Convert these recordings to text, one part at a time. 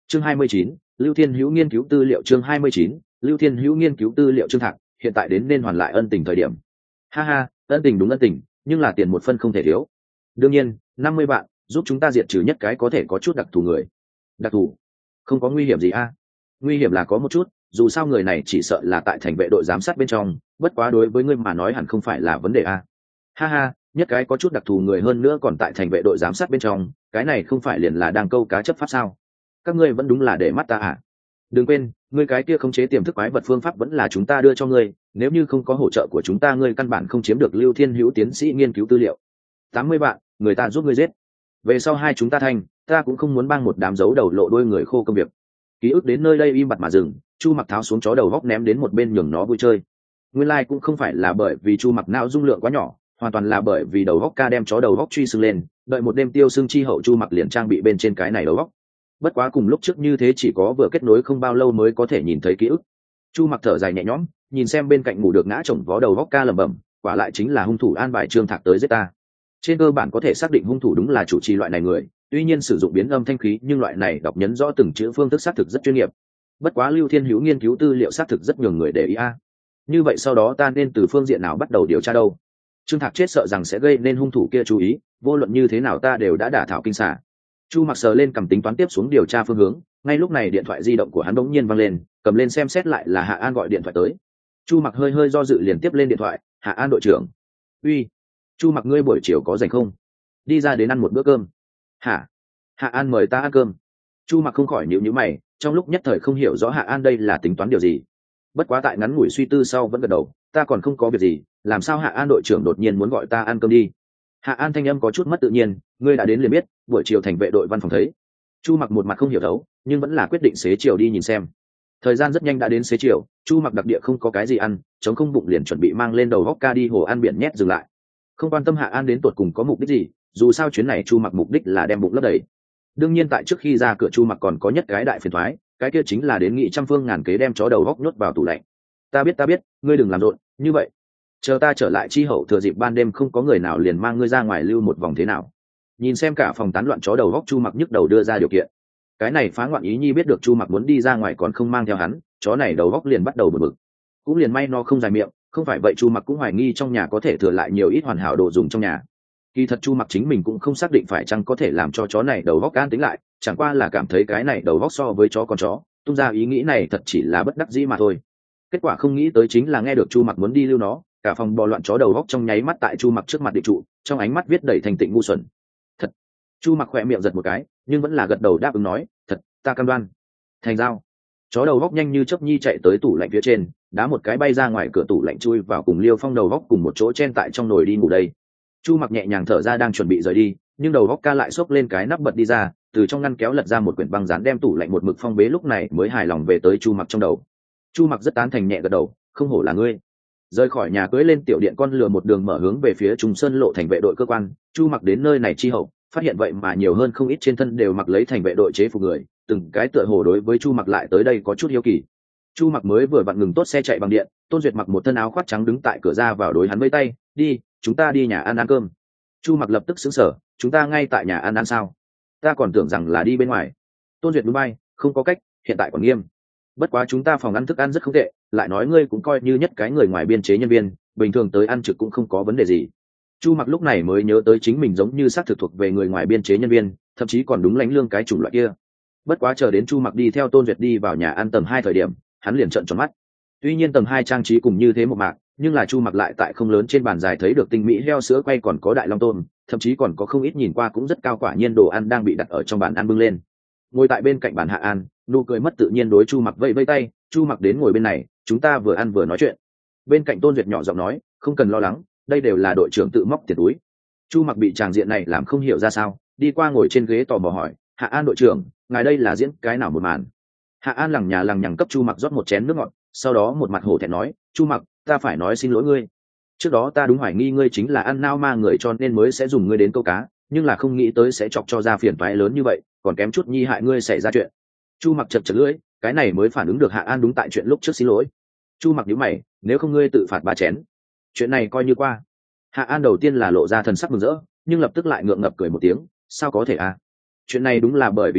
Chương 29, Lưu Thiên Hữu nghiên cứu tư liệu. Chương 29, Lưu Thiên Hữu nghiên cứu tư liệu. Trương Thạc, hiện tại đến nên hoàn lại ân tình thời điểm. Ha ha, ân tình đúng ân tình, nhưng là tiền một phân không thể thiếu. Đương nhiên, 50 bạn giúp chúng ta diệt trừ nhất cái có thể có chút đặc thù người. Đặc thù? Không có nguy hiểm gì a? Nguy hiểm là có một chút, dù sao người này chỉ sợ là tại thành vệ đội giám sát bên trong, bất quá đối với ngươi mà nói hẳn không phải là vấn đề a. Ha ha, nhất cái có chút đặc thù người hơn nữa còn tại thành vệ đội giám sát bên trong, cái này không phải liền là đang câu cá chấp pháp sao? Các ngươi vẫn đúng là để mắt ta à? Đừng quên, ngươi cái kia khống chế tiềm thức quái vật phương pháp vẫn là chúng ta đưa cho ngươi, nếu như không có hỗ trợ của chúng ta ngươi căn bản không chiếm được Lưu Thiên Hữu tiến sĩ nghiên cứu tư liệu. 80 bạn, người ta giúp ngươi giết. Về sau hai chúng ta thành, ta cũng không muốn bang một đám dấu đầu lộ đuôi người khô công việc. Ký ức đến nơi đây im bặt mà dừng, Chu Mặc tháo xuống chó đầu góc ném đến một bên nhường nó vui chơi. Nguyên lai cũng không phải là bởi vì Chu Mặc não dung lượng quá nhỏ, hoàn toàn là bởi vì đầu góc ca đem chó đầu góc truy sưng lên, đợi một đêm tiêu sưng chi hậu Chu Mặc liền trang bị bên trên cái này đầu góc. Bất quá cùng lúc trước như thế chỉ có vừa kết nối không bao lâu mới có thể nhìn thấy ký ức. Chu Mặc thở dài nhẹ nhõm, nhìn xem bên cạnh ngủ được ngã chồng vó đầu góc ca lẩm bẩm, quả lại chính là hung thủ an bài Trương Thạc tới giết ta. Trên cơ bản có thể xác định hung thủ đúng là chủ trì loại này người, tuy nhiên sử dụng biến âm thanh khí nhưng loại này đọc nhấn rõ từng chữ phương thức xác thực rất chuyên nghiệp. Bất quá Lưu Thiên Hữu nghiên cứu tư liệu xác thực rất nhiều người để ý a. Như vậy sau đó ta nên từ phương diện nào bắt đầu điều tra đâu? Trương Thạc chết sợ rằng sẽ gây nên hung thủ kia chú ý, vô luận như thế nào ta đều đã đả thảo kinh xả. Chu Mặc sờ lên cầm tính toán tiếp xuống điều tra phương hướng, ngay lúc này điện thoại di động của hắn bỗng nhiên vang lên, cầm lên xem xét lại là Hạ An gọi điện thoại tới. Chu Mặc hơi hơi do dự liền tiếp lên điện thoại. Hạ An đội trưởng. Uy, Chu Mặc ngươi buổi chiều có rảnh không? Đi ra đến ăn một bữa cơm. Hả? Hạ An mời ta ăn cơm. Chu Mặc không khỏi nhíu nhíu mày, trong lúc nhất thời không hiểu rõ Hạ An đây là tính toán điều gì. Bất quá tại ngắn ngủi suy tư sau vẫn gật đầu, ta còn không có việc gì, làm sao Hạ An đội trưởng đột nhiên muốn gọi ta ăn cơm đi? Hạ An thanh âm có chút mất tự nhiên, ngươi đã đến liền biết, buổi chiều thành vệ đội văn phòng thấy. Chu Mặc một mặt không hiểu thấu, nhưng vẫn là quyết định xế chiều đi nhìn xem. Thời gian rất nhanh đã đến xế chiều, Chu Mặc đặc địa không có cái gì ăn, chống không bụng liền chuẩn bị mang lên đầu góc ca đi hồ ăn biển nhét dừng lại. Không quan tâm Hạ An đến tột cùng có mục đích gì, dù sao chuyến này Chu Mặc mục đích là đem bụng lấp đầy. Đương nhiên tại trước khi ra cửa Chu Mặc còn có nhất cái đại phiền toái, cái kia chính là đến nghị trăm phương ngàn kế đem chó đầu góc nhốt vào tủ lạnh. Ta biết, ngươi đừng làm rộn, như vậy. Chờ ta trở lại chi hậu thừa dịp ban đêm không có người nào liền mang ngươi ra ngoài lưu một vòng thế nào? Nhìn xem cả phòng tán loạn chó đầu góc Chu Mặc nhức đầu đưa ra điều kiện. Cái này phá ngoạn ý nhi biết được Chu Mặc muốn đi ra ngoài còn không mang theo hắn, chó này đầu góc liền bắt đầu bực bực. Cũng liền may nó không dài miệng, không phải vậy Chu Mặc cũng hoài nghi trong nhà có thể thừa lại nhiều ít hoàn hảo đồ dùng trong nhà. Kỳ thật Chu Mặc chính mình cũng không xác định phải chăng có thể làm cho chó này đầu góc an tính lại, chẳng qua là cảm thấy cái này đầu góc so với chó con chó, tung ra ý nghĩ này thật chỉ là bất đắc dĩ mà thôi. Kết quả không nghĩ tới chính là nghe được Chu Mặc muốn đi lưu nó, cả phòng bò loạn chó đầu góc trong nháy mắt tại Chu Mặc trước mặt định trụ, trong ánh mắt viết đầy thành tịnh ngu xuẩn. Thật. Chu Mặc khỏe miệng giật một cái, nhưng vẫn là gật đầu đáp ứng nói, thật, ta cam đoan. Thành giao. Chó đầu góc nhanh như chớp nhi chạy tới tủ lạnh phía trên, đá một cái bay ra ngoài cửa tủ lạnh chui vào cùng Liêu Phong đầu góc cùng một chỗ chen tại trong nồi đi ngủ đây. Chu Mặc nhẹ nhàng thở ra đang chuẩn bị rời đi, nhưng đầu góc ca lại xốc lên cái nắp bật đi ra, từ trong ngăn kéo lật ra một quyển băng dán đem tủ lạnh một mực phong bế, lúc này mới hài lòng về tới Chu Mặc trong đầu. Chu Mặc rất tán thành nhẹ gật đầu, không hổ là ngươi. Rời khỏi nhà cưỡi lên tiểu điện con lừa một đường mở hướng về phía Trung Sơn lộ thành vệ đội cơ quan. Chu Mặc đến nơi này chi hậu, phát hiện vậy mà nhiều hơn không ít trên thân đều mặc lấy thành vệ đội chế phục người, từng cái tựa hồ đối với Chu Mặc lại tới đây có chút hiếu kỳ. Chu Mặc mới vừa vặn ngừng tốt xe chạy bằng điện, Tôn Duyệt mặc một thân áo khoác trắng đứng tại cửa ra vào đối hắn vẫy tay, đi, chúng ta đi nhà ăn cơm. Chu Mặc lập tức sững sờ, chúng ta ngay tại nhà ăn sao? Ta còn tưởng rằng là đi bên ngoài. Tôn Duyệt núi bay, không có cách, hiện tại còn nghiêm. Bất quá chúng ta phòng ăn thức ăn rất không tệ, lại nói ngươi cũng coi như nhất cái người ngoài biên chế nhân viên, bình thường tới ăn trực cũng không có vấn đề gì. Chu Mặc lúc này mới nhớ tới chính mình giống như xác thực thuộc về người ngoài biên chế nhân viên, thậm chí còn đúng lãnh lương cái chủng loại kia. Bất quá chờ đến Chu Mặc đi theo Tôn Duyệt đi vào nhà ăn tầng 2 thời điểm, hắn liền trợn tròn mắt. Tuy nhiên tầng 2 trang trí cùng như thế một mạc, nhưng là Chu Mặc lại tại không lớn trên bàn dài thấy được tinh mỹ heo sữa quay, còn có đại long tôm, thậm chí còn có không ít nhìn qua cũng rất cao quả nhiên đồ ăn đang bị đặt ở trong bàn ăn bưng lên. Ngồi tại bên cạnh bàn Hạ An, nụ cười mất tự nhiên đối Chu Mặc vẫy vẫy tay, Chu Mặc đến ngồi bên này, chúng ta vừa ăn vừa nói chuyện. Bên cạnh Tôn Duyệt nhỏ giọng nói, không cần lo lắng, đây đều là đội trưởng tự móc tiền túi. Chu Mặc bị tràng diện này làm không hiểu ra sao, đi qua ngồi trên ghế tò mò hỏi, Hạ An đội trưởng, ngài đây là diễn cái nào một màn? Hạ An lằng nhà lằng nhằng cấp Chu Mặc rót một chén nước ngọt, sau đó một mặt hổ thẹn nói, Chu Mặc, ta phải nói xin lỗi ngươi. Trước đó ta đúng hoài nghi ngươi chính là ăn nao ma người cho nên mới sẽ dùng ngươi đến câu cá, nhưng là không nghĩ tới sẽ chọc cho ra phiền toái lớn như vậy, còn kém chút nhi hại ngươi xảy ra chuyện. Chu Mặc chật chật lưỡi, cái này mới phản ứng được Hạ An đúng tại chuyện lúc trước xin lỗi. Chu Mặc nhíu mày, nếu không ngươi tự phạt 3 chén. Chuyện này coi như qua. Hạ An đầu tiên là lộ ra thần sắc mừng rỡ, nhưng lập tức lại ngượng ngập cười một tiếng, sao có thể à? Chuyện này đúng là bởi vì ta,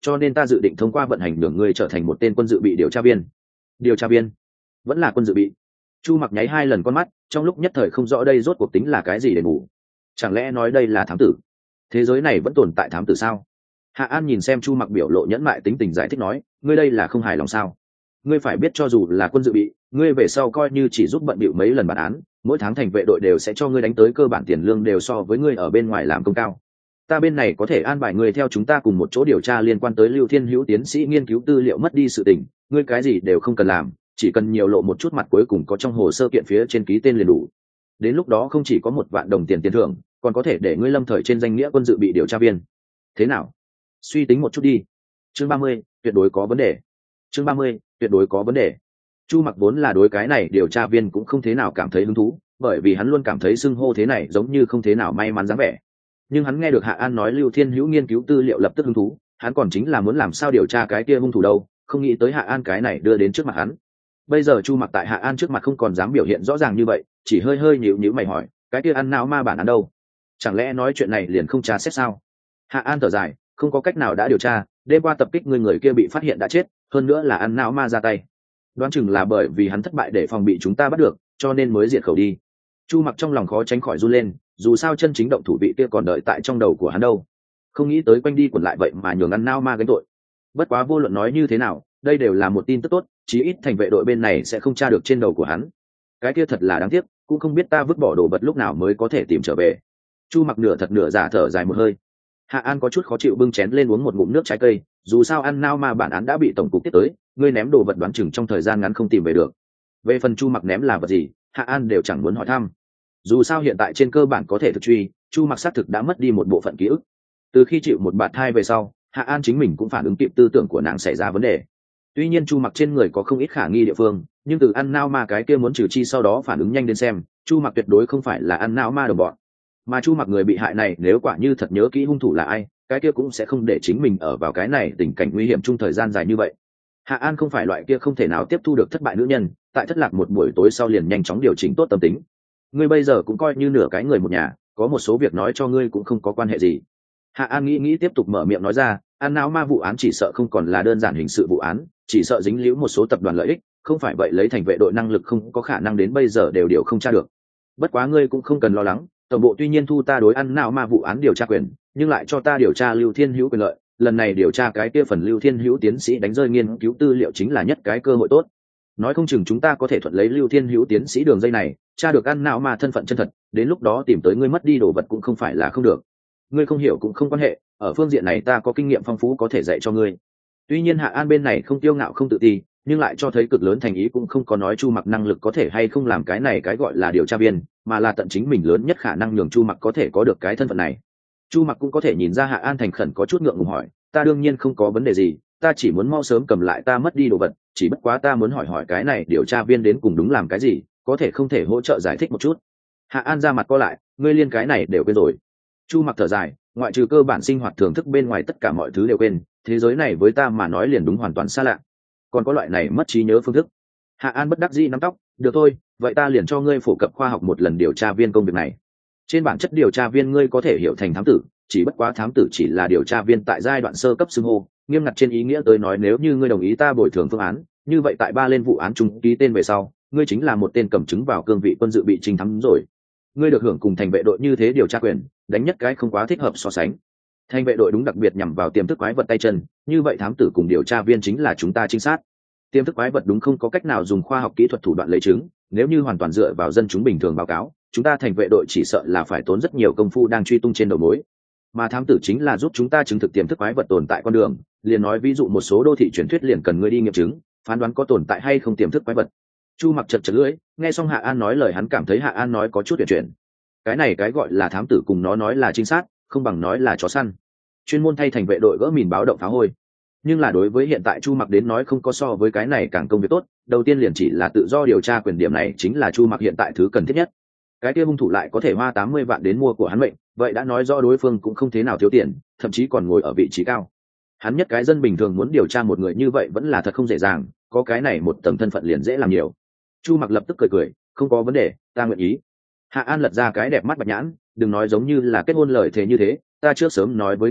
cho nên ta dự định thông qua vận hành nhường ngươi trở thành một tên quân dự bị điều tra viên. Điều tra viên? Vẫn là quân dự bị? Chu Mặc nháy 2 lần con mắt, trong lúc nhất thời không rõ đây rốt cuộc tính là cái gì để ngủ. Chẳng lẽ nói đây là thám tử? Thế giới này vẫn tồn tại thám tử sao? Hạ An nhìn xem Chu Mặc biểu lộ nhẫn mại tính tình giải thích nói, ngươi đây là không hài lòng sao? Ngươi phải biết cho dù là quân dự bị, ngươi về sau coi như chỉ giúp bận bịu mấy lần bản án, mỗi tháng thành vệ đội đều sẽ cho ngươi đánh tới cơ bản tiền lương đều so với ngươi ở bên ngoài làm công cao. Ta bên này có thể an bài ngươi theo chúng ta cùng một chỗ điều tra liên quan tới Lưu Thiên Hữu tiến sĩ nghiên cứu tư liệu mất đi sự tình, ngươi cái gì đều không cần làm, chỉ cần nhiều lộ một chút mặt cuối cùng có trong hồ sơ kiện phía trên ký tên liền đủ. Đến lúc đó không chỉ có 1 vạn đồng tiền thưởng, còn có thể để ngươi lâm thời trên danh nghĩa quân dự bị điều tra viên. Thế nào? Suy tính một chút đi. Chương 30, tuyệt đối có vấn đề. Chương 30, tuyệt đối có vấn đề. Chu Mặc vốn là đối cái này điều tra viên cũng không thế nào cảm thấy hứng thú, bởi vì hắn luôn cảm thấy xưng hô thế này giống như không thế nào may mắn dáng vẻ. Nhưng hắn nghe được Hạ An nói Lưu Thiên Hữu nghiên cứu tư liệu lập tức hứng thú, hắn còn chính là muốn làm sao điều tra cái kia hung thủ đâu, không nghĩ tới Hạ An cái này đưa đến trước mặt hắn. Bây giờ Chu Mặc tại Hạ An trước mặt không còn dám biểu hiện rõ ràng như vậy, chỉ hơi hơi nhíu mày hỏi, cái kia ăn não ma bản án đâu? Chẳng lẽ nói chuyện này liền không tra xét sao? Hạ An thở dài, không có cách nào đã điều tra, đêm qua tập kích người kia bị phát hiện đã chết, hơn nữa là ăn não ma ra tay. Đoán chừng là bởi vì hắn thất bại để phòng bị chúng ta bắt được, cho nên mới diệt khẩu đi. Chu Mặc trong lòng khó tránh khỏi run lên, dù sao chân chính động thủ vị kia còn đợi tại trong đầu của hắn đâu. Không nghĩ tới quanh đi quẩn lại vậy mà nhường ăn não ma gánh tội. Bất quá vô luận nói như thế nào, đây đều là một tin tức tốt, chí ít thành vệ đội bên này sẽ không tra được trên đầu của hắn. Cái kia thật là đáng tiếc, cũng không biết ta vứt bỏ đồ vật lúc nào mới có thể tìm trở về. Chu Mặc nửa thật nửa giả thở dài một hơi. Hạ An có chút khó chịu bưng chén lên uống một ngụm nước trái cây, dù sao ăn não ma bản án đã bị tổng cục tiếp tới, ngươi ném đồ vật đoán chừng trong thời gian ngắn không tìm về được. Về phần Chu Mặc ném là vật gì, Hạ An đều chẳng muốn hỏi thăm. Dù sao hiện tại trên cơ bản có thể thực truy, Chu Mặc xác thực đã mất đi một bộ phận ký ức. Từ khi chịu một bạt thai về sau, Hạ An chính mình cũng phản ứng kịp tư tưởng của nàng xảy ra vấn đề. Tuy nhiên Chu Mặc trên người có không ít khả nghi địa phương, nhưng từ ăn não ma cái kia muốn trừ chi sau đó phản ứng nhanh đến xem, Chu Mặc tuyệt đối không phải là ăn não ma đồng bọn. Mà Chu Mặc người bị hại này nếu quả như thật nhớ kỹ hung thủ là ai, cái kia cũng sẽ không để chính mình ở vào cái này tình cảnh nguy hiểm chung thời gian dài như vậy. Hạ An không phải loại kia không thể nào tiếp thu được thất bại nữ nhân, tại thất lạc một buổi tối sau liền nhanh chóng điều chỉnh tốt tâm tính. Ngươi bây giờ cũng coi như nửa cái người một nhà, có một số việc nói cho ngươi cũng không có quan hệ gì. Hạ An nghĩ tiếp tục mở miệng nói ra, ăn não ma vụ án chỉ sợ không còn là đơn giản hình sự vụ án, chỉ sợ dính líu một số tập đoàn lợi ích, không phải vậy lấy thành vệ đội năng lực không có khả năng đến bây giờ đều điều không tra được. Bất quá ngươi cũng không cần lo lắng, tổng bộ tuy nhiên thu ta đối ăn não ma vụ án điều tra quyền, nhưng lại cho ta điều tra Lưu Thiên Hữu quyền lợi, lần này điều tra cái kia phần Lưu Thiên Hữu tiến sĩ đánh rơi nghiên cứu tư liệu chính là nhất cái cơ hội tốt. Nói không chừng chúng ta có thể thuận lấy Lưu Thiên Hữu tiến sĩ đường dây này, tra được ăn não ma thân phận chân thật, đến lúc đó tìm tới ngươi mất đi đồ vật cũng không phải là không được. Ngươi không hiểu cũng không quan hệ, ở phương diện này ta có kinh nghiệm phong phú có thể dạy cho ngươi. Tuy nhiên Hạ An bên này không tiêu ngạo không tự ti, nhưng lại cho thấy cực lớn thành ý, cũng không có nói Chu Mặc năng lực có thể hay không làm cái này cái gọi là điều tra viên, mà là tận chính mình lớn nhất khả năng nhường Chu Mặc có thể có được cái thân phận này. Chu Mặc cũng có thể nhìn ra Hạ An thành khẩn có chút ngượng ngùng hỏi, ta đương nhiên không có vấn đề gì, ta chỉ muốn mau sớm cầm lại ta mất đi đồ vật, chỉ bất quá ta muốn hỏi cái này điều tra viên đến cùng đúng làm cái gì, có thể không thể hỗ trợ giải thích một chút. Hạ An ra mặt co lại, ngươi liên cái này đều quên rồi. Chu Mặc thở dài, ngoại trừ cơ bản sinh hoạt thưởng thức bên ngoài tất cả mọi thứ đều quên, thế giới này với ta mà nói liền đúng hoàn toàn xa lạ. Còn có loại này mất trí nhớ phương thức. Hạ An bất đắc dĩ nắm tóc, được thôi, vậy ta liền cho ngươi phổ cập khoa học một lần điều tra viên công việc này. Trên bản chất điều tra viên ngươi có thể hiểu thành thám tử, chỉ bất quá thám tử chỉ là điều tra viên tại giai đoạn sơ cấp xưng hô, nghiêm ngặt trên ý nghĩa tới nói nếu như ngươi đồng ý ta bồi thường phương án, như vậy tại ba lên vụ án chung ký tên về sau, ngươi chính là một tên cầm chứng vào cương vị quân dự bị trình thám rồi. Ngươi được hưởng cùng thành vệ đội như thế điều tra quyền, đánh nhất cái không quá thích hợp so sánh. Thành vệ đội đúng đặc biệt nhằm vào tiềm thức quái vật tay chân, như vậy thám tử cùng điều tra viên chính là chúng ta trinh sát. Tiềm thức quái vật đúng không có cách nào dùng khoa học kỹ thuật thủ đoạn lấy chứng, nếu như hoàn toàn dựa vào dân chúng bình thường báo cáo, chúng ta thành vệ đội chỉ sợ là phải tốn rất nhiều công phu đang truy tung trên đầu mối. Mà thám tử chính là giúp chúng ta chứng thực tiềm thức quái vật tồn tại con đường, liền nói ví dụ một số đô thị truyền thuyết liền cần ngươi đi nghiệm chứng, phán đoán có tồn tại hay không tiềm thức quái vật. Chu Mặc chật lưỡi, nghe xong Hạ An nói lời hắn cảm thấy Hạ An nói có chút tuyệt chuyển. Cái này cái gọi là thám tử cùng nó nói là trinh sát, không bằng nói là chó săn. Chuyên môn thay thành vệ đội gỡ mìn báo động phá hôi. Nhưng là đối với hiện tại Chu Mặc đến nói không có so với cái này càng công việc tốt, đầu tiên liền chỉ là tự do điều tra quyền điểm này chính là Chu Mặc hiện tại thứ cần thiết nhất. Cái kia hung thủ lại có thể hoa 80 vạn đến mua của hắn mệnh, vậy đã nói rõ đối phương cũng không thế nào thiếu tiền, thậm chí còn ngồi ở vị trí cao. Hắn nhất cái dân bình thường muốn điều tra một người như vậy vẫn là thật không dễ dàng, có cái này một tầng thân phận liền dễ làm nhiều. Chu Mặc lập tức cười, không có vấn đề, ta nguyện ý. Hạ An lật ra cái đẹp mắt bạch nhãn, đừng nói giống như là kết hôn lời thế như thế, ta trước sớm nói với ngươi tốt,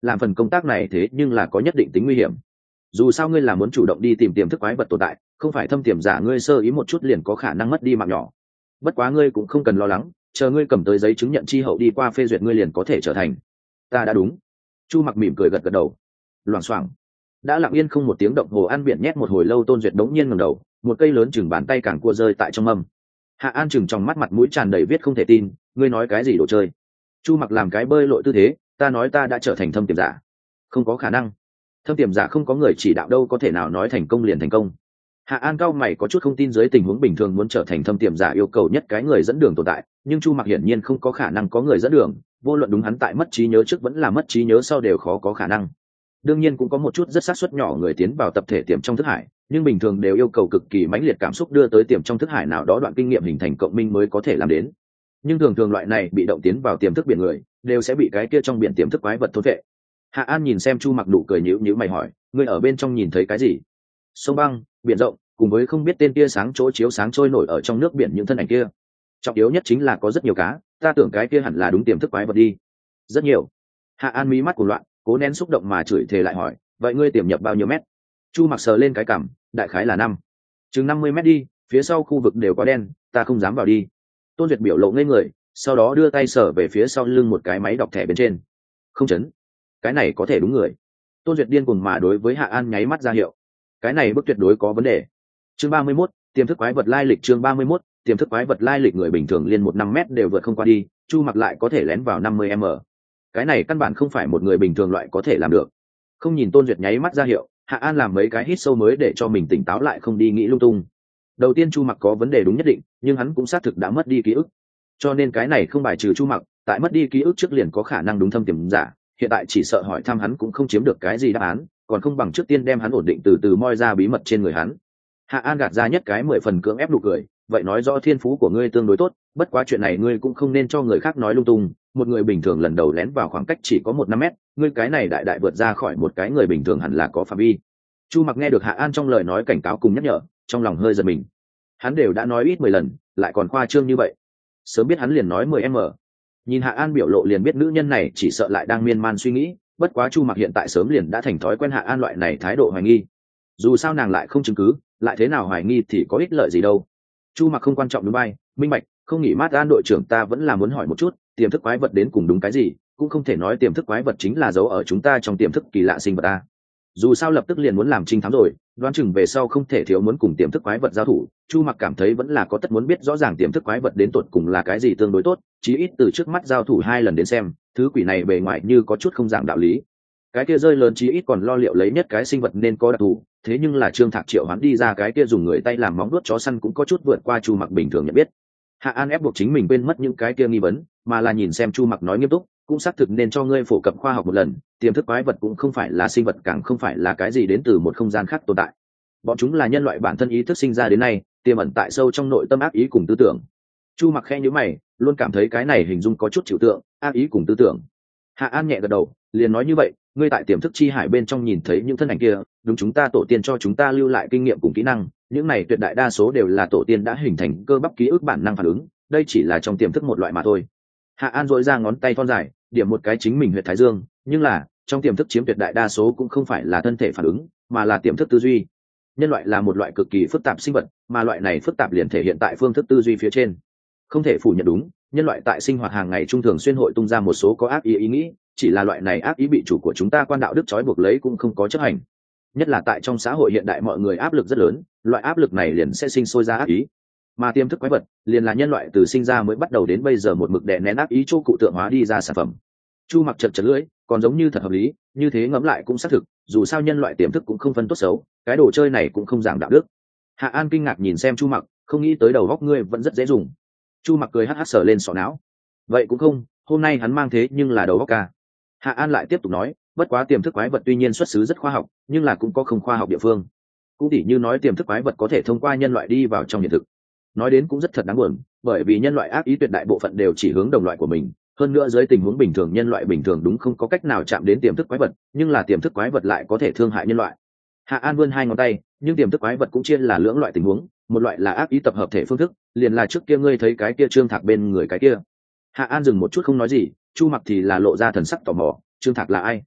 làm phần công tác này thế nhưng là có nhất định tính nguy hiểm. Dù sao ngươi là muốn chủ động đi tìm tiềm thức quái vật tồn tại, không phải thâm tiềm giả ngươi sơ ý một chút liền có khả năng mất đi mạng nhỏ. Bất quá ngươi cũng không cần lo lắng, chờ ngươi cầm tới giấy chứng nhận chi hậu đi qua phê duyệt ngươi liền có thể trở thành. Ta đã đúng. Chu Mặc mỉm cười gật gật đầu. Loảng xoảng. Đã lặng yên không một tiếng động, hồ ăn biển nhét một hồi lâu, Tôn Duyệt đống nhiên ngẩng đầu, một cây lớn chừng bàn tay càng cua rơi tại trong mâm. Hạ An chừng trong mắt, mặt mũi tràn đầy viết không thể tin, ngươi nói cái gì đồ chơi? Chu Mặc làm cái bơi lội tư thế, ta nói ta đã trở thành thâm tiềm giả. Không có khả năng. Thâm tiềm giả không có người chỉ đạo đâu có thể nào nói thành công liền thành công. Hạ An cao mày có chút không tin, dưới tình huống bình thường muốn trở thành thâm tiềm giả yêu cầu nhất cái người dẫn đường tồn tại, nhưng Chu Mặc hiển nhiên không có khả năng có người dẫn đường, vô luận đúng hắn tại mất trí nhớ trước vẫn là mất trí nhớ sau đều khó có khả năng. Đương nhiên cũng có một chút rất xác suất nhỏ người tiến vào tập thể tiềm trong thức hải, nhưng bình thường đều yêu cầu cực kỳ mãnh liệt cảm xúc đưa tới tiềm trong thức hải nào đó đoạn kinh nghiệm hình thành cộng minh mới có thể làm đến. Nhưng thường thường loại này bị động tiến vào tiềm thức biển người đều sẽ bị cái kia trong biển tiềm thức quái vật thôn vệ. Hạ An nhìn xem Chu Mặc nụ cười nhíu nhíu mày hỏi, ngươi ở bên trong nhìn thấy cái gì? Sông băng, biển rộng, cùng với không biết tên tia sáng chỗ chiếu sáng trôi nổi ở trong nước biển những thân ảnh kia. Trọng yếu nhất chính là có rất nhiều cá, ta tưởng cái kia hẳn là đúng tiềm thức quái vật đi. Rất nhiều. Hạ An mí mắt cuồng loạn, cố nén xúc động mà chửi thề lại hỏi, vậy ngươi tiềm nhập bao nhiêu mét? Chu Mặc sờ lên cái cằm, đại khái là chừng 50 mét đi, phía sau khu vực đều có đen, ta không dám vào đi. Tôn Duyệt biểu lộ ngây người, sau đó đưa tay sờ về phía sau lưng một cái máy đọc thẻ bên trên. Không chấn, cái này có thể đúng người. Tôn Duyệt điên cuồng mà đối với Hạ An nháy mắt ra hiệu, cái này bức tuyệt đối có vấn đề. Chương 31, tiềm thức quái vật lai lịch. Chương 31, tiềm thức quái vật lai lịch. Người bình thường liên 1-5 mét đều vượt không qua đi, Chu Mặc lại có thể lén vào 50 m. Cái này căn bản không phải một người bình thường loại có thể làm được. Không nhìn Tôn Duyệt nháy mắt ra hiệu, Hạ An làm mấy cái hít sâu mới để cho mình tỉnh táo lại, không đi nghĩ lung tung. Đầu tiên Chu Mặc có vấn đề đúng nhất định, nhưng hắn cũng xác thực đã mất đi ký ức, cho nên cái này không bài trừ Chu Mặc tại mất đi ký ức trước liền có khả năng đúng thâm tiềm giả. Hiện tại chỉ sợ hỏi thăm hắn cũng không chiếm được cái gì đáp án, còn không bằng trước tiên đem hắn ổn định từ từ moi ra bí mật trên người hắn. Hạ An gạt ra nhất cái 10 phần cưỡng ép nụ cười, vậy nói rõ thiên phú của ngươi tương đối tốt, bất quá chuyện này ngươi cũng không nên cho người khác nói lung tung, một người bình thường lần đầu lén vào khoảng cách chỉ có 1-5 mét, ngươi cái này đại đại vượt ra khỏi một cái người bình thường hẳn là có phạm vi. Chu Mặc nghe được Hạ An trong lời nói cảnh cáo cùng nhắc nhở, trong lòng hơi giật mình. Hắn đều đã nói ít 10 lần, lại còn khoa trương như vậy. Sớm biết hắn liền nói 10m. Nhìn Hạ An biểu lộ liền biết nữ nhân này chỉ sợ lại đang miên man suy nghĩ, bất quá Chu Mặc hiện tại sớm liền đã thành thói quen Hạ An loại này thái độ hoài nghi. Dù sao nàng lại không chứng cứ, lại thế nào hoài nghi thì có ích lợi gì đâu. Chu Mặc không quan trọng đúng bay, minh bạch, không nghỉ mát. An đội trưởng, ta vẫn là muốn hỏi một chút, tiềm thức quái vật đến cùng đúng cái gì, cũng không thể nói tiềm thức quái vật chính là dấu ở chúng ta trong tiềm thức kỳ lạ sinh vật ta. Dù sao lập tức liền muốn làm trinh thám rồi, đoán chừng về sau không thể thiếu muốn cùng tiềm thức quái vật giao thủ. Chu Mặc cảm thấy vẫn là có tất muốn biết rõ ràng tiềm thức quái vật đến tột cùng là cái gì tương đối tốt, chí ít từ trước mắt giao thủ 2 lần đến xem, thứ quỷ này bề ngoài như có chút không dạng đạo lý. Cái kia rơi lớn chí ít còn lo liệu lấy nhất cái sinh vật nên có đặc thù, thế nhưng là Trương Thạc triệu hắn đi ra cái kia dùng người tay làm móng vuốt chó săn cũng có chút vượt qua Chu Mặc bình thường nhận biết. Hạ An ép buộc chính mình quên mất những cái kia nghi vấn, mà là nhìn xem Chu Mặc nói nghiêm túc, cũng xác thực nên cho ngươi phổ cập khoa học một lần, tiềm thức quái vật cũng không phải là sinh vật, càng không phải là cái gì đến từ một không gian khác tồn tại. Bọn chúng là nhân loại bản thân ý thức sinh ra đến nay, tiềm ẩn tại sâu trong nội tâm ác ý cùng tư tưởng. Chu Mặc khẽ nhíu mày, luôn cảm thấy cái này hình dung có chút trừu tượng, ác ý cùng tư tưởng. Hạ An nhẹ gật đầu, liền nói như vậy, ngươi tại tiềm thức chi hải bên trong nhìn thấy những thân ảnh kia, đúng chúng ta tổ tiên cho chúng ta lưu lại kinh nghiệm cùng kỹ năng, những này tuyệt đại đa số đều là tổ tiên đã hình thành cơ bắp ký ức bản năng phản ứng, đây chỉ là trong tiềm thức một loại mà thôi. Hạ An dội ra ngón tay thon dài, điểm một cái chính mình huyệt thái dương, nhưng là trong tiềm thức chiếm tuyệt đại đa số cũng không phải là thân thể phản ứng, mà là tiềm thức tư duy. Nhân loại là một loại cực kỳ phức tạp sinh vật, mà loại này phức tạp liền thể hiện tại phương thức tư duy phía trên. Không thể phủ nhận đúng, nhân loại tại sinh hoạt hàng ngày trung thường xuyên hội tung ra một số có ác ý nghĩ, chỉ là loại này ác ý bị chủ của chúng ta quan đạo đức trói buộc lấy cũng không có chấp hành. Nhất là tại trong xã hội hiện đại mọi người áp lực rất lớn, loại áp lực này liền sẽ sinh sôi ra ác ý. Mà tiềm thức quái vật liền là nhân loại từ sinh ra mới bắt đầu đến bây giờ một mực đè nén ác ý chỗ cụ tượng hóa đi ra sản phẩm. Chu Mặc chật lưỡi, còn giống như thật hợp lý, như thế ngẫm lại cũng xác thực, dù sao nhân loại tiềm thức cũng không phân tốt xấu, cái đồ chơi này cũng không giảng đạo đức. Hạ An kinh ngạc nhìn xem Chu Mặc, không nghĩ tới đầu óc ngươi vẫn rất dễ dùng. Chu Mặc cười hắc hắc sờ lên sọ não. Vậy cũng không, hôm nay hắn mang thế nhưng là đầu óc ca. Hạ An lại tiếp tục nói, bất quá tiềm thức quái vật tuy nhiên xuất xứ rất khoa học, nhưng là cũng có không khoa học địa phương. Cũng tỉ như nói tiềm thức quái vật có thể thông qua nhân loại đi vào trong hiện thực. Nói đến cũng rất thật đáng buồn, bởi vì nhân loại ác ý tuyệt đại bộ phận đều chỉ hướng đồng loại của mình, hơn nữa dưới tình huống bình thường nhân loại bình thường đúng không có cách nào chạm đến tiềm thức quái vật, nhưng là tiềm thức quái vật lại có thể thương hại nhân loại. Hạ An vươn 2 ngón tay, nhưng tiềm thức quái vật cũng chia là lưỡng loại tình huống, một loại là ác ý tập hợp thể phương thức, liền là trước kia ngươi thấy cái kia Trương Thạc bên người cái kia. Hạ An dừng một chút không nói gì, Chu Mặc thì là lộ ra thần sắc tò mò, Trương Thạc là ai?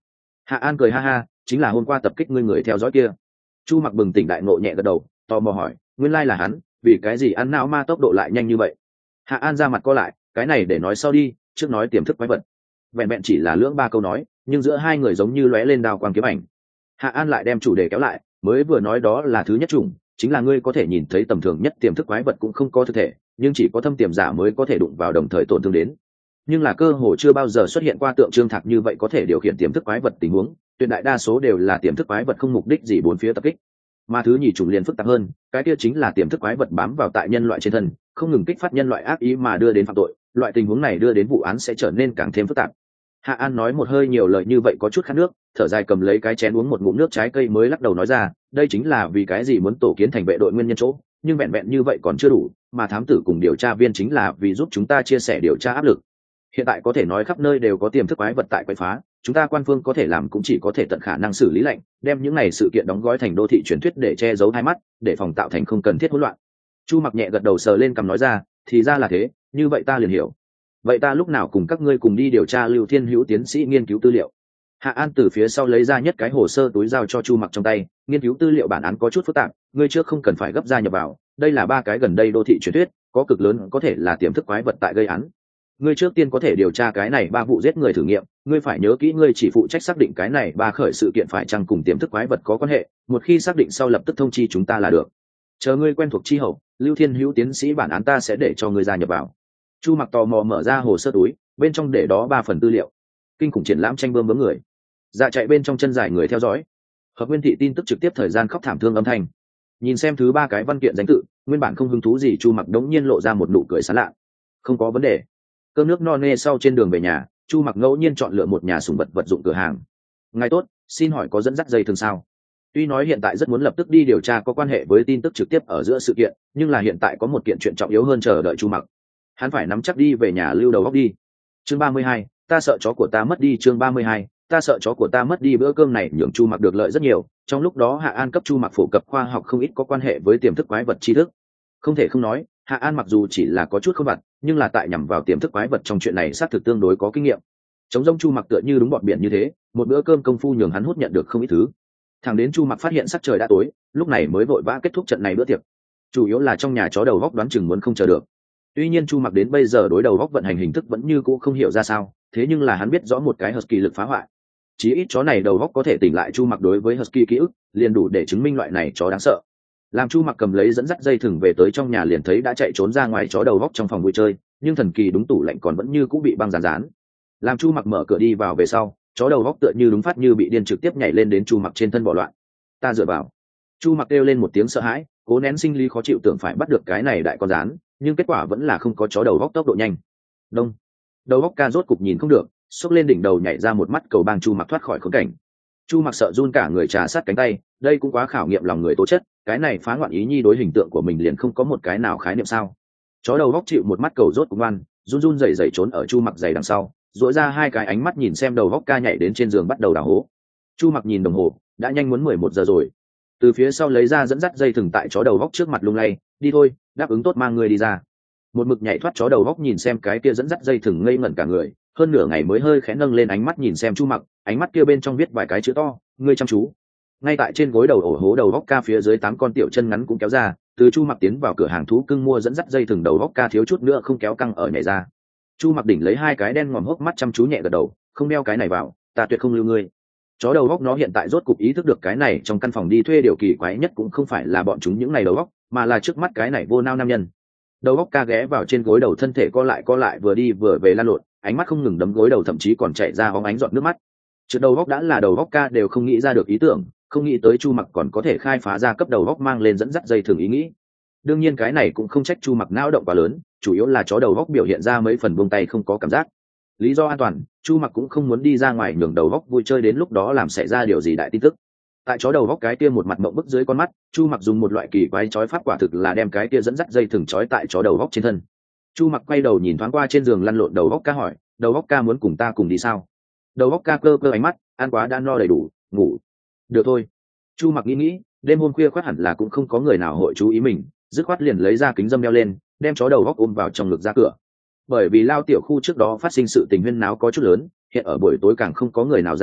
Hạ An cười ha ha, chính là hôm qua tập kích ngươi người theo dõi kia. Chu Mặc bừng tỉnh đại ngộ nhẹ gật đầu, tò mò hỏi, nguyên lai là hắn, vì cái gì ăn não ma tốc độ lại nhanh như vậy? Hạ An ra mặt co lại, cái này để nói sau đi, trước nói tiềm thức quái vật. Vẹn vẹn chỉ là lưỡng ba câu nói, nhưng giữa hai người giống như lóe lên đao quang kiếm ảnh. Hạ An lại đem chủ đề kéo lại, mới vừa nói đó là thứ nhất chủng, chính là ngươi có thể nhìn thấy tầm thường nhất tiềm thức quái vật cũng không có thực thể, nhưng chỉ có thâm tiềm giả mới có thể đụng vào đồng thời tổn thương đến. Nhưng là cơ hồ chưa bao giờ xuất hiện qua tượng trương thạc như vậy có thể điều khiển tiềm thức quái vật tình huống, tuyệt đại đa số đều là tiềm thức quái vật không mục đích gì bốn phía tập kích. Mà thứ nhì chủng liền phức tạp hơn, cái kia chính là tiềm thức quái vật bám vào tại nhân loại trên thân, không ngừng kích phát nhân loại ác ý mà đưa đến phạm tội, loại tình huống này đưa đến vụ án sẽ trở nên càng thêm phức tạp. Hạ An nói một hơi nhiều lời như vậy có chút khát nước, thở dài cầm lấy cái chén uống một ngụm nước trái cây mới lắc đầu nói ra, đây chính là vì cái gì muốn tổ kiến thành vệ đội nguyên nhân chỗ, nhưng vẹn vẹn như vậy còn chưa đủ, mà thám tử cùng điều tra viên chính là vì giúp chúng ta chia sẻ điều tra áp lực. Hiện tại có thể nói khắp nơi đều có tiềm thức quái vật tại quậy phá, chúng ta quan phương có thể làm cũng chỉ có thể tận khả năng xử lý lạnh, đem những này sự kiện đóng gói thành đô thị truyền thuyết để che giấu hai mắt, để phòng tạo thành không cần thiết hỗn loạn. Chu Mặc nhẹ gật đầu sờ lên cằm nói ra, thì ra là thế, như vậy ta liền hiểu. Vậy ta lúc nào cùng các ngươi cùng đi điều tra Lưu Thiên Hữu tiến sĩ nghiên cứu tư liệu. Hạ An từ phía sau lấy ra nhất cái hồ sơ túi giao cho Chu Mặc trong tay, nghiên cứu tư liệu bản án có chút phức tạp, ngươi trước không cần phải gấp ra nhập vào, đây là ba cái gần đây đô thị truyền thuyết, có cực lớn có thể là tiềm thức quái vật tại gây án. Ngươi trước tiên có thể điều tra cái này ba vụ giết người thử nghiệm, ngươi phải nhớ kỹ ngươi chỉ phụ trách xác định cái này ba khởi sự kiện phải chăng cùng tiềm thức quái vật có quan hệ, một khi xác định sau lập tức thông chi chúng ta là được. Chờ ngươi quen thuộc chi hậu, Lưu Thiên Hữu tiến sĩ bản án ta sẽ để cho ngươi gia nhập vào. Chu Mặc tò mò mở ra hồ sơ túi, bên trong để đó 3 phần tư liệu. Kinh khủng triển lãm tranh bơm bướm người, dạ chạy bên trong chân dài người theo dõi, hợp nguyên thị tin tức trực tiếp thời gian khóc thảm thương âm thanh. Nhìn xem thứ 3 cái văn kiện danh tự, nguyên bản không hứng thú gì Chu Mặc đống nhiên lộ ra một nụ cười sảng lạ. Không có vấn đề. Cơm nước no nê sau trên đường về nhà, Chu Mặc ngẫu nhiên chọn lựa một nhà sủng vật dụng cửa hàng. Ngài tốt, xin hỏi có dẫn dắt dây thường sao? Tuy nói hiện tại rất muốn lập tức đi điều tra có quan hệ với tin tức trực tiếp ở giữa sự kiện, nhưng là hiện tại có một kiện chuyện trọng yếu hơn chờ đợi Chu Mặc. Hắn phải nắm chắc đi về nhà lưu đầu góc đi. Chương 32, ta sợ chó của ta mất đi. Chương 32, ta sợ chó của ta mất đi. Bữa cơm này nhường Chu Mặc được lợi rất nhiều, trong lúc đó Hạ An cấp Chu Mặc phổ cập khoa học không ít có quan hệ với tiềm thức quái vật tri thức. Không thể không nói, Hạ An mặc dù chỉ là có chút không vặt, nhưng là tại nhằm vào tiềm thức quái vật trong chuyện này xác thực tương đối có kinh nghiệm. Chống rông Chu Mặc tựa như đúng bọn biển như thế, một bữa cơm công phu nhường hắn hút nhận được không ít thứ. Thẳng đến Chu Mặc phát hiện sắc trời đã tối, lúc này mới vội vã kết thúc trận này bữa tiệc. Chủ yếu là trong nhà chó đầu góc đoán chừng muốn không chờ được. Tuy nhiên Chu Mặc đến bây giờ đối đầu góc vận hành hình thức vẫn như cũ không hiểu ra sao, thế nhưng là hắn biết rõ một cái husky lực phá hoại. Chí ít chó này đầu góc có thể tỉnh lại Chu Mặc đối với husky ký ức, liền đủ để chứng minh loại này chó đáng sợ. Làm Chu Mặc cầm lấy dẫn dắt dây thừng về tới trong nhà liền thấy đã chạy trốn ra ngoài chó đầu góc trong phòng vui chơi, nhưng thần kỳ đúng tủ lạnh còn vẫn như cũ bị băng dán. Làm Chu Mặc mở cửa đi vào về sau, chó đầu góc tựa như đúng phát như bị điên trực tiếp nhảy lên đến Chu Mặc trên thân bỏ loạn. Ta dựa vào. Chu Mặc kêu lên một tiếng sợ hãi, cố nén sinh lý khó chịu tưởng phải bắt được cái này đại con rán, nhưng kết quả vẫn là không có chó đầu góc tốc độ nhanh. Đông. Đầu góc ca rốt cục nhìn không được, xốc lên đỉnh đầu nhảy ra một mắt cầu bang Chu Mặc thoát khỏi khốn cảnh. Chu Mặc sợ run cả người trà sát cánh tay, đây cũng quá khảo nghiệm lòng người tố chất, cái này phá ngoạn ý nhi đối hình tượng của mình liền không có một cái nào khái niệm sao? Chó đầu góc chịu một mắt cầu rốt cục ngoan, run run rẩy rẩy trốn ở Chu Mặc giày đằng sau, duỗi ra 2 cái ánh mắt nhìn xem đầu góc ca nhảy đến trên giường bắt đầu đào hố. Chu Mặc nhìn đồng hồ, đã nhanh muốn 11 giờ rồi. Từ phía sau lấy ra dẫn dắt dây thừng tại chó đầu góc trước mặt lung lay, đi thôi, đáp ứng tốt mang người đi ra. Một mực nhảy thoát chó đầu góc nhìn xem cái kia dẫn dắt dây thừng ngây ngẩn cả người, hơn nửa ngày mới hơi khẽ nâng lên ánh mắt nhìn xem Chu Mặc, ánh mắt kia bên trong viết vài cái chữ to, ngươi chăm chú. Ngay tại trên gối đầu ổ hố đầu góc ca phía dưới 8 con tiểu chân ngắn cũng kéo ra, từ Chu Mặc tiến vào cửa hàng thú cưng mua dẫn dắt dây thừng đầu góc ca thiếu chút nữa không kéo căng ở nhảy ra. Chu Mặc đỉnh lấy 2 cái đen ngòm hốc mắt chăm chú nhẹ gật đầu, không đeo cái này vào, ta tuyệt không lưu ngươi. Chó đầu góc nó hiện tại rốt cục ý thức được cái này trong căn phòng đi thuê điều kỳ quái nhất cũng không phải là bọn chúng những này đầu góc, mà là trước mắt cái này vô nao nam nhân. Đầu góc ca ghé vào trên gối đầu thân thể co lại vừa đi vừa về lăn lộn, ánh mắt không ngừng đấm gối đầu thậm chí còn chảy ra bóng ánh giọt nước mắt. Trước đầu góc đã là đầu góc ca đều không nghĩ ra được ý tưởng, không nghĩ tới Chu Mặc còn có thể khai phá ra cấp đầu góc mang lên dẫn dắt dây thường ý nghĩ. Đương nhiên cái này cũng không trách Chu Mặc não động quá lớn, chủ yếu là chó đầu góc biểu hiện ra mấy phần buông tay không có cảm giác. Lý do an toàn, Chu Mặc cũng không muốn đi ra ngoài nhường đầu góc vui chơi đến lúc đó làm xảy ra điều gì đại tin tức. Tại chó đầu góc cái kia một mặt mộng bức dưới con mắt, Chu Mặc dùng một loại kỳ quái chói pháp quả thực là đem cái kia dẫn dắt dây thừng chói tại chó đầu góc trên thân. Chu Mặc quay đầu nhìn thoáng qua trên giường lăn lộn đầu góc ca hỏi, đầu góc ca muốn cùng ta cùng đi sao? Đầu góc ca cơ ánh mắt, ăn quá đã no đầy đủ, ngủ. Được thôi. Chu Mặc nghĩ, đêm hôm khuya khoát hẳn là cũng không có người nào hội chú ý mình, dứt khoát liền lấy ra kính dâm đeo lên, đem chó đầu góc ôm vào trong ngực ra cửa. Bởi vì lao tiểu khu trước đó phát sinh sự tình huyên náo có chút lớn, hiện ở buổi tối càng không có người nào ra cửa,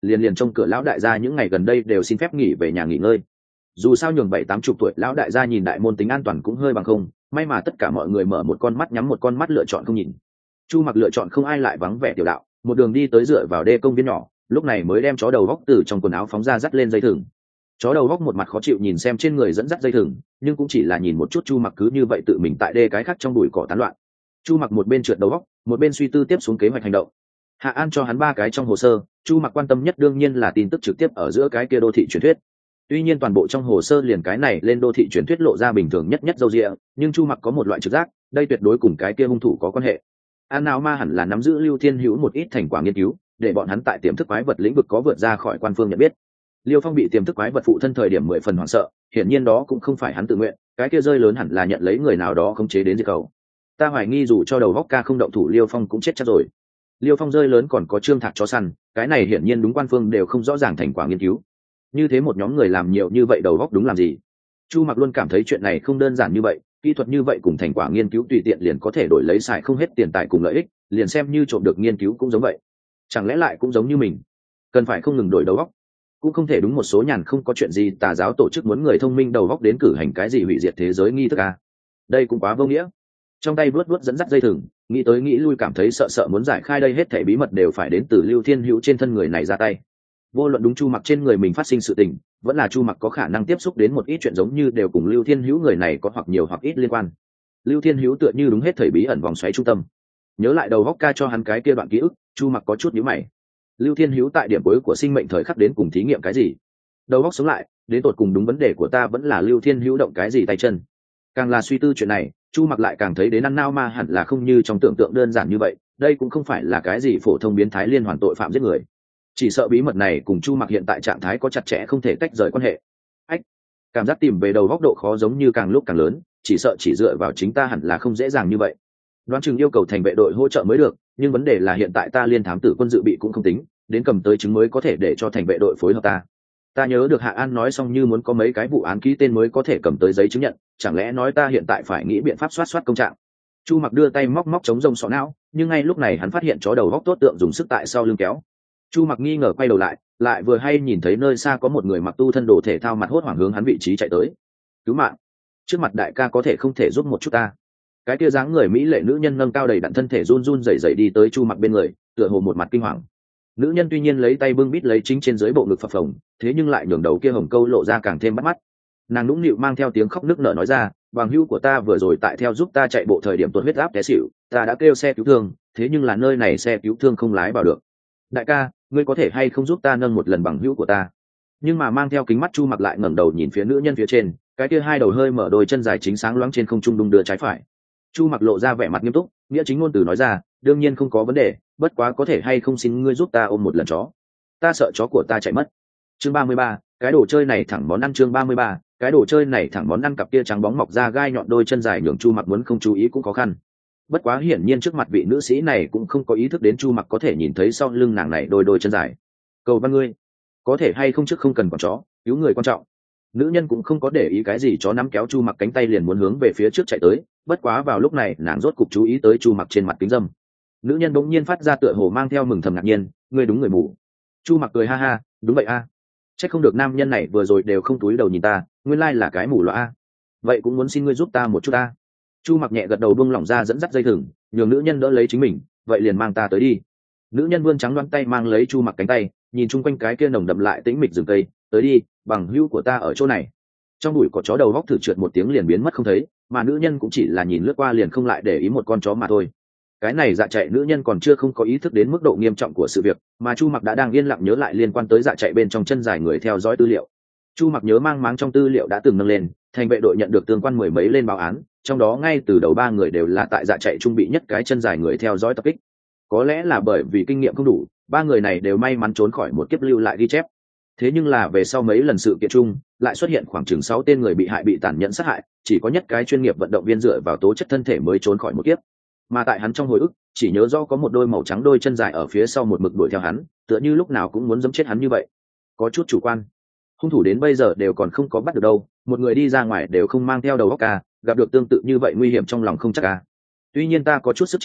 liền trông cửa lão đại gia những ngày gần đây đều xin phép nghỉ về nhà nghỉ ngơi. Dù sao nhường 70-80 tuổi lão đại gia nhìn đại môn tính an toàn cũng hơi bằng không, may mà tất cả mọi người mở một con mắt nhắm một con mắt lựa chọn không nhìn. Chu Mặc lựa chọn không ai lại vắng vẻ tiểu đạo, một đường đi tới dựa vào đê công viên nhỏ, lúc này mới đem chó đầu góc từ trong quần áo phóng ra dắt lên dây thừng. Chó đầu góc một mặt khó chịu nhìn xem trên người dẫn dắt dây thừng, nhưng cũng chỉ là nhìn một chút Chu Mặc cứ như vậy tự mình tại đê cái khác trong bụi cỏ tán loạn. Chu Mặc một bên trượt đầu góc, một bên suy tư tiếp xuống kế hoạch hành động. Hạ An cho hắn 3 cái trong hồ sơ, Chu Mặc quan tâm nhất đương nhiên là tin tức trực tiếp ở giữa cái kia đô thị truyền thuyết. Tuy nhiên toàn bộ trong hồ sơ liền cái này lên đô thị truyền thuyết lộ ra bình thường nhất dâu dịa, nhưng Chu Mặc có một loại trực giác, đây tuyệt đối cùng cái kia hung thủ có quan hệ. An Nao Ma hẳn là nắm giữ Lưu Thiên Hữu một ít thành quả nghiên cứu, để bọn hắn tại tiềm thức quái vật lĩnh vực có vượt ra khỏi quan phương nhận biết. Liêu Phong bị tiềm thức quái vật phụ thân thời điểm 10 phần hoảng sợ, hiển nhiên đó cũng không phải hắn tự nguyện, cái kia rơi lớn hẳn là nhận lấy người nào đó khống chế đến diệt cầu. Ta hoài nghi dù cho đầu góc ca không động thủ Liêu Phong cũng chết chắc rồi. Liêu Phong rơi lớn còn có Trương Thạc chó săn, cái này hiển nhiên đúng quan phương đều không rõ ràng thành quả nghiên cứu. Như thế một nhóm người làm nhiều như vậy đầu góc đúng làm gì? Chu Mặc luôn cảm thấy chuyện này không đơn giản như vậy, kỹ thuật như vậy cùng thành quả nghiên cứu tùy tiện liền có thể đổi lấy xài không hết tiền tài cùng lợi ích, liền xem như trộm được nghiên cứu cũng giống vậy. Chẳng lẽ lại cũng giống như mình, cần phải không ngừng đổi đầu góc? Cũng không thể đúng một số nhàn không có chuyện gì tà giáo tổ chức muốn người thông minh đầu góc đến cử hành cái gì hủy diệt thế giới nghi thức à? Đây cũng quá vô nghĩa. Trong tay vuốt dẫn dắt dây thừng, nghĩ tới nghĩ lui cảm thấy sợ muốn giải khai đây hết thảy bí mật đều phải đến từ Lưu Thiên Hữu trên thân người này ra tay. Vô luận đúng Chu Mặc trên người mình phát sinh sự tình, vẫn là Chu Mặc có khả năng tiếp xúc đến một ít chuyện giống như đều cùng Lưu Thiên Hữu người này có hoặc nhiều hoặc ít liên quan. Lưu Thiên Hữu tựa như đúng hết thảy bí ẩn vòng xoáy trung tâm. Nhớ lại đầu góc ca cho hắn cái kia đoạn ký ức, Chu Mặc có chút nhíu mày. Lưu Thiên Hữu tại điểm cuối của sinh mệnh thời khắc đến cùng thí nghiệm cái gì? Đầu góc sống lại, đến tột cùng đúng vấn đề của ta vẫn là Lưu Thiên Hữu động cái gì tay chân. Càng là suy tư chuyện này, Chu Mặc lại càng thấy đến An Nao Ma hẳn là không như trong tưởng tượng đơn giản như vậy, đây cũng không phải là cái gì phổ thông biến thái liên hoàn tội phạm giết người. Chỉ sợ bí mật này cùng Chu Mặc hiện tại trạng thái có chặt chẽ không thể tách rời quan hệ. Ách, cảm giác tìm về đầu góc độ khó giống như càng lúc càng lớn, chỉ sợ chỉ dựa vào chính ta hẳn là không dễ dàng như vậy. Đoán chừng yêu cầu thành vệ đội hỗ trợ mới được, nhưng vấn đề là hiện tại ta liên thám tử quân dự bị cũng không tính, đến cầm tới chứng mới có thể để cho thành vệ đội phối hợp ta. Ta nhớ được Hạ An nói xong như muốn có mấy cái vụ án ký tên mới có thể cầm tới giấy chứng nhận, chẳng lẽ nói ta hiện tại phải nghĩ biện pháp soát công trạng? Chu Mặc đưa tay móc chống rông sọ não, nhưng ngay lúc này hắn phát hiện chó đầu góc tốt tượng dùng sức tại sau lưng kéo. Chu Mặc nghi ngờ quay đầu lại vừa hay nhìn thấy nơi xa có một người mặc tu thân đồ thể thao mặt hốt hoảng hướng hắn vị trí chạy tới. Cứu mạng! Trước mặt đại ca có thể không thể giúp một chút ta? Cái kia dáng người mỹ lệ nữ nhân nâng cao đầy đặn thân thể run run rẩy rẩy đi tới Chu Mặc bên người, tựa hồ một mặt kinh hoàng. Nữ nhân tuy nhiên lấy tay bưng bít lấy chính trên dưới bộ ngực phập phồng, thế nhưng lại nhường đầu kia hồng câu lộ ra càng thêm bắt mắt. Nàng nũng nịu mang theo tiếng khóc nức nở nói ra, bằng hữu của ta vừa rồi tại theo giúp ta chạy bộ thời điểm tuột huyết áp té xỉu, ta đã kêu xe cứu thương, thế nhưng là nơi này xe cứu thương không lái vào được. Đại ca, ngươi có thể hay không giúp ta nâng một lần bằng hữu của ta? Nhưng mà mang theo kính mắt Chu Mặc lại ngẩng đầu nhìn phía nữ nhân phía trên, cái kia hai đầu hơi mở đôi chân dài chính sáng loáng trên không trung đung đưa trái phải. Chu Mặc lộ ra vẻ mặt nghiêm túc, nghĩa chính ngôn từ nói ra, đương nhiên không có vấn đề, bất quá có thể hay không xin ngươi giúp ta ôm một lần chó, ta sợ chó của ta chạy mất. Chương 33, cái đồ chơi này thẳng món ăn. Chương 33, cái đồ chơi này thẳng món ăn. Cặp kia trắng bóng mọc ra gai nhọn đôi chân dài nhường Chu Mặc muốn không chú ý cũng khó khăn. Bất quá hiển nhiên trước mặt vị nữ sĩ này cũng không có ý thức đến Chu Mặc có thể nhìn thấy sau lưng nàng này đôi chân dài. Cầu văn ngươi, có thể hay không trước không cần con chó, cứu người quan trọng. Nữ nhân cũng không có để ý cái gì, chó nắm kéo Chu Mặc cánh tay liền muốn hướng về phía trước chạy tới, bất quá vào lúc này nàng rốt cục chú ý tới Chu Mặc trên mặt kính dâm. Nữ nhân bỗng nhiên phát ra tựa hồ mang theo mừng thầm ngạc nhiên, ngươi đúng người mù. Chu Mặc cười ha ha, đúng vậy a. Chắc không được nam nhân này vừa rồi đều không túi đầu nhìn ta, nguyên lai là cái mù loa a. Vậy cũng muốn xin ngươi giúp ta một chút a. Chu Mặc nhẹ gật đầu buông lỏng ra dẫn dắt dây thừng, nhường nữ nhân đỡ lấy chính mình, vậy liền mang ta tới đi. Nữ nhân vươn trắng đoán tay mang lấy Chu Mặc cánh tay, nhìn chung quanh cái kia nồng đậm lại tĩnh mịch rừng cây, tới đi, bằng hữu của ta ở chỗ này. Trong bụi có chó đầu góc thử trượt một tiếng liền biến mất không thấy, mà nữ nhân cũng chỉ là nhìn lướt qua liền không lại để ý một con chó mà thôi. Cái này dạ chạy nữ nhân còn chưa không có ý thức đến mức độ nghiêm trọng của sự việc, mà Chu Mặc đã đang yên lặng nhớ lại liên quan tới dạ chạy bên trong chân dài người theo dõi tư liệu. Chu Mặc nhớ mang máng trong tư liệu đã từng nâng lên, thành vệ đội nhận được tương quan mười mấy lên báo án, trong đó ngay từ đầu 3 người đều là tại dạ chạy trung bị nhất cái chân dài người theo dõi tập kích. Có lẽ là bởi vì kinh nghiệm không đủ, 3 người này đều may mắn trốn khỏi một kiếp lưu lại ghi chép. Thế nhưng là về sau mấy lần sự kiện chung, lại xuất hiện khoảng chừng 6 tên người bị hại bị tàn nhẫn sát hại, chỉ có nhất cái chuyên nghiệp vận động viên dựa vào tố chất thân thể mới trốn khỏi một kiếp. Mà tại hắn trong hồi ức, chỉ nhớ rõ có một đôi màu trắng đôi chân dài ở phía sau một mực đuổi theo hắn, tựa như lúc nào cũng muốn giẫm chết hắn như vậy. Có chút chủ quan. Hung thủ đến bây giờ đều còn không có bắt được đâu, một người đi ra ngoài đều không mang theo đầu óc ca, gặp được tương tự như vậy nguy hiểm trong lòng không chắc ca. Tuy nhiên ta có chút sức chiến đấu,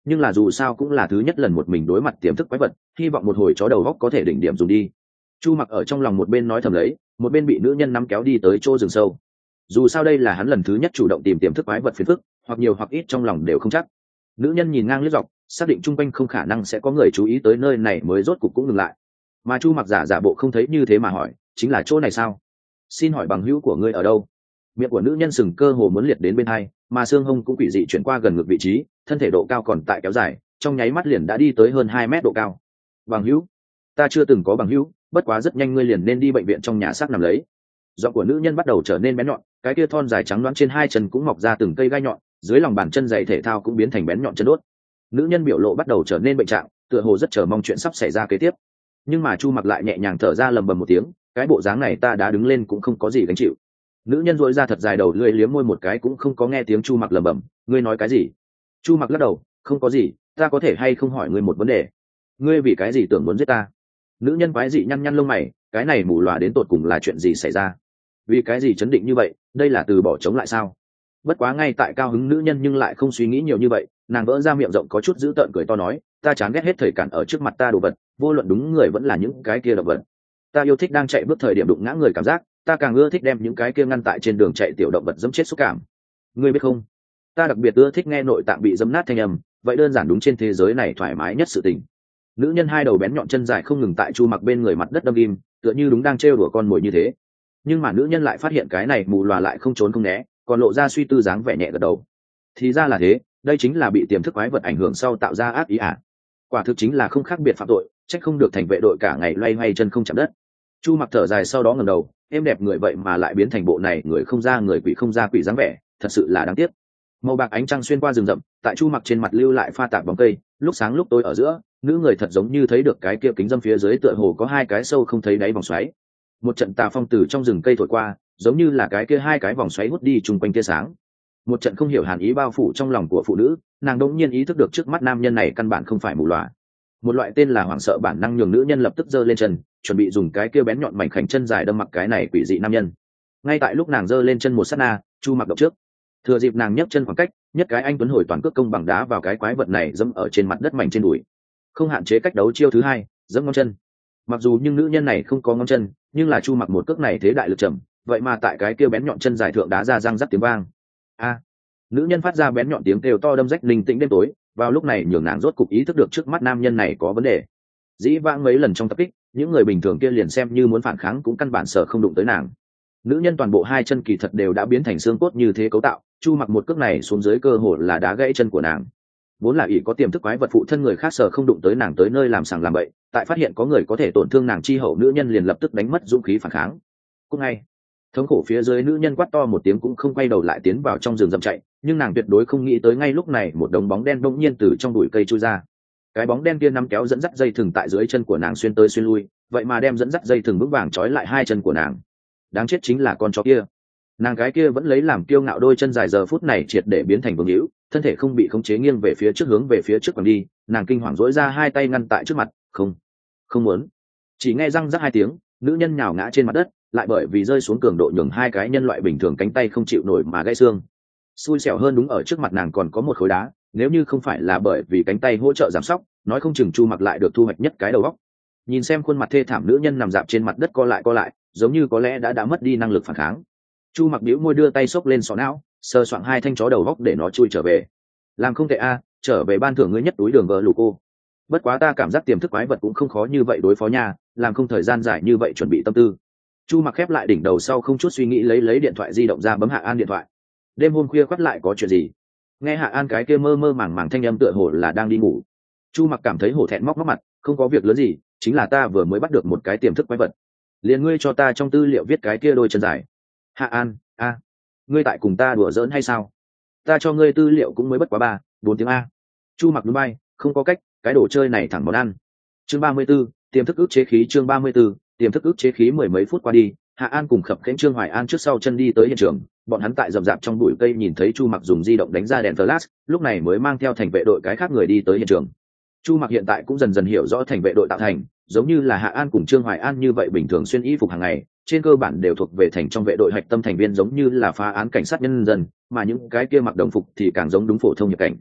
nhưng là dù sao cũng là thứ nhất lần một mình đối mặt tiềm thức quái vật, hy vọng một hồi chó đầu góc có thể đỉnh điểm dùng đi. Chu Mặc ở trong lòng một bên nói thầm lấy, một bên bị nữ nhân nắm kéo đi tới chỗ rừng sâu. Dù sao đây là hắn lần thứ nhất chủ động tìm tiềm thức quái vật phiền phức, hoặc nhiều hoặc ít trong lòng đều không chắc. Nữ nhân nhìn ngang liếc dọc, xác định chung quanh không khả năng sẽ có người chú ý tới nơi này mới rốt cục cũng ngừng lại. Mà Chu Mặc giả bộ không thấy như thế mà hỏi, chính là chỗ này sao? Xin hỏi bằng hữu của ngươi ở đâu? Miệng của nữ nhân sừng cơ hồ muốn liệt đến bên hai, mà xương hông cũng quỷ dị chuyển qua gần ngực vị trí, thân thể độ cao còn tại kéo dài, trong nháy mắt liền đã đi tới hơn 2 mét độ cao. Bằng hữu? Ta chưa từng có bằng hữu, bất quá rất nhanh ngươi liền nên đi bệnh viện trong nhà xác nằm lấy. Giọng của nữ nhân bắt đầu trở nên bén nhọn, cái kia thon dài trắng loáng trên hai chân cũng mọc ra từng cây gai nhọn, dưới lòng bàn chân giày thể thao cũng biến thành bén nhọn chân đốt. Nữ nhân biểu lộ bắt đầu trở nên bệnh trạng, tựa hồ rất chờ mong chuyện sắp xảy ra kế tiếp. Nhưng mà Chu Mặc lại nhẹ nhàng thở ra lầm bầm một tiếng, cái bộ dáng này ta đã đứng lên cũng không có gì gánh chịu. Nữ nhân duỗi ra thật dài đầu lưỡi liếm môi một cái cũng không có nghe tiếng Chu Mặc lầm bầm, ngươi nói cái gì? Chu Mặc lắc đầu, không có gì, ta có thể hay không hỏi ngươi một vấn đề? Ngươi vì cái gì tưởng muốn giết ta? Nữ nhân quái dị nhăn nhăn lông mày, cái này mù lòa đến tột cùng là chuyện gì xảy ra? Vì cái gì chấn định như vậy, đây là từ bỏ chống lại sao? Bất quá ngay tại cao hứng nữ nhân nhưng lại không suy nghĩ nhiều như vậy, nàng vỡ ra miệng rộng có chút dữ tợn cười to nói, ta chán ghét hết thời cản ở trước mặt ta đồ vật, vô luận đúng người vẫn là những cái kia động vật. Ta yêu thích đang chạy bước thời điểm đụng ngã người cảm giác, ta càng ưa thích đem những cái kia ngăn tại trên đường chạy tiểu động vật dẫm chết xúc cảm. Ngươi biết không, ta đặc biệt ưa thích nghe nội tạng bị dẫm nát thanh âm, vậy đơn giản đúng trên thế giới này thoải mái nhất sự tình. Nữ nhân hai đầu bén nhọn chân dài không ngừng tại Chu Mặc bên người mặt đất đâm ghim, tựa như đúng đang trêu đùa con mồi như thế. Nhưng mà nữ nhân lại phát hiện cái này mù lòa lại không trốn không né, còn lộ ra suy tư dáng vẻ nhẹ gật đầu. Thì ra là thế, đây chính là bị tiềm thức quái vật ảnh hưởng sau tạo ra ác ý à? Quả thực chính là không khác biệt phạm tội, trách không được thành vệ đội cả ngày loay hoay chân không chạm đất. Chu Mặc thở dài sau đó ngẩng đầu, em đẹp người vậy mà lại biến thành bộ này người không ra người quỷ không ra quỷ dáng vẻ, thật sự là đáng tiếc. Màu bạc ánh trăng xuyên qua rừng rậm, tại Chu Mặc trên mặt lưu lại pha tạp bóng cây, lúc sáng lúc tối ở giữa, nữ người thật giống như thấy được cái kia kính dâm phía dưới tựa hồ có hai cái sâu không thấy đáy vòng xoáy. Một trận tà phong từ trong rừng cây thổi qua, giống như là cái kia hai cái vòng xoáy hút đi chung quanh tia sáng. Một trận không hiểu hàn ý bao phủ trong lòng của phụ nữ, nàng đột nhiên ý thức được trước mắt nam nhân này căn bản không phải mù lòa. Một loại tên là hoảng sợ bản năng nhường nữ nhân lập tức giơ lên chân, chuẩn bị dùng cái kia bén nhọn mảnh khảnh chân dài đâm mặc cái này quỷ dị nam nhân. Ngay tại lúc nàng giơ lên chân một sát na, Chu Mặc động trước, thừa dịp nàng nhấc chân khoảng cách, nhất cái anh tuấn hồi toàn cước công bằng đá vào cái quái vật này dẫm ở trên mặt đất mảnh trên đùi. Không hạn chế cách đấu chiêu thứ hai, dẫm ngón chân. Mặc dù nhưng nữ nhân này không có ngón chân, nhưng là Chu Mặc một cước này thế đại lực trầm, vậy mà tại cái kia bén nhọn chân dài thượng đá ra răng rắc tiếng vang. A! Nữ nhân phát ra bén nhọn tiếng kêu to đâm rách linh tĩnh đêm tối, vào lúc này nhường nàng rốt cục ý thức được trước mắt nam nhân này có vấn đề. Dĩ vãng mấy lần trong tập kích, những người bình thường kia liền xem như muốn phản kháng cũng căn bản sở không đụng tới nàng. Nữ nhân toàn bộ hai chân kỳ thật đều đã biến thành xương cốt như thế cấu tạo, Chu Mặc một cước này xuống dưới cơ hồ là đá gãy chân của nàng. Vốn là ỷ có tiềm thức quái vật phụ thân người khác sở không đụng tới nàng tới nơi làm sàng làm bậy, tại phát hiện có người có thể tổn thương nàng chi hậu nữ nhân liền lập tức đánh mất dũng khí phản kháng. Cũng ngay thống khổ phía dưới nữ nhân quát to một tiếng cũng không quay đầu lại tiến vào trong rừng rậm chạy, nhưng nàng tuyệt đối không nghĩ tới ngay lúc này một đống bóng đen bỗng nhiên từ trong bụi cây chui ra. Cái bóng đen kia nắm kéo dẫn dắt dây thừng tại dưới chân của nàng xuyên tới xuyên lui, vậy mà đem dẫn dắt dây thừng vững vàng trói lại hai chân của nàng. Đáng chết chính là con chó kia. Nàng cái kia vẫn lấy làm kiêu ngạo đôi chân dài giờ phút này triệt để biến thành vương hữu, thân thể không bị khống chế nghiêng về phía trước hướng về phía trước còn đi, nàng kinh hoàng dỗi ra hai tay ngăn tại trước mặt, không muốn. Chỉ nghe răng rắc hai tiếng, nữ nhân nhào ngã trên mặt đất, lại bởi vì rơi xuống cường độ nhường hai cái nhân loại bình thường cánh tay không chịu nổi mà gãy xương. Xui xẻo hơn đúng ở trước mặt nàng còn có một khối đá, nếu như không phải là bởi vì cánh tay hỗ trợ giảm sóc, nói không chừng Chu Mặc lại được thu hoạch nhất cái đầu óc. Nhìn xem khuôn mặt thê thảm nữ nhân nằm dạp trên mặt đất co lại, giống như có lẽ đã mất đi năng lực phản kháng. Chu Mặc bĩu môi đưa tay xốc lên sọ não, sờ soạng hai thanh chó đầu óc để nó chui trở về. Làm không tệ a, trở về ban thưởng ngươi nhất túi đường gờ lù cô. Bất quá ta cảm giác tiềm thức quái vật cũng không khó như vậy đối phó nha, làm không thời gian dài như vậy chuẩn bị tâm tư. Chu Mặc khép lại đỉnh đầu sau không chút suy nghĩ lấy điện thoại di động ra bấm Hạ An điện thoại. Đêm hôm khuya quát lại có chuyện gì? Nghe Hạ An cái kia mơ mơ màng màng thanh âm tựa hồ là đang đi ngủ. Chu Mặc cảm thấy hổ thẹn móc mặt, không có việc lớn gì, chính là ta vừa mới bắt được một cái tiềm thức quái vật. Liền ngươi cho ta trong tư liệu viết cái kia đôi chân dài. Hạ An, ngươi tại cùng ta đùa giỡn hay sao? Ta cho ngươi tư liệu cũng mới bất quá 3-4 tiếng a. Chu Mặc núi bay, không có cách, cái đồ chơi này thẳng món ăn. Chương 34, tiềm thức ức chế khí. Chương 34, tiềm thức ức chế khí. Mười mấy phút qua đi, Hạ An cùng Khập Khẽnh Trương Hoài An trước sau chân đi tới hiện trường, bọn hắn tại rậm rạp trong bụi cây nhìn thấy Chu Mặc dùng di động đánh ra đèn flash, lúc này mới mang theo thành vệ đội cái khác người đi tới hiện trường. Chu Mặc hiện tại cũng dần dần hiểu rõ thành vệ đội tạo thành, giống như là Hạ An cùng Trương Hoài An như vậy bình thường xuyên y phục hàng ngày, trên cơ bản đều thuộc về thành trong vệ đội hạch tâm thành viên giống như là phá án cảnh sát nhân dân, mà những cái kia mặc đồng phục thì càng giống đúng phổ thông nhập cảnh.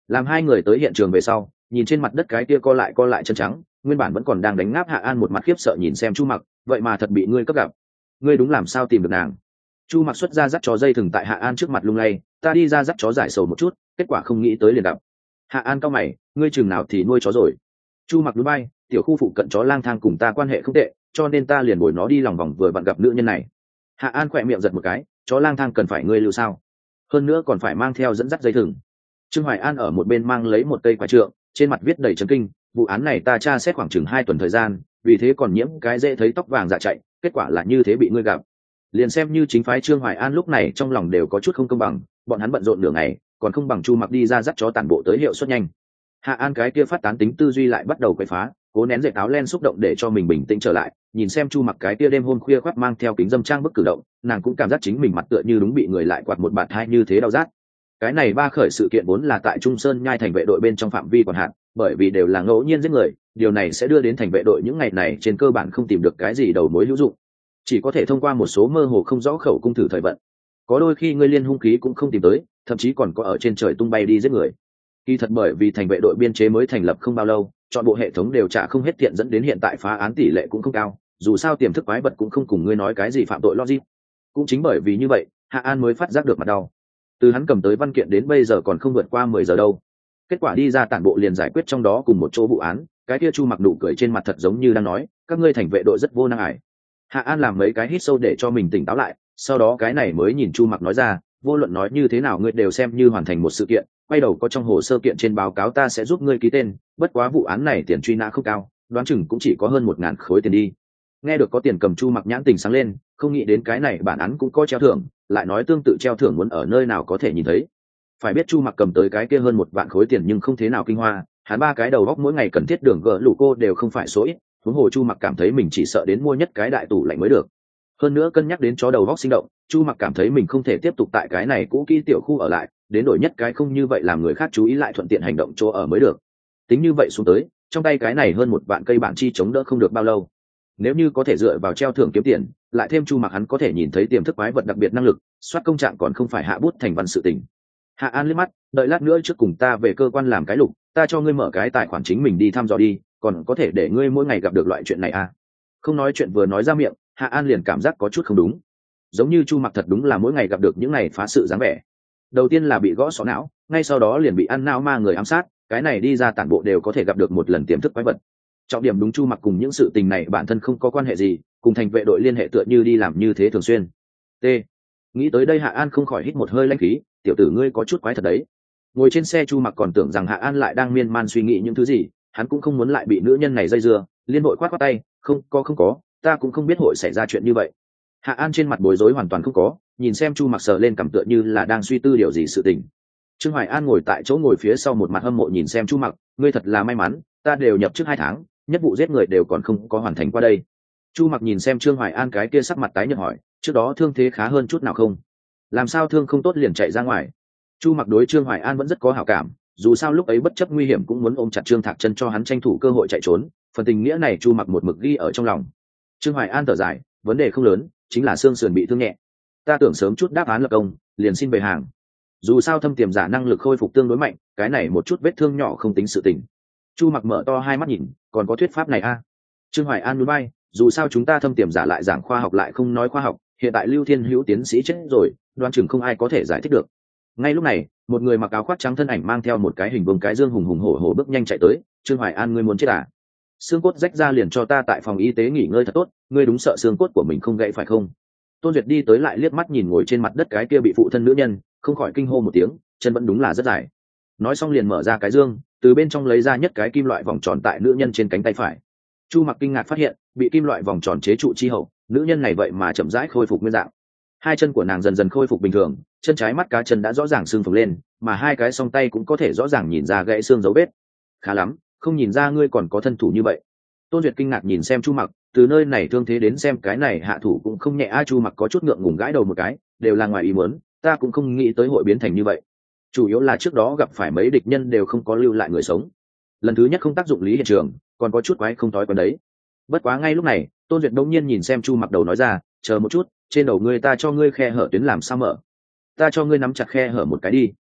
Làm hai người tới hiện trường về sau, nhìn trên mặt đất cái kia co lại chân trắng, nguyên bản vẫn còn đang đánh ngáp Hạ An một mặt khiếp sợ nhìn xem Chu Mặc, vậy mà thật bị ngươi cấp gặp. Ngươi đúng làm sao tìm được nàng? Chu Mặc xuất ra dắt chó dây thừng tại Hạ An trước mặt lung lay, ta đi ra dắt chó giải sầu một chút, kết quả không nghĩ tới liền gặp. Hạ An cao mày, ngươi chừng nào thì nuôi chó rồi? Chu Mặc núi bay, tiểu khu phụ cận chó lang thang cùng ta quan hệ không tệ, cho nên ta liền bồi nó đi lòng vòng vừa vặn gặp nữ nhân này. Hạ An khỏe miệng giật một cái, chó lang thang cần phải ngươi lưu sao? Hơn nữa còn phải mang theo dẫn dắt dây thừng. Trương Hoài An ở một bên mang lấy một cây quái trượng, trên mặt viết đầy chấn kinh, vụ án này ta tra xét khoảng chừng 2 tuần thời gian, vì thế còn nhiễm cái dễ thấy tóc vàng dạ chạy, kết quả là như thế bị ngươi gặp. Liền xem như chính phái Trương Hoài An lúc này trong lòng đều có chút không công bằng, bọn hắn bận rộn nửa ngày, còn không bằng Chu Mặc đi ra dắt chó tản bộ tới hiệu suất nhanh. Hạ An cái kia phát tán tính tư duy lại bắt đầu quậy phá, cố nén dệt áo len xúc động để cho mình bình tĩnh trở lại, nhìn xem Chu Mặc cái kia đêm hôm khuya khoác mang theo kính dâm trang bức cử động, nàng cũng cảm giác chính mình mặt tựa như đúng bị người lại quạt một bạt hai như thế đau rát. Cái này ba khởi sự kiện vốn là tại Trung Sơn Nhai thành vệ đội bên trong phạm vi còn hạn, bởi vì đều là ngẫu nhiên giết người, điều này sẽ đưa đến thành vệ đội những ngày này trên cơ bản không tìm được cái gì đầu mối hữu dụng, chỉ có thể thông qua một số mơ hồ không rõ khẩu cung thử thời vận. Có đôi khi ngươi liên hung khí cũng không tìm tới, thậm chí còn có ở trên trời tung bay đi giết người. Kỳ thật bởi vì thành vệ đội biên chế mới thành lập không bao lâu, chọn bộ hệ thống đều trả không hết tiện dẫn đến hiện tại phá án tỷ lệ cũng không cao, dù sao tiềm thức quái vật cũng không cùng ngươi nói cái gì phạm tội logic. Cũng chính bởi vì như vậy, Hạ An mới phát giác được mặt đau. Từ hắn cầm tới văn kiện đến bây giờ còn không vượt qua 10 giờ đâu. Kết quả đi ra tản bộ liền giải quyết trong đó cùng một chỗ vụ án, cái kia Chu Mặc nụ cười trên mặt thật giống như đang nói, các ngươi thành vệ đội rất vô năng ải. Hạ An làm mấy cái hít sâu để cho mình tỉnh táo lại, sau đó cái này mới nhìn Chu Mặc nói ra, vô luận nói như thế nào ngươi đều xem như hoàn thành một sự kiện, quay đầu có trong hồ sơ kiện trên báo cáo ta sẽ giúp ngươi ký tên, bất quá vụ án này tiền truy nã không cao, đoán chừng cũng chỉ có hơn 1000 khối tiền đi. Nghe được có tiền cầm, Chu Mặc nhãn tình sáng lên, không nghĩ đến cái này bản án cũng có treo thưởng, lại nói tương tự treo thưởng muốn ở nơi nào có thể nhìn thấy. Phải biết Chu Mặc cầm tới cái kia hơn 1 vạn khối tiền nhưng không thế nào kinh hoa, hắn ba cái đầu góc mỗi ngày cần thiết đường gỡ lũ cô đều không phải số ít, huống hồ Chu Mặc cảm thấy mình chỉ sợ đến mua nhất cái đại tủ lạnh mới được. Hơn nữa cân nhắc đến chó đầu góc sinh động, Chu Mặc cảm thấy mình không thể tiếp tục tại cái này cũ kỹ tiểu khu ở lại, đến đổi nhất cái không như vậy làm người khác chú ý lại thuận tiện hành động chỗ ở mới được. Tính như vậy xuống tới, trong tay cái này hơn 1 vạn cây bản chi chống đỡ không được bao lâu. Nếu như có thể dựa vào treo thưởng kiếm tiền, lại thêm Chu Mặc hắn có thể nhìn thấy tiềm thức quái vật đặc biệt năng lực, soát công trạng còn không phải hạ bút thành văn sự tình. Hạ An liếc mắt, đợi lát nữa trước cùng ta về cơ quan làm cái lục, ta cho ngươi mở cái tài khoản chính mình đi thăm dò đi, còn có thể để ngươi mỗi ngày gặp được loại chuyện này à. Không nói chuyện vừa nói ra miệng, Hạ An liền cảm giác có chút không đúng, giống như Chu Mặc thật đúng là mỗi ngày gặp được những này phá sự dáng vẻ. Đầu tiên là bị gõ xó não, ngay sau đó liền bị ăn não ma người ám sát, cái này đi ra tản bộ đều có thể gặp được một lần tiềm thức quái vật. Trọng điểm đúng Chu Mặc cùng những sự tình này bản thân không có quan hệ gì, cùng thành vệ đội liên hệ tựa như đi làm như thế thường xuyên. T. Nghĩ tới đây Hạ An không khỏi hít một hơi lãnh khí, tiểu tử ngươi có chút quái thật đấy. Ngồi trên xe Chu Mặc còn tưởng rằng Hạ An lại đang miên man suy nghĩ những thứ gì, hắn cũng không muốn lại bị nữ nhân này dây dưa, liên hội khoát tay, không có, ta cũng không biết hội xảy ra chuyện như vậy. Hạ An trên mặt bối rối hoàn toàn không có, nhìn xem Chu Mặc sờ lên cằm tựa như là đang suy tư điều gì sự tình. Trương Hoài An ngồi tại chỗ ngồi phía sau một mặt hâm mộ nhìn xem Chu Mặc, ngươi thật là may mắn, ta đều nhập trước 2 tháng, nhất vụ giết người đều còn không có hoàn thành qua đây. Chu Mặc nhìn xem Trương Hoài An cái kia sắc mặt tái nhợt hỏi, trước đó thương thế khá hơn chút nào không? Làm sao thương không tốt liền chạy ra ngoài? Chu Mặc đối Trương Hoài An vẫn rất có hảo cảm, dù sao lúc ấy bất chấp nguy hiểm cũng muốn ôm chặt Trương Thạc Chân cho hắn tranh thủ cơ hội chạy trốn, phần tình nghĩa này Chu Mặc một mực ghi ở trong lòng. Trương Hoài An thở dài, vấn đề không lớn, chính là xương sườn bị thương nhẹ. Ta tưởng sớm chút đáp án lập công, liền xin về hàng. Dù sao thâm tiềm giả năng lực khôi phục tương đối mạnh, cái này một chút vết thương nhỏ không tính sự tình. Chu Mặc mở to hai mắt nhìn, còn có thuyết pháp này a? Trương Hoài An nhún vai, dù sao chúng ta thâm tiềm giả lại giảng khoa học lại không nói khoa học, hiện tại Lưu Thiên Hữu tiến sĩ chết rồi, đoán chừng không ai có thể giải thích được. Ngay lúc này, một người mặc áo khoác trắng thân ảnh mang theo một cái hình vuông cái dương hùng hùng hổ hổ bước nhanh chạy tới. Trương Hoài An, ngươi muốn chết à? Xương cốt rách ra liền cho ta tại phòng y tế nghỉ ngơi thật tốt, ngươi đúng sợ xương cốt của mình không gãy phải không? Tôn Duyệt đi tới lại liếc mắt nhìn ngồi trên mặt đất cái kia bị phụ thân nữ nhân, không khỏi kinh hô một tiếng, chân vẫn đúng là rất dài. Nói xong liền mở ra cái dương, từ bên trong lấy ra nhất cái kim loại vòng tròn tại nữ nhân trên cánh tay phải. Chu Mặc kinh ngạc phát hiện, bị kim loại vòng tròn chế trụ chi hậu, nữ nhân này vậy mà chậm rãi khôi phục nguyên dạng. Hai chân của nàng dần dần khôi phục bình thường, chân trái mắt cá chân đã rõ ràng xương phồng lên, mà hai cái song tay cũng có thể rõ ràng nhìn ra gãy xương dấu vết. Khá lắm, không nhìn ra ngươi còn có thân thủ như vậy. Tôn Duyệt kinh ngạc nhìn xem Chu Mặc, từ nơi này thương thế đến xem cái này hạ thủ cũng không nhẹ a. Chu Mặc có chút ngượng ngùng gãi đầu một cái, đều là ngoài ý muốn, ta cũng không nghĩ tới hội biến thành như vậy. Chủ yếu là trước đó gặp phải mấy địch nhân đều không có lưu lại người sống, lần thứ nhất không tác dụng lý hiện trường, còn có chút quái không thói quen đấy. Bất quá ngay lúc này, Tôn Duyệt đông nhiên nhìn xem Chu Mặc đầu nói ra, chờ một chút, trên đầu ngươi ta cho ngươi khe hở tuyến làm sao mở, ta cho ngươi nắm chặt khe hở một cái đi.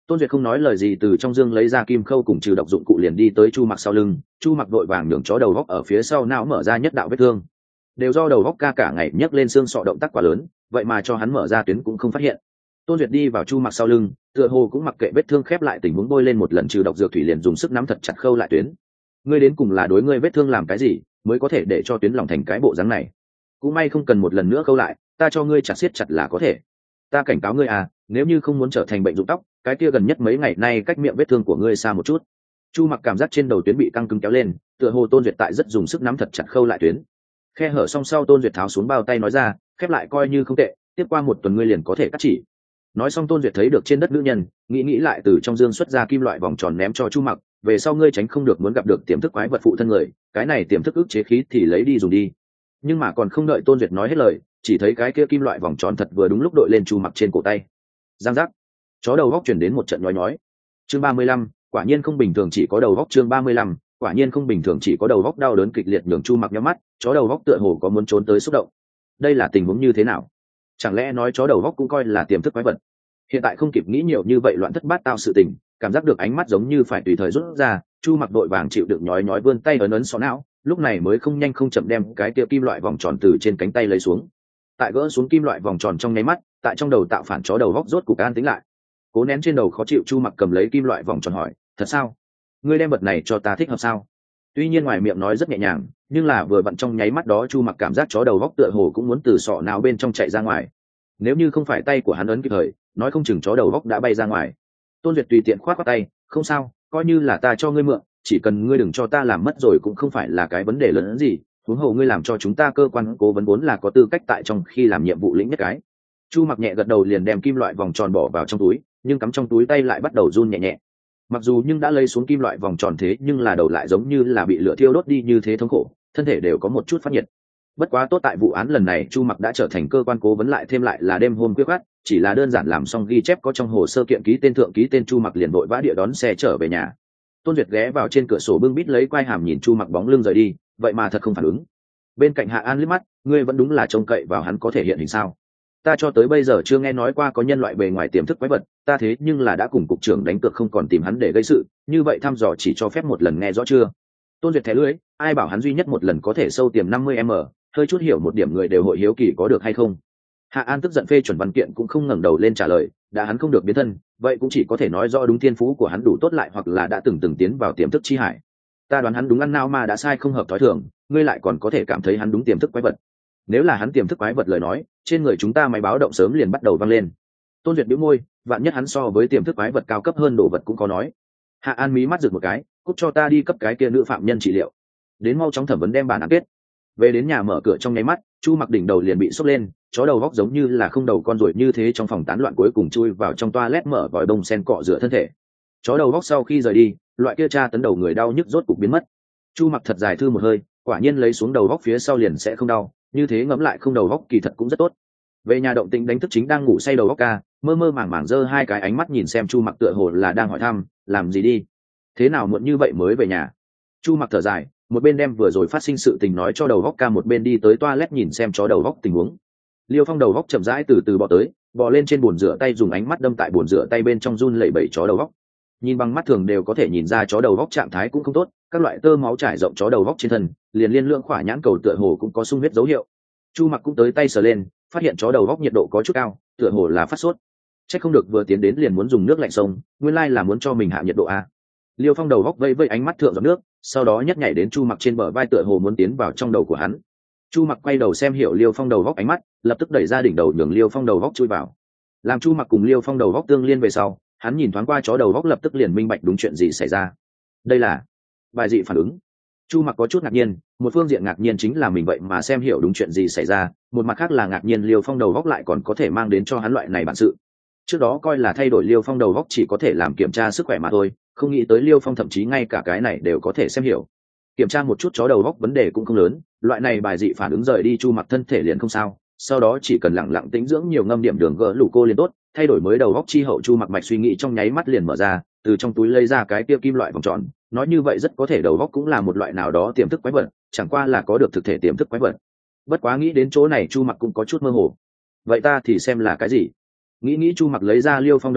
Tôn Duyệt không nói lời gì, từ trong dương lấy ra kim khâu cùng trừ độc dụng cụ liền đi tới Chu Mặc sau lưng. Chu Mặc vội vàng nhường chó đầu góc ở phía sau não mở ra nhất đạo vết thương, đều do đầu góc ca cả ngày nhấc lên xương sọ động tác quá lớn, vậy mà cho hắn mở ra tuyến cũng không phát hiện. Tôn Duyệt đi vào Chu Mặc sau lưng, tựa hồ cũng mặc kệ vết thương khép lại tình huống, bôi lên một lần trừ độc dược thủy liền dùng sức nắm thật chặt khâu lại tuyến. Ngươi đến cùng là đối ngươi vết thương làm cái gì mới có thể để cho tuyến lỏng thành cái bộ dáng này? Cũng may không cần một lần nữa khâu lại, ta cho ngươi chặt siết chặt là có thể. Ta cảnh cáo ngươi à, nếu như không muốn trở thành bệnh rụng tóc, cái kia gần nhất mấy ngày nay cách miệng vết thương của ngươi xa một chút. Chu Mặc cảm giác trên đầu tuyến bị căng cứng kéo lên, tựa hồ Tôn Duyệt tại rất dùng sức nắm thật chặt khâu lại tuyến. Khe hở xong sau, Tôn Duyệt tháo xuống bao tay nói ra, khép lại coi như không tệ, tiếp qua một tuần ngươi liền có thể cắt chỉ. Nói xong Tôn Duyệt thấy được trên đất nữ nhân, nghĩ lại từ trong dương xuất ra kim loại vòng tròn ném cho Chu Mặc, về sau ngươi tránh không được muốn gặp được tiềm thức quái vật phụ thân người, cái này tiềm thức ức chế khí thì lấy đi dùng đi. Nhưng mà còn không đợi Tôn Duyệt nói hết lời, chỉ thấy cái kia kim loại vòng tròn thật vừa đúng lúc đội lên Chu Mặc trên cổ tay. Giang giác, chó đầu góc chuyển đến một trận nhói nhói. Chương 35, quả nhiên không bình thường chỉ có đầu góc. Chương 35, quả nhiên không bình thường chỉ có đầu góc. Đau đớn kịch liệt nhường Chu Mặc nhắm mắt, chó đầu góc tựa hồ có muốn trốn tới xúc động. Đây là tình huống như thế nào? Chẳng lẽ nói chó đầu góc cũng coi là tiềm thức quái vật? Hiện tại không kịp nghĩ nhiều như vậy loạn thất bát tao sự tình, cảm giác được ánh mắt giống như phải tùy thời rút ra, Chu Mặc đội vàng chịu đựng nhói nhói vươn tay ấn sọ não, lúc này mới không nhanh không chậm đem cái kia kim loại vòng tròn từ trên cánh tay lấy xuống. Tại gỡ xuống kim loại vòng tròn trong nháy mắt, tại trong đầu tạo phản chó đầu góc rốt cục an tĩnh lại. Cố nén trên đầu khó chịu, Chu Mặc cầm lấy kim loại vòng tròn hỏi, thật sao? Ngươi đem vật này cho ta thích hợp sao? Tuy nhiên ngoài miệng nói rất nhẹ nhàng, nhưng là vừa vặn trong nháy mắt đó Chu Mặc cảm giác chó đầu góc tựa hồ cũng muốn từ sọ não bên trong chạy ra ngoài. Nếu như không phải tay của hắn ấn kịp thời, nói không chừng chó đầu góc đã bay ra ngoài. Tôn Duyệt tùy tiện khoát qua tay, không sao, coi như là ta cho ngươi mượn, chỉ cần ngươi đừng cho ta làm mất rồi cũng không phải là cái vấn đề lớn hơn gì. Huống hồ ngươi làm cho chúng ta cơ quan cố vấn vốn là có tư cách tại trong khi làm nhiệm vụ lĩnh nhất cái. Chu Mặc nhẹ gật đầu liền đem kim loại vòng tròn bỏ vào trong túi, nhưng cắm trong túi tay lại bắt đầu run nhẹ nhẹ. Mặc dù nhưng đã lấy xuống kim loại vòng tròn thế nhưng là đầu lại giống như là bị lửa thiêu đốt đi như thế thống khổ, thân thể đều có một chút phát nhiệt. Bất quá tốt tại vụ án lần này Chu Mặc đã trở thành cơ quan cố vấn, lại thêm lại là đêm hôm khuya khoắt, chỉ là đơn giản làm xong ghi chép có trong hồ sơ kiện ký tên thượng ký tên, Chu Mặc liền vội vã địa đón xe trở về nhà. Tôn Duyệt ghé vào trên cửa sổ bưng bít lấy quai hàm nhìn Chu Mặc bóng lưng rời đi, vậy mà thật không phản ứng. Bên cạnh Hạ An liếc mắt, ngươi vẫn đúng là trông cậy vào hắn có thể hiện hình sao? Ta cho tới bây giờ chưa nghe nói qua có nhân loại bề ngoài tiềm thức quái vật, ta thế nhưng là đã cùng cục trưởng đánh cược không còn tìm hắn để gây sự, như vậy thăm dò chỉ cho phép một lần, nghe rõ chưa? Tôn Duyệt thẻ lưỡi, ai bảo hắn duy nhất một lần có thể sâu tiềm 50m, hơi chút hiểu một điểm người đều hội hiếu kỳ có được hay không. Hạ An tức giận phê chuẩn văn kiện cũng không ngẩng đầu lên trả lời, đã hắn không được biến thân, vậy cũng chỉ có thể nói rõ đúng thiên phú của hắn đủ tốt, lại hoặc là đã từng tiến vào tiềm thức chi hải. Ta đoán hắn đúng ăn nao mà đã sai không hợp thói thường, ngươi lại còn có thể cảm thấy hắn đúng tiềm thức quái vật. Nếu là hắn tiềm thức quái vật lời nói, trên người chúng ta máy báo động sớm liền bắt đầu vang lên. Tôn Duyệt bĩu môi, vạn nhất hắn so với tiềm thức quái vật cao cấp hơn đồ vật cũng có nói. Hạ An mí mắt rực một cái, cút cho ta đi cấp cái kia nữ phạm nhân trị liệu. Đến mau chóng thẩm vấn đem bản án kết. Về đến nhà mở cửa trong nháy mắt, Chu Mặc đỉnh đầu liền bị sốc lên, chó đầu góc giống như là không đầu con ruồi như thế trong phòng tán loạn, cuối cùng chui vào trong toilet mở vòi bông sen cọ rửa thân thể. Chó đầu góc sau khi rời đi, loại kia tra tấn đầu người đau nhức rốt cục biến mất. Chu Mặc thật dài thư một hơi, quả nhiên lấy xuống đầu góc phía sau liền sẽ không đau, như thế ngẫm lại không đầu góc kỳ thật cũng rất tốt. Về nhà động tĩnh đánh thức chính đang ngủ say đầu góc ca, mơ mơ màng màng giơ hai cái ánh mắt nhìn xem Chu Mặc, tựa hồ là đang hỏi thăm, làm gì đi? Thế nào muộn như vậy mới về nhà? Chu Mặc thở dài, một bên đem vừa rồi phát sinh sự tình nói cho đầu góc ca, một bên đi tới toilet nhìn xem chó đầu góc tình huống. Liêu Phong đầu góc chậm rãi từ từ bò tới, bò lên trên bồn rửa tay, dùng ánh mắt đâm tại bồn rửa tay bên trong run lẩy bẩy chó đầu góc. Nhìn bằng mắt thường đều có thể nhìn ra chó đầu góc trạng thái cũng không tốt, các loại tơ máu trải rộng chó đầu góc trên thân, liền liên lượng khỏa nhãn cầu tựa hồ cũng có sung huyết dấu hiệu. Chu Mặc cũng tới tay sờ lên, phát hiện chó đầu góc nhiệt độ có chút cao, tựa hồ là phát sốt. Chắc không được vừa tiến đến liền muốn dùng nước lạnh sông, nguyên lai là muốn cho mình hạ nhiệt độ a. Liêu Phong đầu góc vây vây ánh mắt thượng giọt nước, sau đó nhấc nhảy đến Chu Mặc trên bờ vai, tựa hồ muốn tiến vào trong đầu của hắn. Chu Mặc quay đầu xem hiểu Liêu Phong đầu góc ánh mắt, lập tức đẩy ra đỉnh đầu nhường Liêu Phong đầu góc chui vào. Làm Chu Mặc cùng Liêu Phong đầu góc tương liên về sau, hắn nhìn thoáng qua chó đầu góc lập tức liền minh bạch đúng chuyện gì xảy ra. Đây là bài dị phản ứng. Chu Mặc có chút ngạc nhiên, một phương diện ngạc nhiên chính là mình vậy mà xem hiểu đúng chuyện gì xảy ra, một mặt khác là ngạc nhiên Liêu Phong đầu góc lại còn có thể mang đến cho hắn loại này bản sự. Trước đó coi là thay đổi Liêu Phong đầu góc chỉ có thể làm kiểm tra sức khỏe mà thôi, không nghĩ tới Liêu Phong thậm chí ngay cả cái này đều có thể xem hiểu. Kiểm tra một chút chó đầu góc vấn đề cũng không lớn, loại này bài dị phản ứng rời đi Chu Mặc thân thể liền không sao, sau đó chỉ cần lặng lặng tĩnh dưỡng nhiều ngâm điểm đường gỡ lũ cô liền tốt. Thay đổi mới đầu góc chi hậu, Chu Mặc mạch suy nghĩ trong nháy mắt liền mở ra, từ trong túi lấy ra cái kia kim loại vòng tròn, nói như vậy rất có thể đầu góc cũng là một loại nào đó tiềm thức quái vật, chẳng qua là có được thực thể tiềm thức quái vật. Bất quá nghĩ đến chỗ này Chu Mặc cũng có chút mơ hồ. Vậy ta thì xem là cái gì? Nghĩ Chu Mặc lấy ra Liêu Phong đầu góc,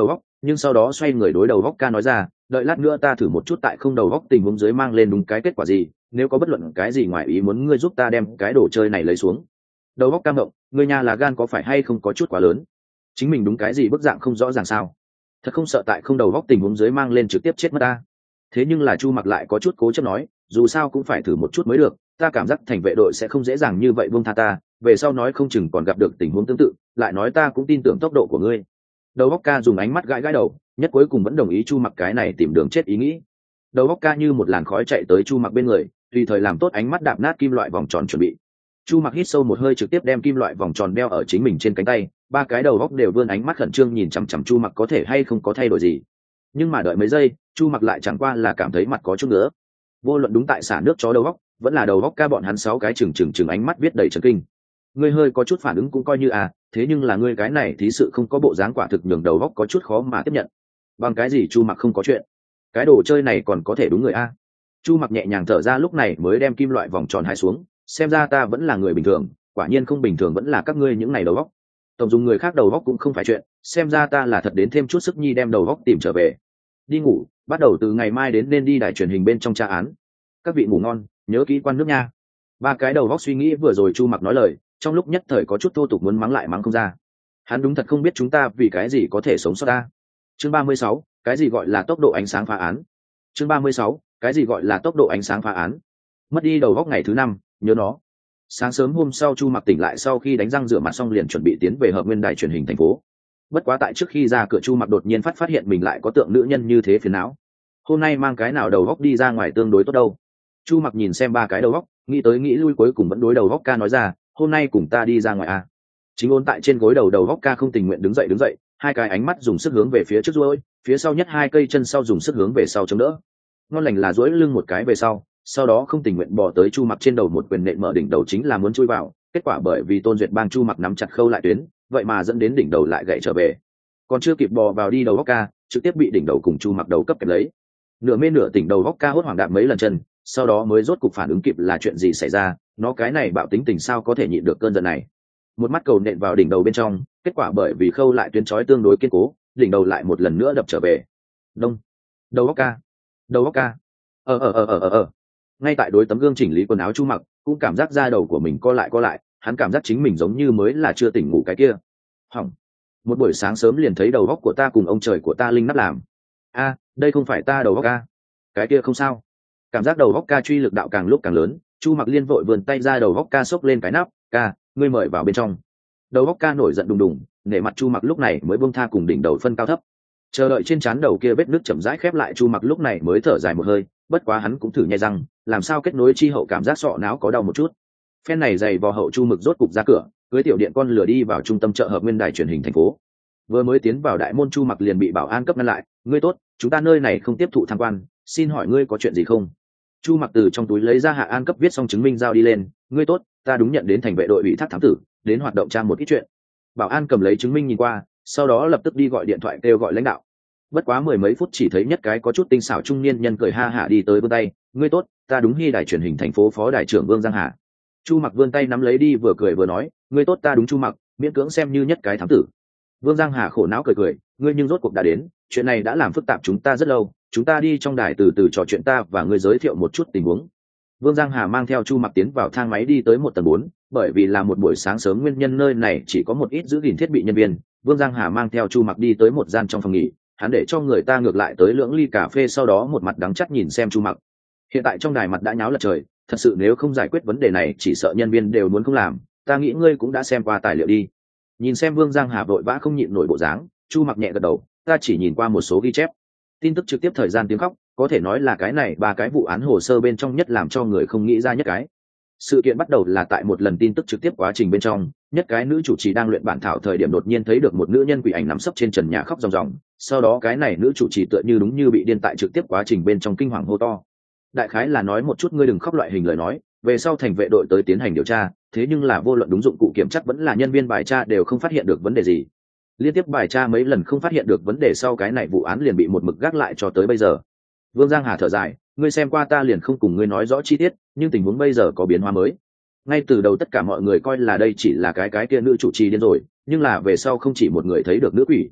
nhưng sau đó xoay người đối đầu góc ca nói ra, đợi lát nữa ta thử một chút tại không đầu góc tình huống dưới mang lên đúng cái kết quả gì, nếu có bất luận cái gì ngoài ý muốn ngươi giúp ta đem cái đồ chơi này lấy xuống. Đầu góc ca mộng, người nhà là gan có phải hay không có chút quá lớn, chính mình đúng cái gì bức dạng không rõ ràng sao, thật không sợ tại không đầu góc tình huống dưới mang lên trực tiếp chết mất ta. Thế nhưng là Chu Mặc lại có chút cố chấp nói, dù sao cũng phải thử một chút mới được, ta cảm giác thành vệ đội sẽ không dễ dàng như vậy buông tha ta, về sau nói không chừng còn gặp được tình huống tương tự, lại nói ta cũng tin tưởng tốc độ của ngươi. Đầu góc ca dùng ánh mắt gãi gãi đầu, nhất cuối cùng vẫn đồng ý Chu Mặc cái này tìm đường chết ý nghĩ. Đầu góc ca như một làn khói chạy tới Chu Mặc bên người, tùy thời làm tốt ánh mắt đạp nát kim loại vòng tròn chuẩn bị. Chu Mặc hít sâu một hơi trực tiếp đem kim loại vòng tròn đeo ở chính mình trên cánh tay, ba cái đầu góc đều vươn ánh mắt khẩn trương nhìn chằm chằm Chu Mặc có thể hay không có thay đổi gì. Nhưng mà đợi mấy giây, Chu Mặc lại chẳng qua là cảm thấy mặt có chút nữa. Vô luận đúng tại xả nước chó đầu góc, vẫn là đầu góc ca bọn hắn 6 cái chừng ánh mắt viết đầy chấn kinh. Ngươi hơi có chút phản ứng cũng coi như thế nhưng là ngươi cái này thí sự không có bộ dáng quả thực nhường đầu góc có chút khó mà tiếp nhận. Bằng cái gì Chu Mặc không có chuyện? Cái đồ chơi này còn có thể đúng người Chu Mặc nhẹ nhàng thở ra lúc này mới đem kim loại vòng tròn hai xuống, xem ra ta vẫn là người bình thường, quả nhiên không bình thường vẫn là các ngươi những này đầu góc. Tổng dùng người khác đầu góc cũng không phải chuyện, xem ra ta là thật đến thêm chút sức nhi đem đầu góc tìm trở về. Đi ngủ, bắt đầu từ ngày mai đến nên đi đài truyền hình bên trong tra án. Các vị ngủ ngon, nhớ kỹ quan nước nha. Ba cái đầu góc suy nghĩ vừa rồi Chu Mặc nói lời, trong lúc nhất thời có chút thô tục muốn mắng lại mắng không ra. Hắn đúng thật không biết chúng ta vì cái gì có thể sống sót ta. Chương 36, cái gì gọi là tốc độ ánh sáng phá án. Chương 36, cái gì gọi là tốc độ ánh sáng phá án. Mất đi đầu góc ngày thứ 5, nhớ nó. Sáng sớm hôm sau Chu Mặc tỉnh lại sau khi đánh răng rửa mặt xong liền chuẩn bị tiến về Hợp Nguyên đài truyền hình thành phố. Bất quá tại trước khi ra cửa Chu Mặc đột nhiên phát hiện mình lại có tượng nữ nhân như thế phiền não. Hôm nay mang cái nào đầu góc đi ra ngoài tương đối tốt đâu. Chu Mặc nhìn xem ba cái đầu góc, nghĩ tới nghĩ lui cuối cùng vẫn đối đầu góc ca nói ra, hôm nay cùng ta đi ra ngoài Chính ôn tại trên gối đầu góc ca không tình nguyện đứng dậy, hai cái ánh mắt dùng sức hướng về phía trước duỗi, phía sau nhất hai cây chân sau dùng sức hướng về sau chống đỡ. Ngon lành là duỗi lưng một cái về sau đó không tình nguyện bò tới Chu Mặc trên đầu một quyền nện mở đỉnh đầu chính là muốn chui vào, kết quả bởi vì Tôn Duyệt bang Chu Mặc nắm chặt khâu lại tuyến, vậy mà dẫn đến đỉnh đầu lại gãy trở về. Còn chưa kịp bò vào đi đầu góc ca, trực tiếp bị đỉnh đầu cùng Chu Mặc đầu cấp kẹp lấy. Nửa mê nửa tỉnh đầu góc ca hốt hoảng đạp mấy lần chân, sau đó mới rốt cục phản ứng kịp là chuyện gì xảy ra, nó cái này bạo tính tình sao có thể nhịn được cơn giận này. Một mắt cầu nện vào đỉnh đầu bên trong, kết quả bởi vì khâu lại tuyến chói tương đối kiên cố, đỉnh đầu lại một lần nữa đập trở về. Đông, đầu góc ca, đầu góc ca. Ngay tại đối tấm gương chỉnh lý quần áo Chu Mặc cũng cảm giác da đầu của mình co lại, hắn cảm giác chính mình giống như mới là chưa tỉnh ngủ cái kia. Hỏng, một buổi sáng sớm liền thấy đầu góc của ta cùng ông trời của ta linh nắp làm. Đây không phải ta đầu góc ca, cái kia không sao. Cảm giác đầu góc ca truy lực đạo càng lúc càng lớn, Chu Mặc liên vội vươn tay ra đầu góc ca xốc lên cái nắp, ca, ngươi mời vào bên trong. Đầu góc ca nổi giận đùng đùng, nể mặt Chu Mặc lúc này mới buông tha cùng đỉnh đầu phân cao thấp. Chờ đợi trên trán đầu kia vết nước chậm rãi khép lại Chu Mặc lúc này mới thở dài một hơi, bất quá hắn cũng thử nhai răng, làm sao kết nối chi hậu cảm giác sọ não có đau một chút. Phen này giày vò hậu Chu Mực rốt cục ra cửa, cưới tiểu điện con lửa đi vào trung tâm chợ Hợp Nguyên đài truyền hình thành phố. Vừa mới tiến vào đại môn Chu Mặc liền bị bảo an cấp ngăn lại, ngươi tốt, chúng ta nơi này không tiếp thụ tham quan, xin hỏi ngươi có chuyện gì không? Chu Mặc từ trong túi lấy ra hạ an cấp viết xong chứng minh giao đi lên, ngươi tốt, ta đúng nhận đến thành vệ đội ủy thác thám tử, đến hoạt động tra một ít chuyện. Bảo an cầm lấy chứng minh nhìn qua, sau đó lập tức đi gọi điện thoại kêu gọi lãnh đạo. Bất quá mười mấy phút chỉ thấy nhất cái có chút tinh xảo trung niên nhân cười ha hả đi tới vươn tay, ngươi tốt, ta đúng Hy đài truyền hình thành phố phó đài trưởng Vương Giang Hà. Chu Mặc vươn tay nắm lấy đi vừa cười vừa nói, ngươi tốt, ta đúng Chu Mặc, miễn cưỡng xem như nhất cái thám tử. Vương Giang Hà khổ não cười, ngươi nhưng rốt cuộc đã đến, chuyện này đã làm phức tạp chúng ta rất lâu, chúng ta đi trong đài từ từ trò chuyện ta và ngươi giới thiệu một chút tình huống. Vương Giang Hà mang theo Chu Mặc tiến vào thang máy đi tới 1 tầng 4, bởi vì là một buổi sáng sớm nguyên nhân nơi này chỉ có một ít giữ gìn thiết bị nhân viên. Vương Giang Hà mang theo Chu Mặc đi tới một gian trong phòng nghỉ, hắn để cho người ta ngược lại tới lưỡng ly cà phê sau đó một mặt đắng chắt nhìn xem Chu Mặc. Hiện tại trong đài mặt đã nháo lật trời, thật sự nếu không giải quyết vấn đề này chỉ sợ nhân viên đều muốn không làm, ta nghĩ ngươi cũng đã xem qua tài liệu đi. Nhìn xem Vương Giang Hà vội vã không nhịn nổi bộ dáng, Chu Mặc nhẹ gật đầu, ta chỉ nhìn qua một số ghi chép. Tin tức trực tiếp thời gian tiếng khóc, có thể nói là cái này ba cái vụ án hồ sơ bên trong nhất làm cho người không nghĩ ra nhất cái. Sự kiện bắt đầu là tại một lần tin tức trực tiếp quá trình bên trong, nhất cái nữ chủ trì đang luyện bản thảo thời điểm đột nhiên thấy được một nữ nhân quỷ ảnh nằm sấp trên trần nhà khóc ròng ròng, sau đó cái này nữ chủ trì tựa như đúng như bị điên tại trực tiếp quá trình bên trong kinh hoàng hô to. Đại khái là nói một chút ngươi đừng khóc loại hình lời nói, về sau thành vệ đội tới tiến hành điều tra, thế nhưng là vô luận đúng dụng cụ kiểm chắc vẫn là nhân viên bài tra đều không phát hiện được vấn đề gì. Liên tiếp bài tra mấy lần không phát hiện được vấn đề sau cái này vụ án liền bị một mực gác lại cho tới bây giờ. Vương Giang Hà thở dài, ngươi xem qua ta liền không cùng ngươi nói rõ chi tiết, nhưng tình huống bây giờ có biến hóa mới. Ngay từ đầu tất cả mọi người coi là đây chỉ là cái kia nữ chủ trì điên rồi, nhưng là về sau không chỉ một người thấy được nữ quỷ.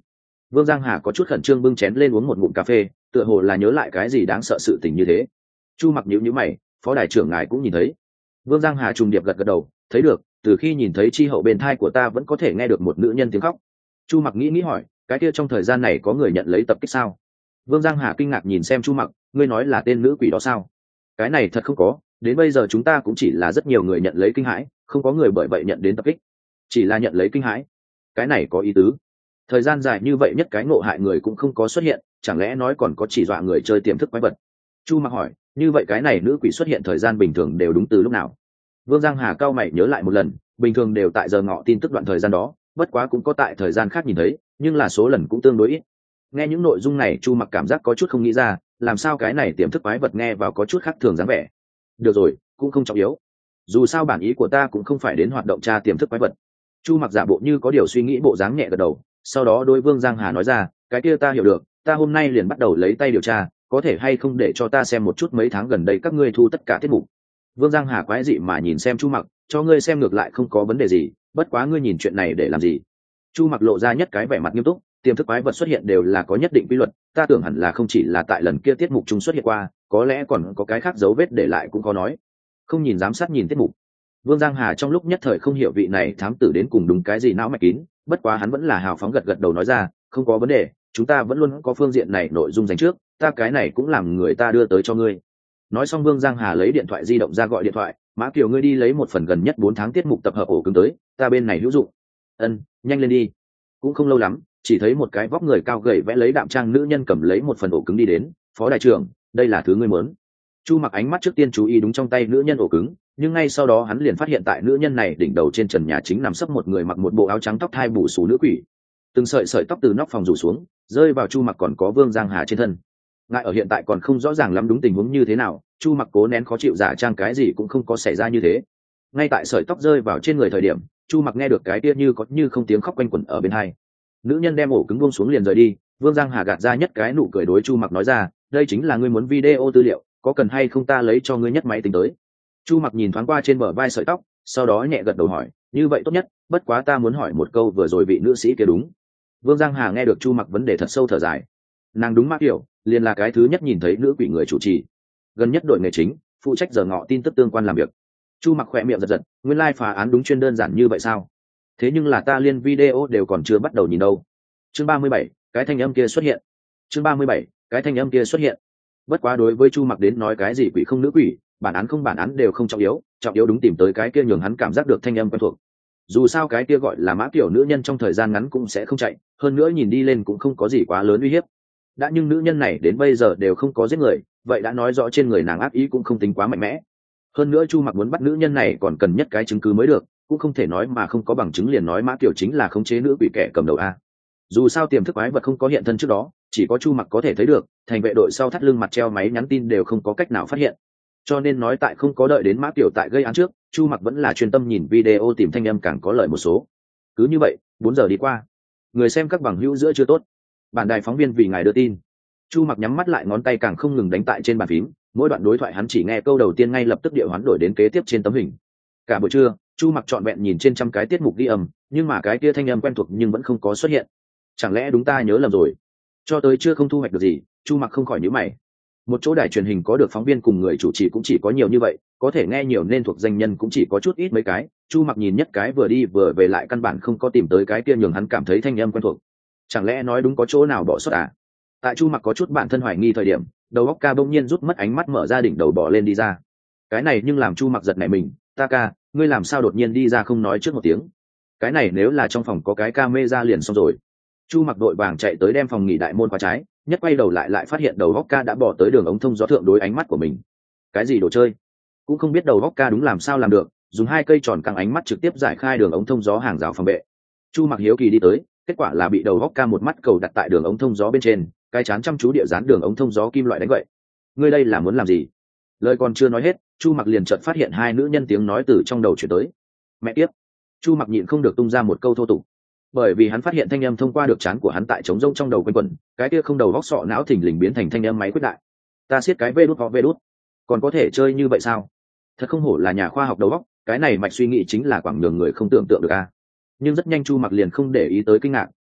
Vương Giang Hà có chút khẩn trương bưng chén lên uống một ngụm cà phê, tựa hồ là nhớ lại cái gì đáng sợ sự tình như thế. Chu Mặc nhíu nhíu mày, phó đại trưởng ngài cũng nhìn thấy. Vương Giang Hà trùng điệp gật gật đầu, thấy được, từ khi nhìn thấy chi hậu bên thai của ta vẫn có thể nghe được một nữ nhân tiếng khóc. Chu Mặc nghĩ hỏi, cái kia trong thời gian này có người nhận lấy tập kích sao? Vương Giang Hà kinh ngạc nhìn xem Chu Mặc, ngươi nói là tên nữ quỷ đó sao? Cái này thật không có, đến bây giờ chúng ta cũng chỉ là rất nhiều người nhận lấy kinh hãi, không có người bởi vậy nhận đến tập kích, chỉ là nhận lấy kinh hãi. Cái này có ý tứ. Thời gian dài như vậy nhất cái ngộ hại người cũng không có xuất hiện, chẳng lẽ nói còn có chỉ dọa người chơi tiềm thức quái vật? Chu Mặc hỏi, như vậy cái này nữ quỷ xuất hiện thời gian bình thường đều đúng từ lúc nào? Vương Giang Hà cao mày nhớ lại một lần, bình thường đều tại giờ ngọ tin tức đoạn thời gian đó, bất quá cũng có tại thời gian khác nhìn thấy, nhưng là số lần cũng tương đối ít. Nghe những nội dung này Chu Mặc cảm giác có chút không nghĩ ra, làm sao cái này tiềm thức quái vật nghe vào có chút khác thường dáng vẻ. Được rồi, cũng không trọng yếu. Dù sao bản ý của ta cũng không phải đến hoạt động tra tiềm thức quái vật. Chu Mặc giả bộ như có điều suy nghĩ bộ dáng nhẹ gật đầu, sau đó đối Vương Giang Hà nói ra, cái kia ta hiểu được, ta hôm nay liền bắt đầu lấy tay điều tra, có thể hay không để cho ta xem một chút mấy tháng gần đây các ngươi thu tất cả tiết mục. Vương Giang Hà quái dị mà nhìn xem Chu Mặc, cho ngươi xem ngược lại không có vấn đề gì, bất quá ngươi nhìn chuyện này để làm gì? Chu Mặc lộ ra nhất cái vẻ mặt nghiêm túc, tiềm thức quái vật xuất hiện đều là có nhất định quy luật, ta tưởng hẳn là không chỉ là tại lần kia tiết mục chúng xuất hiện qua, có lẽ còn có cái khác dấu vết để lại cũng có nói. Không nhìn giám sát nhìn tiết mục. Vương Giang Hà trong lúc nhất thời không hiểu vị này thám tử đến cùng đúng cái gì não mạch kín, bất quá hắn vẫn là hào phóng gật gật đầu nói ra, không có vấn đề, chúng ta vẫn luôn có phương diện này nội dung dành trước, ta cái này cũng làm người ta đưa tới cho ngươi. Nói xong Vương Giang Hà lấy điện thoại di động ra gọi điện thoại, Mã Kiều ngươi đi lấy một phần gần nhất 4 tháng tiết mục tập hợp ổ cứng tới, ta bên này hữu dụng. Ân, nhanh lên đi. Cũng không lâu lắm, chỉ thấy một cái vóc người cao gầy vẽ lấy đạm trang nữ nhân cầm lấy một phần ổ cứng đi đến, phó đại trưởng, đây là thứ ngươi muốn. Chu Mặc ánh mắt trước tiên chú ý đúng trong tay nữ nhân ổ cứng, nhưng ngay sau đó hắn liền phát hiện tại nữ nhân này đỉnh đầu trên trần nhà chính nằm sấp một người mặc một bộ áo trắng tóc thai bù xù nữ quỷ. Từng sợi sợi tóc từ nóc phòng rủ xuống, rơi vào Chu Mặc còn có Vương Giang Hà trên thân. Ngại ở hiện tại còn không rõ ràng lắm đúng tình huống như thế nào, Chu Mặc cố nén khó chịu giả trang cái gì cũng không có xảy ra như thế. Ngay tại sợi tóc rơi vào trên người thời điểm, Chu Mặc nghe được cái kia như có như không tiếng khóc quanh quẩn ở bên hai. Nữ nhân đem ổ cứng buông xuống liền rời đi. Vương Giang Hà gạt ra nhất cái nụ cười đối Chu Mặc nói ra, đây chính là ngươi muốn video tư liệu, có cần hay không ta lấy cho ngươi nhất máy tính tới. Chu Mặc nhìn thoáng qua trên bờ vai sợi tóc, sau đó nhẹ gật đầu hỏi, như vậy tốt nhất, bất quá ta muốn hỏi một câu vừa rồi vị nữ sĩ kia đúng. Vương Giang Hà nghe được Chu Mặc vấn đề thật sâu thở dài. Nàng đúng Mã Kiều, liền là cái thứ nhất nhìn thấy nữ quỷ người chủ trì, gần nhất đội nghề chính, phụ trách giờ ngọ tin tức tương quan làm việc. Chu Mặc khỏe miệng giật giật, nguyên lai phá án đúng chuyên đơn giản như vậy sao? Thế nhưng là ta liên video đều còn chưa bắt đầu nhìn đâu. Chương 37, cái thanh âm kia xuất hiện. Chương 37, cái thanh âm kia xuất hiện. Bất quá đối với Chu Mặc đến nói cái gì quỷ không nữ quỷ, bản án không bản án đều không trọng yếu đúng tìm tới cái kia nhường hắn cảm giác được thanh âm quen thuộc. Dù sao cái kia gọi là Mã Kiều nữ nhân trong thời gian ngắn cũng sẽ không chạy, hơn nữa nhìn đi lên cũng không có gì quá lớn uy hiếp. Đã nhưng nữ nhân này đến bây giờ đều không có giết người, vậy đã nói rõ trên người nàng ác ý cũng không tính quá mạnh mẽ. Hơn nữa Chu Mặc muốn bắt nữ nhân này còn cần nhất cái chứng cứ mới được, cũng không thể nói mà không có bằng chứng liền nói Mã Kiều chính là khống chế nữ quỷ kẻ cầm đầu a. Dù sao tiềm thức quái vật không có hiện thân trước đó, chỉ có Chu Mặc có thể thấy được, thành vệ đội sau thắt lưng mặt treo máy nhắn tin đều không có cách nào phát hiện. Cho nên nói tại không có đợi đến Mã Kiều tại gây án trước, Chu Mặc vẫn là chuyên tâm nhìn video tìm thanh âm càng có lợi một số. Cứ như vậy, 4 giờ đi qua, người xem các bằng hữu giữa chưa tốt. Bản đài phóng viên vì ngài đưa tin. Chu Mặc nhắm mắt lại, ngón tay càng không ngừng đánh tại trên bàn phím, mỗi đoạn đối thoại hắn chỉ nghe câu đầu tiên ngay lập tức địa hoán đổi đến kế tiếp trên tấm hình. Cả buổi trưa, Chu Mặc trọn vẹn nhìn trên trăm cái tiết mục ghi âm, nhưng mà cái kia thanh âm quen thuộc nhưng vẫn không có xuất hiện. Chẳng lẽ đúng ta nhớ lầm rồi? Cho tới chưa không thu hoạch được gì, Chu Mặc không khỏi nhíu mày. Một chỗ đài truyền hình có được phóng viên cùng người chủ trì cũng chỉ có nhiều như vậy, có thể nghe nhiều nên thuộc danh nhân cũng chỉ có chút ít mấy cái. Chu Mặc nhìn nhất cái vừa đi vừa về lại căn bản không có tìm tới cái kia nhường hắn cảm thấy thanh âm quen thuộc. Chẳng lẽ nói đúng có chỗ nào bỏ sót à? Tại Chu Mặc có chút bản thân hoài nghi thời điểm, đầu óc ca bỗng nhiên rút mất ánh mắt mở ra đỉnh đầu bỏ lên đi ra. Cái này nhưng làm Chu Mặc giật nảy mình, ta ca, ngươi làm sao đột nhiên đi ra không nói trước một tiếng? Cái này nếu là trong phòng có cái camera liền xong rồi. Chu Mặc đội vàng chạy tới đem phòng nghỉ đại môn khóa trái, nhất quay đầu lại phát hiện đầu óc ca đã bỏ tới đường ống thông gió thượng đối ánh mắt của mình. Cái gì đồ chơi? Cũng không biết đầu óc ca đúng làm sao làm được, dùng 2 cây tròn căng ánh mắt trực tiếp giải khai đường ống thông gió hàng rào phòng vệ. Chu Mặc hiếu kỳ đi tới, kết quả là bị đầu óc ca một mắt cầu đặt tại đường ống thông gió bên trên, cái chán chăm chú địa dán đường ống thông gió kim loại đánh vậy. Ngươi đây là muốn làm gì? Lời còn chưa nói hết, Chu Mặc liền chợt phát hiện 2 nữ nhân tiếng nói từ trong đầu chuyển tới. Mẹ tiếp. Chu Mặc nhịn không được tung ra một câu thô tục, bởi vì hắn phát hiện thanh âm thông qua được trán của hắn tại trống rỗng trong đầu quanh quẩn, cái kia không đầu vóc sọ não thình lình biến thành thanh âm máy quyết đại. Ta siết cái vê đút hoặc vê đút, còn có thể chơi như vậy sao? Thật không hổ là nhà khoa học đầu óc, cái này mạch suy nghĩ chính là quảng nhường người không tưởng tượng được a. Nhưng rất nhanh Chu Mặc liền không để ý tới kinh ngạc,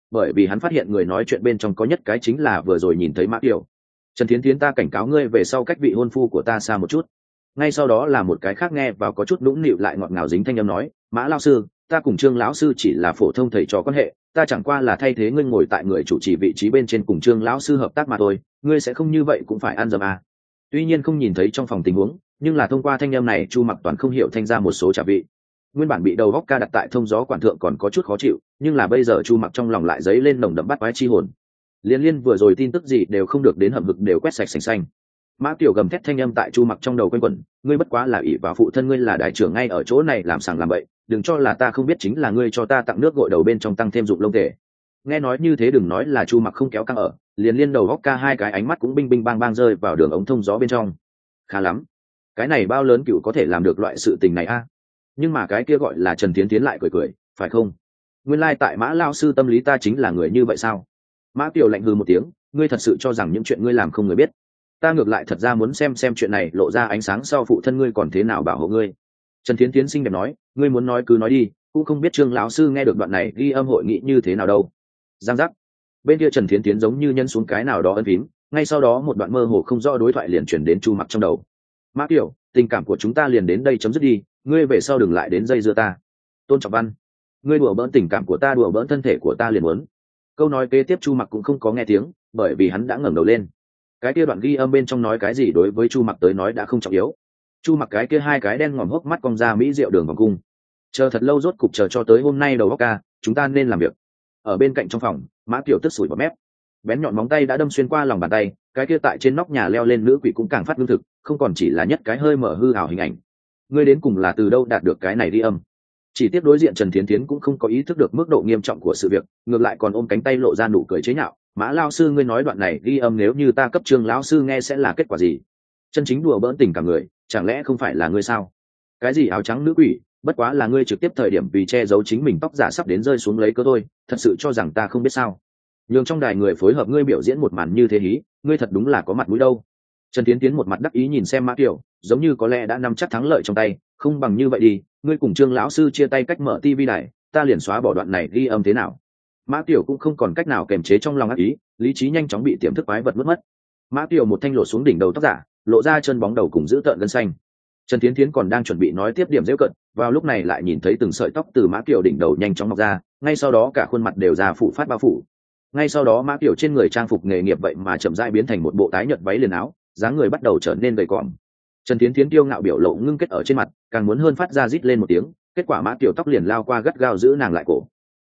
bởi vì hắn phát hiện người nói chuyện bên trong có nhất cái chính là vừa rồi nhìn thấy Mã Kiều. Trần Thiến Thiến, ta cảnh cáo ngươi về sau cách vị hôn phu của ta xa một chút. Ngay sau đó là một cái khác nghe vào có chút nũng nịu lại ngọt ngào dính thanh âm nói, Mã lão sư, ta cùng Trương lão sư chỉ là phổ thông thầy trò quan hệ, ta chẳng qua là thay thế ngươi ngồi tại người chủ trì vị trí bên trên cùng Trương lão sư hợp tác mà thôi, ngươi sẽ không như vậy cũng phải ăn dầm à. Tuy nhiên không nhìn thấy trong phòng tình huống, nhưng là thông qua thanh âm này Chu Mặc toàn không hiểu thanh ra một số trả vị. Nguyên bản bị đầu góc ca đặt tại thông gió quản thượng còn có chút khó chịu, nhưng là bây giờ Chu Mặc trong lòng lại dấy lên nồng đậm bắt quái chi hồn. Liên vừa rồi tin tức gì đều không được đến hầm hực đều quét sạch sành xanh. Mã Kiều gầm thét thanh âm tại Chu Mặc trong đầu quanh quẩn, ngươi bất quá là ỷ vào phụ thân ngươi là đại trưởng ngay ở chỗ này làm sàng làm bậy, đừng cho là ta không biết chính là ngươi cho ta tặng nước gội đầu bên trong tăng thêm dụng lông tể. Nghe nói như thế đừng nói là Chu Mặc không kéo căng ở, liên đầu góc ca hai cái ánh mắt cũng binh binh bang bang rơi vào đường ống thông gió bên trong. Khá lắm, cái này bao lớn cựu có thể làm được loại sự tình này a? Nhưng mà cái kia gọi là Trần Thiến Thiến lại cười cười, phải không? Nguyên lai tại Mã lao sư tâm lý ta chính là người như vậy sao? Mã Kiều lạnh hừ một tiếng, ngươi thật sự cho rằng những chuyện ngươi làm không người biết? Ta ngược lại thật ra muốn xem chuyện này lộ ra ánh sáng sau phụ thân ngươi còn thế nào bảo hộ ngươi. Trần Thiến Thiến xinh đẹp nói, ngươi muốn nói cứ nói đi, cũng không biết Trương lão sư nghe được đoạn này ghi âm hội nghị như thế nào đâu. Giang giác. Bên kia Trần Thiến Thiến giống như nhân xuống cái nào đó ấn phím, ngay sau đó một đoạn mơ hồ không rõ đối thoại liền chuyển đến Chu Mặc trong đầu. Mã Kiều, tình cảm của chúng ta liền đến đây chấm dứt đi, ngươi về sau đừng lại đến dây dưa ta. Tôn Trọng Văn, ngươi đùa bỡn tình cảm của ta, đùa bỡn thân thể của ta liền muốn. Câu nói kế tiếp Chu Mặc cũng không có nghe tiếng, bởi vì hắn đã ngẩng đầu lên. Cái kia đoạn ghi âm bên trong nói cái gì đối với Chu Mặc tới nói đã không trọng yếu. Chu Mặc cái kia hai cái đen ngòm hốc mắt cong ra mỹ diệu đường vòng cung. Chờ thật lâu rốt cục chờ cho tới hôm nay đầu óc ca, chúng ta nên làm việc. Ở bên cạnh trong phòng, Mã Kiều tức sủi bọt mép. Bén nhọn móng tay đã đâm xuyên qua lòng bàn tay, cái kia tại trên nóc nhà leo lên nữ quỷ cũng càng phát lương thực, không còn chỉ là nhất cái hơi mở hư ảo hình ảnh. Ngươi đến cùng là từ đâu đạt được cái này đi âm? Chỉ tiếp đối diện Trần Thiến Thiến cũng không có ý thức được mức độ nghiêm trọng của sự việc, ngược lại còn ôm cánh tay lộ ra nụ cười chế nhạo. Mã lao sư, ngươi nói đoạn này ghi âm nếu như ta cấp Trương lão sư nghe sẽ là kết quả gì? Chân chính đùa bỡn tình cả người, chẳng lẽ không phải là ngươi sao? Cái gì áo trắng nữ quỷ, bất quá là ngươi trực tiếp thời điểm vì che giấu chính mình tóc giả sắp đến rơi xuống lấy cơ thôi, thật sự cho rằng ta không biết sao? Nhưng trong đài người phối hợp ngươi biểu diễn một màn như thế hí, ngươi thật đúng là có mặt mũi đâu. Trần Tiến Tiến một mặt đắc ý nhìn xem Mã Kiều, giống như có lẽ đã nắm chắc thắng lợi trong tay, không bằng như vậy đi, ngươi cùng Trương lão sư chia tay cách mở TV đài, ta liền xóa bỏ đoạn này ghi âm thế nào? Mã Kiều cũng không còn cách nào kềm chế trong lòng ác ý, lý trí nhanh chóng bị tiềm thức quái vật mất. Mã Kiều một thanh lột xuống đỉnh đầu tóc giả, lộ ra chân bóng đầu cùng giữ tợn gân xanh. Trần Tiến Tiến còn đang chuẩn bị nói tiếp điểm giễu cận, vào lúc này lại nhìn thấy từng sợi tóc từ Mã Kiều đỉnh đầu nhanh chóng mọc ra, ngay sau đó cả khuôn mặt đều ra phủ phát bao phủ. Ngay sau đó Mã Kiều trên người trang phục nghề nghiệp vậy mà chậm rãi biến thành một bộ tái nhợt váy liền áo, dáng người bắt đầu trở nên gầy còm. Trần Tiến Tiến tiêu ngạo biểu lộ ngưng kết ở trên mặt, càng muốn hơn phát ra rít lên một tiếng, kết quả Mã Kiều tóc liền lao qua gắt gao giữ nàng lại cổ.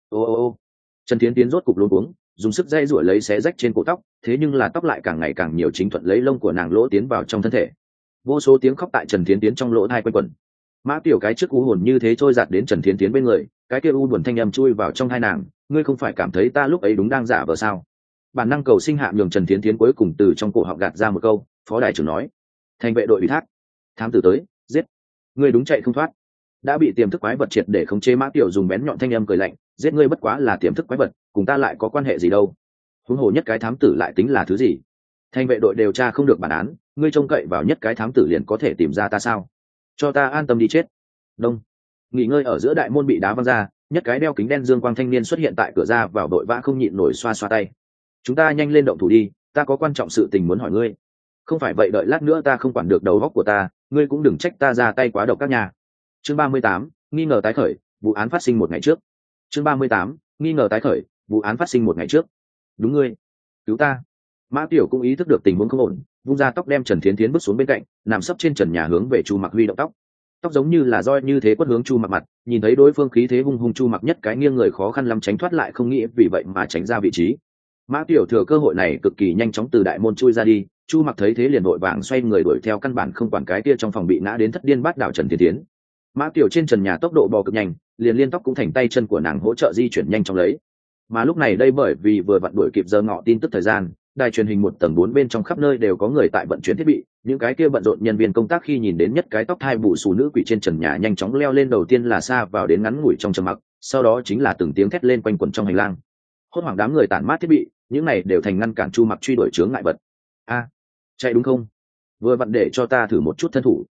Ô. Trần Tiến Tiến rốt cục luống cuống, dùng sức dây rủa lấy xé rách trên cổ tóc, thế nhưng là tóc lại càng ngày càng nhiều chính thuận lấy lông của nàng lỗ tiến vào trong thân thể. Vô số tiếng khóc tại Trần Tiến Tiến trong lỗ tai quanh quẩn. Mã Kiều cái trước u hồn như thế trôi giạt đến Trần Tiến Tiến bên người, cái kia u buồn thanh âm chui vào trong tai nàng, ngươi không phải cảm thấy ta lúc ấy đúng đang giả vờ sao? Bản năng cầu sinh hạ nhường Trần Tiến Tiến cuối cùng từ trong cổ họng gạt ra một câu, phó đại trưởng nói, thành vệ đội ủy thác, thám tử tới, giết, ngươi đúng chạy không thoát. Đã bị tiềm thức quái vật triệt để khống chế, Mã Kiều dùng bén nhọn thanh âm cười lạnh, giết ngươi bất quá là tiềm thức quái vật, cùng ta lại có quan hệ gì đâu? Huống hồ nhất cái thám tử lại tính là thứ gì? Thành vệ đội điều tra không được bản án, ngươi trông cậy vào nhất cái thám tử liền có thể tìm ra ta sao? Cho ta an tâm đi chết. Đông. Nghỉ ngơi ở giữa đại môn bị đá văng ra, nhất cái đeo kính đen dương quang thanh niên xuất hiện tại cửa ra vào, đội vã không nhịn nổi xoa xoa tay. Chúng ta nhanh lên động thủ đi, ta có quan trọng sự tình muốn hỏi ngươi. Không phải vậy đợi lát nữa ta không quản được đầu óc của ta, ngươi cũng đừng trách ta ra tay quá độc các nhà. Chương 38, nghi ngờ tái khởi, vụ án phát sinh một ngày trước. Chương 38, nghi ngờ tái khởi, vụ án phát sinh một ngày trước. Đúng ngươi, cứu ta. Mã Tiểu cũng ý thức được tình huống không ổn, vung ra tóc đem Trần Thiến Thiến bước xuống bên cạnh, nằm sấp trên trần nhà hướng về Chu Mặc huy động tóc. Tóc giống như là roi như thế quất hướng Chu Mặc mặt, nhìn thấy đối phương khí thế hung hung, Chu Mặc nhất cái nghiêng người khó khăn lắm tránh thoát, lại không nghĩ vì vậy mà tránh ra vị trí. Mã Tiểu thừa cơ hội này cực kỳ nhanh chóng từ đại môn chui ra đi, Chu Mặc thấy thế liền vội vàng xoay người đuổi theo, căn bản không quản cái kia trong phòng bị ngã đến thất điên bát đảo Trần Thiến Thiến. Mã Tiểu trên trần nhà tốc độ bò cực nhanh, liền liên tóc cũng thành tay chân của nàng hỗ trợ di chuyển nhanh chóng lấy. Mà lúc này đây bởi vì vừa vặn đuổi kịp giờ ngọ tin tức thời gian, đài truyền hình 1 tầng 4 bên trong khắp nơi đều có người tại vận chuyển thiết bị, những cái kia bận rộn nhân viên công tác khi nhìn đến nhất cái tóc hai bù xù nữ quỷ trên trần nhà nhanh chóng leo lên, đầu tiên là xa vào đến ngắn ngủi trong trầm mặc, sau đó chính là từng tiếng thét lên quanh quẩn trong hành lang. Hốt hoảng đám người tản mát thiết bị, những này đều thành ngăn cản Chu Mặc truy đuổi chướng ngại vật. A, chạy đúng không? Vừa vặn để cho ta thử một chút thân thủ.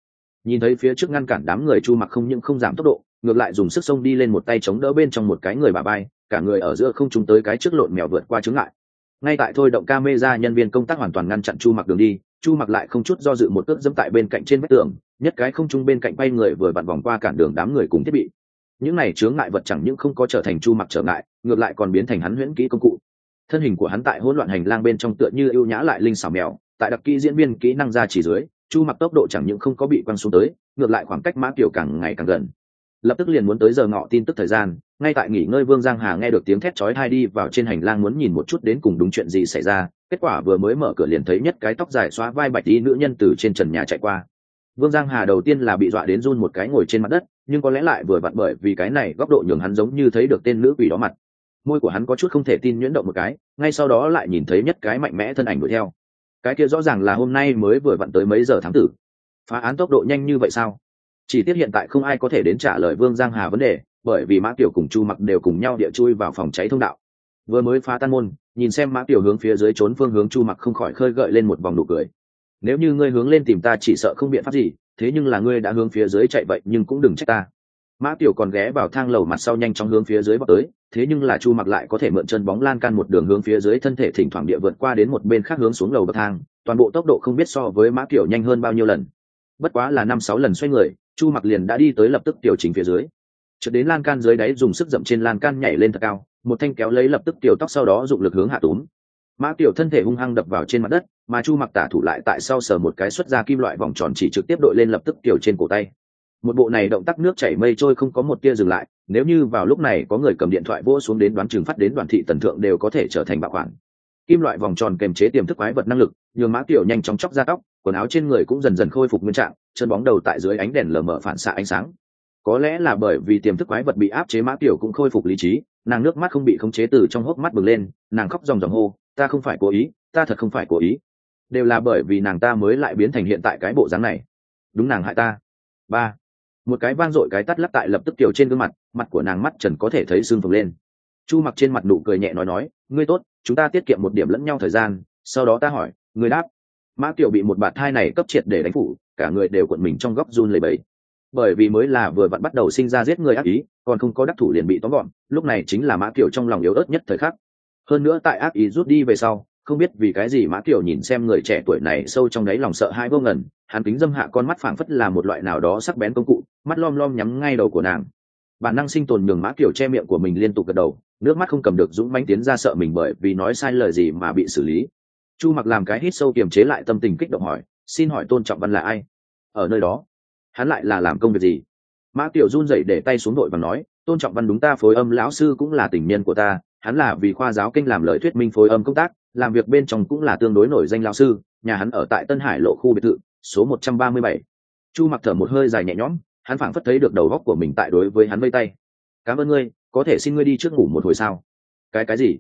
Nhìn thấy phía trước ngăn cản đám người, Chu Mặc không những không giảm tốc độ, ngược lại dùng sức xông đi lên, một tay chống đỡ bên trong một cái người bả vai, cả người ở giữa không trung tới cái trước lộn mèo vượt qua chướng ngại. Ngay tại thôi động camera, nhân viên công tác hoàn toàn ngăn chặn Chu Mặc đường đi, Chu Mặc lại không chút do dự một cước dẫm tại bên cạnh trên vách tường, nhất cái không trung bên cạnh bay người vừa vặn vòng qua cản đường đám người cùng thiết bị. Những này chướng ngại vật chẳng những không có trở thành Chu Mặc trở ngại, ngược lại còn biến thành hắn huyễn kỹ công cụ. Thân hình của hắn tại hỗn loạn hành lang bên trong tựa như ưu nhã lại linh xảo mèo, tại đặc kỹ diễn viên kỹ năng ra chỉ dưới, Chu Mặc tốc độ chẳng những không có bị quăng xuống tới, ngược lại khoảng cách Mã Kiều càng ngày càng gần. Lập tức liền muốn tới giờ ngọ tin tức thời gian, ngay tại nghỉ ngơi Vương Giang Hà nghe được tiếng thét chói tai đi vào trên hành lang muốn nhìn một chút đến cùng đúng chuyện gì xảy ra, kết quả vừa mới mở cửa liền thấy nhất cái tóc dài xóa vai bạch y nữ nhân từ trên trần nhà chạy qua. Vương Giang Hà đầu tiên là bị dọa đến run một cái ngồi trên mặt đất, nhưng có lẽ lại vừa vặn bởi vì cái này góc độ nhường hắn giống như thấy được tên nữ quỷ đó mặt. Môi của hắn có chút không thể tin nhuyễn động một cái, ngay sau đó lại nhìn thấy nhất cái mạnh mẽ thân ảnh đuổi theo. Cái kia rõ ràng là hôm nay mới vừa vặn tới mấy giờ tháng tử. Phá án tốc độ nhanh như vậy sao? Chỉ tiếc hiện tại không ai có thể đến trả lời Vương Giang Hà vấn đề, bởi vì Mã Tiểu cùng Chu Mặc đều cùng nhau địa chui vào phòng cháy thông đạo. Vừa mới phá tan môn, nhìn xem Mã Tiểu hướng phía dưới trốn phương hướng, Chu Mặc không khỏi khơi gợi lên một vòng nụ cười. Nếu như ngươi hướng lên tìm ta chỉ sợ không biện pháp gì, thế nhưng là ngươi đã hướng phía dưới chạy vậy nhưng cũng đừng trách ta. Mã Tiểu còn ghé vào thang lầu mặt sau nhanh chóng hướng phía dưới vọt tới, thế nhưng là Chu Mặc lại có thể mượn chân bóng lan can một đường hướng phía dưới, thân thể thỉnh thoảng địa vượt qua đến một bên khác hướng xuống lầu bậc thang, toàn bộ tốc độ không biết so với Mã Tiểu nhanh hơn bao nhiêu lần. Bất quá là 5-6 lần xoay người, Chu Mặc liền đã đi tới lập tức tiểu chỉnh phía dưới. Chợt đến lan can dưới đáy dùng sức dậm trên lan can nhảy lên thật cao, một thanh kéo lấy lập tức tiểu tóc, sau đó dụng lực hướng hạ túm. Mã Tiểu thân thể hung hăng đập vào trên mặt đất, mà Chu Mặc tả thủ lại tại sau sờ một cái xuất ra kim loại vòng tròn chỉ trực tiếp đội lên lập tức tiểu trên cổ tay. Một bộ này động tác nước chảy mây trôi không có một tia dừng lại, nếu như vào lúc này có người cầm điện thoại vỗ xuống đến đoán chừng phát đến Đoàn Thị Tần Thượng đều có thể trở thành bạo khoản. Kim loại vòng tròn kềm chế tiềm thức quái vật năng lực, nhường Mã Tiểu nhanh chóng chóc ra tóc, quần áo trên người cũng dần dần khôi phục nguyên trạng, chân bóng đầu tại dưới ánh đèn lờ mờ phản xạ ánh sáng. Có lẽ là bởi vì tiềm thức quái vật bị áp chế, Mã Tiểu cũng khôi phục lý trí, nàng nước mắt không bị khống chế từ trong hốc mắt bừng lên, nàng khóc ròng ròng hô, ta không phải cố ý, ta thật không phải cố ý, đều là bởi vì nàng ta mới lại biến thành hiện tại cái bộ dáng này, đúng nàng hại ta. Ba, một cái vang dội cái tắt lắc tại lập tức Tiểu trên gương mặt, mặt của nàng mắt trần có thể thấy sưng phồng lên. Chu Mặc trên mặt nụ cười nhẹ nói, ngươi tốt, chúng ta tiết kiệm một điểm lẫn nhau thời gian. Sau đó ta hỏi, ngươi đáp. Mã Tiểu bị một bạt thai này cấp triệt để đánh phủ, cả người đều cuộn mình trong góc run lẩy bẩy. Bởi vì mới là vừa vặn bắt đầu sinh ra giết người ác ý, còn không có đắc thủ liền bị tóm gọn, lúc này chính là Mã Tiểu trong lòng yếu ớt nhất thời khắc. Hơn nữa tại ác ý rút đi về sau, không biết vì cái gì Mã Tiểu nhìn xem người trẻ tuổi này sâu trong đáy lòng sợ hãi vô ngần, hắn kính dâm hạ con mắt phảng phất là một loại nào đó sắc bén công cụ, mắt lom lom nhắm ngay đầu của nàng. Bản năng sinh tồn nhường Mã Tiểu che miệng của mình liên tục gật đầu, nước mắt không cầm được dũng mãnh tiến ra, sợ mình bởi vì nói sai lời gì mà bị xử lý. Chu Mặc làm cái hít sâu kiềm chế lại tâm tình kích động hỏi, xin hỏi Tôn Trọng Văn là ai? Ở nơi đó hắn lại là làm công việc gì? Mã Tiểu run rẩy để tay xuống đội và nói, Tôn Trọng Văn đúng ta phối âm lão sư, cũng là tình nhân của ta, hắn là vì khoa giáo kênh làm lời thuyết minh phối âm công tác, làm việc bên trong cũng là tương đối nổi danh lão sư, nhà hắn ở tại Tân Hải lộ khu biệt thự số 137. Chu Mặc thở một hơi dài nhẹ nhõm, hắn phảng phất thấy được đầu góc của mình tại đối với hắn vây tay. Cảm ơn ngươi, có thể xin ngươi đi trước ngủ một hồi sao? Cái gì?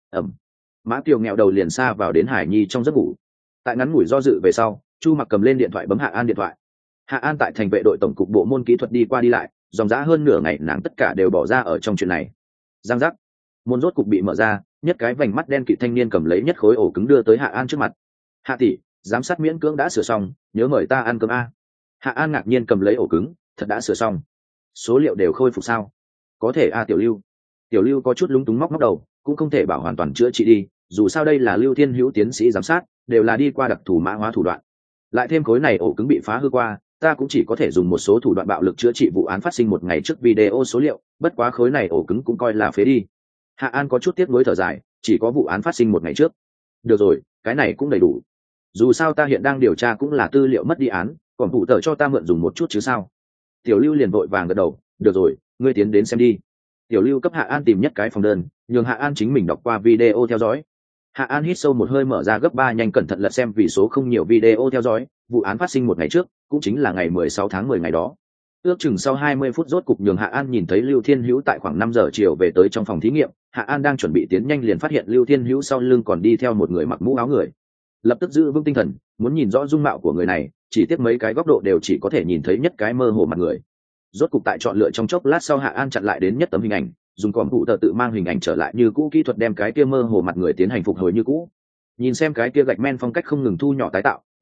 Mã Tiểu nghẹo đầu liền xa vào đến Hải Nhi trong giấc ngủ. Tại ngắn ngủi do dự về sau, Chu Mặc cầm lên điện thoại bấm Hạ An điện thoại. Hạ An tại thành vệ đội tổng cục bộ môn kỹ thuật đi qua đi lại, dòng dã hơn nửa ngày nàng tất cả đều bỏ ra ở trong chuyện này. Giang giác, môn rốt cục bị mở ra, nhất cái vành mắt đen kịt thanh niên cầm lấy nhất khối ổ cứng đưa tới Hạ An trước mặt. Hạ tỷ, giám sát miễn cưỡng đã sửa xong, nhớ mời ta ăn cơm a. Hạ An ngạc nhiên cầm lấy ổ cứng, thật đã sửa xong, số liệu đều khôi phục sao? Có thể a. Tiểu Lưu có chút lúng túng móc đầu, cũng không thể bảo hoàn toàn chữa trị đi, dù sao đây là Lưu Thiên Hữu tiến sĩ giám sát, đều là đi qua đặc thù mã hóa thủ đoạn, lại thêm khối này ổ cứng bị phá hư qua, ta cũng chỉ có thể dùng một số thủ đoạn bạo lực chữa trị vụ án phát sinh một ngày trước video số liệu, bất quá khối này ổ cứng cũng coi là phế đi. Hạ An có chút tiếc nuối thở dài, chỉ có vụ án phát sinh một ngày trước. Được rồi, cái này cũng đầy đủ, dù sao ta hiện đang điều tra cũng là tư liệu mất đi án, còn thủ tờ cho ta mượn dùng một chút chứ sao. Tiểu Lưu liền vội vàng gật đầu, được rồi, ngươi tiến đến xem đi. Tiểu Lưu cấp Hạ An tìm nhất cái phòng đơn, nhường Hạ An chính mình đọc qua video theo dõi. Hạ An hít sâu một hơi, mở ra gấp 3 nhanh cẩn thận lật xem vì số không nhiều video theo dõi, vụ án phát sinh một ngày trước, cũng chính là ngày 16 tháng 10 ngày đó. Ước chừng sau 20 phút rốt cục nhường Hạ An nhìn thấy Lưu Thiên Hữu tại khoảng 5 giờ chiều về tới trong phòng thí nghiệm. Hạ An đang chuẩn bị tiến nhanh liền phát hiện Lưu Thiên Hữu sau lưng còn đi theo một người mặc mũ áo người. Lập tức giữ vững tinh thần, muốn nhìn rõ dung mạo của người này, chỉ tiếc mấy cái góc độ đều chỉ có thể nhìn thấy nhất cái mơ hồ mặt người. Rốt cục tại chọn lựa trong chốc lát sau, Hạ An chặn lại đến nhất tấm hình ảnh, dùng còm phụ tờ tự mang hình ảnh trở lại như cũ, kỹ thuật đem cái kia mơ hồ mặt người tiến hành phục hồi như cũ. Nhìn xem cái kia gạch men phong cách không ngừng thu nhỏ tái tạo,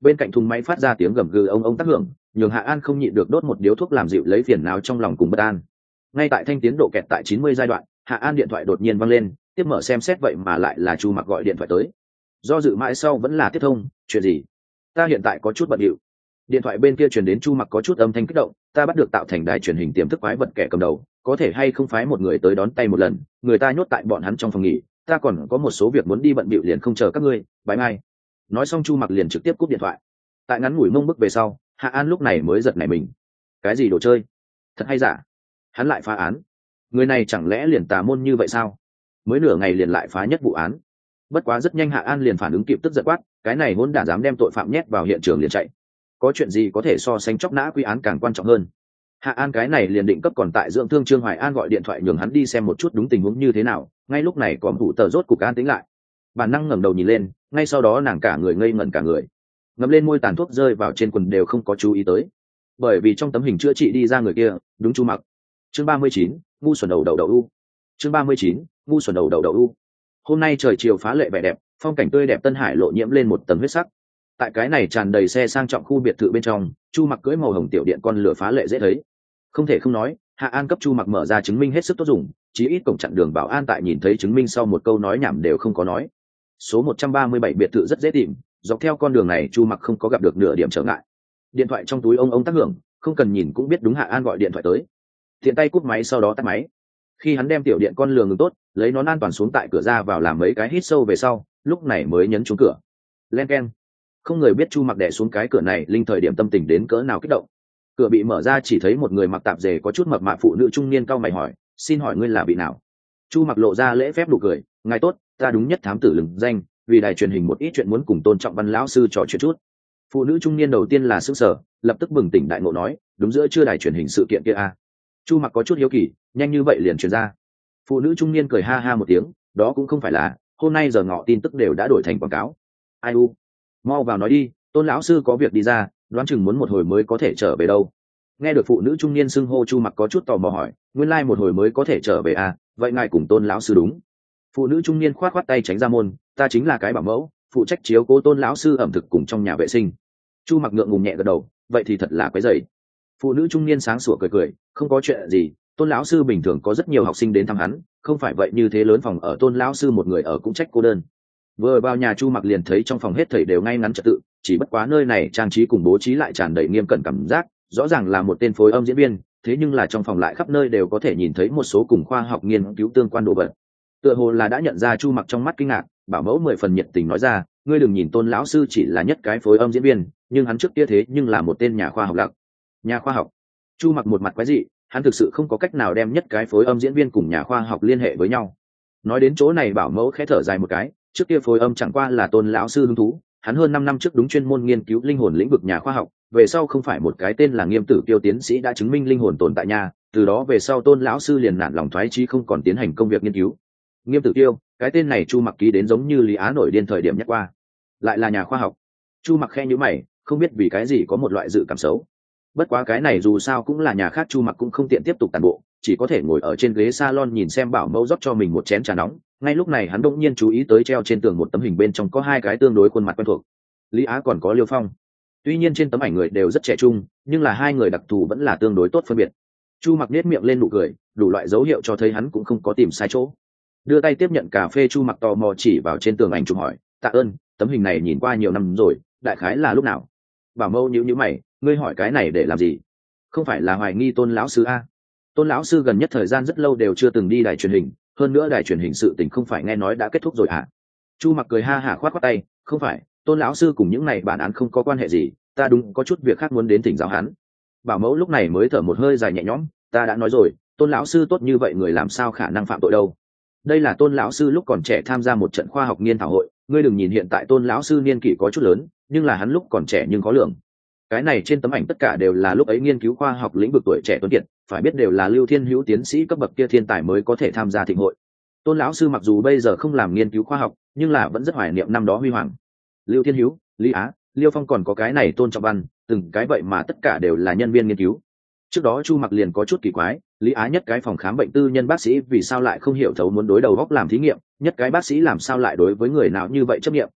bên cạnh thùng máy phát ra tiếng gầm gừ ông tác hưởng, nhường Hạ An không nhịn được đốt một điếu thuốc làm dịu lấy phiền não trong lòng cùng bất an. Ngay tại thanh tiến độ kẹt tại 90 giai đoạn, Hạ An điện thoại đột nhiên vang lên, tiếp mở xem xét vậy mà lại là Chu Mặc gọi điện thoại tới. Do dự mãi sau vẫn là tiếp thông. Chuyện gì? Ta hiện tại có chút bận rộn. Điện thoại bên kia truyền đến Chu Mặc có chút âm thanh kích động. Ta bắt được tạo thành đài truyền hình tiềm thức quái vật kẻ cầm đầu, có thể hay không phái một người tới đón tay một lần, người ta nhốt tại bọn hắn trong phòng nghỉ, ta còn có một số việc muốn đi bận bịu liền không chờ các ngươi, bye bye. Nói xong Chu Mặc liền trực tiếp cúp điện thoại. Tại ngắn ngủi mông bức về sau, Hạ An lúc này mới giật nảy mình. Cái gì đồ chơi? Thật hay giả? Hắn lại phá án? Người này chẳng lẽ liền tà môn như vậy sao? Mới nửa ngày liền lại phá nhất vụ án. Bất quá rất nhanh Hạ An liền phản ứng kịp, tức giận quát, cái này hỗn đản dám đem tội phạm nhét vào hiện trường liền chạy. Có chuyện gì có thể so sánh chóc nã quy án càng quan trọng hơn? Hạ An cái này liền định cấp còn tại dưỡng thương Trương Hoài An gọi điện thoại nhường hắn đi xem một chút đúng tình huống như thế nào. Ngay lúc này có thủ tờ rốt cục an tĩnh lại. Bản năng ngẩng đầu nhìn lên, ngay sau đó nàng cả người ngây ngẩn cả người, ngậm lên môi, tàn thuốc rơi vào trên quần đều không có chú ý tới, bởi vì trong tấm hình chữa trị đi ra người kia đúng Chu Mặc. Chương 39, ngu xuẩn đầu u. Chương 39, ngu xuẩn đầu u. Hôm nay trời chiều phá lệ vẻ đẹp, phong cảnh tươi đẹp Tân Hải lộ nhiễm lên một tầng huyết sắc. Tại cái này tràn đầy xe sang trọng khu biệt thự bên trong, Chu Mặc cưỡi màu hồng tiểu điện con lửa phá lệ dễ thấy. Không thể không nói, Hạ An cấp Chu Mặc mở ra chứng minh hết sức tốt dùng, chí ít cổng chặn đường bảo an tại nhìn thấy chứng minh sau một câu nói nhảm đều không có nói. Số 137 biệt thự rất dễ tìm, dọc theo con đường này Chu Mặc không có gặp được nửa điểm trở ngại. Điện thoại trong túi ông tác hưởng, không cần nhìn cũng biết đúng Hạ An gọi điện thoại tới. Tiện tay cúp máy sau đó tắt máy. Khi hắn đem tiểu điện con lừa ngừng tốt, lấy nón an toàn xuống tại cửa ra vào làm mấy cái hít sâu về sau, lúc này mới nhấn trúng cửa. Len keng. Không người biết Chu Mặc đè xuống cái cửa này linh thời điểm tâm tình đến cỡ nào kích động. Cửa bị mở ra chỉ thấy một người mặc tạp dề có chút mập mạp phụ nữ trung niên cau mày hỏi, xin hỏi ngươi là vị nào? Chu Mặc lộ ra lễ phép nụ cười, ngài tốt, ta đúng nhất thám tử lừng danh, vì đài truyền hình một ít chuyện muốn cùng Tôn Trọng Văn lão sư trò chuyện chút. Phụ nữ trung niên đầu tiên là sững sờ, lập tức bừng tỉnh đại ngộ nói, đúng giữa chưa đài truyền hình sự kiện kia à? Chu Mặc có chút hiếu kỳ, nhanh như vậy liền truyền ra. Phụ nữ trung niên cười ha ha một tiếng, đó cũng không phải là, hôm nay giờ ngọ tin tức đều đã đổi thành quảng cáo. Ai u, mau vào nói đi, Tôn lão sư có việc đi ra, đoán chừng muốn một hồi mới có thể trở về đâu. Nghe được phụ nữ trung niên xưng hô, Chu Mặc có chút tò mò hỏi, nguyên lai một hồi mới có thể trở về à? Vậy ngài cùng Tôn lão sư đúng? Phụ nữ trung niên khoát khoát tay tránh ra môn, ta chính là cái bảo mẫu, phụ trách chiếu cố Tôn lão sư ẩm thực cùng trong nhà vệ sinh. Chu Mặc ngượng ngùng nhẹ gật đầu, vậy thì thật là quấy rầy. Phụ nữ trung niên sáng sủa cười cười, không có chuyện gì, Tôn lão sư bình thường có rất nhiều học sinh đến thăm hắn, không phải vậy như thế lớn phòng ở Tôn lão sư một người ở cũng trách cô đơn. Vừa vào nhà Chu Mặc liền thấy trong phòng hết thảy đều ngay ngắn trật tự, chỉ bất quá nơi này trang trí cùng bố trí lại tràn đầy nghiêm cẩn cảm giác, rõ ràng là một tên phối âm diễn viên, thế nhưng là trong phòng lại khắp nơi đều có thể nhìn thấy một số cùng khoa học nghiên cứu tương quan đồ vật. Tựa hồ là đã nhận ra Chu Mặc trong mắt kinh ngạc, bảo mẫu 10 phần nhiệt tình nói ra, ngươi đừng nhìn Tôn lão sư chỉ là nhất cái phối âm diễn viên, nhưng hắn trước kia thế nhưng là một tên nhà khoa học lặc. Nhà khoa học? Chu Mặc một mặt quái dị, hắn thực sự không có cách nào đem nhất cái phối âm diễn viên cùng nhà khoa học liên hệ với nhau. Nói đến chỗ này bảo mẫu khẽ thở dài một cái, trước kia phối âm chẳng qua là Tôn lão sư hứng thú, hắn hơn 5 năm trước đúng chuyên môn nghiên cứu linh hồn lĩnh vực nhà khoa học, về sau không phải một cái tên là Nghiêm Tử Kiêu tiến sĩ đã chứng minh linh hồn tồn tại nhà, từ đó về sau Tôn lão sư liền nản lòng thoái chí không còn tiến hành công việc nghiên cứu. Nghiêm Tử Kiêu, cái tên này Chu Mặc ký đến giống như Lý Á nổi điên thời điểm nhắc qua, lại là nhà khoa học. Chu Mặc khe nhíu mày, không biết vì cái gì có một loại dự cảm xấu. Bất quá cái này dù sao cũng là nhà khác, Chu Mặc cũng không tiện tiếp tục tàn bộ, chỉ có thể ngồi ở trên ghế salon nhìn xem bảo mẫu rót cho mình một chén trà nóng. Ngay lúc này hắn đột nhiên chú ý tới treo trên tường một tấm hình, bên trong có hai cái tương đối khuôn mặt quen thuộc, Lý Á còn có Liêu Phong. Tuy nhiên trên tấm ảnh người đều rất trẻ trung, nhưng là hai người đặc thù vẫn là tương đối tốt phân biệt. Chu Mặc nhếch miệng lên nụ cười, đủ loại dấu hiệu cho thấy hắn cũng không có tìm sai chỗ. Đưa tay tiếp nhận cà phê, Chu Mặc tò mò chỉ vào trên tường ảnh chụp hỏi, tạ ơn, tấm hình này nhìn qua nhiều năm rồi, đại khái là lúc nào? Bảo mẫu nhíu mày, ngươi hỏi cái này để làm gì? Không phải là hoài nghi Tôn lão sư a? Tôn lão sư gần nhất thời gian rất lâu đều chưa từng đi đài truyền hình, hơn nữa đài truyền hình sự tình không phải nghe nói đã kết thúc rồi à? Chu Mặc cười ha hả khoát khoát tay, không phải, Tôn lão sư cùng những này bản án không có quan hệ gì, ta đúng có chút việc khác muốn đến thỉnh giáo hắn. Bảo mẫu lúc này mới thở một hơi dài nhẹ nhõm, ta đã nói rồi, Tôn lão sư tốt như vậy người làm sao khả năng phạm tội đâu. Đây là Tôn lão sư lúc còn trẻ tham gia một trận khoa học nghiên thảo hội, ngươi đừng nhìn hiện tại Tôn lão sư niên kỷ có chút lớn, nhưng là hắn lúc còn trẻ nhưng có lượng. Cái này trên tấm ảnh tất cả đều là lúc ấy nghiên cứu khoa học lĩnh vực tuổi trẻ tuấn kiệt, phải biết đều là Lưu Thiên Hữu tiến sĩ cấp bậc kia thiên tài mới có thể tham gia thịnh hội. Tôn lão sư mặc dù bây giờ không làm nghiên cứu khoa học, nhưng là vẫn rất hoài niệm năm đó huy hoàng. Lưu Thiên Hữu, Lý Á, Liêu Phong còn có cái này Tôn Trọng Văn, từng cái vậy mà tất cả đều là nhân viên nghiên cứu. Trước đó Chu Mặc liền có chút kỳ quái, Lý Á nhất cái phòng khám bệnh tư nhân bác sĩ vì sao lại không hiểu thấu muốn đối đầu góc làm thí nghiệm, nhất cái bác sĩ làm sao lại đối với người nào như vậy chấp nghiệm.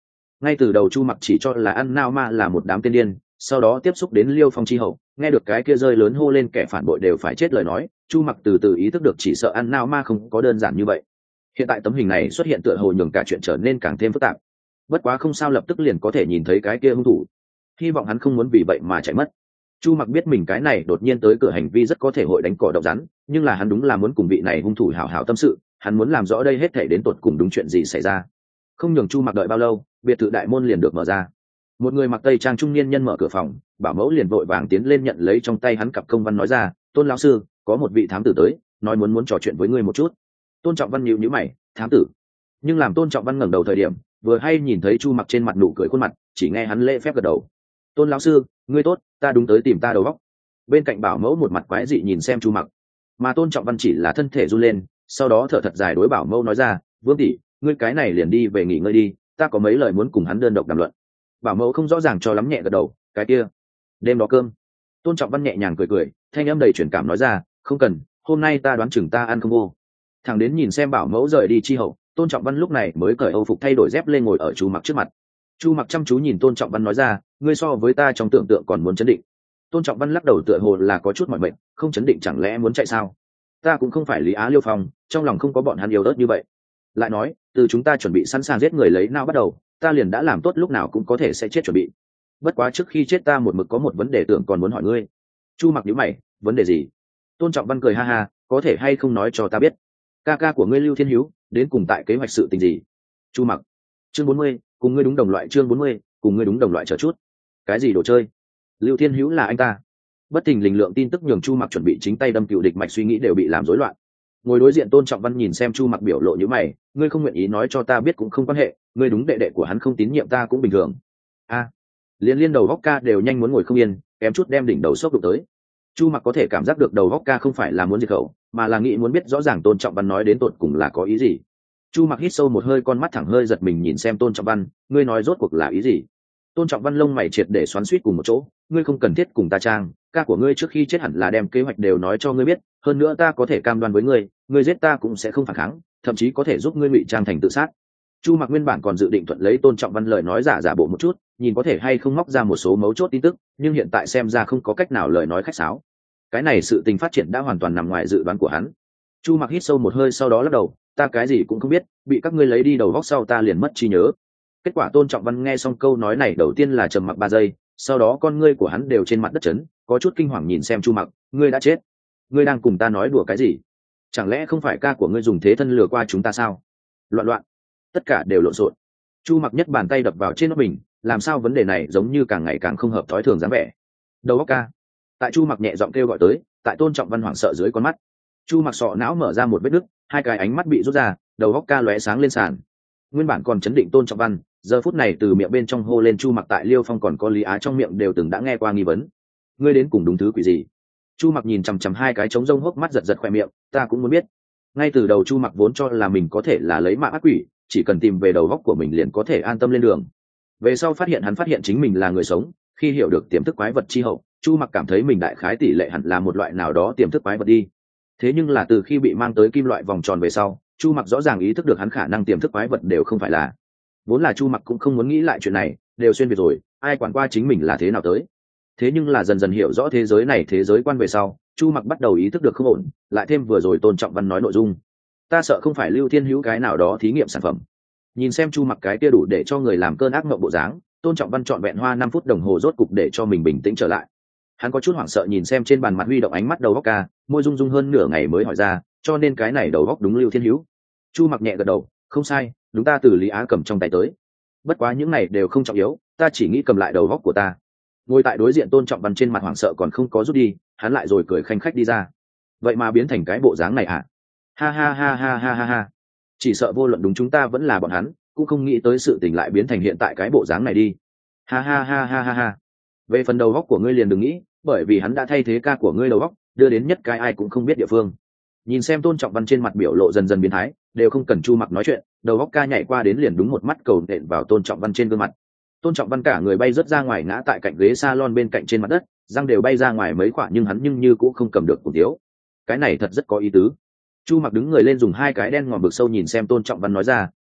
Ngay từ đầu Chu Mặc chỉ cho là ăn nao ma là một đám tên điên, sau đó tiếp xúc đến Liêu Phong chi hậu, nghe được cái kia rơi lớn hô lên kẻ phản bội đều phải chết lời nói, Chu Mặc từ từ ý thức được chỉ sợ ăn nao ma không có đơn giản như vậy. Hiện tại tấm hình này xuất hiện tựa hồ nhường cả chuyện trở nên càng thêm phức tạp. Bất quá không sao, lập tức liền có thể nhìn thấy cái kia hung thủ. Hy vọng hắn không muốn vì vậy mà chạy mất. Chu Mặc biết mình cái này đột nhiên tới cửa hành vi rất có thể hội đánh cỏ độc rắn, nhưng là hắn đúng là muốn cùng vị này hung thủ hảo hảo tâm sự, hắn muốn làm rõ đây hết thảy đến tột cùng đúng chuyện gì xảy ra. Không nhường Chu Mặc đợi bao lâu, biệt thự đại môn liền được mở ra. Một người mặc tây trang trung niên nhân mở cửa phòng, bảo mẫu liền vội vàng tiến lên nhận lấy trong tay hắn cặp công văn nói ra, Tôn lão sư, có một vị thám tử tới, nói muốn trò chuyện với ngươi một chút. Tôn Trọng Văn nhíu nhíu mày, thám tử? Nhưng làm Tôn Trọng Văn ngẩng đầu thời điểm, vừa hay nhìn thấy Chu Mặc trên mặt nụ cười khuôn mặt, chỉ nghe hắn lễ phép gật đầu. Tôn lão sư, ngươi tốt, ta đúng tới tìm ta đầu óc. Bên cạnh bảo mẫu một mặt quái dị nhìn xem Chu Mặc, mà Tôn Trọng Văn chỉ là thân thể run lên, sau đó thở thật dài đối bảo mẫu nói ra, Vương tỷ, ngươi cái này liền đi về nghỉ ngơi đi, ta có mấy lời muốn cùng hắn đơn độc đàm luận. Bảo mẫu không rõ ràng cho lắm nhẹ gật đầu, cái kia đêm đó cơm. Tôn Trọng Văn nhẹ nhàng cười, thanh âm đầy truyền cảm nói ra, không cần, hôm nay ta đoán chừng ta ăn không vô. Thằng đến nhìn xem bảo mẫu rời đi chi hậu, Tôn Trọng Văn lúc này mới cởi âu phục thay đổi dép lên ngồi ở Chu Mặc trước mặt. Chu Mặc chăm chú nhìn Tôn Trọng Văn nói ra, ngươi so với ta trong tưởng tượng còn muốn chấn định. Tôn Trọng Văn lắc đầu tựa hồ là có chút mỏi mệt, không chấn định chẳng lẽ muốn chạy sao? Ta cũng không phải Lý Á Liêu Phong, trong lòng không có bọn hắn yếu ớt như vậy. Lại nói, từ chúng ta chuẩn bị sẵn sàng giết người lấy nào bắt đầu, ta liền đã làm tốt lúc nào cũng có thể sẽ chết chuẩn bị. Bất quá trước khi chết ta một mực có một vấn đề tưởng còn muốn hỏi ngươi. Chu Mặc nhíu mày, vấn đề gì? Tôn Trọng Văn cười ha ha, có thể hay không nói cho ta biết, ca ca của ngươi Lưu Thiên Hữu đến cùng tại kế hoạch sự tình gì? Chu Mặc. Chương 40, cùng ngươi đúng đồng loại. Chương 40, cùng ngươi đúng đồng loại chờ chút. Cái gì đồ chơi? Lưu Thiên Hữu là anh ta? Bất thình lình lượng tin tức nhường Chu Mặc chuẩn bị chính tay đâm cựu địch mạch suy nghĩ đều bị làm rối loạn. Ngồi đối diện Tôn Trọng Văn nhìn xem Chu Mặc biểu lộ như mày, ngươi không nguyện ý nói cho ta biết cũng không quan hệ, ngươi đúng đệ đệ của hắn không tín nhiệm ta cũng bình thường. A, liên đầu góc ca đều nhanh muốn ngồi không yên, kém chút đem đỉnh đầu sốc đụng tới. Chu Mặc có thể cảm giác được đầu góc ca không phải là muốn diệt khẩu, mà là nghĩ muốn biết rõ ràng Tôn Trọng Văn nói đến tột cùng là có ý gì. Chu Mặc hít sâu một hơi, con mắt thẳng hơi giật mình nhìn xem Tôn Trọng Văn, ngươi nói rốt cuộc là ý gì? Tôn Trọng Văn lông mày triệt để xoắn xuýt cùng một chỗ, ngươi không cần thiết cùng ta trang, ca của ngươi trước khi chết hẳn là đem kế hoạch đều nói cho ngươi biết, hơn nữa ta có thể cam đoan với ngươi, ngươi giết ta cũng sẽ không phản kháng, thậm chí có thể giúp ngươi ngụy trang thành tự sát. Chu Mặc nguyên bản còn dự định thuận lấy Tôn Trọng Văn lời nói giả bộ một chút, nhìn có thể hay không móc ra một số mấu chốt tin tức, nhưng hiện tại xem ra không có cách nào lời nói khách sáo. Cái này sự tình phát triển đã hoàn toàn nằm ngoài dự đoán của hắn. Chu Mặc hít sâu một hơi sau đó lắc đầu, ta cái gì cũng không biết, bị các ngươi lấy đi đầu góc sau ta liền mất trí nhớ. Kết quả Tôn Trọng Văn nghe xong câu nói này đầu tiên là trầm mặc 3 giây, sau đó con ngươi của hắn đều trên mặt đất chấn, có chút kinh hoàng nhìn xem Chu Mặc, ngươi đã chết? Ngươi đang cùng ta nói đùa cái gì? Chẳng lẽ không phải ca của ngươi dùng thế thân lừa qua chúng ta sao? Loạn, tất cả đều lộn xộn. Chu Mặc nhất bàn tay đập vào trên nó mình, làm sao vấn đề này giống như càng ngày càng không hợp thói thường dáng vẻ. Đầu óc ca. Tại Chu Mặc nhẹ giọng kêu gọi tới, tại Tôn Trọng Văn hoảng sợ dưới con mắt, Chu Mặc sọ não mở ra một vết nứt, hai cái ánh mắt bị rút ra, đầu óc ca lóe sáng lên sàn. Nguyên bản còn chấn định Tôn Trọng Văn, giờ phút này từ miệng bên trong hô lên Chu Mặc tại Liêu Phong còn có Lý Á trong miệng đều từng đã nghe qua nghi vấn. Ngươi đến cùng đúng thứ quỷ gì? Chu Mặc nhìn chằm chằm hai cái trống rông hốc mắt giật khỏe miệng, ta cũng muốn biết. Ngay từ đầu Chu Mặc vốn cho là mình có thể là lấy mạng ác quỷ, chỉ cần tìm về đầu góc của mình liền có thể an tâm lên đường. Về sau phát hiện chính mình là người sống, khi hiểu được tiềm thức quái vật chi hậu, Chu Mặc cảm thấy mình đại khái tỷ lệ hẳn là một loại nào đó tiềm thức quái vật đi. Thế nhưng là từ khi bị mang tới kim loại vòng tròn về sau, Chu Mặc rõ ràng ý thức được hắn khả năng tiềm thức quái vật đều không phải là. Vốn là Chu Mặc cũng không muốn nghĩ lại chuyện này, đều xuyên việt rồi, ai quản qua chính mình là thế nào tới. Thế nhưng là dần dần hiểu rõ thế giới này thế giới quan về sau, Chu Mặc bắt đầu ý thức được không ổn, lại thêm vừa rồi Tôn Trọng Văn nói nội dung, ta sợ không phải Lưu Thiên Hữu cái nào đó thí nghiệm sản phẩm. Nhìn xem Chu Mặc cái kia đủ để cho người làm cơn ác mộng bộ dáng, Tôn Trọng Văn trọn vẹn hoa 5 phút đồng hồ rốt cục để cho mình bình tĩnh trở lại. Hắn có chút hoảng sợ nhìn xem trên bàn mặt huy động ánh mắt đầu góc ca, môi rung rung hơn nửa ngày mới hỏi ra, cho nên cái này đầu góc đúng Lưu Thiên Hữu. Chu Mặc nhẹ gật đầu, không sai, đúng ta từ Lý Á cầm trong tay tới. Bất quá những này đều không trọng yếu, ta chỉ nghĩ cầm lại đầu góc của ta. Ngồi tại đối diện Tôn Trọng Văn trên mặt hoảng sợ còn không có rút đi, hắn lại rồi cười khanh khách đi ra. Vậy mà biến thành cái bộ dáng này à? Ha ha ha ha ha ha ha. Chỉ sợ vô luận đúng chúng ta vẫn là bọn hắn, cũng không nghĩ tới sự tình lại biến thành hiện tại cái bộ dáng này đi. Ha ha ha ha ha ha. Về phần đầu góc của ngươi liền đừng nghĩ, bởi vì hắn đã thay thế ca của ngươi đầu góc, đưa đến nhất cái ai cũng không biết địa phương. Nhìn xem Tôn Trọng Văn trên mặt biểu lộ dần dần biến thái, đều không cần Chu Mặc nói chuyện, đầu góc ca nhảy qua đến liền đúng một mắt cầu nện vào Tôn Trọng Văn trên gương mặt. Tôn Trọng Văn cả người bay rớt ra ngoài ngã tại cạnh ghế salon bên cạnh trên mặt đất, răng đều bay ra ngoài mấy quả nhưng hắn như cũng không cầm được cổ tiếu. Cái này thật rất có ý tứ. Chu Mặc đứng người lên dùng hai cái đen ngòm bực sâu nhìn xem Tôn Trọng Văn nói ra,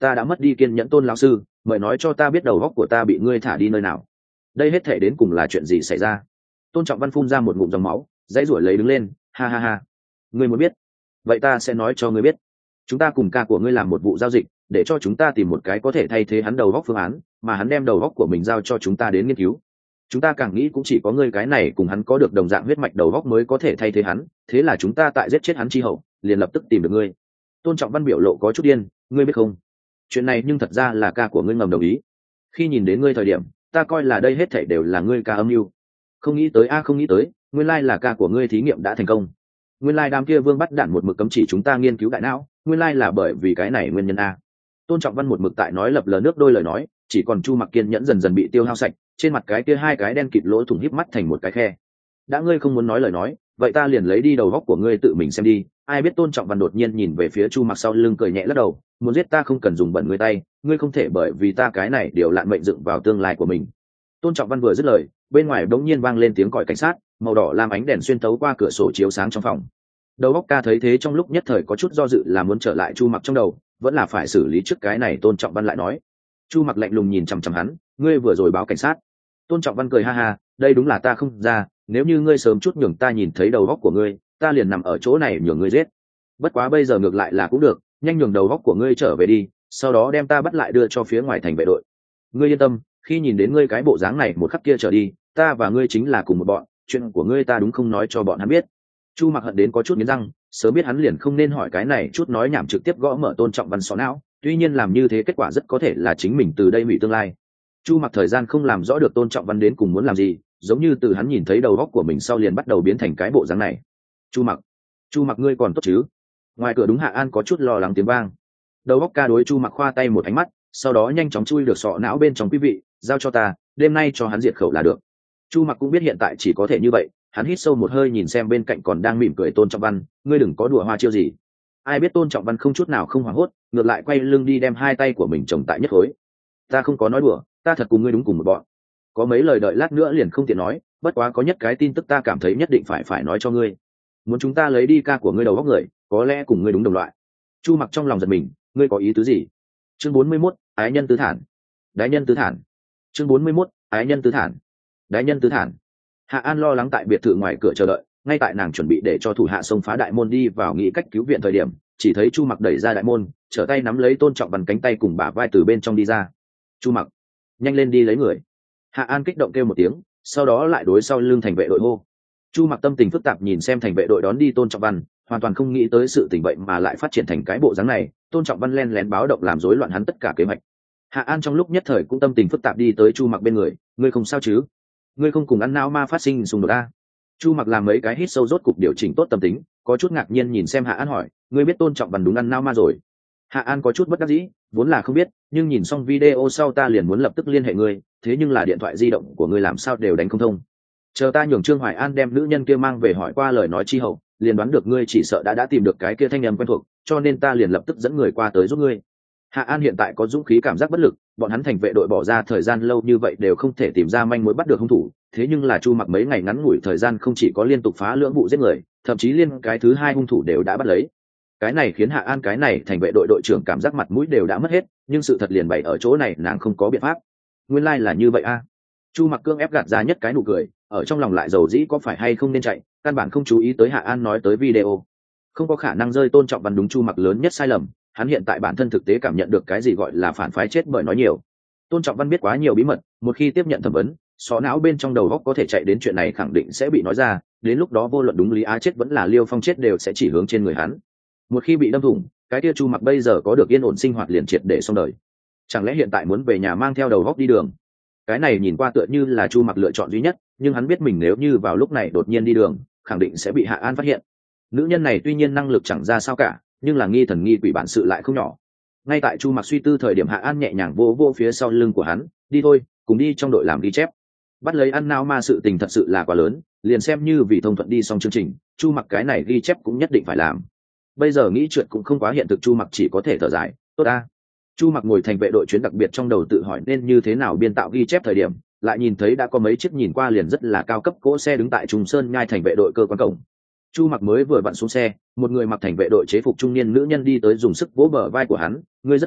ta đã mất đi kiên nhẫn. Tôn lão sư, mời nói cho ta biết đầu óc của ta bị ngươi thả đi nơi nào. Đây hết thể đến cùng là chuyện gì xảy ra? Tôn Trọng Văn phun ra một ngụm dòng máu, dãy ruổi lấy đứng lên. Ha ha ha, ngươi muốn biết? Vậy ta sẽ nói cho ngươi biết. Chúng ta cùng ca của ngươi làm một vụ giao dịch, để cho chúng ta tìm một cái có thể thay thế hắn đầu óc phương án, mà hắn đem đầu óc của mình giao cho chúng ta đến nghiên cứu. Chúng ta càng nghĩ cũng chỉ có ngươi cái này cùng hắn có được đồng dạng huyết mạch đầu óc mới có thể thay thế hắn, thế là chúng ta tại giết chết hắn chi hậu, liền lập tức tìm được ngươi. Tôn Trọng Văn biểu lộ có chút điên. Ngươi biết không, chuyện này nhưng thật ra là ca của ngươi ngầm đồng ý. Khi nhìn đến ngươi thời điểm, ta coi là đây hết thảy đều là ngươi ca âm mưu. Không nghĩ tới không nghĩ tới, nguyên lai là ca của ngươi thí nghiệm đã thành công. Nguyên lai đám kia vương bắt đạn một mực cấm chỉ chúng ta nghiên cứu đại não, nguyên lai là bởi vì cái này nguyên nhân a. Tôn Trọng Văn một mực tại nói lập lờ nước đôi lời nói, chỉ còn Chu Mặc kiên nhẫn dần dần bị tiêu hao sạch, trên mặt cái kia hai cái đen kịt lỗ thủng híp mắt thành một cái khe. Đã ngươi không muốn nói lời nói, vậy ta liền lấy đi đầu góc của ngươi tự mình xem đi. Ai biết Tôn Trọng Văn đột nhiên nhìn về phía Chu Mặc sau lưng cười nhẹ lắc đầu, muốn giết ta không cần dùng bẩn ngươi tay, ngươi không thể bởi vì ta cái này điều lạn mệnh dựng vào tương lai của mình. Tôn Trọng Văn vừa dứt lời, bên ngoài đống nhiên vang lên tiếng còi cảnh sát, màu đỏ làm ánh đèn xuyên tấu qua cửa sổ chiếu sáng trong phòng. Đầu óc ca thấy thế trong lúc nhất thời có chút do dự là muốn trở lại Chu Mặc trong đầu, vẫn là phải xử lý trước cái này. Tôn Trọng Văn lại nói. Chu Mặc lạnh lùng nhìn chằm chằm hắn, ngươi vừa rồi báo cảnh sát. Tôn Trọng Văn cười ha ha, đây đúng là ta không ra, nếu như ngươi sớm chút nhường ta nhìn thấy đầu óc của ngươi, ta liền nằm ở chỗ này nhường ngươi giết. Bất quá bây giờ ngược lại là cũng được, nhanh nhường đầu óc của ngươi trở về đi, sau đó đem ta bắt lại đưa cho phía ngoài thành vệ đội. Ngươi yên tâm, khi nhìn đến ngươi cái bộ dáng này một khắc kia trở đi, ta và ngươi chính là cùng một bọn, chuyện của ngươi ta đúng không nói cho bọn hắn biết. Chu Mặc hận đến có chút nghiến răng, sớm biết hắn liền không nên hỏi cái này chút nói nhảm, trực tiếp gõ mở Tôn Trọng Văn sọ não, tuy nhiên làm như thế kết quả rất có thể là chính mình từ đây hủy tương lai. Chu Mặc thời gian không làm rõ được Tôn Trọng Văn đến cùng muốn làm gì, giống như từ hắn nhìn thấy đầu óc của mình sau liền bắt đầu biến thành cái bộ dáng này. Chu Mặc ngươi còn tốt chứ? Ngoài cửa đúng Hạ An có chút lo lắng tiếng vang. Đầu óc ca đối Chu Mặc khoa tay một ánh mắt, sau đó nhanh chóng chui được sọ não bên trong. Quý vị, giao cho ta, đêm nay cho hắn diệt khẩu là được. Chu Mặc cũng biết hiện tại chỉ có thể như vậy, hắn hít sâu một hơi nhìn xem bên cạnh còn đang mỉm cười Tôn Trọng Văn, ngươi đừng có đùa hoa chiêu gì. Ai biết Tôn Trọng Văn không chút nào không hoảng hốt, ngược lại quay lưng đi đem hai tay của mình chồng tại nhất khối. Ta không có nói đùa, ta thật cùng ngươi đúng cùng một bọn. Có mấy lời đợi lát nữa liền không tiện nói, bất quá có nhất cái tin tức ta cảm thấy nhất định phải nói cho ngươi. Muốn chúng ta lấy đi ca của ngươi đầu óc người, có lẽ cùng ngươi đúng đồng loại. Chu Mặc trong lòng giật mình, ngươi có ý tứ gì? Chương 41, ái nhân tứ thản. Đái nhân tứ thản. Chương 41, ái nhân tứ thản. Đái nhân tứ thản. Hạ An lo lắng tại biệt thự ngoài cửa chờ đợi, ngay tại nàng chuẩn bị để cho thủ hạ xông phá đại môn đi vào nghĩ cách cứu viện thời điểm, chỉ thấy Chu Mặc đẩy ra đại môn, trở tay nắm lấy Tôn Trọng Văn cánh tay cùng bả vai từ bên trong đi ra. Chu Mặc, nhanh lên đi lấy người. Hạ An kích động kêu một tiếng, sau đó lại đối sau lưng thành vệ đội hô. Chu Mặc tâm tình phức tạp nhìn xem thành vệ đội đón đi Tôn Trọng Văn, hoàn toàn không nghĩ tới sự tình vậy mà lại phát triển thành cái bộ dáng này. Tôn Trọng Văn len lén báo động làm rối loạn hắn tất cả kế hoạch. Hạ An trong lúc nhất thời cũng tâm tình phức tạp đi tới Chu Mặc bên người, ngươi không sao chứ? Ngươi không cùng ăn não ma phát sinh xung đột a? Chu Mặc làm mấy cái hít sâu rốt cục điều chỉnh tốt tâm tính, có chút ngạc nhiên nhìn xem Hạ An hỏi, ngươi biết Tôn Trọng Văn đúng ăn não ma rồi? Hạ An có chút bất đắc dĩ, vốn là không biết, nhưng nhìn xong video sau ta liền muốn lập tức liên hệ ngươi, thế nhưng là điện thoại di động của ngươi làm sao đều đánh không thông. Chờ ta nhường Trương Hoài An đem nữ nhân kia mang về hỏi qua lời nói chi hậu, liền đoán được ngươi chỉ sợ đã tìm được cái kia thanh âm quen thuộc, cho nên ta liền lập tức dẫn người qua tới giúp ngươi. Hạ An hiện tại có dũng khí cảm giác bất lực, bọn hắn thành vệ đội bỏ ra thời gian lâu như vậy đều không thể tìm ra manh mối bắt được hung thủ, thế nhưng là Chu Mặc mấy ngày ngắn ngủi thời gian không chỉ có liên tục phá lưỡng vụ giết người, thậm chí liên cái thứ hai hung thủ đều đã bắt lấy. Cái này khiến Hạ An cái này thành vệ đội đội trưởng cảm giác mặt mũi đều đã mất hết, nhưng sự thật liền bày ở chỗ này, nàng không có biện pháp. Nguyên lai là như vậy a. Chu Mặc cương ép gạt ra nhất cái nụ cười, ở trong lòng lại dầu dĩ có phải hay không nên chạy, căn bản không chú ý tới Hạ An nói tới video. Không có khả năng rơi Tôn Trọng Văn đúng Chu Mặc lớn nhất sai lầm, hắn hiện tại bản thân thực tế cảm nhận được cái gì gọi là phản phái chết bởi nói nhiều. Tôn Trọng Văn biết quá nhiều bí mật, một khi tiếp nhận thẩm vấn, xó não bên trong đầu góc có thể chạy đến chuyện này khẳng định sẽ bị nói ra, đến lúc đó vô luận đúng Lý Á chết vẫn là Liêu Phong chết đều sẽ chỉ hướng trên người hắn. Một khi bị đâm thủng, cái kia Chu Mặc bây giờ có được yên ổn sinh hoạt liền triệt để xong đời. Chẳng lẽ hiện tại muốn về nhà mang theo đầu góc đi đường? Cái này nhìn qua tựa như là Chu Mặc lựa chọn duy nhất, nhưng hắn biết mình nếu như vào lúc này đột nhiên đi đường, khẳng định sẽ bị Hạ An phát hiện. Nữ nhân này tuy nhiên năng lực chẳng ra sao cả, nhưng là nghi thần nghi quỷ bản sự lại không nhỏ. Ngay tại Chu Mặc suy tư thời điểm, Hạ An nhẹ nhàng vô vô phía sau lưng của hắn, đi thôi, cùng đi trong đội làm ghi chép. Bắt lấy ăn não ma sự tình thật sự là quá lớn, liền xem như vì thông thuận đi xong chương trình, Chu Mặc cái này ghi chép cũng nhất định phải làm. Bây giờ nghĩ chuyện cũng không quá hiện thực, Chu Mặc chỉ có thể thở dài, tốt a. Chu Mặc ngồi thành vệ đội chuyến đặc biệt trong đầu tự hỏi nên như thế nào biên tạo ghi chép thời điểm, lại nhìn thấy đã có mấy chiếc nhìn qua liền rất là cao cấp cỗ xe đứng tại Trung Sơn ngay thành vệ đội cơ quan cổng. Chu Mặc mới vừa vặn xuống xe, một người mặc thành vệ đội chế phục trung niên nữ nhân đi tới dùng sức vỗ bờ vai của hắn, ngươi rất không tệ,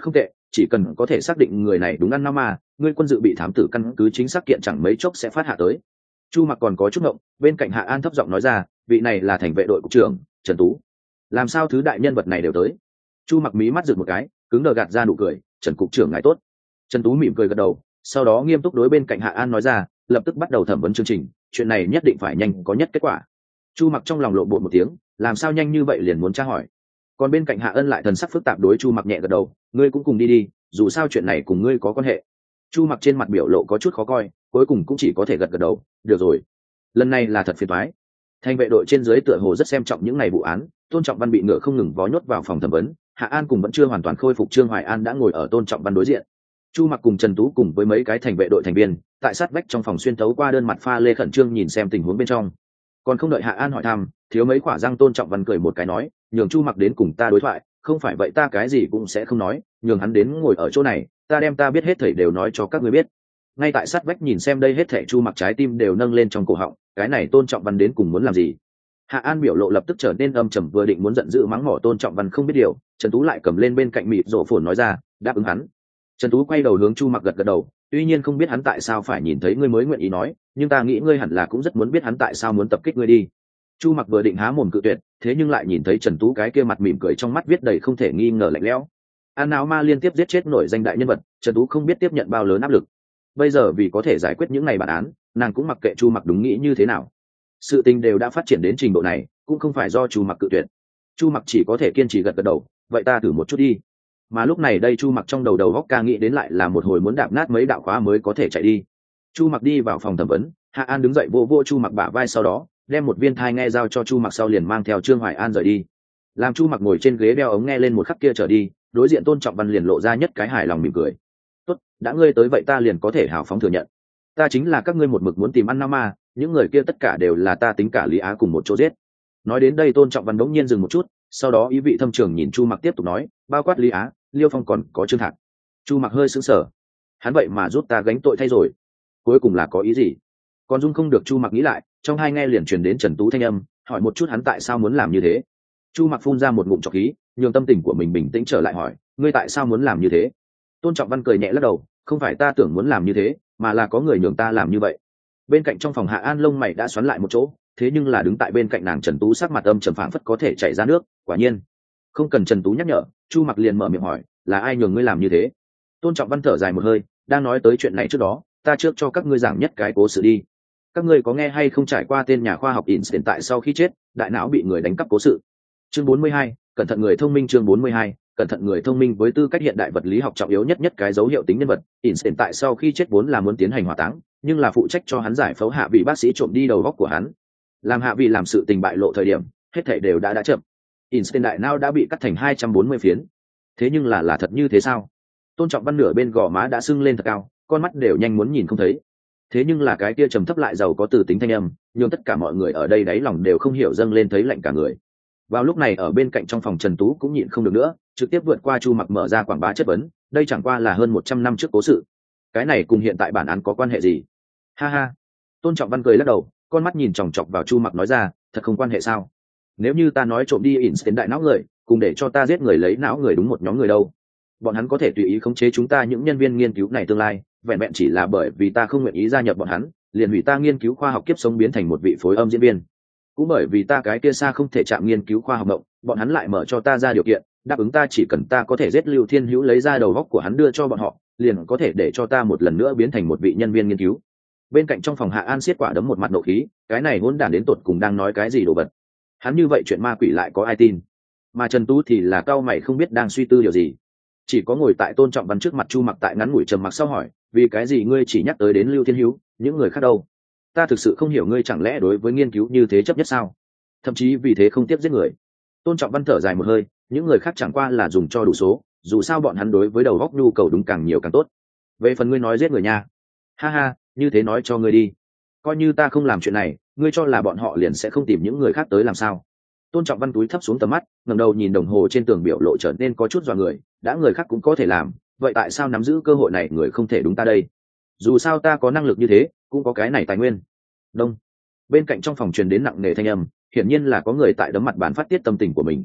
chỉ cần có thể xác định người này đúng ăn ma, ngươi quân dự bị thám tử căn cứ chính xác kiện chẳng mấy chốc sẽ phát hạ tới. Chu Mặc còn có chút ngộng, bên cạnh Hạ An thấp giọng nói ra, vị này là thành vệ đội cục trưởng Trần Tú. Làm sao thứ đại nhân vật này đều tới? Chu Mặc mí mắt giựt một cái, cứng đờ gạt ra nụ cười, Trần cục trưởng ngài tốt. Trần Tú mỉm cười gật đầu, sau đó nghiêm túc đối bên cạnh Hạ An nói ra, lập tức bắt đầu thẩm vấn chương trình, chuyện này nhất định phải nhanh có nhất kết quả. Chu Mặc trong lòng lộ bộ một tiếng, làm sao nhanh như vậy liền muốn tra hỏi. Còn bên cạnh Hạ Ân lại thần sắc phức tạp đối Chu Mặc nhẹ gật đầu, ngươi cũng cùng đi đi, dù sao chuyện này cùng ngươi có quan hệ. Chu Mặc trên mặt biểu lộ có chút khó coi, cuối cùng cũng chỉ có thể gật gật đầu, được rồi. Lần này là thật phiền toái. Thành vệ đội trên dưới tựa hồ rất xem trọng những ngày vụ án, Tôn Trọng Văn bị ngựa không ngừng vó nhốt vào phòng thẩm vấn, Hạ An cùng vẫn chưa hoàn toàn khôi phục Trương Hoài An đã ngồi ở Tôn Trọng Văn đối diện. Chu Mặc cùng Trần Tú cùng với mấy cái thành vệ đội thành viên, tại sát vách trong phòng xuyên thấu qua đơn mặt pha lê khẩn trương nhìn xem tình huống bên trong. Còn không đợi Hạ An hỏi thăm, thiếu mấy quả răng Tôn Trọng Văn cười một cái nói, nhường Chu Mặc đến cùng ta đối thoại, không phải vậy ta cái gì cũng sẽ không nói, nhường hắn đến ngồi ở chỗ này, ta đem ta biết hết thảy đều nói cho các ngươi biết. Ngay tại sát vách nhìn xem đây hết thảy, Chu Mặc trái tim đều nâng lên trong cổ họng, cái này Tôn Trọng Văn đến cùng muốn làm gì? Hạ An biểu lộ lập tức trở nên âm trầm, vừa định muốn giận dữ mắng mỏ Tôn Trọng Văn không biết điều, Trần Tú lại cầm lên bên cạnh mịt rổ phồn nói ra, đáp ứng hắn. Trần Tú quay đầu hướng Chu Mặc gật gật đầu, tuy nhiên không biết hắn tại sao phải nhìn thấy ngươi mới nguyện ý nói, nhưng ta nghĩ ngươi hẳn là cũng rất muốn biết hắn tại sao muốn tập kích ngươi đi. Chu Mặc vừa định há mồm cự tuyệt, thế nhưng lại nhìn thấy Trần Tú cái kia mặt mỉm cười trong mắt viết đầy không thể nghi ngờ lạnh lẽo. An áo ma liên tiếp giết chết nổi danh đại nhân vật, Trần Tú không biết tiếp nhận bao lớn áp lực. Bây giờ vì có thể giải quyết những ngày bản án, nàng cũng mặc kệ Chu Mặc đúng nghĩ như thế nào. Sự tình đều đã phát triển đến trình độ này, cũng không phải do Chu Mặc cự tuyệt. Chu Mặc chỉ có thể kiên trì gật gật đầu, vậy ta thử một chút đi. Mà lúc này đây Chu Mặc trong đầu góc ca nghĩ đến lại là một hồi muốn đạp nát mấy đạo khóa mới có thể chạy đi. Chu Mặc đi vào phòng thẩm vấn, Hạ An đứng dậy vô Chu Mặc bả vai, sau đó đem một viên thai nghe giao cho Chu Mặc, sau liền mang theo Trương Hoài An rời đi. Làm Chu Mặc ngồi trên ghế đeo ống nghe lên một khắc kia trở đi, đối diện Tôn Trọng Văn liền lộ ra nhất cái hài lòng mỉm cười. Tốt, đã ngươi tới vậy ta liền có thể hào phóng thừa nhận, ta chính là các ngươi một mực muốn tìm ăn ma, những người kia tất cả đều là ta tính cả Lý Á cùng một chỗ giết. Nói đến đây Tôn Trọng Văn đống nhiên dừng một chút, sau đó ý vị thâm trường nhìn Chu Mặc tiếp tục nói, bao quát Lý Á, Liêu Phong còn có Trương Thạc. Chu Mặc hơi sững sờ, hắn vậy mà giúp ta gánh tội thay rồi, cuối cùng là có ý gì? Còn dung không được Chu Mặc nghĩ lại, trong hai nghe liền truyền đến Trần Tú thanh âm, hỏi một chút hắn tại sao muốn làm như thế. Chu Mặc phun ra một ngụm trọc khí, nhường tâm tình của mình bình tĩnh trở lại, hỏi, ngươi tại sao muốn làm như thế? Tôn Trọng Văn cười nhẹ lắc đầu, không phải ta tưởng muốn làm như thế, mà là có người nhường ta làm như vậy. Bên cạnh trong phòng Hạ An lông mày đã xoắn lại một chỗ, thế nhưng là đứng tại bên cạnh nàng Trần Tú sắc mặt âm trầm phảng phất có thể chảy ra nước. Quả nhiên không cần Trần Tú nhắc nhở, Chu Mặc liền mở miệng hỏi, là ai nhường ngươi làm như thế? Tôn Trọng Văn thở dài một hơi, đang nói tới chuyện này trước đó, ta trước cho các ngươi giảng nhất cái cố sự đi. Các ngươi có nghe hay không trải qua tên nhà khoa học Einstein tại sau khi chết, đại não bị người đánh cắp cố sự? Chương 42, cẩn thận người thông minh. Chương 42, cẩn thận người thông minh. Với tư cách hiện đại vật lý học trọng yếu nhất cái dấu hiệu tính nhân vật, Einstein tại sau khi chết vốn là muốn tiến hành hỏa táng, nhưng là phụ trách cho hắn giải phẫu hạ vị bác sĩ trộm đi đầu óc của hắn. Làm hạ vị làm sự tình bại lộ thời điểm, hết thảy đều đã chậm. Einstein đại não đã bị cắt thành 240 phiến. Thế nhưng là thật như thế sao? Tôn Trọng Văn nửa bên gò má đã sưng lên thật cao, con mắt đều nhanh muốn nhìn không thấy. Thế nhưng là cái kia trầm thấp lại giàu có từ tính thanh âm, nhưng tất cả mọi người ở đây đáy lòng đều không hiểu dâng lên thấy lạnh cả người. Vào lúc này ở bên cạnh trong phòng Trần Tú cũng nhịn không được nữa, trực tiếp vượt qua Chu Mặc mở ra quảng bá chất vấn, đây chẳng qua là hơn 100 năm trước cố sự, cái này cùng hiện tại bản án có quan hệ gì? Ha ha. Tôn Trọng Văn cười lắc đầu, con mắt nhìn chòng chọc vào Chu Mặc nói ra, thật không quan hệ sao? Nếu như ta nói trộm đi Einstein đại não người, cùng để cho ta giết người lấy não người đúng một nhóm người đâu. Bọn hắn có thể tùy ý khống chế chúng ta những nhân viên nghiên cứu này tương lai, vẹn vẹn chỉ là bởi vì ta không nguyện ý gia nhập bọn hắn, liền hủy ta nghiên cứu khoa học kiếp sống biến thành một vị phối âm diễn viên. Cũng bởi vì ta cái kia xa không thể chạm nghiên cứu khoa học mộng, bọn hắn lại mở cho ta ra điều kiện, đáp ứng ta chỉ cần ta có thể giết Lưu Thiên Hữu lấy ra đầu óc của hắn đưa cho bọn họ, liền có thể để cho ta một lần nữa biến thành một vị nhân viên nghiên cứu. Bên cạnh trong phòng Hạ An siết quả đấm một mặt nộ khí, cái này hỗn đản đến tột cùng đang nói cái gì đồ vật? Hắn như vậy chuyện ma quỷ lại có ai tin? Mà Trần Tú thì là cao mày không biết đang suy tư điều gì. Chỉ có ngồi tại Tôn Trọng Văn trước mặt Chu Mặc tại ngắn ngủi trầm mặc sau hỏi, vì cái gì ngươi chỉ nhắc tới đến Lưu Thiên Hữu, những người khác đâu? Ta thực sự không hiểu ngươi chẳng lẽ đối với nghiên cứu như thế chấp nhất sao? Thậm chí vì thế không tiếp giết người. Tôn Trọng Văn thở dài một hơi, những người khác chẳng qua là dùng cho đủ số, dù sao bọn hắn đối với đầu góc nhu cầu đúng càng nhiều càng tốt. Về phần ngươi nói giết người nha, ha ha, như thế nói cho ngươi đi, coi như ta không làm chuyện này, ngươi cho là bọn họ liền sẽ không tìm những người khác tới làm sao? Tôn Trọng Văn túi thấp xuống tầm mắt, ngẩng đầu nhìn đồng hồ trên tường, biểu lộ trở nên có chút dọa người, đã người khác cũng có thể làm, vậy tại sao nắm giữ cơ hội này người không thể đúng ta đây? Dù sao ta có năng lực như thế, cũng có cái này tài nguyên. Đông. Bên cạnh trong phòng truyền đến nặng nề thanh âm, hiển nhiên là có người tại đấm mặt bàn phát tiết tâm tình của mình.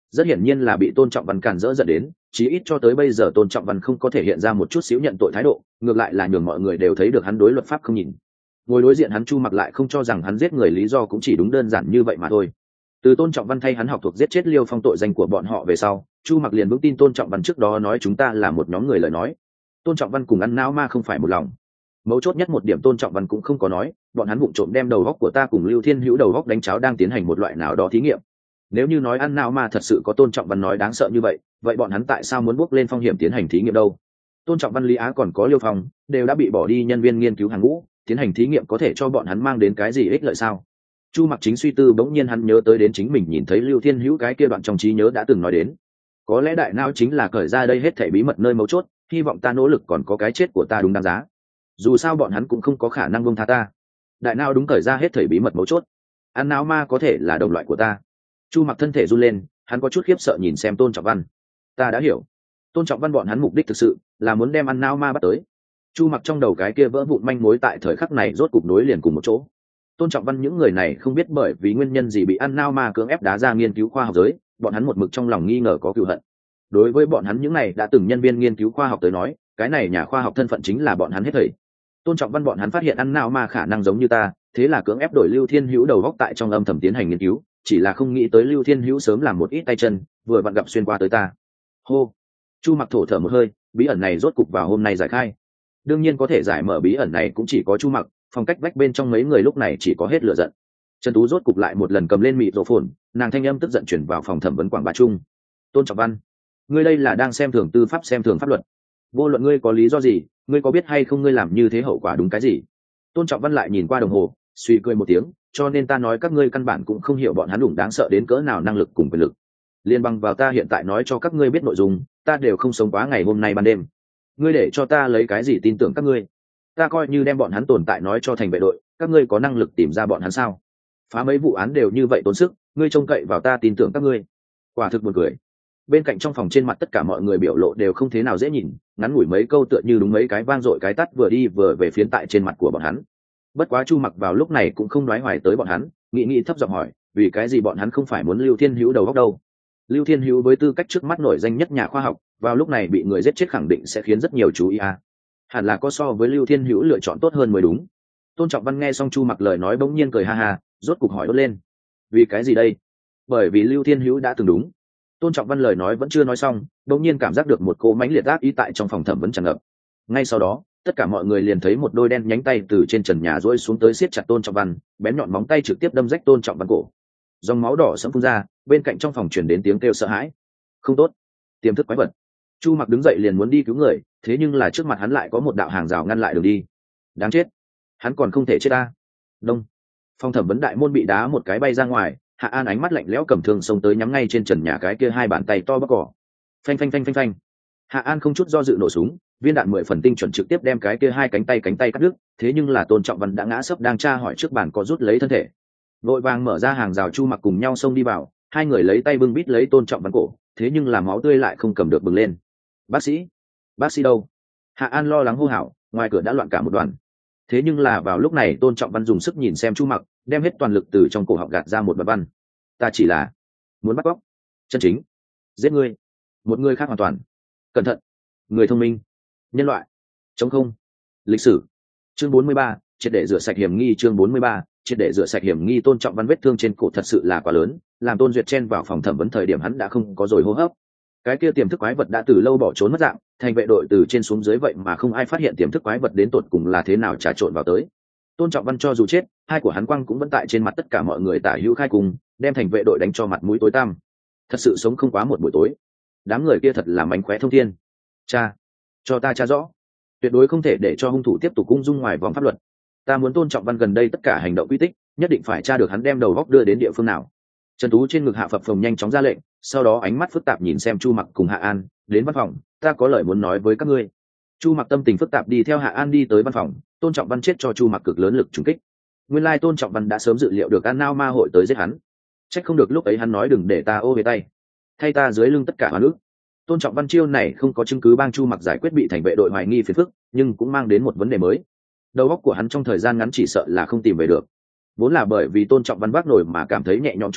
rất hiển nhiên là bị Tôn Trọng Văn cản rỡ dẫn đến, chí ít cho tới bây giờ Tôn Trọng Văn không có thể hiện ra một chút xíu nhận tội thái độ, ngược lại là nhường mọi người đều thấy được hắn đối luật pháp không nhìn. Ngồi đối diện hắn Chu Mặc lại không cho rằng hắn giết người lý do cũng chỉ đúng đơn giản như vậy mà thôi. Từ Tôn Trọng Văn thay hắn học thuộc giết chết Liêu Phong tội danh của bọn họ về sau, Chu Mặc liền vững tin Tôn Trọng Văn trước đó nói chúng ta là một nhóm người lời nói. Tôn Trọng Văn cùng ăn não ma không phải một lòng. Mấu chốt nhất một điểm Tôn Trọng Văn cũng không có nói, bọn hắn vụng trộm đem đầu góc của ta cùng Lưu Thiên Hữu đầu góc đánh cháo đang tiến hành một loại nào đó thí nghiệm. Nếu như nói ăn não ma thật sự có Tôn Trọng Văn nói đáng sợ như vậy, vậy bọn hắn tại sao muốn bước lên phong hiểm tiến hành thí nghiệm đâu? Tôn Trọng Văn, Lý Á còn có Liêu Phong đều đã bị bỏ đi nhân viên nghiên cứu hàng ngũ, tiến hành thí nghiệm có thể cho bọn hắn mang đến cái gì ích lợi sao? Chu Mặc chính suy tư, bỗng nhiên hắn nhớ tới đến chính mình nhìn thấy Lưu Thiên Hữu cái kia đoạn trong trí nhớ đã từng nói đến, có lẽ đại não chính là cởi ra đây hết thảy bí mật nơi mấu chốt, hy vọng ta nỗ lực còn có cái chết của ta đúng đáng giá. Dù sao bọn hắn cũng không có khả năng buông tha ta. Đại não đúng cởi ra hết thảy bí mật mấu chốt, ăn não ma có thể là đồng loại của ta. Chu Mặc thân thể run lên, hắn có chút khiếp sợ nhìn xem Tôn Trọng Văn. Ta đã hiểu, Tôn Trọng Văn bọn hắn mục đích thực sự là muốn đem ăn não ma bắt tới. Chu Mặc trong đầu cái kia vỡ vụn manh mối tại thời khắc này rốt cục nối liền cùng một chỗ. Tôn Trọng Văn những người này không biết bởi vì nguyên nhân gì bị ăn não ma cưỡng ép đá ra nghiên cứu khoa học giới, bọn hắn một mực trong lòng nghi ngờ có cừu hận. Đối với bọn hắn những này đã từng nhân viên nghiên cứu khoa học tới nói, cái này nhà khoa học thân phận chính là bọn hắn hết thảy. Tôn Trọng Văn bọn hắn phát hiện ăn não ma khả năng giống như ta, thế là cưỡng ép đổi Lưu Thiên Hữu đầu góc tại trong âm thầm tiến hành nghiên cứu, chỉ là không nghĩ tới Lưu Thiên Hữu sớm làm một ít tay chân, vừa vặn gặp xuyên qua tới ta. Hô. Chu Mặc thổ thở một hơi, bí ẩn này rốt cục vào hôm nay giải khai. Đương nhiên có thể giải mở bí ẩn này cũng chỉ có Chu Mặc, phong cách vách bên trong mấy người lúc này chỉ có hết lửa giận. Trần Tú rốt cục lại một lần cầm lên mịt rổ phồn, nàng thanh âm tức giận chuyển vào phòng thẩm vấn Quảng Bá Trung. Tôn Trọng Văn, ngươi đây là đang xem thường tư pháp, xem thường pháp luật. Vô luận ngươi có lý do gì, ngươi có biết hay không ngươi làm như thế hậu quả đúng cái gì? Tôn Trọng Văn lại nhìn qua đồng hồ, suy cười một tiếng, cho nên ta nói các ngươi căn bản cũng không hiểu bọn hắn đủ đáng sợ đến cỡ nào năng lực cùng quyền lực. Liên bằng vào ta hiện tại nói cho các ngươi biết nội dung, ta đều không sống quá ngày hôm nay ban đêm. Ngươi để cho ta lấy cái gì tin tưởng các ngươi? Ta coi như đem bọn hắn tồn tại nói cho thành vệ đội, các ngươi có năng lực tìm ra bọn hắn sao? Phá mấy vụ án đều như vậy tốn sức, ngươi trông cậy vào ta tin tưởng các ngươi? Quả thực buồn cười. Bên cạnh trong phòng trên mặt tất cả mọi người biểu lộ đều không thế nào dễ nhìn, ngắn ngủi mấy câu tựa như đúng mấy cái vang dội cái tắt vừa đi vừa về phiến tại trên mặt của bọn hắn. Bất quá Chu Mặc vào lúc này cũng không nói hoài tới bọn hắn, nghĩ thấp giọng hỏi, vì cái gì bọn hắn không phải muốn Lưu Thiên Hữu đầu óc đâu? Lưu Thiên Hữu với tư cách trước mắt nổi danh nhất nhà khoa học, vào lúc này bị người giết chết khẳng định sẽ khiến rất nhiều chú ý à. Hẳn là có so với Lưu Thiên Hữu lựa chọn tốt hơn mới đúng. Tôn Trọng Văn nghe xong Chu Mặc lời nói bỗng nhiên cười ha ha, rốt cục hỏi đốt lên. Vì cái gì đây? Bởi vì Lưu Thiên Hữu đã từng đúng. Tôn Trọng Văn lời nói vẫn chưa nói xong, bỗng nhiên cảm giác được một cỗ mãnh liệt ác ý tại trong phòng thẩm vấn tràn ngập. Ngay sau đó, tất cả mọi người liền thấy một đôi đen nhánh tay từ trên trần nhà duỗi xuống tới siết chặt Tôn Trọng Văn, bén nhọn móng tay trực tiếp đâm rách Tôn Trọng Văn cổ. Dòng máu đỏ sẫm phun ra, bên cạnh trong phòng truyền đến tiếng kêu sợ hãi. Không tốt, tiềm thức quái vật. Chu Mặc đứng dậy liền muốn đi cứu người, thế nhưng là trước mặt hắn lại có một đạo hàng rào ngăn lại đường đi. Đáng chết, hắn còn không thể chết ta. Đông. Phòng thẩm vấn đại môn bị đá một cái bay ra ngoài, Hạ An ánh mắt lạnh lẽo cầm thương xông tới nhắm ngay trên trần nhà cái kia hai bàn tay to bóc cỏ. Phanh phanh phanh phanh phanh. Hạ An không chút do dự nổ súng, viên đạn 10 phần tinh chuẩn trực tiếp đem cái kia hai cánh tay cắt đứt, thế nhưng là Tôn Trọng Văn đã ngã sấp đang tra hỏi trước bàn có rút lấy thân thể. Vội vàng mở ra hàng rào, Chu Mặc cùng nhau xông đi vào, hai người lấy tay bưng bít lấy Tôn Trọng Văn cổ, thế nhưng là máu tươi lại không cầm được bừng lên. Bác sĩ đâu? Hạ An lo lắng hô hào, ngoài cửa đã loạn cả một đoàn. Thế nhưng là vào lúc này Tôn Trọng Văn dùng sức nhìn xem Chu Mặc, đem hết toàn lực từ trong cổ họng gạt ra một bật văn. Ta chỉ là muốn bắt cóc chân chính, giết ngươi, một người khác hoàn toàn. Cẩn thận, người thông minh, nhân loại, chống không, lịch sử. Chương 43, triệt để rửa sạch hiểm nghi. Chương 43, triệt để rửa sạch hiểm nghi. Tôn Trọng Văn vết thương trên cổ thật sự là quá lớn, làm Tôn Duyệt chen vào phòng thẩm vấn thời điểm hắn đã không có rồi hô hấp. Cái kia tiềm thức quái vật đã từ lâu bỏ trốn mất dạng, thành vệ đội từ trên xuống dưới vậy mà không ai phát hiện tiềm thức quái vật đến tột cùng là thế nào trà trộn vào tới. Tôn Trọng Văn cho dù chết, hai của hắn quăng cũng vẫn tại trên mặt tất cả mọi người tả hữu khai cùng, đem thành vệ đội đánh cho mặt mũi tối tăm. Thật sự sống không quá một buổi tối. Đám người kia thật là mánh khóe thông thiên. Cha, cho ta tra rõ, tuyệt đối không thể để cho hung thủ tiếp tục ung dung ngoài vòng pháp luật. Ta muốn Tôn Trọng Văn gần đây tất cả hành động quy tích, nhất định phải tra được hắn đem đầu góc đưa đến địa phương nào. Trần Tú trên ngực hạ phập phồng nhanh chóng ra lệnh, sau đó ánh mắt phức tạp nhìn xem Chu Mặc cùng Hạ An, đến văn phòng, ta có lời muốn nói với các ngươi. Chu Mặc tâm tình phức tạp đi theo Hạ An đi tới văn phòng. Tôn Trọng Văn chết cho Chu Mặc cực lớn lực trùng kích. Nguyên lai Tôn Trọng Văn đã sớm dự liệu được An Nao Ma hội tới giết hắn, trách không được lúc ấy hắn nói đừng để ta ô về tay, thay ta dưới lưng tất cả hoàn ức. Tôn Trọng Văn chiêu này không có chứng cứ bang Chu Mặc giải quyết bị thành vệ đội hoài nghi phiền phức, nhưng cũng mang đến một vấn đề mới. Đầu óc của hắn trong thời gian ngắn chỉ sợ là không tìm về được. Vốn là bởi vì Tôn Trọng Văn vác nổi mà cảm thấy nhẹ nhõm Chu Mặc,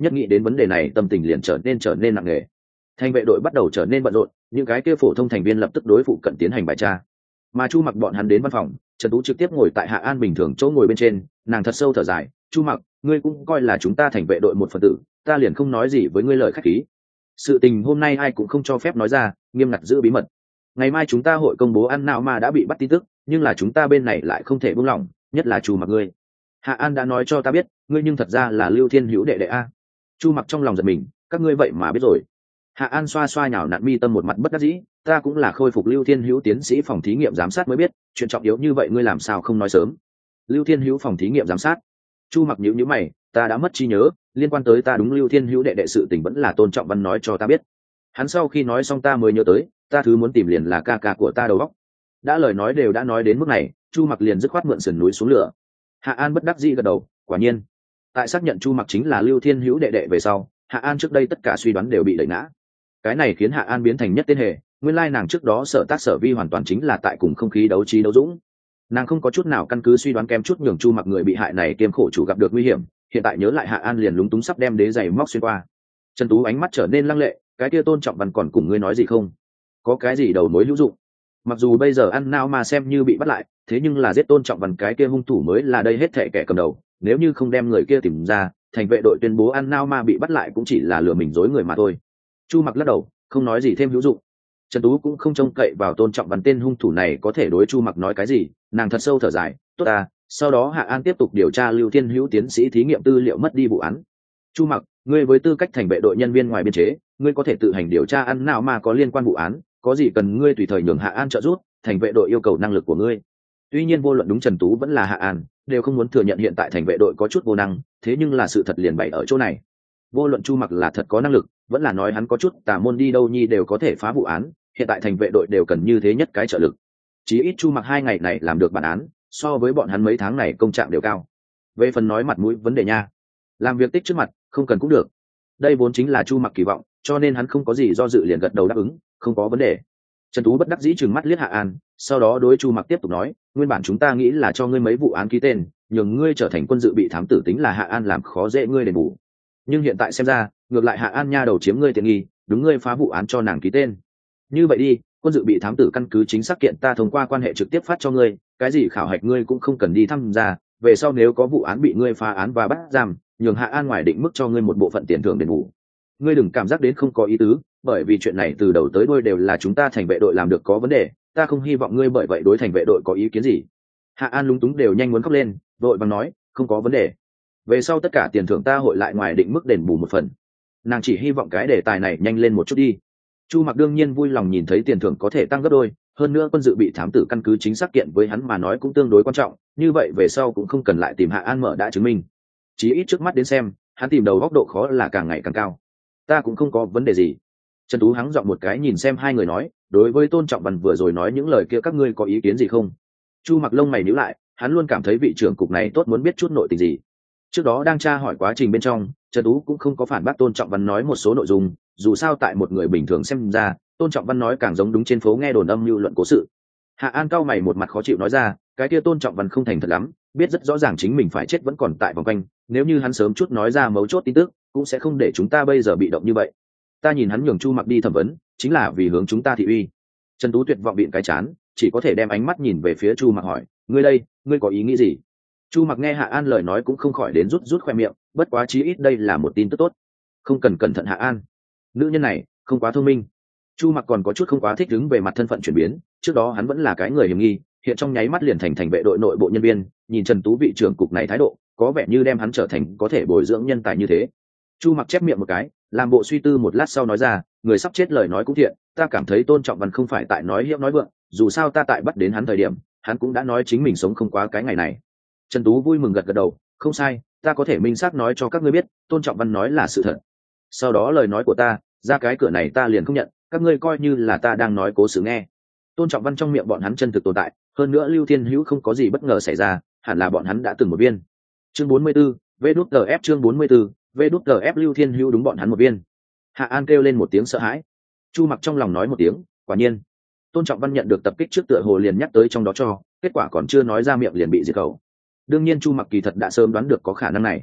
nhất nghĩ đến vấn đề này tâm tình liền trở nên nặng nề. Thành vệ đội bắt đầu trở nên bận rộn, những cái kia phổ thông thành viên lập tức đối phụ cận tiến hành bài tra. Mà Chu Mặc bọn hắn đến văn phòng, Trần Tú trực tiếp ngồi tại Hạ An bình thường chỗ ngồi bên trên, nàng thật sâu thở dài, "Chu Mặc, ngươi cũng coi là chúng ta thành vệ đội một phần tử, ta liền không nói gì với ngươi lời khách khí. Sự tình hôm nay ai cũng không cho phép nói ra, nghiêm ngặt giữ bí mật. Ngày mai chúng ta hội công bố ăn nào mà đã bị bắt tin tức, nhưng là chúng ta bên này lại không thể buông lỏng, nhất là Chu Mặc ngươi. Hạ An đã nói cho ta biết, ngươi nhưng thật ra là Lưu Thiên Hữu đệ đệ a." Chu Mặc trong lòng giật mình, "Các ngươi vậy mà biết rồi?" Hạ An xoa xoa nhào nặn mi tâm một mặt bất đắc dĩ, "Ta cũng là khôi phục Lưu Thiên Hữu tiến sĩ phòng thí nghiệm giám sát mới biết, chuyện trọng yếu như vậy ngươi làm sao không nói sớm?" Lưu Thiên Hữu phòng thí nghiệm giám sát? Chu Mặc nhíu nhíu mày, "Ta đã mất trí nhớ, liên quan tới ta đúng Lưu Thiên Hữu đệ đệ sự tình vẫn là Tôn Trọng Văn nói cho ta biết. Hắn sau khi nói xong ta mới nhớ tới, ta thứ muốn tìm liền là ca ca của ta đầu óc." Đã lời nói đều đã nói đến mức này, Chu Mặc liền dứt khoát mượn sườn núi xuống lửa. Hạ An bất đắc dĩ gật đầu, quả nhiên. Tại xác nhận Chu Mặc chính là Lưu Thiên Hữu đệ đệ về sau, Hạ An trước đây tất cả suy đoán đều bị đẩy ngã. Cái này khiến Hạ An biến thành nhất tên hề, nguyên lai nàng trước đó sở tác sở vi hoàn toàn chính là tại cùng không khí đấu trí đấu dũng. Nàng không có chút nào căn cứ suy đoán kém chút nhường Chu Mặc người bị hại này kiêm khổ chủ gặp được nguy hiểm, hiện tại nhớ lại Hạ An liền lúng túng sắp đem đế giày móc xuyên qua. Trần Tú ánh mắt trở nên lăng lệ, "Cái kia Tôn Trọng Văn còn cùng ngươi nói gì không? Có cái gì đầu mối hữu dụng? Mặc dù bây giờ ăn nào mà xem như bị bắt lại, thế nhưng là giết Tôn Trọng Văn cái kia hung thủ mới là đây hết thảy kẻ cầm đầu, nếu như không đem người kia tìm ra, thành vệ đội tuyên bố ăn nào mà bị bắt lại cũng chỉ là lừa mình dối người mà thôi." Chu Mặc lắc đầu, không nói gì thêm hữu dụng. Trần Tú cũng không trông cậy vào Tôn Trọng Văn tên hung thủ này có thể đối Chu Mặc nói cái gì, nàng thật sâu thở dài, "Tốt à." Sau đó Hạ An tiếp tục điều tra Lưu Thiên Hữu tiến sĩ thí nghiệm tư liệu mất đi vụ án. "Chu Mặc, ngươi với tư cách thành vệ đội nhân viên ngoài biên chế, ngươi có thể tự hành điều tra ăn nào mà có liên quan vụ án, có gì cần ngươi tùy thời nhường Hạ An trợ giúp, thành vệ đội yêu cầu năng lực của ngươi." Tuy nhiên vô luận đúng Trần Tú vẫn là Hạ An, đều không muốn thừa nhận hiện tại thành vệ đội có chút vô năng, thế nhưng là sự thật liền bày ở chỗ này. Vô luận Chu Mặc là thật có năng lực, vẫn là nói hắn có chút tà môn đi đâu nhi đều có thể phá vụ án, hiện tại thành vệ đội đều cần như thế nhất cái trợ lực. Chí ít Chu Mặc 2 ngày này làm được bản án, so với bọn hắn mấy tháng này công trạng đều cao. Về phần nói mặt mũi vấn đề nha, làm việc tích trước mặt, không cần cũng được. Đây vốn chính là Chu Mặc kỳ vọng, cho nên hắn không có gì do dự liền gật đầu đáp ứng, không có vấn đề. Trần Tú bất đắc dĩ trừng mắt liếc Hạ An, sau đó đối Chu Mặc tiếp tục nói, "Nguyên bản chúng ta nghĩ là cho ngươi mấy vụ án ký tên, nhường ngươi trở thành quân dự bị thám tử tính là Hạ An làm khó dễ ngươi đền bù. Nhưng hiện tại xem ra, ngược lại Hạ An nha đầu chiếm ngươi tiện nghi, đúng ngươi phá vụ án cho nàng ký tên. Như vậy đi, quân dự bị thám tử căn cứ chính xác kiện ta thông qua quan hệ trực tiếp phát cho ngươi, cái gì khảo hạch ngươi cũng không cần đi tham gia, về sau nếu có vụ án bị ngươi phá án và bắt giam, nhường Hạ An ngoài định mức cho ngươi một bộ phận tiền thưởng đền bù. Ngươi đừng cảm giác đến không có ý tứ, bởi vì chuyện này từ đầu tới đuôi đều là chúng ta thành vệ đội làm được có vấn đề, ta không hy vọng ngươi bởi vậy đối thành vệ đội có ý kiến gì." Hạ An lúng túng đều nhanh muốn khóc lên, vội vàng nói, "Không có vấn đề. Về sau tất cả tiền thưởng ta hội lại ngoài định mức đền bù một phần." Nàng chỉ hy vọng cái đề tài này nhanh lên một chút đi. Chu Mặc đương nhiên vui lòng nhìn thấy tiền thưởng có thể tăng gấp đôi, hơn nữa quân dự bị thám tử căn cứ chính xác kiện với hắn mà nói cũng tương đối quan trọng, như vậy về sau cũng không cần lại tìm Hạ An mở đã chứng minh. Chí ít trước mắt đến xem, hắn tìm đầu góc độ khó là càng ngày càng cao. "Ta cũng không có vấn đề gì." Trần Tú hắng giọng một cái nhìn xem hai người nói, "Đối với Tôn Trọng Văn vừa rồi nói những lời kia các ngươi có ý kiến gì không?" Chu Mặc lông mày nhíu lại, hắn luôn cảm thấy vị trưởng cục này tốt muốn biết chút nội tình gì. Trước đó đang tra hỏi quá trình bên trong, Trần Tú cũng không có phản bác Tôn Trọng Văn nói một số nội dung, dù sao tại một người bình thường xem ra, Tôn Trọng Văn nói càng giống đúng trên phố nghe đồn âm mưu luận cố sự. Hạ An cao mày một mặt khó chịu nói ra, "Cái kia Tôn Trọng Văn không thành thật lắm, biết rất rõ ràng chính mình phải chết vẫn còn tại vòng quanh, nếu như hắn sớm chút nói ra mấu chốt tin tức, cũng sẽ không để chúng ta bây giờ bị động như vậy. Ta nhìn hắn nhường Chu Mặc đi thẩm vấn, chính là vì hướng chúng ta thị uy." Trần Tú tuyệt vọng bịn cái chán, chỉ có thể đem ánh mắt nhìn về phía Chu Mặc hỏi, "Ngươi đây, ngươi có ý nghĩ gì?" Chu Mặc nghe Hạ An lời nói cũng không khỏi đến rút rút khoe miệng, bất quá chí ít đây là một tin tức tốt. Không cần cẩn thận Hạ An, nữ nhân này không quá thông minh. Chu Mặc còn có chút không quá thích ứng về mặt thân phận chuyển biến, trước đó hắn vẫn là cái người hiểm nghi, hiện trong nháy mắt liền thành vệ đội nội bộ nhân viên, nhìn Trần Tú vị trưởng cục này thái độ, có vẻ như đem hắn trở thành có thể bồi dưỡng nhân tài như thế. Chu Mặc chép miệng một cái, làm bộ suy tư một lát sau nói ra, "Người sắp chết lời nói cũng thiện, ta cảm thấy Tôn Trọng Văn không phải tại nói hiếp nói vượng, dù sao ta tại bắt đến hắn thời điểm, hắn cũng đã nói chính mình sống không quá cái ngày này." Trần Tú vui mừng gật gật đầu, "Không sai, ta có thể minh xác nói cho các ngươi biết, Tôn Trọng Văn nói là sự thật. Sau đó lời nói của ta, ra cái cửa này ta liền không nhận, các ngươi coi như là ta đang nói cố sự nghe. Tôn Trọng Văn trong miệng bọn hắn chân thực tồn tại, hơn nữa Lưu Thiên Hữu không có gì bất ngờ xảy ra, hẳn là bọn hắn đã từng một viên." Chương 44, VĐTF chương 44, VĐTF Lưu Thiên Hữu đúng bọn hắn một viên. Hạ An kêu lên một tiếng sợ hãi. Chu Mặc trong lòng nói một tiếng, quả nhiên. Tôn Trọng Văn nhận được tập kích trước tựa hồ liền nhắc tới trong đó cho, kết quả còn chưa nói ra miệng liền bị diệt khẩu. Đương nhiên Chu Mặc kỳ thật đã sớm đoán được có khả năng này.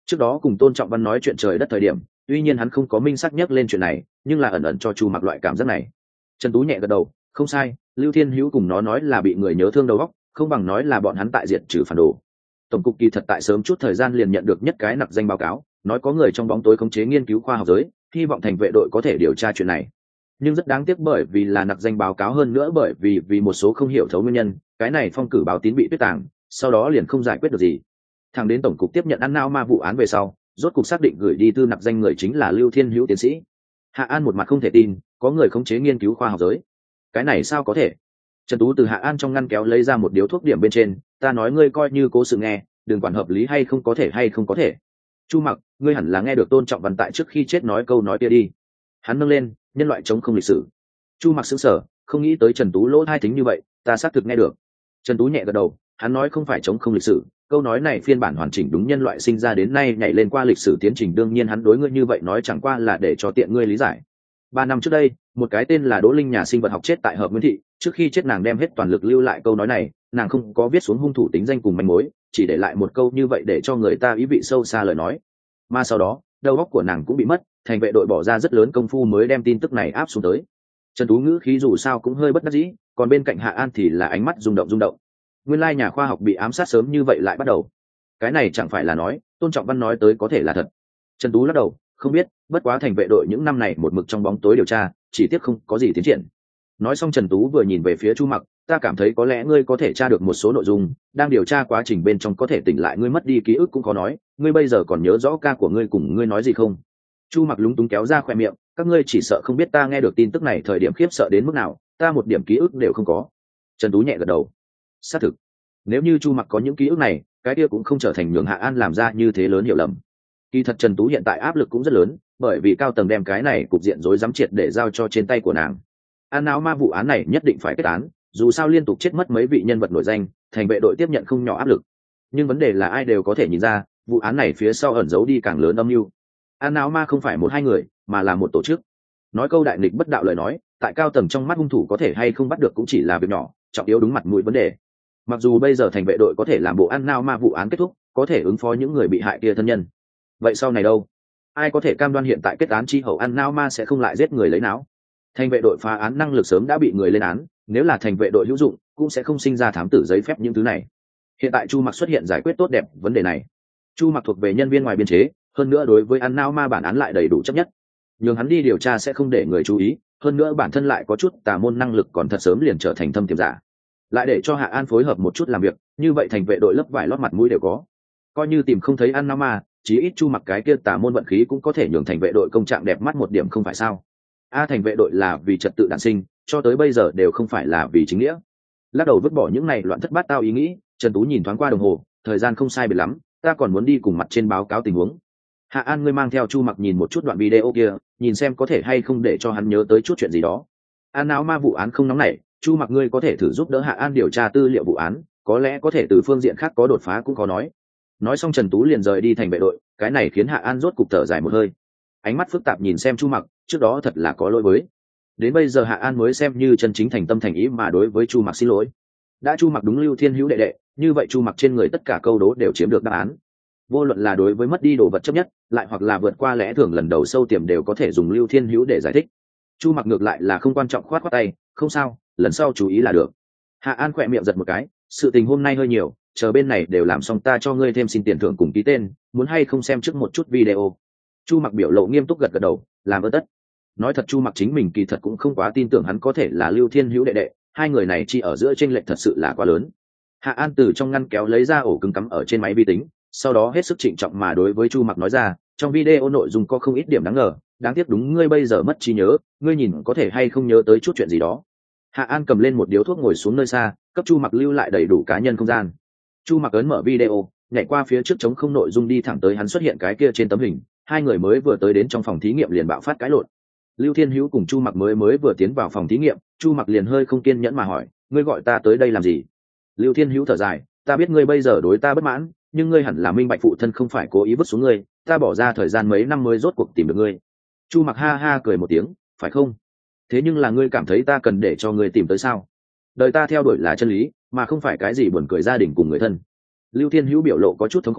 Trước đó cùng Tôn Trọng Văn nói chuyện trời đất thời điểm, tuy nhiên hắn không có minh xác nhắc lên chuyện này, nhưng là ẩn ẩn cho Chu Mặc loại cảm giác này. Trần Tú nhẹ gật đầu, không sai, Lưu Thiên Hữu cùng nó nói là bị người nhớ thương đầu óc, không bằng nói là bọn hắn tại diện trừ phản đồ. Tổng cục kỳ thật tại sớm chút thời gian liền nhận được nhất cái nặc danh báo cáo, nói có người trong bóng tối khống chế nghiên cứu khoa học giới, hy vọng thành vệ đội có thể điều tra chuyện này. Nhưng rất đáng tiếc bởi vì là nặc danh báo cáo, hơn nữa bởi vì một số không hiểu thấu nguyên nhân, cái này phong cử báo tín bị tuyết tàng, sau đó liền không giải quyết được gì. Thẳng đến tổng cục tiếp nhận ăn nao ma vụ án về sau, rốt cục xác định gửi đi thư nặc danh người chính là Lưu Thiên Hữu tiến sĩ. Hạ An một mặt không thể tin, có người khống chế nghiên cứu khoa học giới, cái này sao có thể? Trần Tú từ Hạ An trong ngăn kéo lấy ra một điếu thuốc điểm bên trên, ta nói ngươi coi như cố sự nghe, đừng quản hợp lý hay không có thể. Chu Mặc, ngươi hẳn là nghe được Tôn Trọng Văn tại trước khi chết nói câu nói kia đi. Hắn nâng lên, nhân loại chống không lịch sử. Chu Mặc sững sờ, không nghĩ tới Trần Tú lỗ tai thính như vậy, ta xác thực nghe được. Trần Tú nhẹ gật đầu, hắn nói không phải chống không lịch sử, câu nói này phiên bản hoàn chỉnh đúng nhân loại sinh ra đến nay nhảy lên qua lịch sử tiến trình, đương nhiên hắn đối ngươi như vậy nói chẳng qua là để cho tiện ngươi lý giải. 3 năm trước đây, một cái tên là Đỗ Linh nhà sinh vật học chết tại Hợp Nguyên Thị, trước khi chết nàng đem hết toàn lực lưu lại câu nói này, nàng không có viết xuống hung thủ tính danh cùng manh mối, chỉ để lại một câu như vậy để cho người ta ý vị sâu xa lời nói. Mà sau đó, đầu óc của nàng cũng bị mất, thành vệ đội bỏ ra rất lớn công phu mới đem tin tức này áp xuống tới. Trần Tú ngữ khí dù sao cũng hơi bất đắc dĩ, còn bên cạnh Hạ An thì là ánh mắt rung động. Nguyên lai nhà khoa học bị ám sát sớm như vậy lại bắt đầu. Cái này chẳng phải là nói, Tôn Trọng Văn nói tới có thể là thật. Trần Tú lắc đầu, không biết, bất quá thành vệ đội những năm này một mực trong bóng tối điều tra, chỉ tiếc không có gì tiến triển. Nói xong Trần Tú vừa nhìn về phía Chu Mặc, ta cảm thấy có lẽ ngươi có thể tra được một số nội dung, đang điều tra quá trình bên trong có thể tỉnh lại ngươi mất đi ký ức cũng khó nói, ngươi bây giờ còn nhớ rõ ca của ngươi cùng ngươi nói gì không? Chu Mặc lúng túng kéo ra khóe miệng, các ngươi chỉ sợ không biết ta nghe được tin tức này thời điểm khiếp sợ đến mức nào, ta một điểm ký ức đều không có. Trần Tú nhẹ gật đầu, xác thực, nếu như Chu Mặc có những ký ức này, cái kia cũng không trở thành nhường Hạ An làm ra như thế lớn hiểu lầm. Kỳ thật Trần Tú hiện tại áp lực cũng rất lớn, bởi vì cao tầng đem cái này cục diện rối rắm triệt để giao cho trên tay của nàng. An não ma vụ án này nhất định phải kết án, dù sao liên tục chết mất mấy vị nhân vật nổi danh, thành vệ đội tiếp nhận không nhỏ áp lực. Nhưng vấn đề là ai đều có thể nhìn ra, vụ án này phía sau ẩn giấu đi càng lớn âm mưu. An não ma không phải một hai người, mà là một tổ chức. Nói câu đại nghịch bất đạo lời nói, tại cao tầng trong mắt hung thủ có thể hay không bắt được cũng chỉ là việc nhỏ, trọng yếu đúng mặt mũi vấn đề. Mặc dù bây giờ thành vệ đội có thể làm bộ an não ma vụ án kết thúc, có thể ứng phó những người bị hại kia thân nhân. Vậy sau này đâu? Ai có thể cam đoan hiện tại kết án chi hậu an não ma sẽ không lại giết người lấy não? Thành vệ đội phá án năng lực sớm đã bị người lên án, nếu là thành vệ đội hữu dụng cũng sẽ không sinh ra thám tử giấy phép những thứ này. Hiện tại Chu Mặc xuất hiện giải quyết tốt đẹp vấn đề này. Chu Mặc thuộc về nhân viên ngoài biên chế, hơn nữa đối với an não ma bản án lại đầy đủ chấp nhất, nhưng hắn đi điều tra sẽ không để người chú ý, hơn nữa bản thân lại có chút tà môn năng lực, còn thật sớm liền trở thành thâm tiềm giả. Lại để cho Hạ An phối hợp một chút làm việc, như vậy thành vệ đội lấp vải lót mặt mũi đều có. Coi như tìm không thấy an não ma, chí ít Chu Mặc cái kia tà môn vận khí cũng có thể nhường thành vệ đội công trạng đẹp mắt một điểm không phải sao? Thành vệ đội là vì trật tự đản sinh, cho tới bây giờ đều không phải là vì chính nghĩa. Lắc đầu vứt bỏ những này loạn thất bát tao ý nghĩ, Trần Tú nhìn thoáng qua đồng hồ, thời gian không sai biệt lắm, ta còn muốn đi cùng mặt trên báo cáo tình huống. Hạ An, ngươi mang theo Chu Mặc nhìn một chút đoạn video kia, nhìn xem có thể hay không để cho hắn nhớ tới chút chuyện gì đó. An não ma vụ án không nóng nảy, Chu Mặc ngươi có thể thử giúp đỡ Hạ An điều tra tư liệu vụ án, có lẽ có thể từ phương diện khác có đột phá cũng có nói. Nói xong Trần Tú liền rời đi thành vệ đội, cái này khiến Hạ An rốt cục thở dài một hơi. Ánh mắt phức tạp nhìn xem Chu Mặc, trước đó thật là có lỗi với. Đến bây giờ Hạ An mới xem như chân chính thành tâm thành ý mà đối với Chu Mặc xin lỗi. Đã Chu Mặc đúng Lưu Thiên Hữu đệ đệ, như vậy Chu Mặc trên người tất cả câu đố đều chiếm được đáp án. Vô luận là đối với mất đi đồ vật chấp nhất, lại hoặc là vượt qua lẽ thường lần đầu sâu tiềm đều có thể dùng Lưu Thiên Hữu để giải thích. Chu Mặc ngược lại là không quan trọng, khoát khoát tay, không sao, lần sau chú ý là được. Hạ An khỏe miệng giật một cái, sự tình hôm nay hơi nhiều, chờ bên này đều làm xong ta cho ngươi thêm xin tiền thưởng cùng ký tên, muốn hay không xem trước một chút video. Chu Mặc biểu lộ nghiêm túc gật gật đầu, làm ơn tất. Nói thật Chu Mặc chính mình kỳ thật cũng không quá tin tưởng hắn có thể là Lưu Thiên Hữu đệ đệ, hai người này chỉ ở giữa chênh lệch thật sự là quá lớn. Hạ An từ trong ngăn kéo lấy ra ổ cứng cắm ở trên máy vi tính, sau đó hết sức trịnh trọng mà đối với Chu Mặc nói ra, trong video nội dung có không ít điểm đáng ngờ, đáng tiếc đúng ngươi bây giờ mất trí nhớ, ngươi nhìn có thể hay không nhớ tới chút chuyện gì đó. Hạ An cầm lên một điếu thuốc ngồi xuống nơi xa, cấp Chu Mặc lưu lại đầy đủ cá nhân không gian. Chu Mặc ấn mở video, nhảy qua phía trước trống không nội dung đi thẳng tới hắn xuất hiện cái kia trên tấm hình, hai người mới vừa tới đến trong phòng thí nghiệm liền bạo phát cãi lộn. Lưu Thiên Hữu cùng Chu Mặc mới vừa tiến vào phòng thí nghiệm, Chu Mặc liền hơi không kiên nhẫn mà hỏi, ngươi gọi ta tới đây làm gì? Lưu Thiên Hữu thở dài, ta biết ngươi bây giờ đối ta bất mãn, nhưng ngươi hẳn là minh bạch phụ thân không phải cố ý vứt xuống ngươi, ta bỏ ra thời gian mấy năm mới rốt cuộc tìm được ngươi. Chu Mặc ha ha cười một tiếng, phải không? Thế nhưng là ngươi cảm thấy ta cần để cho ngươi tìm tới sao? Đời ta theo đuổi là chân lý, mà không phải cái gì buồn cười gia đình cùng người thân. Lưu Thiên Hữu biểu lộ có chút thống khổ,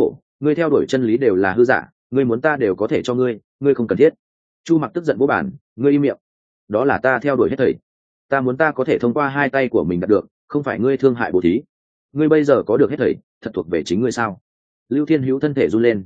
ngươi theo đuổi chân lý đều là hư giả, ngươi muốn ta đều có thể cho ngươi, ngươi không cần thiết. Chu Mặc tức giận vỗ bàn, ngươi im miệng. Đó là ta theo đuổi hết thảy, ta muốn ta có thể thông qua hai tay của mình đạt được, không phải ngươi thương hại bố thí. Ngươi bây giờ có được hết thảy, thật thuộc về chính ngươi sao? Lưu Thiên Hữu thân thể run lên,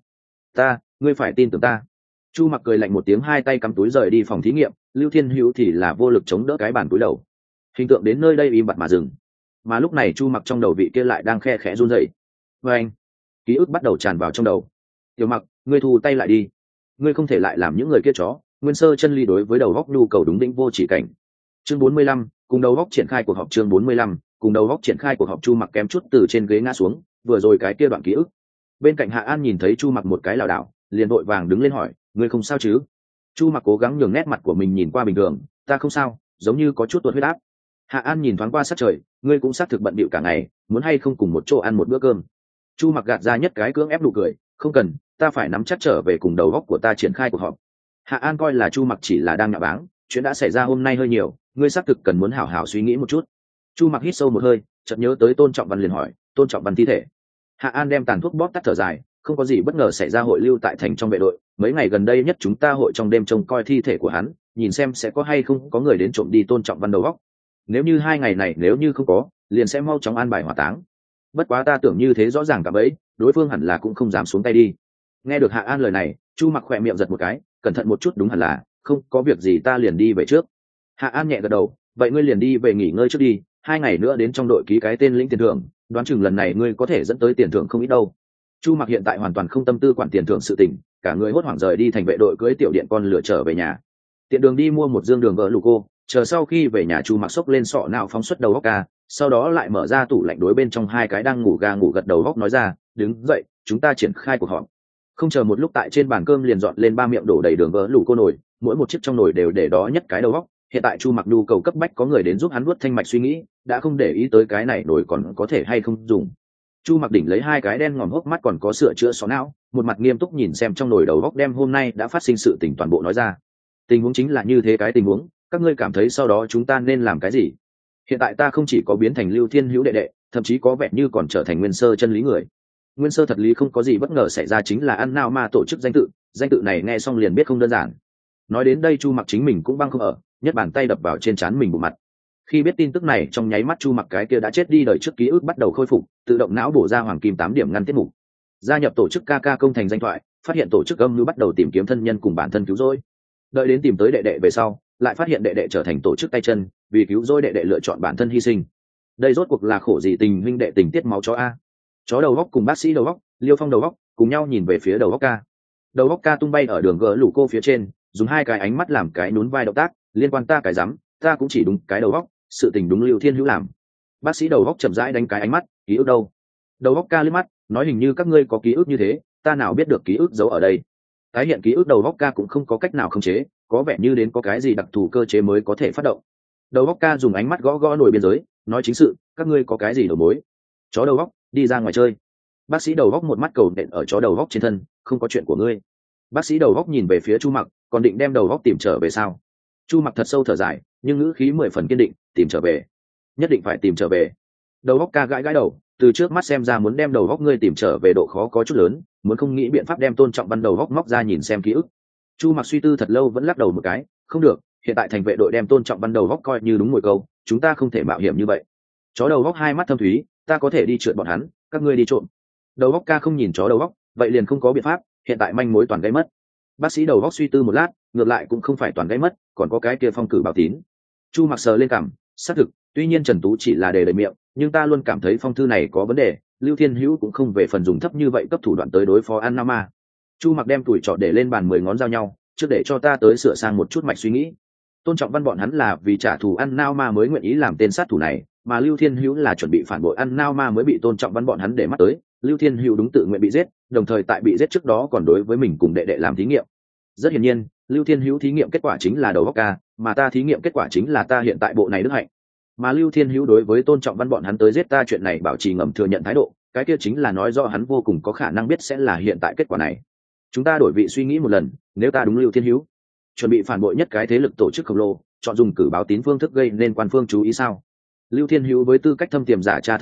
ta, ngươi phải tin tưởng ta. Chu Mặc cười lạnh một tiếng, hai tay cắm túi rời đi phòng thí nghiệm. Lưu Thiên Hữu thì là vô lực chống đỡ cái bàn túi đầu. Hình tượng đến nơi đây im bặt mà dừng. Mà lúc này Chu Mặc trong đầu vị kia lại đang khe khẽ run rẩy. Và anh, ký ức bắt đầu tràn vào trong đầu. Tiểu Mặc, ngươi thu tay lại đi, ngươi không thể lại làm những người kia chó. Nguyên sơ chân lý đối với đầu góc nhu cầu đúng đỉnh vô chỉ cảnh. Chương 45, cùng đầu góc triển khai cuộc họp. Chương 45, cùng đầu góc triển khai cuộc họp. Chu Mặc kém chút từ trên ghế ngã xuống, vừa rồi cái kia đoạn ký ức. Bên cạnh Hạ An nhìn thấy Chu Mặc một cái lảo đảo, liền vội vàng đứng lên hỏi, ngươi không sao chứ? Chu Mặc cố gắng nhường nét mặt của mình nhìn qua bình thường, ta không sao, giống như có chút tuột huyết áp. Hạ An nhìn thoáng qua sát trời, ngươi cũng xác thực bận bịu cả ngày, muốn hay không cùng một chỗ ăn một bữa cơm? Chu Mặc gạt ra nhất cái cưỡng ép nụ cười, không cần, ta phải nắm chắc trở về cùng đầu góc của ta triển khai cuộc họp. Hạ An coi là Chu Mặc chỉ là đang nhạo báng, chuyện đã xảy ra hôm nay hơi nhiều, ngươi xác thực cần muốn hảo hảo suy nghĩ một chút. Chu Mặc hít sâu một hơi, chợt nhớ tới Tôn Trọng Văn liền hỏi, Tôn Trọng Văn thi thể. Hạ An đem tàn thuốc bóp tắt thở dài, không có gì bất ngờ xảy ra, hội lưu tại thành trong vệ đội, mấy ngày gần đây nhất chúng ta hội trong đêm trông coi thi thể của hắn, nhìn xem sẽ có hay không có người đến trộm đi Tôn Trọng Văn đầu góc. Nếu như 2 ngày này nếu như không có, liền sẽ mau chóng an bài hỏa táng. Bất quá ta tưởng như thế rõ ràng cả bấy, đối phương hẳn là cũng không dám xuống tay đi. Nghe được Hạ An lời này, Chu Mặc khỏe miệng giật một cái, cẩn thận một chút, đúng hẳn là không có việc gì, ta liền đi về trước. Hạ An nhẹ gật đầu, vậy ngươi liền đi về nghỉ ngơi trước đi, 2 ngày nữa đến trong đội ký cái tên lĩnh tiền thưởng, đoán chừng lần này ngươi có thể dẫn tới tiền thưởng không ít đâu. Chu Mặc hiện tại hoàn toàn không tâm tư quản tiền thưởng sự tình, cả người hốt hoảng rời đi thành vệ đội, cưỡi tiểu điện con lửa trở về nhà. Tiện đường đi mua một dương đường gỡ lù cô, chờ sau khi về nhà Chu Mặc xốc lên sọ não phóng xuất đầu góc ca, sau đó lại mở ra tủ lạnh, đối bên trong 2 cái đang ngủ gà ngủ gật đầu góc nói ra, đứng dậy, chúng ta triển khai cuộc họp. Không chờ một lúc, tại trên bàn cơm liền dọn lên 3 miệng đổ đầy đường gỡ lù cô nồi, mỗi một chiếc trong nồi đều để đó nhất cái đầu góc. Hiện tại Chu Mặc nhu cầu cấp bách có người đến giúp hắn nuốt thanh mạch suy nghĩ, đã không để ý tới cái này nồi còn có thể hay không dùng. Chu Mặc đỉnh lấy 2 cái đen ngòm hốc mắt còn có sữa chữa xó não, một mặt nghiêm túc nhìn xem trong nồi đầu góc, đem hôm nay đã phát sinh sự tình toàn bộ nói ra. Tình huống chính là như thế cái tình huống, các ngươi cảm thấy sau đó chúng ta nên làm cái gì? Hiện tại ta không chỉ có biến thành Lưu Thiên Hữu đệ đệ, thậm chí có vẻ như còn trở thành nguyên sơ chân lý người. Nguyên sơ thật lý không có gì bất ngờ xảy ra, chính là ăn nao ma tổ chức danh tự này nghe xong liền biết không đơn giản. Nói đến đây Chu Mặc chính mình cũng băng không ở, nhất bàn tay đập vào trên trán mình bụng mặt. Khi biết tin tức này, trong nháy mắt Chu Mặc cái kia đã chết đi đời trước ký ức bắt đầu khôi phục, tự động não bổ ra hoàng kim 8 điểm ngăn tiết mục, gia nhập tổ chức KK công thành danh thoại, phát hiện tổ chức âm mưu, bắt đầu tìm kiếm thân nhân cùng bản thân cứu rỗi. Đợi đến tìm tới đệ đệ về sau, lại phát hiện đệ đệ trở thành tổ chức tay chân, vì cứu rỗi đệ đệ lựa chọn bản thân hy sinh. Đây rốt cuộc là khổ gì tình huynh đệ tình tiết máu chó a. Chó đầu góc cùng bác sĩ đầu góc, Liêu Phong đầu góc cùng nhau nhìn về phía đầu góc ca. Đầu góc ca tung bay ở đường gỡ lũ cô phía trên, dùng 2 cái ánh mắt làm cái nhún vai động tác, liên quan ta cái rắm, ta cũng chỉ đúng cái đầu góc, sự tình đúng Lưu Thiên Hữu làm. Bác sĩ đầu góc chậm rãi đánh cái ánh mắt, ký ức đâu? Đầu góc ca liếc mắt, nói hình như các ngươi có ký ức như thế, ta nào biết được ký ức giấu ở đây. Tái hiện ký ức đầu góc ca cũng không có cách nào khống chế, có vẻ như đến có cái gì đặc thù cơ chế mới có thể phát động. Đầu góc ca dùng ánh mắt gõ gõ nồi biên giới, nói chính sự, các ngươi có cái gì đầu mối? Chó đầu góc, đi ra ngoài chơi. Bác sĩ đầu góc một mắt cầu nện ở chó đầu góc trên thân, không có chuyện của ngươi. Bác sĩ đầu góc nhìn về phía Chu Mặc, còn định đem đầu góc tìm trở về sao? Chu Mặc thật sâu thở dài, nhưng ngữ khí 10 phần kiên định, tìm trở về, nhất định phải tìm trở về. Đầu góc ca gãi gãi đầu, từ trước mắt xem ra muốn đem đầu góc ngươi tìm trở về độ khó có chút lớn, muốn không nghĩ biện pháp đem Tôn Trọng Văn đầu góc móc ra nhìn xem ký ức. Chu Mặc suy tư thật lâu vẫn lắc đầu một cái, không được, hiện tại thành vệ đội đem Tôn Trọng Văn đầu góc coi như đúng mồi câu, chúng ta không thể mạo hiểm như vậy. Chó đầu góc 2 mắt thâm thúy, ta có thể đi trượt bọn hắn, các ngươi đi trộm. Đầu góc ca không nhìn chó đầu góc, vậy liền không có biện pháp, hiện tại manh mối toàn gây mất. Bác sĩ đầu góc suy tư một lát, ngược lại cũng không phải toàn gây mất, còn có cái kia phong cử bảo tín. Chu Mặc sờ lên cằm, xác thực, tuy nhiên Trần Tú chỉ là đề đầy miệng, nhưng ta luôn cảm thấy phong thư này có vấn đề, Lưu Thiên Hữu cũng không về phần dùng thấp như vậy cấp thủ đoạn tới đối phó An Nam Ma. Chu Mặc đem tuổi trọ để lên bàn 10 ngón giao nhau, trước để cho ta tới sửa sang một chút mạch suy nghĩ. Tôn Trọng Văn bọn hắn là vì trả thù An Nam Ma mới nguyện ý làm tên sát thủ này, mà Lưu Thiên Hữu là chuẩn bị phản bội An Nam Ma mới bị Tôn Trọng Văn bọn hắn để mắt tới. Lưu Thiên Hữu đúng tự nguyện bị giết, đồng thời tại bị giết trước đó còn đối với mình cùng đệ đệ làm thí nghiệm. Rất hiển nhiên, Lưu Thiên Hữu thí nghiệm kết quả chính là đầu góc ca, mà ta thí nghiệm kết quả chính là ta hiện tại bộ này đức hạnh. Mà Lưu Thiên Hữu đối với Tôn Trọng Văn bọn hắn tới giết ta chuyện này bảo trì ngầm thừa nhận thái độ, cái kia chính là nói rõ hắn vô cùng có khả năng biết sẽ là hiện tại kết quả này. Chúng ta đổi vị suy nghĩ một lần, nếu ta đúng Lưu Thiên Hữu, chuẩn bị phản bội nhất cái thế lực tổ chức khổng lồ, chọn dùng cử báo tín phương thức gây nên quan phương chú ý sao? Lưu Thiên Hữu với tư cách thâm tiềm giả tra thân phận,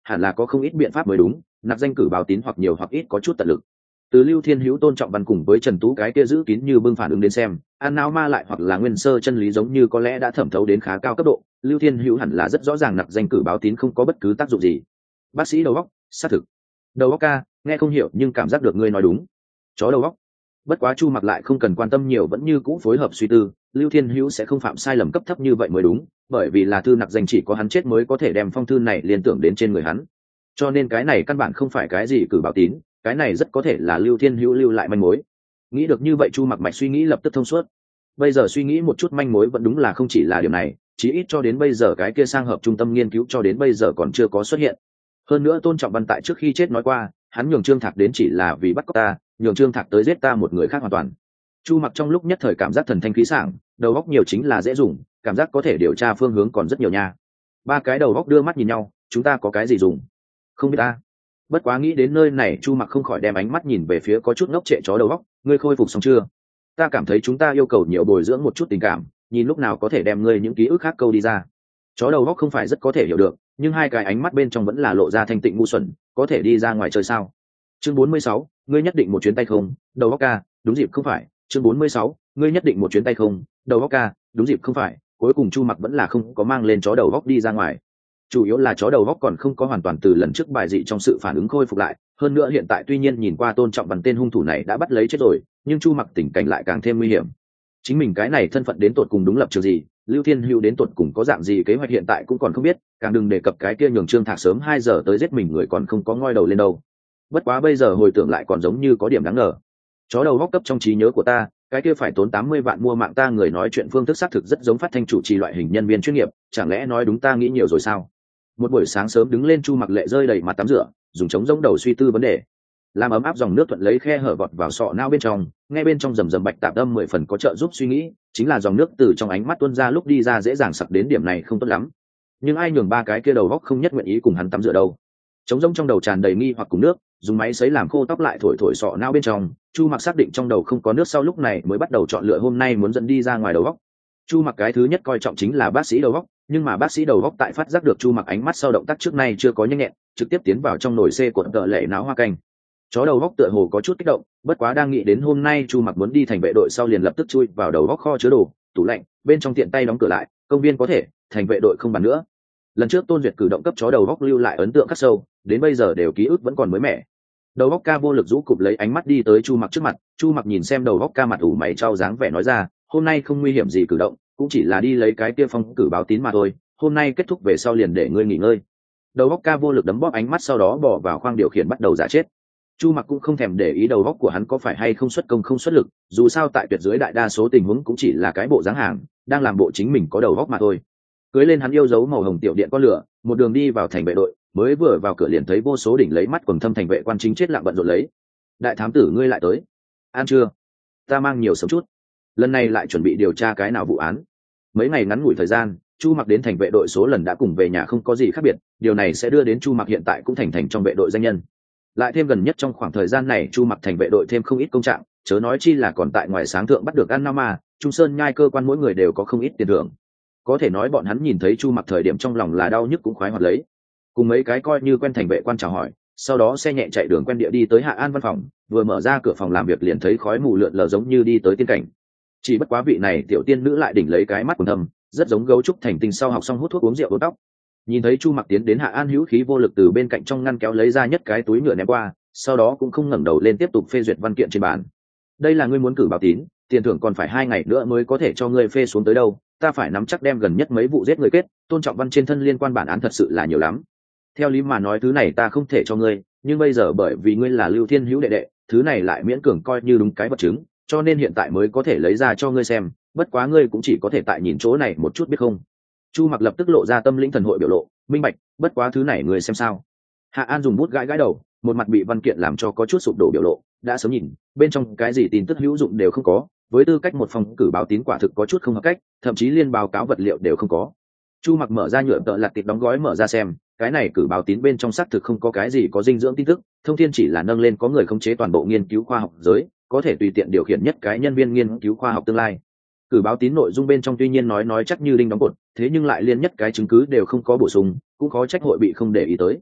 hẳn là có không ít biện pháp mới đúng, nạp danh cử báo tín hoặc nhiều hoặc ít có chút tận lực. Từ Lưu Thiên Hữu, Tôn Trọng Văn cùng với Trần Tú cái kia giữ kín như bưng phản ứng đến xem, An Não Ma lại hoặc là nguyên sơ chân lý giống như có lẽ đã thẩm thấu đến khá cao cấp độ, Lưu Thiên Hữu hẳn là rất rõ ràng nạp danh cử báo tín không có bất cứ tác dụng gì. Bác sĩ đầu óc, xác thực. Đầu óc ca, nghe không hiểu nhưng cảm giác được ngươi nói đúng. Chó đầu óc. Bất quá Chu Mặc lại không cần quan tâm nhiều, vẫn như cũ phối hợp suy tư, Lưu Thiên Hữu sẽ không phạm sai lầm cấp thấp như vậy mới đúng, bởi vì là thư nặc danh chỉ có hắn chết mới có thể đem phong thư này liên tưởng đến trên người hắn. Cho nên cái này căn bản không phải cái gì cử báo tín, cái này rất có thể là Lưu Thiên Hữu lưu lại manh mối. Nghĩ được như vậy, Chu Mặc mạch suy nghĩ lập tức thông suốt. Bây giờ suy nghĩ một chút, manh mối vẫn đúng là không chỉ là điều này, chí ít cho đến bây giờ cái kia sang hợp trung tâm nghiên cứu cho đến bây giờ còn chưa có xuất hiện. Hơn nữa Tôn Trọng Văn tại trước khi chết nói qua, hắn nhường Trương Thạc đến chỉ là vì bắt cóc ta, nhường Trương Thạc tới giết ta một người khác hoàn toàn. Chu Mặc trong lúc nhất thời cảm giác thần thanh khí sảng, đầu óc nhiều chính là dễ dùng, cảm giác có thể điều tra phương hướng còn rất nhiều nha. Ba cái đầu óc đưa mắt nhìn nhau, chúng ta có cái gì dùng? Không biết ta. Bất quá nghĩ đến nơi này, Chu Mặc không khỏi đem ánh mắt nhìn về phía có chút ngốc trệ chó đầu óc, ngươi khôi phục xong chưa? Ta cảm thấy chúng ta yêu cầu nhiều bồi dưỡng một chút tình cảm, nhìn lúc nào có thể đem ngươi những ký ức khác câu đi ra. Chó đầu óc không phải rất có thể hiểu được, nhưng hai cái ánh mắt bên trong vẫn là lộ ra thanh tịnh ngu xuẩn, có thể đi ra ngoài chơi sao? Chương 46, ngươi nhất định một chuyến tay không? Đầu óc ca, đúng dịp không phải. Chương 46, ngươi nhất định một chuyến tay không? Đầu óc ca, đúng dịp không phải. Cuối cùng Chu Mặc vẫn là không có mang lên chó đầu óc đi ra ngoài. Chủ yếu là chó đầu óc còn không có hoàn toàn từ lần trước bài dị trong sự phản ứng khôi phục lại, hơn nữa hiện tại tuy nhiên nhìn qua Tôn Trọng Văn tên hung thủ này đã bắt lấy chết rồi, nhưng Chu Mặc tình cảnh lại càng thêm nguy hiểm. Chính mình cái này thân phận đến tột cùng đúng lập trường gì, Lưu Thiên Hữu đến tột cùng có dạng gì kế hoạch hiện tại cũng còn không biết, càng đừng đề cập cái kia nhường Trương Thạc sớm 2 giờ tới giết mình người còn không có ngoi đầu lên đâu. Bất quá bây giờ hồi tưởng lại còn giống như có điểm đáng ngờ. Chó đầu óc cấp trong trí nhớ của ta, cái kia phải tốn 80 vạn mua mạng ta người nói chuyện phương thức xác thực rất giống phát thanh chủ trì loại hình nhân viên chuyên nghiệp, chẳng lẽ nói đúng ta nghĩ nhiều rồi sao? Một buổi sáng sớm đứng lên, Chu Mặc lệ rơi đầy mặt tắm rửa, dùng chống giống đầu suy tư vấn đề. Làm ấm áp dòng nước thuận lấy khe hở vọt vào sọ não bên trong, nghe bên trong rầm rầm bạch tạp âm 10 phần có trợ giúp suy nghĩ, chính là dòng nước từ trong ánh mắt tuôn ra lúc đi ra dễ dàng sặc đến điểm này không tốt lắm. Nhưng ai nhường ba cái kia đầu góc không nhất nguyện ý cùng hắn tắm rửa đâu. Trống rỗng trong đầu tràn đầy nghi hoặc cùng nước, dùng máy sấy làm khô tóc lại thổi thổi sọ não bên trong, Chu Mặc xác định trong đầu không có nước sau lúc này mới bắt đầu chọn lựa hôm nay muốn dẫn đi ra ngoài đầu góc. Chu Mặc cái thứ nhất coi trọng chính là bác sĩ đầu góc, nhưng mà bác sĩ đầu góc tại phát giác được Chu Mặc ánh mắt sau động tác trước nay chưa có nhanh nhẹn, trực tiếp tiến vào trong nồi xê cuộn tợ lệ náo hoa canh. Chó đầu góc tựa hồ có chút kích động, bất quá đang nghĩ đến hôm nay Chu Mặc muốn đi thành vệ đội sau liền lập tức chui vào đầu góc kho chứa đồ, tủ lạnh, bên trong tiện tay đóng cửa lại, công viên có thể, thành vệ đội không bàn nữa. Lần trước Tôn Duyệt cử động cấp chó đầu góc lưu lại ấn tượng khắc sâu, đến bây giờ đều ký ức vẫn còn mới mẻ. Đầu góc ca vô lực rũ cụp lấy ánh mắt đi tới Chu Mặc trước mặt, Chu Mặc nhìn xem đầu góc ca mặt ủ mày trao dáng vẻ nói ra, hôm nay không nguy hiểm gì cử động, cũng chỉ là đi lấy cái kia phong cử báo tín mà thôi, hôm nay kết thúc về sau liền để ngươi nghỉ ngơi. Đầu góc ca vô lực đấm bóp ánh mắt, sau đó bỏ vào khoang điều khiển bắt đầu giả chết. Chu Mặc cũng không thèm để ý đầu góc của hắn có phải hay không xuất công không xuất lực, dù sao tại tuyệt dưới đại đa số tình huống cũng chỉ là cái bộ dáng hàng, đang làm bộ chính mình có đầu góc mà thôi. Cưới lên hắn yêu dấu màu hồng tiểu điện con lửa, một đường đi vào thành vệ đội, mới vừa vào cửa liền thấy vô số đỉnh lấy mắt quần thâm thành vệ quan chính chết lặng bận rộn lấy. Đại thám tử ngươi lại tới, ăn chưa? Ta mang nhiều sớm chút. Lần này lại chuẩn bị điều tra cái nào vụ án? Mấy ngày ngắn ngủi thời gian, Chu Mặc đến thành vệ đội số lần đã cùng về nhà không có gì khác biệt, điều này sẽ đưa đến Chu Mặc hiện tại cũng thành trong vệ đội danh nhân. Lại thêm gần nhất trong khoảng thời gian này Chu Mặc thành vệ đội thêm không ít công trạng, chớ nói chi là còn tại ngoài sáng thượng bắt được An Nam Ma, Trung Sơn nhai cơ quan mỗi người đều có không ít tiền thưởng. Có thể nói bọn hắn nhìn thấy Chu Mặc thời điểm trong lòng là đau nhức cũng khoái hoạt lấy. Cùng mấy cái coi như quen thành vệ quan chào hỏi, sau đó xe nhẹ chạy đường quen địa đi tới Hạ An văn phòng, vừa mở ra cửa phòng làm việc liền thấy khói mù lượn lờ giống như đi tới tiên cảnh. Chỉ bất quá vị này tiểu tiên nữ lại đỉnh lấy cái mắt quần thâm, rất giống gấu trúc thành tinh sau học xong hút thuốc uống rượu uống tóc. Nhìn thấy Chu Mặc tiến đến, Hạ An hữu khí vô lực từ bên cạnh trong ngăn kéo lấy ra nhất cái túi nhựa ném qua, sau đó cũng không ngẩng đầu lên tiếp tục phê duyệt văn kiện trên bàn. Đây là ngươi muốn cử báo tín, tiền thưởng còn phải 2 ngày nữa mới có thể cho ngươi phê xuống tới đâu, ta phải nắm chắc đem gần nhất mấy vụ giết người kết, Tôn Trọng Văn trên thân liên quan bản án thật sự là nhiều lắm. Theo lý mà nói thứ này ta không thể cho ngươi, nhưng bây giờ bởi vì ngươi là Lưu Thiên Hữu đệ đệ, thứ này lại miễn cường coi như đúng cái vật chứng, cho nên hiện tại mới có thể lấy ra cho ngươi xem, bất quá ngươi cũng chỉ có thể tại nhìn chỗ này một chút biết không? Chu Mặc lập tức lộ ra tâm linh thần hội biểu lộ, minh bạch, bất quá thứ này ngươi xem sao? Hạ An dùng bút gãi gãi đầu, một mặt bị văn kiện làm cho có chút sụp đổ biểu lộ, đã sớm nhìn, bên trong cái gì tin tức hữu dụng đều không có, với tư cách một phòng cử báo tín quả thực có chút không hợp cách, thậm chí liên báo cáo vật liệu đều không có. Chu Mặc mở ra nhựa tợ lặt tiệp đóng gói mở ra xem, cái này cử báo tín bên trong xác thực không có cái gì có dinh dưỡng tin tức, thông thiên chỉ là nâng lên có người khống chế toàn bộ nghiên cứu khoa học giới, có thể tùy tiện điều khiển nhất cái nhân viên nghiên cứu khoa học tương lai. Cử báo tín nội dung bên trong tuy nhiên nói chắc như đinh đóng cột, thế nhưng lại liên nhất cái chứng cứ đều không có bổ sung, cũng khó trách hội bị không để ý tới.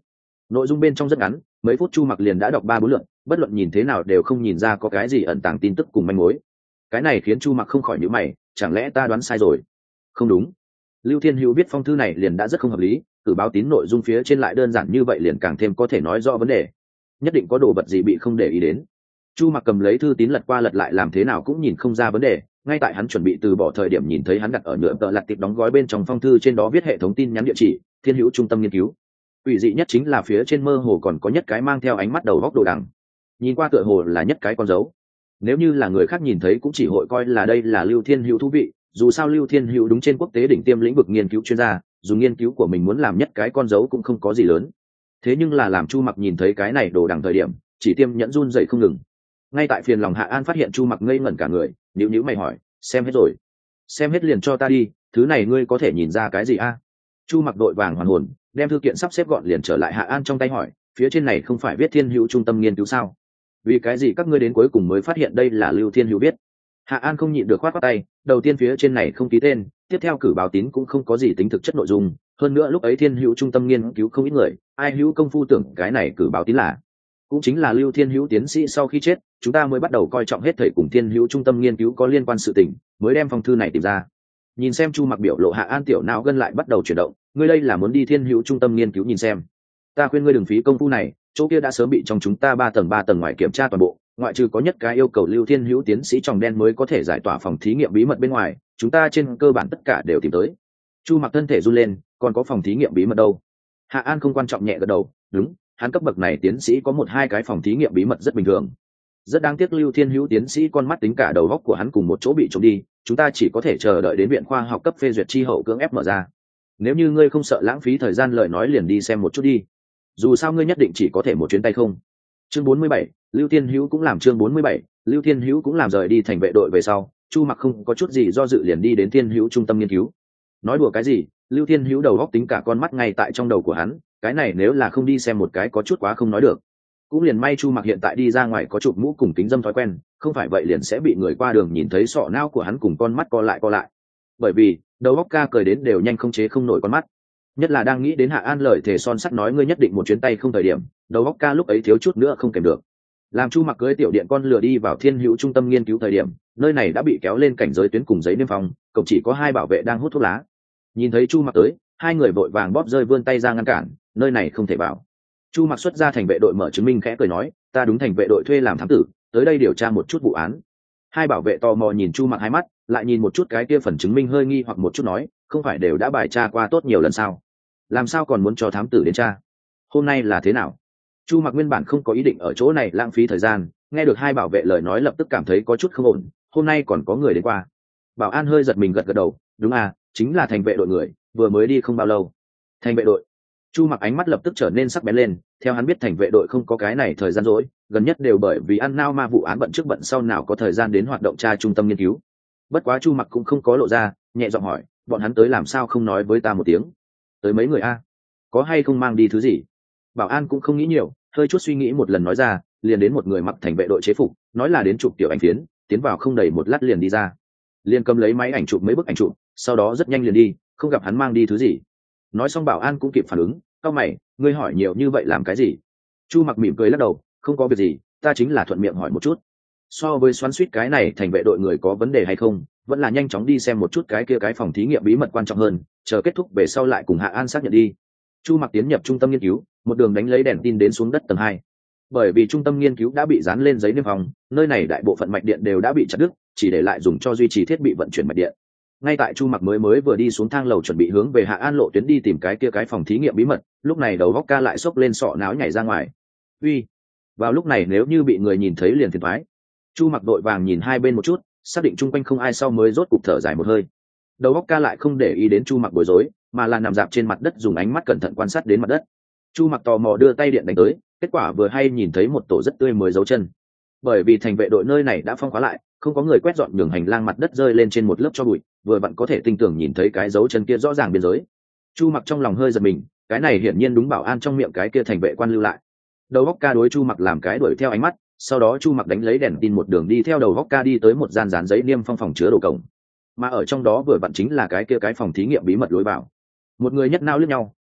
nội dung bên trong rất ngắn, mấy phút Chu Mặc liền đã đọc 3-4 lượt, bất luận nhìn thế nào đều không nhìn ra có cái gì ẩn tàng tin tức cùng manh mối. Cái này khiến Chu Mặc không khỏi nhíu mày, chẳng lẽ ta đoán sai rồi? Không đúng, Lưu Thiên Hữu viết phong thư này liền đã rất không hợp lý, cử báo tín nội dung phía trên lại đơn giản như vậy liền càng thêm có thể nói rõ vấn đề. Nhất định có đồ vật gì bị không để ý đến. Chu Mặc cầm lấy thư tín lật qua lật lại làm thế nào cũng nhìn không ra vấn đề, ngay tại hắn chuẩn bị từ bỏ thời điểm nhìn thấy hắn đặt ở nhựa tợ lặt tiệp đóng gói bên trong phong thư, trên đó viết hệ thống tin nhắn địa chỉ Thiên Hữu trung tâm nghiên cứu. Ủy dị nhất chính là phía trên mơ hồ còn có nhất cái mang theo ánh mắt đầu góc đồ đằng, nhìn qua tựa hồ là nhất cái con dấu. Nếu như là người khác nhìn thấy cũng chỉ hội coi là đây là Lưu Thiên Hữu thú vị, dù sao Lưu Thiên Hữu đúng trên quốc tế đỉnh tiêm lĩnh vực nghiên cứu chuyên gia, dù nghiên cứu của mình muốn làm nhất cái con dấu cũng không có gì lớn. Thế nhưng là làm Chu Mặc nhìn thấy cái này đồ đằng thời điểm, chỉ tiêm nhẫn run dậy không ngừng. Ngay tại phiền lòng Hạ An phát hiện Chu Mặc ngây ngẩn cả người, nhíu mày hỏi, xem hết rồi? Xem hết liền cho ta đi, thứ này ngươi có thể nhìn ra cái gì a? Chu Mặc đội vàng hoàn hồn, đem thư kiện sắp xếp gọn liền trở lại Hạ An trong tay hỏi, phía trên này không phải viết Thiên Hữu trung tâm nghiên cứu sao? Vì cái gì các ngươi đến cuối cùng mới phát hiện đây là Lưu Thiên Hữu viết? Hạ An không nhịn được khoát tay, đầu tiên phía trên này không ký tên, tiếp theo cử báo tín cũng không có gì tính thực chất nội dung, hơn nữa lúc ấy Thiên Hữu trung tâm nghiên cứu không ít người, ai hữu công phu tưởng cái này cử báo tín là cũng chính là Lưu Thiên Hữu tiến sĩ sau khi chết, chúng ta mới bắt đầu coi trọng hết thảy cùng Thiên Hữu trung tâm nghiên cứu có liên quan sự tình, mới đem phong thư này tìm ra. Nhìn xem Chu Mặc biểu lộ, Hạ An tiểu não gân lại bắt đầu chuyển động, ngươi đây là muốn đi Thiên Hữu trung tâm nghiên cứu nhìn xem? Ta khuyên ngươi đừng phí công phu này, chỗ kia đã sớm bị trong chúng ta 3 tầng ngoài kiểm tra toàn bộ, ngoại trừ có nhất cái yêu cầu Lưu Thiên Hữu tiến sĩ tròng đen mới có thể giải tỏa phòng thí nghiệm bí mật bên ngoài, chúng ta trên cơ bản tất cả đều tìm tới. Chu Mặc thân thể run lên, còn có phòng thí nghiệm bí mật đâu? Hạ An không quan trọng nhẹ gật đầu, đúng, hắn cấp bậc này tiến sĩ có 1-2 cái phòng thí nghiệm bí mật rất bình thường. Rất đáng tiếc Lưu Thiên Hữu tiến sĩ con mắt tính cả đầu góc của hắn cùng một chỗ bị trộm đi, chúng ta chỉ có thể chờ đợi đến viện khoa học cấp phê duyệt chi hậu cưỡng ép mở ra. Nếu như ngươi không sợ lãng phí thời gian lời nói liền đi xem một chút đi. Dù sao ngươi nhất định chỉ có thể một chuyến tay không. Chương 47, Lưu Thiên Hữu cũng làm chương 47, Lưu Thiên Hữu cũng làm rời đi thành vệ đội về sau, Chu Mặc không có chút gì do dự liền đi đến Thiên Hữu trung tâm nghiên cứu. Nói đùa cái gì, Lưu Thiên Hữu đầu góc tính cả con mắt ngay tại trong đầu của hắn, cái này nếu là không đi xem một cái có chút quá không nói được. Cũng liền may Chu Mặc hiện tại đi ra ngoài có chụp mũ cùng kính dâm thói quen, không phải vậy liền sẽ bị người qua đường nhìn thấy sọ não của hắn cùng con mắt co lại. Bởi vì đầu góc ca cười đến đều nhanh không chế không nổi con mắt, nhất là đang nghĩ đến Hạ An lời thề son sắt nói ngươi nhất định một chuyến tay không thời điểm, đầu góc ca lúc ấy thiếu chút nữa không kèm được. Làm Chu Mặc cưỡi tiểu điện con lừa đi vào Thiên Hữu trung tâm nghiên cứu thời điểm, nơi này đã bị kéo lên cảnh giới tuyến cùng giấy niêm phong, cổng chỉ có 2 bảo vệ đang hút thuốc lá. Nhìn thấy Chu Mặc tới, 2 người vội vàng bóp rơi vươn tay ra ngăn cản, nơi này không thể vào. Chu Mặc xuất ra thành vệ đội mở chứng minh khẽ cười nói, ta đúng thành vệ đội thuê làm thám tử, tới đây điều tra một chút vụ án. 2 bảo vệ tò mò nhìn Chu Mặc 2 mắt, lại nhìn một chút cái kia phần chứng minh hơi nghi hoặc một chút nói, không phải đều đã bài tra qua tốt nhiều lần sao? Làm sao còn muốn cho thám tử đến tra? Hôm nay là thế nào? Chu Mặc nguyên bản không có ý định ở chỗ này lãng phí thời gian, nghe được 2 bảo vệ lời nói lập tức cảm thấy có chút không ổn, hôm nay còn có người đến qua. Bảo an hơi giật mình gật gật đầu, đúng à, chính là thành vệ đội người, vừa mới đi không bao lâu. Thành vệ đội? Chu Mặc ánh mắt lập tức trở nên sắc bén lên, theo hắn biết thành vệ đội không có cái này thời gian rỗi, gần nhất đều bởi vì ăn nao ma vụ án bận trước bận sau nào có thời gian đến hoạt động tra trung tâm nghiên cứu. Bất quá Chu Mặc cũng không có lộ ra, nhẹ giọng hỏi, bọn hắn tới làm sao không nói với ta một tiếng? Tới mấy người a? Có hay không mang đi thứ gì? Bảo an cũng không nghĩ nhiều, hơi chút suy nghĩ một lần nói ra, liền đến một người mặc thành vệ đội chế phục, nói là đến chụp tiểu ảnh phiến, tiến vào không đầy một lát liền đi ra. Liền cầm lấy máy ảnh chụp mấy bức ảnh chụp, sau đó rất nhanh liền đi, không gặp hắn mang đi thứ gì. Nói xong bảo an cũng kịp phản ứng, cau mày, ngươi hỏi nhiều như vậy làm cái gì? Chu Mặc mỉm cười lắc đầu, không có việc gì, ta chính là thuận miệng hỏi một chút. So với xoắn xuýt cái này thành vệ đội người có vấn đề hay không, vẫn là nhanh chóng đi xem một chút cái kia cái phòng thí nghiệm bí mật quan trọng hơn, chờ kết thúc về sau lại cùng Hạ An xác nhận đi. Chu Mặc tiến nhập trung tâm nghiên cứu, một đường đánh lấy đèn tin đến xuống đất tầng 2. Bởi vì trung tâm nghiên cứu đã bị dán lên giấy niêm phong, nơi này đại bộ phận mạch điện đều đã bị chặt đứt, chỉ để lại dùng cho duy trì thiết bị vận chuyển mạch điện. Ngay tại Chu Mặc mới vừa đi xuống thang lầu chuẩn bị hướng về Hạ An lộ tuyến đi tìm cái kia cái phòng thí nghiệm bí mật, lúc này đầu góc ca lại xốc lên sọ não nhảy ra ngoài. Uy, vào lúc này nếu như bị người nhìn thấy liền phiền toái. Chu Mặc đội vàng nhìn hai bên một chút, xác định chung quanh không ai sau mới rốt cục thở dài một hơi. Đầu góc ca lại không để ý đến Chu Mặc bối rối, mà là nằm dạp trên mặt đất dùng ánh mắt cẩn thận quan sát đến mặt đất. Chu Mặc tò mò đưa tay điện đánh tới, kết quả vừa hay nhìn thấy một tổ rất tươi mới dấu chân. Bởi vì thành vệ đội nơi này đã phong khóa lại, không có người quét dọn nhường hành lang mặt đất rơi lên trên một lớp cho bụi, vừa vặn có thể tinh tường nhìn thấy cái dấu chân kia rõ ràng biên giới. Chu Mặc trong lòng hơi giật mình, cái này hiển nhiên đúng bảo an trong miệng cái kia thành vệ quan lưu lại. Đầu góc ca đối Chu Mặc làm cái đuổi theo ánh mắt, sau đó Chu Mặc đánh lấy đèn tin một đường đi theo đầu góc ca đi tới một gian dán giấy niêm phong phòng chứa đồ cổng, mà ở trong đó vừa vặn chính là cái kia cái phòng thí nghiệm bí mật lối vào. Một người nhất nao lướt nhau,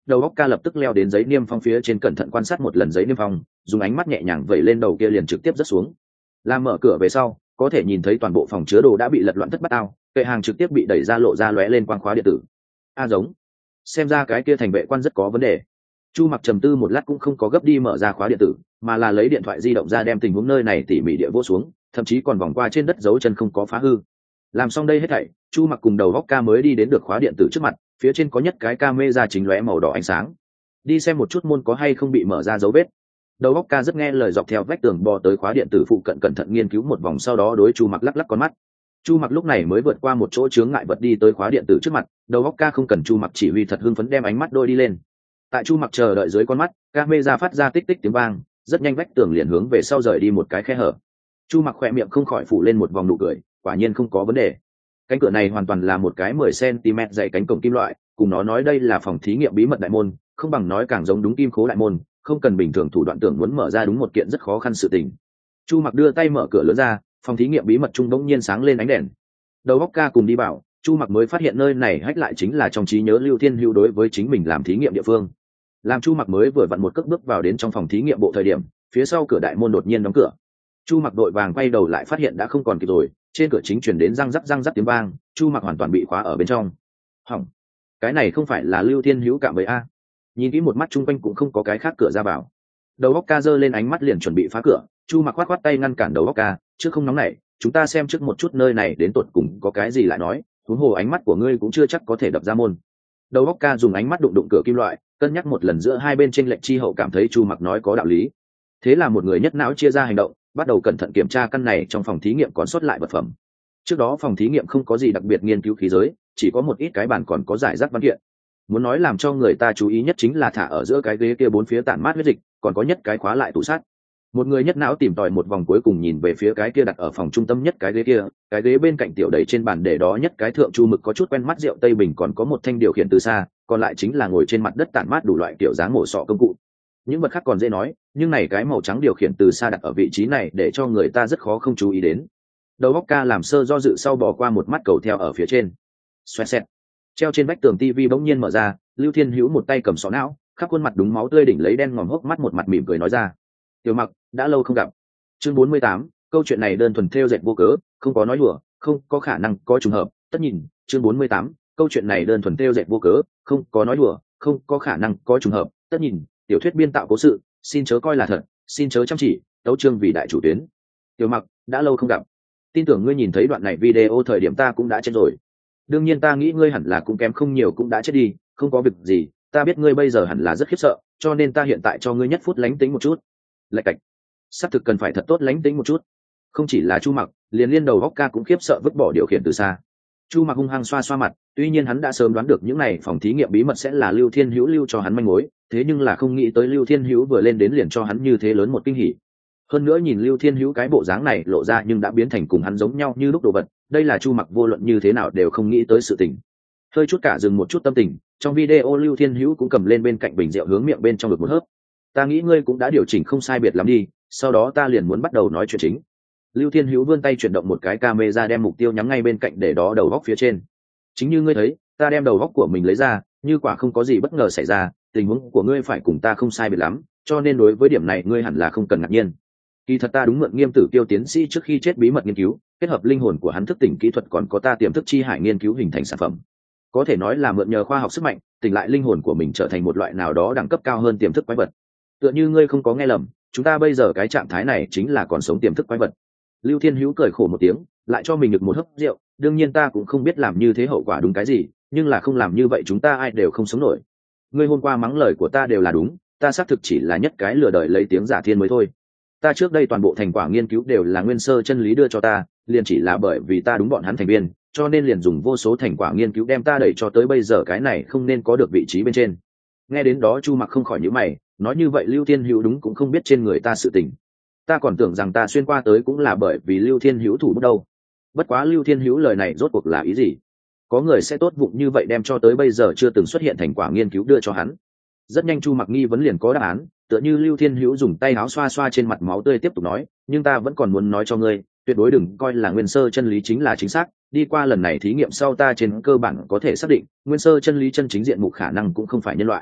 đầu óc ca lập tức leo đến giấy niêm phong phía trên cẩn thận quan sát một lần giấy niêm phong, dùng ánh mắt nhẹ nhàng vẩy lên đầu kia liền trực tiếp rớt xuống. Làm mở cửa về sau, có thể nhìn thấy toàn bộ phòng chứa đồ đã bị lật loạn thất bát ao, kệ hàng trực tiếp bị đẩy ra lộ ra lóe lên quang khóa điện tử. Giống, xem ra cái kia thành vệ quan rất có vấn đề. Chu Mặc trầm tư một lát cũng không có gấp đi mở ra khóa điện tử, mà là lấy điện thoại di động ra đem tình huống nơi này tỉ mỉ địa vô xuống, thậm chí còn vòng qua trên đất dấu chân không có phá hư. Làm xong đây hết thảy, Chu Mặc cùng đầu góc ca mới đi đến được khóa điện tử trước mặt, phía trên có nhất cái camera chính lóe màu đỏ ánh sáng. Đi xem một chút môn có hay không bị mở ra dấu vết. Đầu góc ca rất nghe lời dọc theo vách tường bò tới khóa điện tử phụ cận cẩn thận nghiên cứu một vòng, sau đó đối Chu Mặc lắc lắc con mắt. Chu Mặc lúc này mới vượt qua một chỗ chướng ngại vật đi tới khóa điện tử trước mặt, đầu góc ca không cần Chu Mặc chỉ huy thật hưng phấn đem ánh mắt đôi đi lên. Tại Chu Mặc chờ đợi dưới con mắt, camera phát ra tích tích tiếng vang, rất nhanh vách tường liền hướng về sau rời đi một cái khe hở. Chu Mặc khỏe miệng không khỏi phủ lên một vòng nụ cười, quả nhiên không có vấn đề. Cánh cửa này hoàn toàn là một cái 10 cm dày cánh cổng kim loại, cùng nó nói đây là phòng thí nghiệm bí mật đại môn, không bằng nói càng giống đúng kim khố đại môn, không cần bình thường thủ đoạn tưởng muốn mở ra đúng một kiện rất khó khăn sự tình. Chu Mặc đưa tay mở cửa lớn ra, phòng thí nghiệm bí mật trung bỗng nhiên sáng lên ánh đèn. Đầu óc ca cùng đi bảo, Chu Mặc mới phát hiện nơi này hách lại chính là trong trí nhớ Lưu Thiên Hữu đối với chính mình làm thí nghiệm địa phương. Làm Chu Mặc mới vừa vặn một cước bước vào đến trong phòng thí nghiệm bộ thời điểm, phía sau cửa đại môn đột nhiên đóng cửa. Chu Mặc đội vàng quay đầu lại phát hiện đã không còn kịp rồi, trên cửa chính truyền đến răng rắc tiếng vang, Chu Mặc hoàn toàn bị khóa ở bên trong. Hỏng, cái này không phải là Lưu Thiên Hữu cạm bẫy a? Nhìn kỹ một mắt chung quanh cũng không có cái khác cửa ra vào. Đầu óc ca giơ lên ánh mắt liền chuẩn bị phá cửa, Chu Mặc khoát tay ngăn cản đầu óc ca, trước không nóng nảy, chúng ta xem trước một chút nơi này đến tột cùng có cái gì lại nói, huống hồ ánh mắt của ngươi cũng chưa chắc có thể đập ra môn. Đầu óc ca dùng ánh mắt đụng cửa kim loại, cân nhắc một lần giữa hai bên chênh lệch chi hậu cảm thấy Chu Mặc nói có đạo lý. Thế là một người nhất não chia ra hành động, bắt đầu cẩn thận kiểm tra căn này trong phòng thí nghiệm còn sót lại vật phẩm. Trước đó phòng thí nghiệm không có gì đặc biệt nghiên cứu khí giới, chỉ có một ít cái bàn còn có giải rác văn kiện. Muốn nói làm cho người ta chú ý nhất chính là thả ở giữa cái ghế kia bốn phía tản mát huyết dịch, còn có nhất cái khóa lại tủ sắt. Một người nhất não tìm tòi một vòng cuối cùng nhìn về phía cái kia đặt ở phòng trung tâm nhất cái ghế kia, cái ghế bên cạnh tiểu đầy trên bàn để đó nhất cái thượng chu mực có chút quen mắt rượu tây bình, còn có một thanh điều khiển từ xa, còn lại chính là ngồi trên mặt đất tản mát đủ loại kiểu dáng mổ sọ công cụ. Những vật khác còn dễ nói, nhưng này cái màu trắng điều khiển từ xa đặt ở vị trí này để cho người ta rất khó không chú ý đến. Đầu óc ca làm sơ do dự sau bỏ qua một mắt cầu theo ở phía trên. Xoẹt xẹt. Treo trên vách tường tivi bỗng nhiên mở ra, Lưu Thiên Hữu một tay cầm sọ não, khắp khuôn mặt đúng máu tươi đỉnh lấy đen ngòm hốc mắt, một mặt mỉm cười nói ra: "Tiểu Mặc, đã lâu không gặp." Chương 48, câu chuyện này đơn thuần theo dệt vô cớ, không có nói đùa, không có khả năng có trùng hợp, tất nhìn. Chương 48, câu chuyện này đơn thuần theo dệt vô cớ, không có nói đùa, không có khả năng có trùng hợp, tất nhìn. Tiểu thuyết biên tạo cố sự, xin chớ coi là thật, xin chớ chăm chỉ, tấu chương vì đại chủ tuyến. Tiểu Mặc, đã lâu không gặp. Tin tưởng ngươi nhìn thấy đoạn này video thời điểm ta cũng đã chết rồi. Đương nhiên ta nghĩ ngươi hẳn là cũng kém không nhiều cũng đã chết đi, không có việc gì, ta biết ngươi bây giờ hẳn là rất khiếp sợ, cho nên ta hiện tại cho ngươi nhất phút lánh tính một chút. Lạch cạch, xác thực cần phải thật tốt lánh tính một chút. Không chỉ là Chu Mặc, liền liên đầu góc ca cũng khiếp sợ vứt bỏ điều khiển từ xa. Chu Mặc hung hăng xoa xoa mặt, tuy nhiên hắn đã sớm đoán được những này phòng thí nghiệm bí mật sẽ là Lưu Thiên Hữu lưu cho hắn manh mối, thế nhưng là không nghĩ tới Lưu Thiên Hữu vừa lên đến liền cho hắn như thế lớn một kinh hỉ. Hơn nữa nhìn Lưu Thiên Hữu cái bộ dáng này lộ ra nhưng đã biến thành cùng hắn giống nhau như lúc đồ vật, đây là Chu Mặc vô luận như thế nào đều không nghĩ tới sự tình. Hơi chút cả dừng một chút tâm tình, trong video Lưu Thiên Hữu cũng cầm lên bên cạnh bình rượu hướng miệng bên trong được một hớp. Ta nghĩ ngươi cũng đã điều chỉnh không sai biệt lắm đi, sau đó ta liền muốn bắt đầu nói chuyện chính. Lưu Thiên Hữu vươn tay chuyển động một cái camera đem mục tiêu nhắm ngay bên cạnh để đó đầu góc phía trên. Chính như ngươi thấy, ta đem đầu góc của mình lấy ra, như quả không có gì bất ngờ xảy ra, tình huống của ngươi phải cùng ta không sai biệt lắm, cho nên đối với điểm này ngươi hẳn là không cần ngạc nhiên. Kỳ thật ta đúng mượn Nghiêm Tử Kiêu tiến sĩ trước khi chết bí mật nghiên cứu, kết hợp linh hồn của hắn thức tỉnh kỹ thuật còn có ta tiềm thức chi hải nghiên cứu hình thành sản phẩm. Có thể nói là mượn nhờ khoa học sức mạnh, tỉnh lại linh hồn của mình trở thành một loại nào đó đẳng cấp cao hơn tiềm thức quái vật. Tựa như ngươi không có nghe lầm, chúng ta bây giờ cái trạng thái này chính là còn sống tiềm thức quái vật. Lưu Thiên Hữu cười khổ một tiếng, lại cho mình được một hớp rượu, đương nhiên ta cũng không biết làm như thế hậu quả đúng cái gì, nhưng là không làm như vậy chúng ta ai đều không sống nổi. Ngươi hôm qua mắng lời của ta đều là đúng, ta xác thực chỉ là nhất cái lừa đời lấy tiếng giả thiên mới thôi. Ta trước đây toàn bộ thành quả nghiên cứu đều là Nguyên Sơ Chân Lý đưa cho ta, liền chỉ là bởi vì ta đúng bọn hắn thành viên, cho nên liền dùng vô số thành quả nghiên cứu đem ta đẩy cho tới bây giờ cái này không nên có được vị trí bên trên. Nghe đến đó Chu Mặc không khỏi nhíu mày, nói như vậy Lưu Thiên Hữu đúng cũng không biết trên người ta sự tình. Ta còn tưởng rằng ta xuyên qua tới cũng là bởi vì Lưu Thiên Hữu thủ bút đâu. Bất quá Lưu Thiên Hữu lời này rốt cuộc là ý gì? Có người sẽ tốt bụng như vậy đem cho tới bây giờ chưa từng xuất hiện thành quả nghiên cứu đưa cho hắn. Rất nhanh Chu Mặc nghi vấn liền có đáp án, tựa như Lưu Thiên Hữu dùng tay áo xoa xoa trên mặt máu tươi tiếp tục nói, nhưng ta vẫn còn muốn nói cho ngươi, tuyệt đối đừng coi là Nguyên Sơ Chân Lý chính là chính xác, đi qua lần này thí nghiệm sau ta trên cơ bản có thể xác định, Nguyên Sơ Chân Lý chân chính diện mục khả năng cũng không phải nhân loại.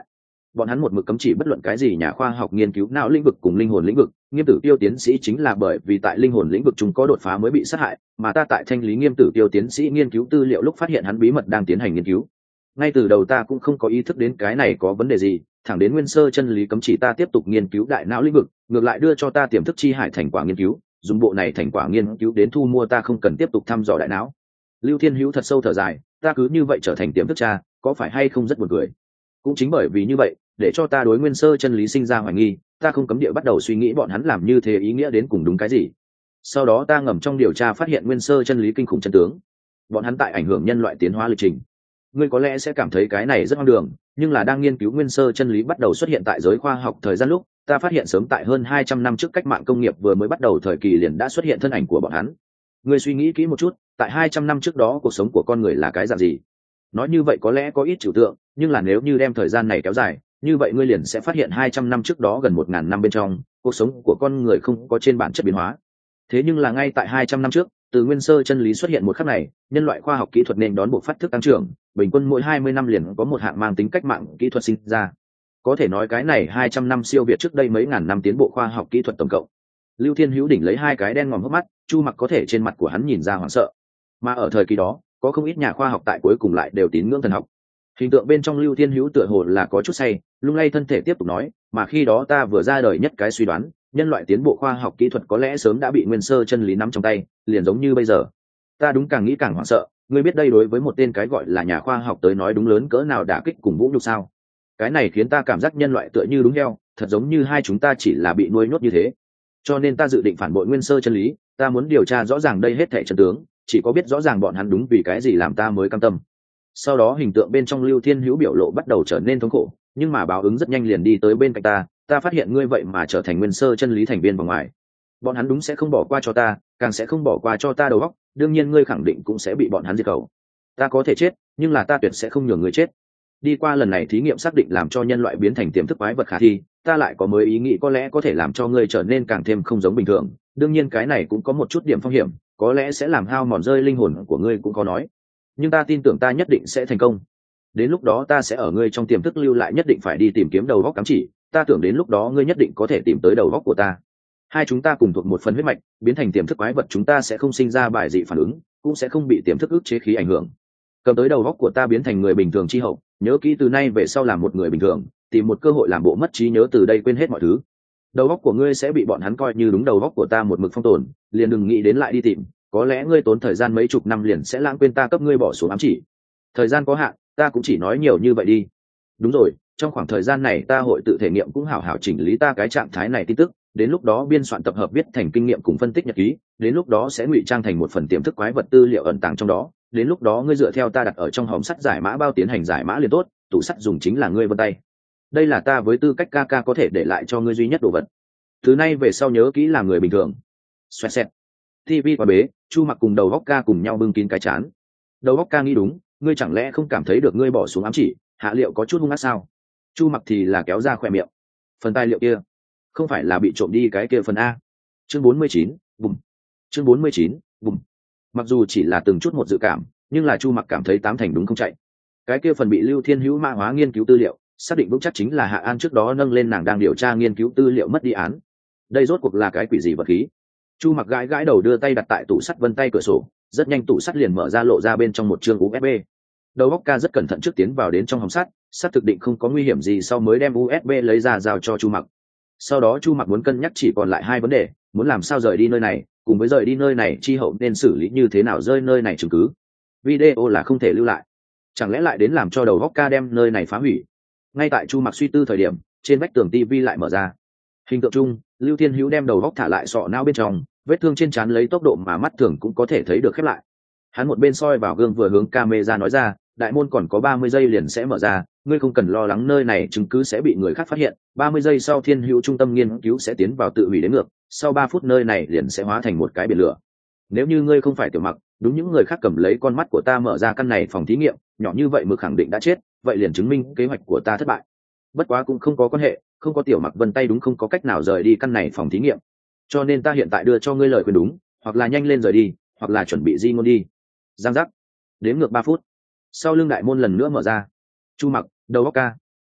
bọn hắn một mực cấm chỉ bất luận cái gì nhà khoa học nghiên cứu não lĩnh vực cùng linh hồn lĩnh vực. Nghiêm Tử Tiêu tiến sĩ chính là bởi vì tại linh hồn lĩnh vực chúng có đột phá mới bị sát hại, mà ta tại thanh lý Nghiêm Tử Tiêu tiến sĩ nghiên cứu tư liệu lúc phát hiện hắn bí mật đang tiến hành nghiên cứu. Ngay từ đầu ta cũng không có ý thức đến cái này có vấn đề gì, thẳng đến nguyên sơ chân lý cấm chỉ ta tiếp tục nghiên cứu đại não lĩnh vực, ngược lại đưa cho ta tiềm thức chi hải thành quả nghiên cứu, dùng bộ này thành quả nghiên cứu đến thu mua ta không cần tiếp tục thăm dò đại não. Lưu Thiên Hữu thật sâu thở dài, ta cứ như vậy trở thành tiềm thức cha, có phải hay không rất buồn cười. Cũng chính bởi vì như vậy, để cho ta đối nguyên sơ chân lý sinh ra hoài nghi, ta không cấm địa bắt đầu suy nghĩ bọn hắn làm như thế ý nghĩa đến cùng đúng cái gì. Sau đó ta ngầm trong điều tra phát hiện nguyên sơ chân lý kinh khủng chân tướng, bọn hắn tại ảnh hưởng nhân loại tiến hóa lịch trình. Ngươi có lẽ sẽ cảm thấy cái này rất hoang đường, nhưng là đang nghiên cứu nguyên sơ chân lý bắt đầu xuất hiện tại giới khoa học thời gian lúc, ta phát hiện sớm tại hơn 200 năm trước cách mạng công nghiệp vừa mới bắt đầu thời kỳ liền đã xuất hiện thân ảnh của bọn hắn. Ngươi suy nghĩ kỹ một chút, tại 200 năm trước đó cuộc sống của con người là cái dạng gì? Nói như vậy có lẽ có ít trừu tượng, nhưng là nếu như đem thời gian này kéo dài, như vậy ngươi liền sẽ phát hiện 200 năm trước đó gần 1000 năm bên trong, cuộc sống của con người không có trên bản chất biến hóa. Thế nhưng là ngay tại 200 năm trước, từ nguyên sơ chân lý xuất hiện một khắc này, nhân loại khoa học kỹ thuật nên đón bộ phát thức tăng trưởng, bình quân mỗi 20 năm liền có một hạng mang tính cách mạng kỹ thuật sinh ra. Có thể nói cái này 200 năm siêu việt trước đây mấy ngàn năm tiến bộ khoa học kỹ thuật tổng cộng. Lưu Thiên Hữu đỉnh lấy hai cái đen ngòm hốc mắt, Chu Mặc có thể trên mặt của hắn nhìn ra hoảng sợ. Mà ở thời kỳ đó, có không ít nhà khoa học tại cuối cùng lại đều tín ngưỡng thần học. Hình tượng bên trong Lưu Thiên Hữu tựa hồ là có chút say, lung lay thân thể tiếp tục nói, mà khi đó ta vừa ra đời nhất cái suy đoán, nhân loại tiến bộ khoa học kỹ thuật có lẽ sớm đã bị nguyên sơ chân lý nắm trong tay, liền giống như bây giờ. Ta đúng càng nghĩ càng hoảng sợ, ngươi biết đây đối với một tên cái gọi là nhà khoa học tới nói đúng lớn cỡ nào đả kích cùng vũ nhục sao? Cái này khiến ta cảm giác nhân loại tựa như đúng heo, thật giống như hai chúng ta chỉ là bị nuôi nhốt như thế. Cho nên ta dự định phản bội nguyên sơ chân lý, ta muốn điều tra rõ ràng đây hết thảy chân tướng, chỉ có biết rõ ràng bọn hắn đúng vì cái gì làm ta mới cam tâm. Sau đó hình tượng bên trong Lưu Thiên Hữu biểu lộ bắt đầu trở nên thống khổ, nhưng mà báo ứng rất nhanh liền đi tới bên cạnh ta phát hiện ngươi vậy mà trở thành nguyên sơ chân lý thành viên vòng ngoài. Bọn hắn đúng sẽ không bỏ qua cho ta, càng sẽ không bỏ qua cho ta đầu óc, đương nhiên ngươi khẳng định cũng sẽ bị bọn hắn diệt khẩu. Ta có thể chết, nhưng là ta tuyệt sẽ không nhường ngươi chết. Đi qua lần này thí nghiệm xác định làm cho nhân loại biến thành tiềm thức quái vật khả thi, ta lại có mới ý nghĩ có lẽ có thể làm cho ngươi trở nên càng thêm không giống bình thường. Đương nhiên cái này cũng có một chút điểm phong hiểm, có lẽ sẽ làm hao mòn rơi linh hồn của ngươi cũng có nói. Nhưng ta tin tưởng ta nhất định sẽ thành công. Đến lúc đó ta sẽ ở ngươi trong tiềm thức lưu lại nhất định phải đi tìm kiếm đầu góc cắm chỉ, ta tưởng đến lúc đó ngươi nhất định có thể tìm tới đầu góc của ta. Hai chúng ta cùng thuộc một phần huyết mạch, biến thành tiềm thức quái vật chúng ta sẽ không sinh ra bài dị phản ứng, cũng sẽ không bị tiềm thức ức chế khí ảnh hưởng. Cầm tới đầu góc của ta biến thành người bình thường chi hậu, nhớ kỹ từ nay về sau làm một người bình thường, tìm một cơ hội làm bộ mất trí nhớ từ đây quên hết mọi thứ. Đầu góc của ngươi sẽ bị bọn hắn coi như đúng đầu góc của ta một mực phong tồn, liền đừng nghĩ đến lại đi tìm, có lẽ ngươi tốn thời gian mấy chục năm liền sẽ lãng quên ta cấp ngươi bỏ xuống ám chỉ. Thời gian có hạn, ta cũng chỉ nói nhiều như vậy đi. Đúng rồi, trong khoảng thời gian này ta hội tự thể nghiệm cũng hảo hảo chỉnh lý ta cái trạng thái này tin tức, đến lúc đó biên soạn tập hợp viết thành kinh nghiệm cùng phân tích nhật ký, đến lúc đó sẽ ngụy trang thành một phần tiềm thức quái vật tư liệu ẩn tàng trong đó, đến lúc đó ngươi dựa theo ta đặt ở trong hòm sắt giải mã bao tiến hành giải mã liền tốt, tủ sắt dùng chính là ngươi vân tay. Đây là ta với tư cách ca ca có thể để lại cho ngươi duy nhất đồ vật. Từ nay về sau nhớ kỹ làm người bình thường. Xoẹt xẹt. TV qua bế, Chu Mặc cùng đầu góc ca cùng nhau bưng kín cái chán. Đầu góc ca nghĩ đúng, ngươi chẳng lẽ không cảm thấy được ngươi bỏ xuống ám chỉ, hạ liệu có chút hung ác sao? Chu Mặc thì là kéo ra khỏe miệng. Phần tài liệu kia, không phải là bị trộm đi cái kia phần a? Chương 49, bùm. Chương 49, bùm. Mặc dù chỉ là từng chút một dự cảm, nhưng là Chu Mặc cảm thấy tám thành đúng không chạy. Cái kia phần bị Lưu Thiên Hữu mã hóa nghiên cứu tư liệu, xác định vững chắc chính là Hạ An trước đó nâng lên nàng đang điều tra nghiên cứu tư liệu mất đi án. Đây rốt cuộc là cái quỷ gì vật khí? Chu Mặc gãi gãi đầu đưa tay đặt tại tủ sắt vân tay cửa sổ, rất nhanh tủ sắt liền mở ra lộ ra bên trong một chương USB. Đầu óc ca rất cẩn thận trước tiến vào đến trong hòm sắt, xác thực định không có nguy hiểm gì sau mới đem USB lấy ra giao cho Chu Mặc. Sau đó Chu Mặc muốn cân nhắc chỉ còn lại hai vấn đề, muốn làm sao rời đi nơi này, cùng với rời đi nơi này chi hậu nên xử lý như thế nào rơi nơi này chứng cứ. Video là không thể lưu lại, chẳng lẽ lại đến làm cho đầu óc ca đem nơi này phá hủy. Ngay tại Chu Mặc suy tư thời điểm, trên vách tường TV lại mở ra. Hình tượng chung, Lưu Thiên Hữu đem đầu góc thả lại sọ não bên trong, vết thương trên trán lấy tốc độ mà mắt thường cũng có thể thấy được khép lại. Hắn một bên soi vào gương vừa hướng camera nói ra, đại môn còn có 30 giây liền sẽ mở ra, ngươi không cần lo lắng nơi này chứng cứ sẽ bị người khác phát hiện, 30 giây sau Thiên Hữu trung tâm nghiên cứu sẽ tiến vào tự hủy đến ngược, sau 3 phút nơi này liền sẽ hóa thành một cái biển lửa. Nếu như ngươi không phải Tiểu Mặc, đúng những người khác cầm lấy con mắt của ta mở ra căn này phòng thí nghiệm, nhỏ như vậy mực khẳng định đã chết, vậy liền chứng minh kế hoạch của ta thất bại. Bất quá cũng không có quan hệ, không có Tiểu Mặc vân tay đúng không có cách nào rời đi căn này phòng thí nghiệm, cho nên ta hiện tại đưa cho ngươi lời khuyên đúng, hoặc là nhanh lên rời đi, hoặc là chuẩn bị di ngôn đi. Giang giác. Đếm ngược 3 phút, sau lưng đại môn lần nữa mở ra. Chu Mặc, đầu óc ca.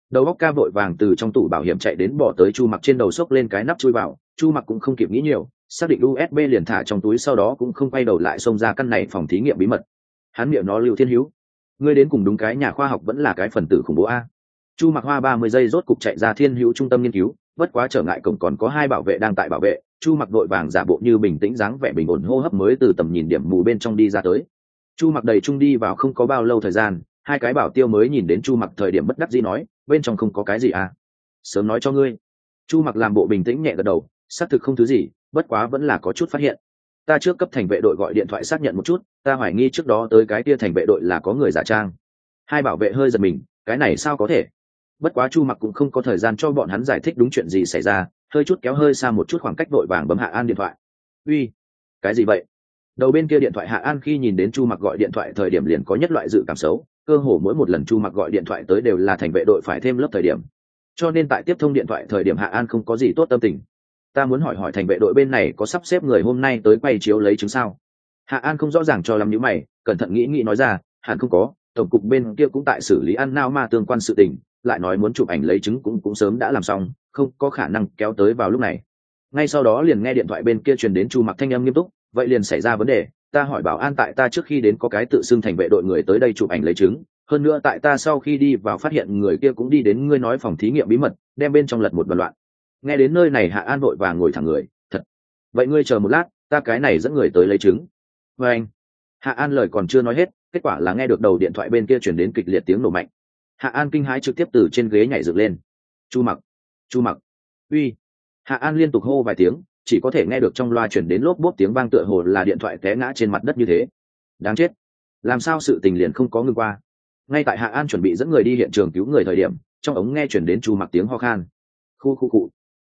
Đầu óc ca vội vàng từ trong tủ bảo hiểm chạy đến bỏ tới Chu Mặc trên đầu, xốc lên cái nắp chui vào. Chu Mặc cũng không kịp nghĩ nhiều, xác định USB liền thả trong túi, sau đó cũng không quay đầu lại xông ra căn này phòng thí nghiệm bí mật. Hắn miệng nó Lưu Thiên Hữu, ngươi đến cùng đúng cái nhà khoa học vẫn là cái phần tử khủng bố a. Chu Mặc hoa 30 giây rốt cục chạy ra Thiên Hữu trung tâm nghiên cứu, bất quá trở ngại cổng còn có 2 bảo vệ đang tại bảo vệ. Chu Mặc đội vàng giả bộ như bình tĩnh dáng vẻ bình ổn hô hấp mới từ tầm nhìn điểm mù bên trong đi ra tới. Chu Mặc đầy trung đi vào không có bao lâu thời gian, 2 cái bảo tiêu mới nhìn đến Chu Mặc thời điểm bất đắc dĩ nói, bên trong không có cái gì à? Sớm nói cho ngươi. Chu Mặc làm bộ bình tĩnh nhẹ gật đầu, xác thực không thứ gì, bất quá vẫn là có chút phát hiện. Ta trước cấp thành vệ đội gọi điện thoại xác nhận một chút, ta hoài nghi trước đó tới cái kia thành vệ đội là có người giả trang. 2 bảo vệ hơi giật mình, cái này sao có thể? Bất quá Chu Mặc cũng không có thời gian cho bọn hắn giải thích đúng chuyện gì xảy ra, hơi chút kéo hơi xa một chút khoảng cách, đội vàng bấm Hạ An điện thoại. Uy, cái gì vậy? Đầu bên kia điện thoại Hạ An khi nhìn đến Chu Mặc gọi điện thoại thời điểm liền có nhất loại dự cảm xấu, cơ hồ mỗi một lần Chu Mặc gọi điện thoại tới đều là thành vệ đội phải thêm lớp thời điểm, cho nên tại tiếp thông điện thoại thời điểm Hạ An không có gì tốt tâm tình. Ta muốn hỏi hỏi thành vệ đội bên này có sắp xếp người hôm nay tới quay chiếu lấy chứng sao? Hạ An không rõ ràng cho lắm, nhíu mày, cẩn thận nghĩ nói ra, hẳn không có, tổng cục bên kia cũng tại xử lý ăn nao ma tương quan sự tình, lại nói muốn chụp ảnh lấy chứng cũng sớm đã làm xong, không có khả năng kéo tới vào lúc này. Ngay sau đó liền nghe điện thoại bên kia truyền đến Chu Mặc thanh âm nghiêm túc, vậy liền xảy ra vấn đề, ta hỏi bảo an tại ta trước khi đến có cái tự xưng thành vệ đội người tới đây chụp ảnh lấy chứng, hơn nữa tại ta sau khi đi vào phát hiện người kia cũng đi đến ngươi nói phòng thí nghiệm bí mật, đem bên trong lật một đoàn loạn. Nghe đến nơi này Hạ An vội vàng ngồi thẳng người, thật? Vậy ngươi chờ một lát, ta cái này dẫn người tới lấy chứng. Và anh. Hạ An lời còn chưa nói hết, kết quả là nghe được đầu điện thoại bên kia chuyển đến kịch liệt tiếng nổ mạnh. Hạ An kinh hãi trực tiếp từ trên ghế nhảy dựng lên. Chu Mặc, uy. Hạ An liên tục hô vài tiếng, chỉ có thể nghe được trong loa chuyển đến lốp bốp tiếng vang tựa hồ là điện thoại té ngã trên mặt đất như thế. Đáng chết, làm sao sự tình liền không có ngừng qua? Ngay tại Hạ An chuẩn bị dẫn người đi hiện trường cứu người thời điểm, trong ống nghe chuyển đến Chu Mặc tiếng ho khan. Khu.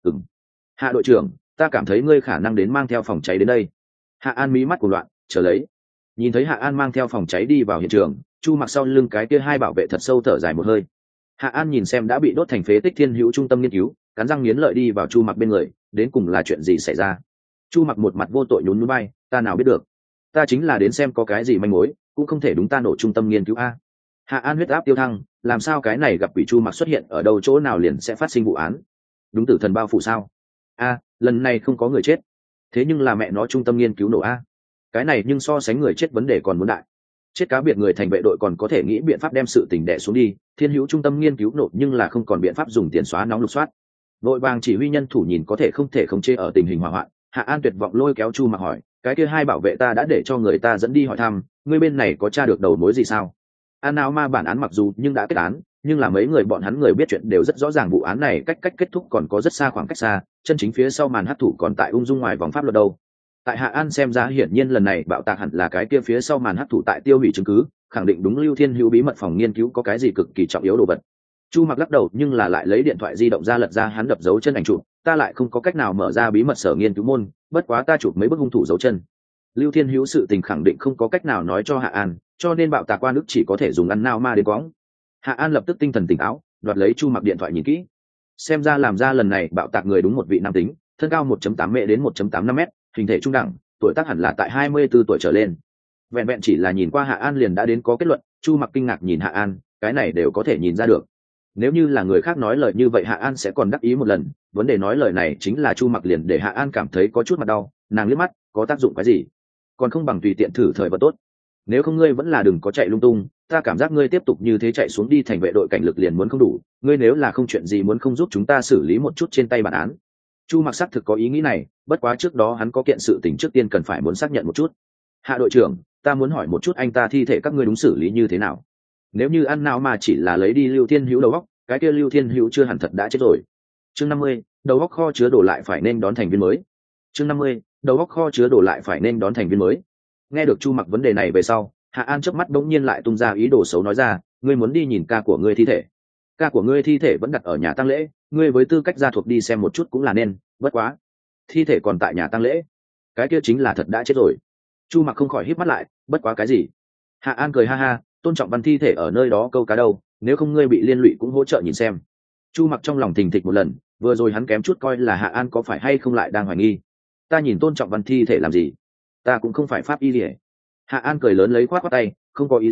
Hạ đội trưởng, ta cảm thấy ngươi khả năng đến mang theo phòng cháy đến đây. Hạ An mí mắt cuồng loạn, chờ lấy. Nhìn thấy Hạ An mang theo phòng cháy đi vào hiện trường, Chu Mặc sau lưng cái kia 2 bảo vệ thật sâu thở dài một hơi. Hạ An nhìn xem đã bị đốt thành phế tích Thiên Hữu trung tâm nghiên cứu, cắn răng nghiến lợi đi vào Chu Mặc bên người, đến cùng là chuyện gì xảy ra? Chu Mặc một mặt vô tội nhún nhún vai, ta nào biết được, ta chính là đến xem có cái gì manh mối, cũng không thể đúng ta nổ trung tâm nghiên cứu a. Hạ An huyết áp tiêu thăng, làm sao cái này gặp quỷ Chu Mặc xuất hiện ở đâu chỗ nào liền sẽ phát sinh vụ án? Đúng tử thần bao phủ sao? A, lần này không có người chết, thế nhưng là mẹ nó trung tâm nghiên cứu nổ a. Cái này nhưng so sánh người chết vấn đề còn muốn đại. Chết cá biệt người thành vệ đội còn có thể nghĩ biện pháp đem sự tình đè xuống đi, Thiên Hữu trung tâm nghiên cứu nổ nhưng là không còn biện pháp dùng tiền xóa nóng lục soát. Vội vàng chỉ huy nhân thủ nhìn có thể không thể khống chế ở tình hình hỏa hoạn. Hạ An tuyệt vọng lôi kéo Chu Mặc hỏi, cái kia 2 bảo vệ ta đã để cho người ta dẫn đi hỏi thăm, ngươi bên này có tra được đầu mối gì sao? An nào ma bản án mặc dù nhưng đã kết án, nhưng là mấy người bọn hắn người biết chuyện đều rất rõ ràng vụ án này cách kết thúc còn có rất xa khoảng cách xa, chân chính phía sau màn hắc thủ còn tại ung dung ngoài vòng pháp luật đâu. Tại Hạ An xem ra hiển nhiên lần này bạo tạc hẳn là cái kia phía sau màn hắc thủ tại tiêu hủy chứng cứ, khẳng định đúng Lưu Thiên Hữu bí mật phòng nghiên cứu có cái gì cực kỳ trọng yếu đồ vật. Chu Mặc lắc đầu nhưng là lại lấy điện thoại di động ra lật ra hắn đập dấu chân ảnh chụp, ta lại không có cách nào mở ra bí mật sở nghiên cứu môn, bất quá ta chụp mấy bức hung thủ dấu chân. Lưu Thiên Hữu sự tình khẳng định không có cách nào nói cho Hạ An, cho nên bạo tạc quan ức chỉ có thể dùng ăn nao ma đến quõng. Hạ An lập tức tinh thần tỉnh táo, đoạt lấy Chu Mặc điện thoại nhìn kỹ. Xem ra làm ra lần này bạo tạc người đúng một vị nam tính, thân cao 1.8 m đến 1.85 m, hình thể trung đẳng, tuổi tác hẳn là tại 24 tuổi trở lên. Vẹn vẹn chỉ là nhìn qua Hạ An liền đã đến có kết luận. Chu Mặc kinh ngạc nhìn Hạ An, cái này đều có thể nhìn ra được. Nếu như là người khác nói lời như vậy Hạ An sẽ còn đắc ý một lần, vấn đề nói lời này chính là Chu Mặc liền để Hạ An cảm thấy có chút mặt đau, nàng liếc mắt, có tác dụng cái gì? Còn không bằng tùy tiện thử thời vật tốt. Nếu không ngươi vẫn là đừng có chạy lung tung, ta cảm giác ngươi tiếp tục như thế chạy xuống đi thành vệ đội cảnh lực liền muốn không đủ, ngươi nếu là không chuyện gì muốn không giúp chúng ta xử lý một chút trên tay bản án. Chu Mặc xác thực có ý nghĩ này, bất quá trước đó hắn có kiện sự tình trước tiên cần phải muốn xác nhận một chút. Hạ đội trưởng, ta muốn hỏi một chút anh ta thi thể các ngươi đúng xử lý như thế nào? Nếu như ăn nào mà chỉ là lấy đi Lưu Thiên Hữu đầu óc, cái kia Lưu Thiên Hữu chưa hẳn thật đã chết rồi. Chương 50, đầu óc kho chứa đồ lại phải nên đón thành viên mới. Chương 50, đầu óc kho chứa đồ lại phải nên đón thành viên mới. Nghe được Chu Mặc vấn đề này về sau, Hạ An chớp mắt bỗng nhiên lại tung ra ý đồ xấu nói ra, ngươi muốn đi nhìn ca của ngươi thi thể. Ca của ngươi thi thể vẫn đặt ở nhà tang lễ, ngươi với tư cách gia thuộc đi xem một chút cũng là nên, bất quá. Thi thể còn tại nhà tang lễ, cái kia chính là thật đã chết rồi. Chu Mặc không khỏi híp mắt lại, bất quá cái gì? Hạ An cười ha ha, tôn trọng văn thi thể ở nơi đó câu cá đâu, nếu không ngươi bị liên lụy cũng hỗ trợ nhìn xem. Chu Mặc trong lòng thình thịch một lần, vừa rồi hắn kém chút coi là Hạ An có phải hay không lại đang hoài nghi. Ta nhìn tôn trọng văn thi thể làm gì? Ta cũng không phải pháp y liễu. Hạ An cười lớn lấy khoát tay, không có ý gì,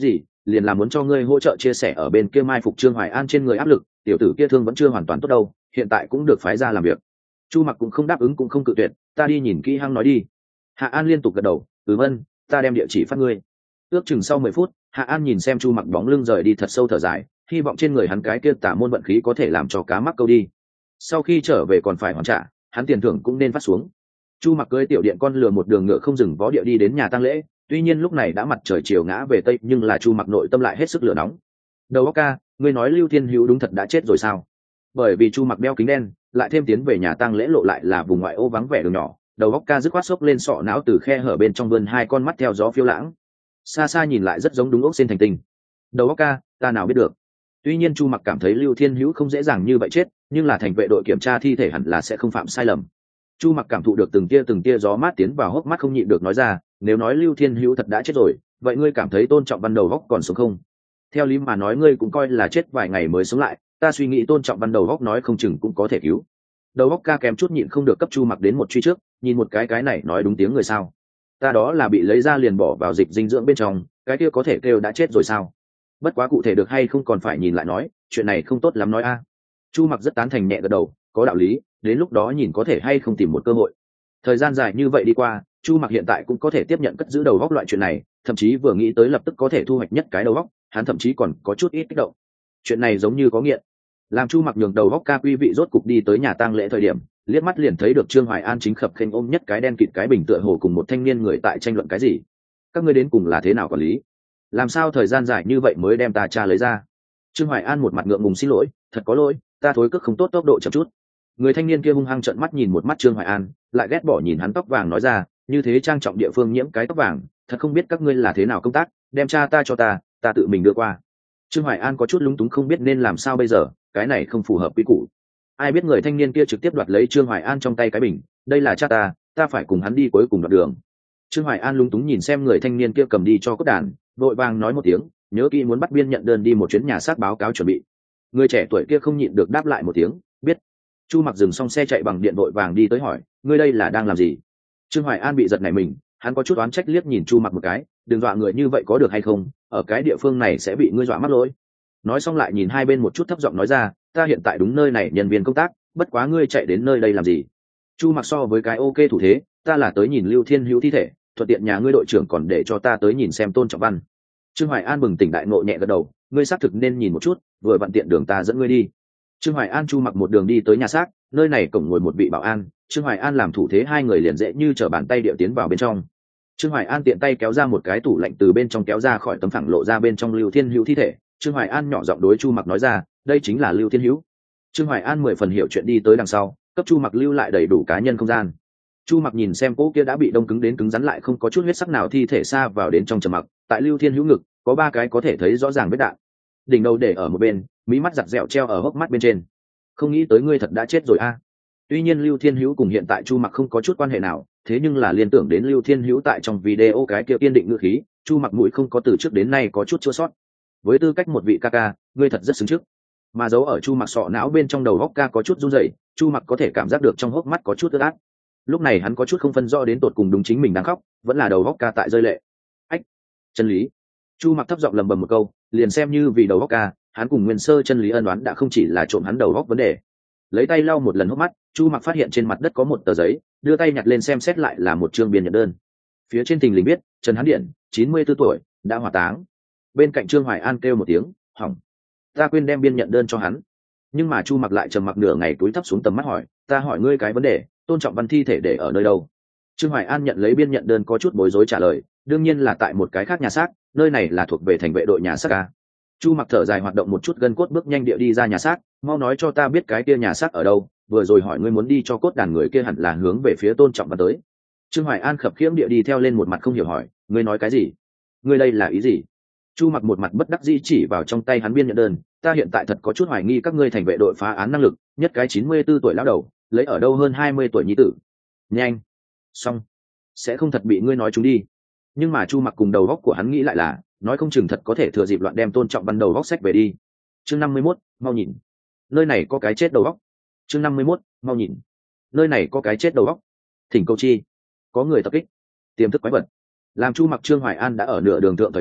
liền là muốn cho ngươi hỗ trợ chia sẻ ở bên kia mai phục Trương Hoài An trên người áp lực, tiểu tử kia thương vẫn chưa hoàn toàn tốt đâu, hiện tại cũng được phái ra làm việc. Chu Mặc cũng không đáp ứng cũng không cự tuyệt, ta đi nhìn kỹ hăng nói đi. Hạ An liên tục gật đầu, vâng, ta đem địa chỉ phát ngươi. Ước chừng sau 10 phút, Hạ An nhìn xem Chu Mặc bóng lưng rời đi thật sâu thở dài, hy vọng trên người hắn cái kia tả môn vận khí có thể làm cho cá mắc câu đi. Sau khi trở về còn phải hoàn trả, hắn tiền thưởng cũng nên phát xuống. Chu Mặc cưỡi tiểu điện con lừa một đường ngựa không dừng vó địa đi đến nhà tang lễ, tuy nhiên lúc này đã mặt trời chiều ngã về tây, nhưng là Chu Mặc nội tâm lại hết sức lửa nóng. Đầu óc ca, ngươi nói Lưu Thiên Hữu đúng thật đã chết rồi sao? Bởi vì Chu Mặc đeo kính đen, lại thêm tiến về nhà tang lễ lộ lại là vùng ngoại ô vắng vẻ đường nhỏ, đầu óc ca dứt khoát xốc lên sọ não từ khe hở bên trong vươn hai con mắt theo gió phiêu lãng. Xa xa nhìn lại rất giống đúng ốc sen thành tinh. Đầu óc ca, ta nào biết được. Tuy nhiên Chu Mặc cảm thấy Lưu Thiên Hữu không dễ dàng như vậy chết, nhưng là thành vệ đội kiểm tra thi thể hẳn là sẽ không phạm sai lầm. Chu Mặc cảm thụ được từng tia gió mát tiến vào hốc mắt không nhịn được nói ra, nếu nói Lưu Thiên Hữu thật đã chết rồi, vậy ngươi cảm thấy Tôn Trọng Văn đầu góc còn sống không? Theo lý mà nói ngươi cũng coi là chết vài ngày mới sống lại, ta suy nghĩ Tôn Trọng Văn đầu góc nói không chừng cũng có thể cứu. Đầu góc ca kém chút nhịn không được cấp Chu Mặc đến một truy trước, nhìn một cái này nói đúng tiếng người sao? Ta đó là bị lấy ra liền bỏ vào dịch dinh dưỡng bên trong, cái kia có thể kêu đã chết rồi sao? Bất quá cụ thể được hay không còn phải nhìn lại nói, chuyện này không tốt lắm nói a. Chu Mặc rất tán thành nhẹ gật đầu, có đạo lý, đến lúc đó nhìn có thể hay không tìm một cơ hội. Thời gian dài như vậy đi qua, Chu Mặc hiện tại cũng có thể tiếp nhận cất giữ đầu góc loại chuyện này, thậm chí vừa nghĩ tới lập tức có thể thu hoạch nhất cái đầu góc, hắn thậm chí còn có chút ít kích động. Chuyện này giống như có nghiện. Làm Chu Mặc nhường đầu góc ca quý vị rốt cục đi tới nhà tang lễ thời điểm, liếc mắt liền thấy được Trương Hoài An chính khập khênh ôm nhất cái đen kịt cái bình tựa hồ cùng một thanh niên người tại tranh luận cái gì. Các ngươi đến cùng là thế nào quản lý? Làm sao thời gian dài như vậy mới đem ta cha lấy ra? Trương Hoài An một mặt ngượng ngùng xin lỗi, thật có lỗi, ta thối cước không tốt tốc độ chậm chút. Người thanh niên kia hung hăng trợn mắt nhìn một mắt Trương Hoài An, lại ghét bỏ nhìn hắn tóc vàng nói ra, như thế trang trọng địa phương nhiễm cái tóc vàng, thật không biết các ngươi là thế nào công tác, đem cha ta cho ta tự mình đưa qua. Trương Hoài An có chút lúng túng không biết nên làm sao bây giờ, cái này không phù hợp quy củ. Ai biết người thanh niên kia trực tiếp đoạt lấy Trương Hoài An trong tay cái bình, đây là cha ta phải cùng hắn đi cuối cùng đoạn đường. Trương Hoài An lúng túng nhìn xem người thanh niên kia cầm đi cho cốt đàn, vội vàng nói một tiếng, nhớ kỹ muốn bắt biên nhận đơn đi một chuyến nhà xác báo cáo chuẩn bị. Người trẻ tuổi kia không nhịn được đáp lại một tiếng, biết. Chu Mặc dừng xong xe chạy bằng điện vội vàng đi tới hỏi, ngươi đây là đang làm gì? Trương Hoài An bị giật nảy mình, hắn có chút oán trách liếc nhìn Chu Mặc một cái, đừng dọa người như vậy có được hay không, ở cái địa phương này sẽ bị ngươi dọa mắc lỗi. Nói xong lại nhìn hai bên một chút thấp giọng nói ra, ta hiện tại đúng nơi này nhân viên công tác, bất quá ngươi chạy đến nơi đây làm gì? Chu Mặc so với cái ok thủ thế, ta là tới nhìn Lưu Thiên Hữu thi thể, thuận tiện nhà ngươi đội trưởng còn để cho ta tới nhìn xem Tôn Trọng Văn. Trương Hoài An bừng tỉnh đại ngộ nhẹ gật đầu, ngươi xác thực nên nhìn một chút, vừa vặn tiện đường ta dẫn ngươi đi. Trương Hoài An Chu Mặc một đường đi tới nhà xác, nơi này cổng ngồi một vị bảo an, Trương Hoài An làm thủ thế hai người liền dễ như trở bàn tay điệu tiến vào bên trong. Trương Hoài An tiện tay kéo ra một cái tủ lạnh từ bên trong kéo ra khỏi tấm phẳng lộ ra bên trong Lưu Thiên Hữu thi thể. Trương Hoài An nhỏ giọng đối Chu Mặc nói ra, đây chính là Lưu Thiên Hữu. Trương Hoài An 10 phần hiểu chuyện đi tới đằng sau, cấp Chu Mặc lưu lại đầy đủ cá nhân không gian. Chu Mặc nhìn xem cỗ kia đã bị đông cứng đến cứng rắn lại không có chút huyết sắc nào thi thể xa vào đến trong trầm mặc, tại Lưu Thiên Hữu ngực có 3 cái có thể thấy rõ ràng vết đạn, đỉnh đầu để ở một bên, mí mắt giặt dẹo treo ở hốc mắt bên trên. Không nghĩ tới ngươi thật đã chết rồi a. Tuy nhiên Lưu Thiên Hữu cùng hiện tại Chu Mặc không có chút quan hệ nào, thế nhưng là liên tưởng đến Lưu Thiên Hữu tại trong video cái kia kiên định ngữ khí, Chu Mặc mũi không có từ trước đến nay có chút chua sót. Với tư cách một vị ca ca, ngươi thật rất xứng trước. Mà giấu ở Chu Mặc sọ não bên trong đầu góc ca có chút run rẩy, Chu Mặc có thể cảm giác được trong hốc mắt có chút ướt át. Lúc này hắn có chút không phân rõ đến tột cùng đúng chính mình đang khóc, vẫn là đầu góc ca tại rơi lệ. Ách, chân lý. Chu Mặc thấp giọng lầm bầm một câu, liền xem như vì đầu góc ca, hắn cùng Nguyên Sơ chân lý ân oán đã không chỉ là trộm hắn đầu góc vấn đề. Lấy tay lau một lần hốc mắt, Chu Mặc phát hiện trên mặt đất có một tờ giấy, đưa tay nhặt lên xem xét lại là một chương biên nhận đơn. Phía trên thình lình viết, Trần Hán Điện, 94 tuổi, đã hỏa táng. Bên cạnh Trương Hoài An kêu một tiếng, hỏng. Ta quên đem biên nhận đơn cho hắn. Nhưng mà Chu Mặc lại trầm mặc nửa ngày túi thấp xuống tầm mắt hỏi, ta hỏi ngươi cái vấn đề, Tôn Trọng Văn thi thể để ở nơi đâu? Trương Hoài An nhận lấy biên nhận đơn có chút bối rối trả lời, đương nhiên là tại một cái khác nhà xác, nơi này là thuộc về thành vệ đội nhà xác ca. Chu Mặc thở dài hoạt động một chút gân cốt bước nhanh địa đi ra nhà xác, mau nói cho ta biết cái kia nhà xác ở đâu, vừa rồi hỏi ngươi muốn đi cho cốt đàn người kia hẳn là hướng về phía Tôn Trọng Văn tới. Trương Hoài An khập khiễng địa đi theo lên một mặt không hiểu hỏi, ngươi nói cái gì? Ngươi đây là ý gì? Chu Mặc một mặt bất đắc dĩ chỉ vào trong tay hắn biên nhận đơn, ta hiện tại thật có chút hoài nghi các ngươi thành vệ đội phá án năng lực, nhất cái 94 tuổi lão đầu, lấy ở đâu hơn 20 tuổi nhi tử. Nhanh, xong, sẽ không thật bị ngươi nói chúng đi. Nhưng mà Chu Mặc cùng đầu góc của hắn nghĩ lại là, nói không chừng thật có thể thừa dịp loạn đem Tôn Trọng Văn đầu góc sách về đi. Chương 51, mau nhìn, nơi này có cái chết đầu góc. Chương 51, mau nhìn, nơi này có cái chết đầu góc. Thỉnh cầu chi, có người tập kích, tiềm thức quái vật. Làm Chu Mặc Trương Hoài An đã ở nửa đường thượng thời điểm,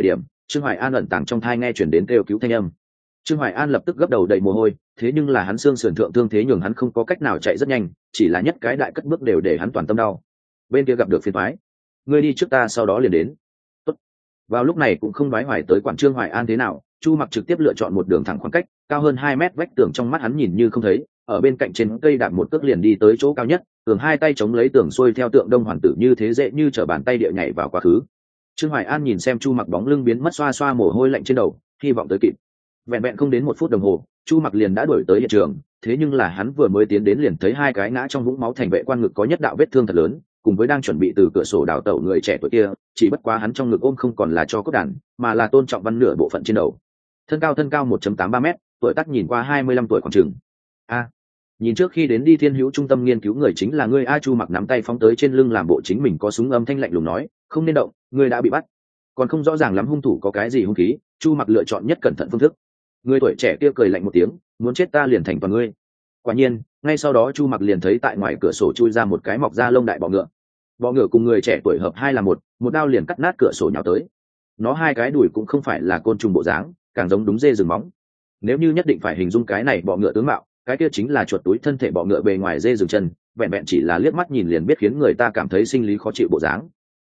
Trương Hoài An ẩn tàng trong thai nghe chuyển đến kêu cứu thanh âm. Trương Hoài An lập tức gấp đầu đầy mồ hôi, thế nhưng là hắn xương sườn thượng thương thế nhường hắn không có cách nào chạy rất nhanh, chỉ là nhất cái đại cất bước đều để hắn toàn tâm đau. Bên kia gặp được phiền toái, ngươi đi trước ta sau đó liền đến. Tốt. Vào lúc này cũng không nói hoài tới quản Trương Hoài An thế nào, Chu Mặc trực tiếp lựa chọn một đường thẳng khoảng cách, cao hơn 2 mét vách tường trong mắt hắn nhìn như không thấy, ở bên cạnh trên cây đạp một cước liền đi tới chỗ cao nhất, tường hai tay chống lấy tường xuôi theo tượng Đông Hoàn Tử như thế dễ như trở bàn tay địa nhảy vào quá khứ. Trương Hoài An nhìn xem Chu Mặc bóng lưng biến mất, xoa xoa mồ hôi lạnh trên đầu, hy vọng tới kịp. Vẹn vẹn không đến 1 phút đồng hồ, Chu Mặc liền đã đuổi tới hiện trường, thế nhưng là hắn vừa mới tiến đến liền thấy 2 cái ngã trong vũng máu thành vệ quan ngực có nhất đạo vết thương thật lớn, cùng với đang chuẩn bị từ cửa sổ đào tẩu người trẻ tuổi kia, chỉ bất quá hắn trong ngực ôm không còn là cho cốt đàn, mà là Tôn Trọng Văn nửa bộ phận trên đầu. Thân cao 1.83 m, tuổi tác nhìn qua 25 tuổi khoảng chừng. Nhìn trước khi đến đi Thiên Hữu trung tâm nghiên cứu người chính là ngươi. Chu Mặc nắm tay phóng tới trên lưng làm bộ chính mình có súng, âm thanh lạnh lùng nói, không nên động, ngươi đã bị bắt. Còn không rõ ràng lắm hung thủ có cái gì hung khí, Chu Mặc lựa chọn nhất cẩn thận phương thức. Người tuổi trẻ kia cười lạnh một tiếng, muốn chết ta liền thành toàn ngươi. Quả nhiên, ngay sau đó Chu Mặc liền thấy tại ngoài cửa sổ chui ra một cái mọc da lông đại bọ ngựa. Bọ ngựa cùng người trẻ tuổi hợp hai là một đao liền cắt nát cửa sổ nhào tới. Nó 2 cái đùi cũng không phải là côn trùng bộ dáng, càng giống đúng dê rừng móng. Nếu như nhất định phải hình dung cái này bọ ngựa tướng mạo, cái kia chính là chuột túi thân thể bọ ngựa bề ngoài dê rừng chân, vẹn vẹn chỉ là liếc mắt nhìn liền biết khiến người ta cảm thấy sinh lý khó chịu bộ dáng.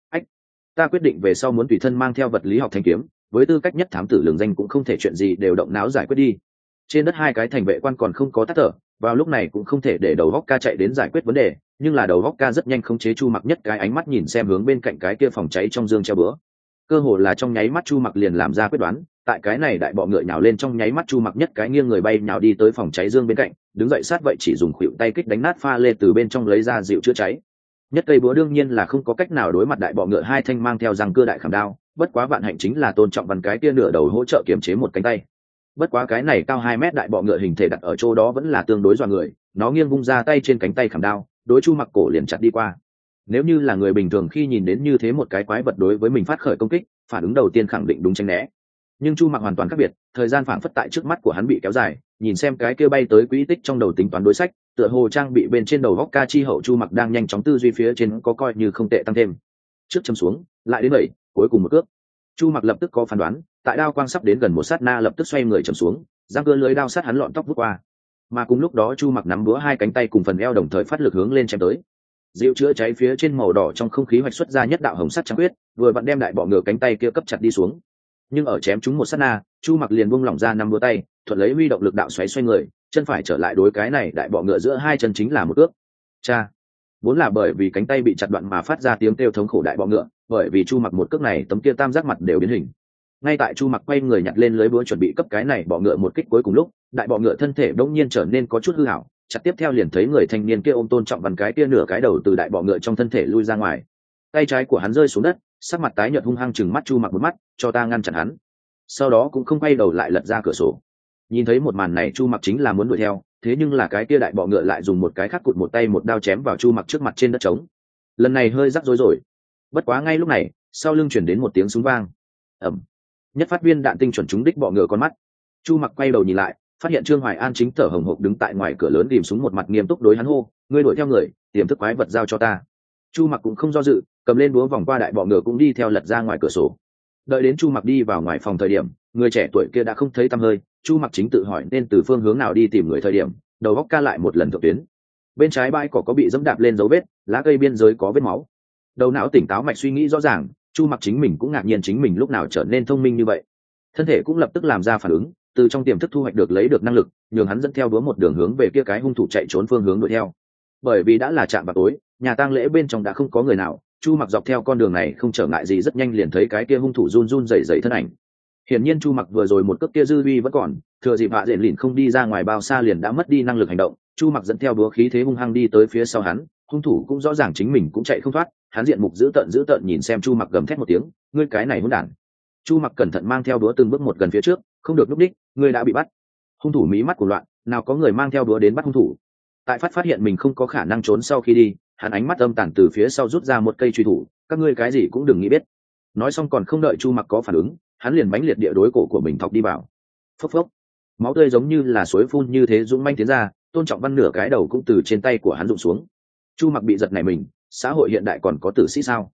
Ta quyết định về sau muốn tùy thân mang theo vật lý học thanh kiếm, với tư cách nhất thám tử lường danh cũng không thể chuyện gì đều động não giải quyết đi. Trên đất 2 cái thành vệ quan còn không có tắt thở, vào lúc này cũng không thể để đầu góc ca chạy đến giải quyết vấn đề, nhưng là đầu góc ca rất nhanh khống chế Chu Mặc, nhất cái ánh mắt nhìn xem hướng bên cạnh cái kia phòng cháy trong dương treo bữa. Cơ hồ là trong nháy mắt Chu Mặc liền làm ra quyết đoán, tại cái này đại bọ ngựa nhào lên trong nháy mắt Chu Mặc nhất cái nghiêng người bay nhào đi tới phòng cháy dương bên cạnh, đứng dậy sát vậy chỉ dùng khuỷu tay kích đánh nát pha lê từ bên trong lấy ra dịu chữa cháy. Nhất cây búa đương nhiên là không có cách nào đối mặt đại bọ ngựa 2 thanh mang theo răng cưa đại khảm đao, bất quá vạn hạnh chính là Tôn Trọng Văn cái kia nửa đầu hỗ trợ kiềm chế một cánh tay. Bất quá cái này cao 2 mét đại bọ ngựa hình thể đặt ở chỗ đó vẫn là tương đối dọa người, nó nghiêng vung ra tay trên cánh tay khảm đao, đối Chu Mặc cổ liền chặt đi qua. Nếu như là người bình thường khi nhìn đến như thế một cái quái vật đối với mình phát khởi công kích, phản ứng đầu tiên khẳng định đúng tránh né. Nhưng Chu Mặc hoàn toàn khác biệt, thời gian phảng phất tại trước mắt của hắn bị kéo dài, nhìn xem cái kia bay tới quỹ tích trong đầu tính toán đối sách, tựa hồ trang bị bên trên đầu góc ca chi hậu Chu Mặc đang nhanh chóng tư duy phía trên có coi như không tệ tăng thêm. Trước châm xuống, lại đến 7, cuối cùng một cước. Chu Mặc lập tức có phán đoán, tại đao quang sắp đến gần một sát na lập tức xoay người chầm xuống, giang cơ lưới đao sát hắn lọn tóc vút qua. Mà cùng lúc đó Chu Mặc nắm búa 2 cánh tay cùng phần eo đồng thời phát lực hướng lên chém tới. Dịu chữa cháy phía trên màu đỏ trong không khí hoạch xuất ra nhất đạo hồng sắt trắng huyết, vừa vặn đem đại bọ ngựa cánh tay kia cấp chặt đi xuống. Nhưng ở chém chúng một sát na, Chu Mặc liền buông lỏng ra 5 búa tay, thuận lấy huy động lực đạo xoáy xoay người, chân phải trở lại đối cái này đại bọ ngựa giữa 2 chân chính là một cước. Cha, vốn là bởi vì cánh tay bị chặt đoạn mà phát ra tiếng kêu thống khổ đại bọ ngựa, bởi vì Chu Mặc một cước này tấm kia tam giác mặt đều biến hình. Ngay tại Chu Mặc quay người nhặt lên lưới búa chuẩn bị cấp cái này bọ ngựa một kích cuối cùng lúc, đại bọ ngựa thân thể đống nhiên trở nên có chút hư hảo, chặt tiếp theo liền thấy người thanh niên kia ôm Tôn Trọng Văn cái kia nửa cái đầu từ đại bọ ngựa trong thân thể lui ra ngoài. Tay trái của hắn rơi xuống đất, sắc mặt tái nhợt hung hăng chừng mắt Chu Mặc một mắt, cho ta ngăn chặn hắn. Sau đó cũng không quay đầu lại lật ra cửa sổ. Nhìn thấy một màn này Chu Mặc chính là muốn đuổi theo, thế nhưng là cái kia đại bọ ngựa lại dùng một cái khác cụt một tay một đao chém vào Chu Mặc trước mặt trên đất trống. Lần này hơi rắc rối rồi. Bất quá ngay lúc này, sau lưng truyền đến một tiếng súng vang. Ầm. Nhất phát viên đạn tinh chuẩn trúng đích bọ ngựa con mắt. Chu Mặc quay đầu nhìn lại, phát hiện Trương Hoài An chính thở hổn hộc đứng tại ngoài cửa lớn ghim súng một mặt nghiêm túc đối hắn hô, ngươi đuổi theo người, tiềm thức quái vật giao cho ta. Chu Mặc cũng không do dự, cầm lên búa vòng qua đại bọ ngựa cũng đi theo lật ra ngoài cửa sổ. Đợi đến Chu Mặc đi vào ngoài phòng thời điểm, người trẻ tuổi kia đã không thấy tăm hơi. Chu Mặc chính tự hỏi nên từ phương hướng nào đi tìm người thời điểm, đầu góc ca lại một lần thượng tuyến. Bên trái bãi cỏ có bị dẫm đạp lên dấu vết, lá cây biên giới có vết máu. Đầu não tỉnh táo mạch suy nghĩ rõ ràng, Chu Mặc chính mình cũng ngạc nhiên chính mình lúc nào trở nên thông minh như vậy. Thân thể cũng lập tức làm ra phản ứng, từ trong tiềm thức thu hoạch được lấy được năng lực, nhường hắn dẫn theo búa một đường hướng về kia cái hung thủ chạy trốn phương hướng đuổi theo. Bởi vì đã là trạm vào tối, nhà tang lễ bên trong đã không có người nào, Chu Mặc dọc theo con đường này không trở ngại gì rất nhanh liền thấy cái kia hung thủ run run rẩy rẩy thân ảnh. Hiển nhiên Chu Mặc vừa rồi một cước kia dư uy vẫn còn, thừa dịp hạ diện lìn không đi ra ngoài bao xa liền đã mất đi năng lực hành động. Chu Mặc dẫn theo búa khí thế hung hăng đi tới phía sau hắn, hung thủ cũng rõ ràng chính mình cũng chạy không thoát, hắn diện mục dữ tợn nhìn xem Chu Mặc gầm thét một tiếng, ngươi cái này hỗn đản. Chu Mặc cẩn thận mang theo búa từng bước một gần phía trước, không được lúc đích, ngươi đã bị bắt. Hung thủ mí mắt cuồng loạn, nào có người mang theo búa đến bắt hung thủ. Tại phát hiện mình không có khả năng trốn sau khi đi, hắn ánh mắt âm tàn từ phía sau rút ra một cây truy thủ, các ngươi cái gì cũng đừng nghĩ biết. Nói xong còn không đợi Chu Mặc có phản ứng, hắn liền mãnh liệt địa đối cổ của mình thọc đi vào. Phốc phốc, máu tươi giống như là suối phun như thế dũng manh tiến ra, Tôn Trọng Văn nửa cái đầu cũng từ trên tay của hắn rụng xuống. Chu Mặc bị giật nảy mình, xã hội hiện đại còn có tử sĩ sao?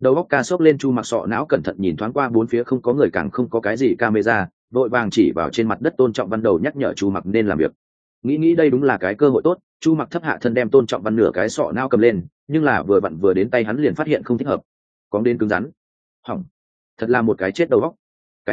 Đầu óc ca sốc lên Chu Mặc sọ não cẩn thận nhìn thoáng qua bốn phía, không có người, càng không có cái gì camera, vội vàng chỉ vào trên mặt đất Tôn Trọng Văn đầu nhắc nhở Chu Mặc nên làm việc. Nghĩ đây đúng là cái cơ hội tốt, Chu Mặc thấp hạ thân đem Tôn Trọng Văn nửa cái sọ não cầm lên, nhưng là vừa vặn vừa đến tay hắn liền phát hiện không thích hợp, cóng đến cứng rắn. Hỏng, thật là một cái chết đầu óc.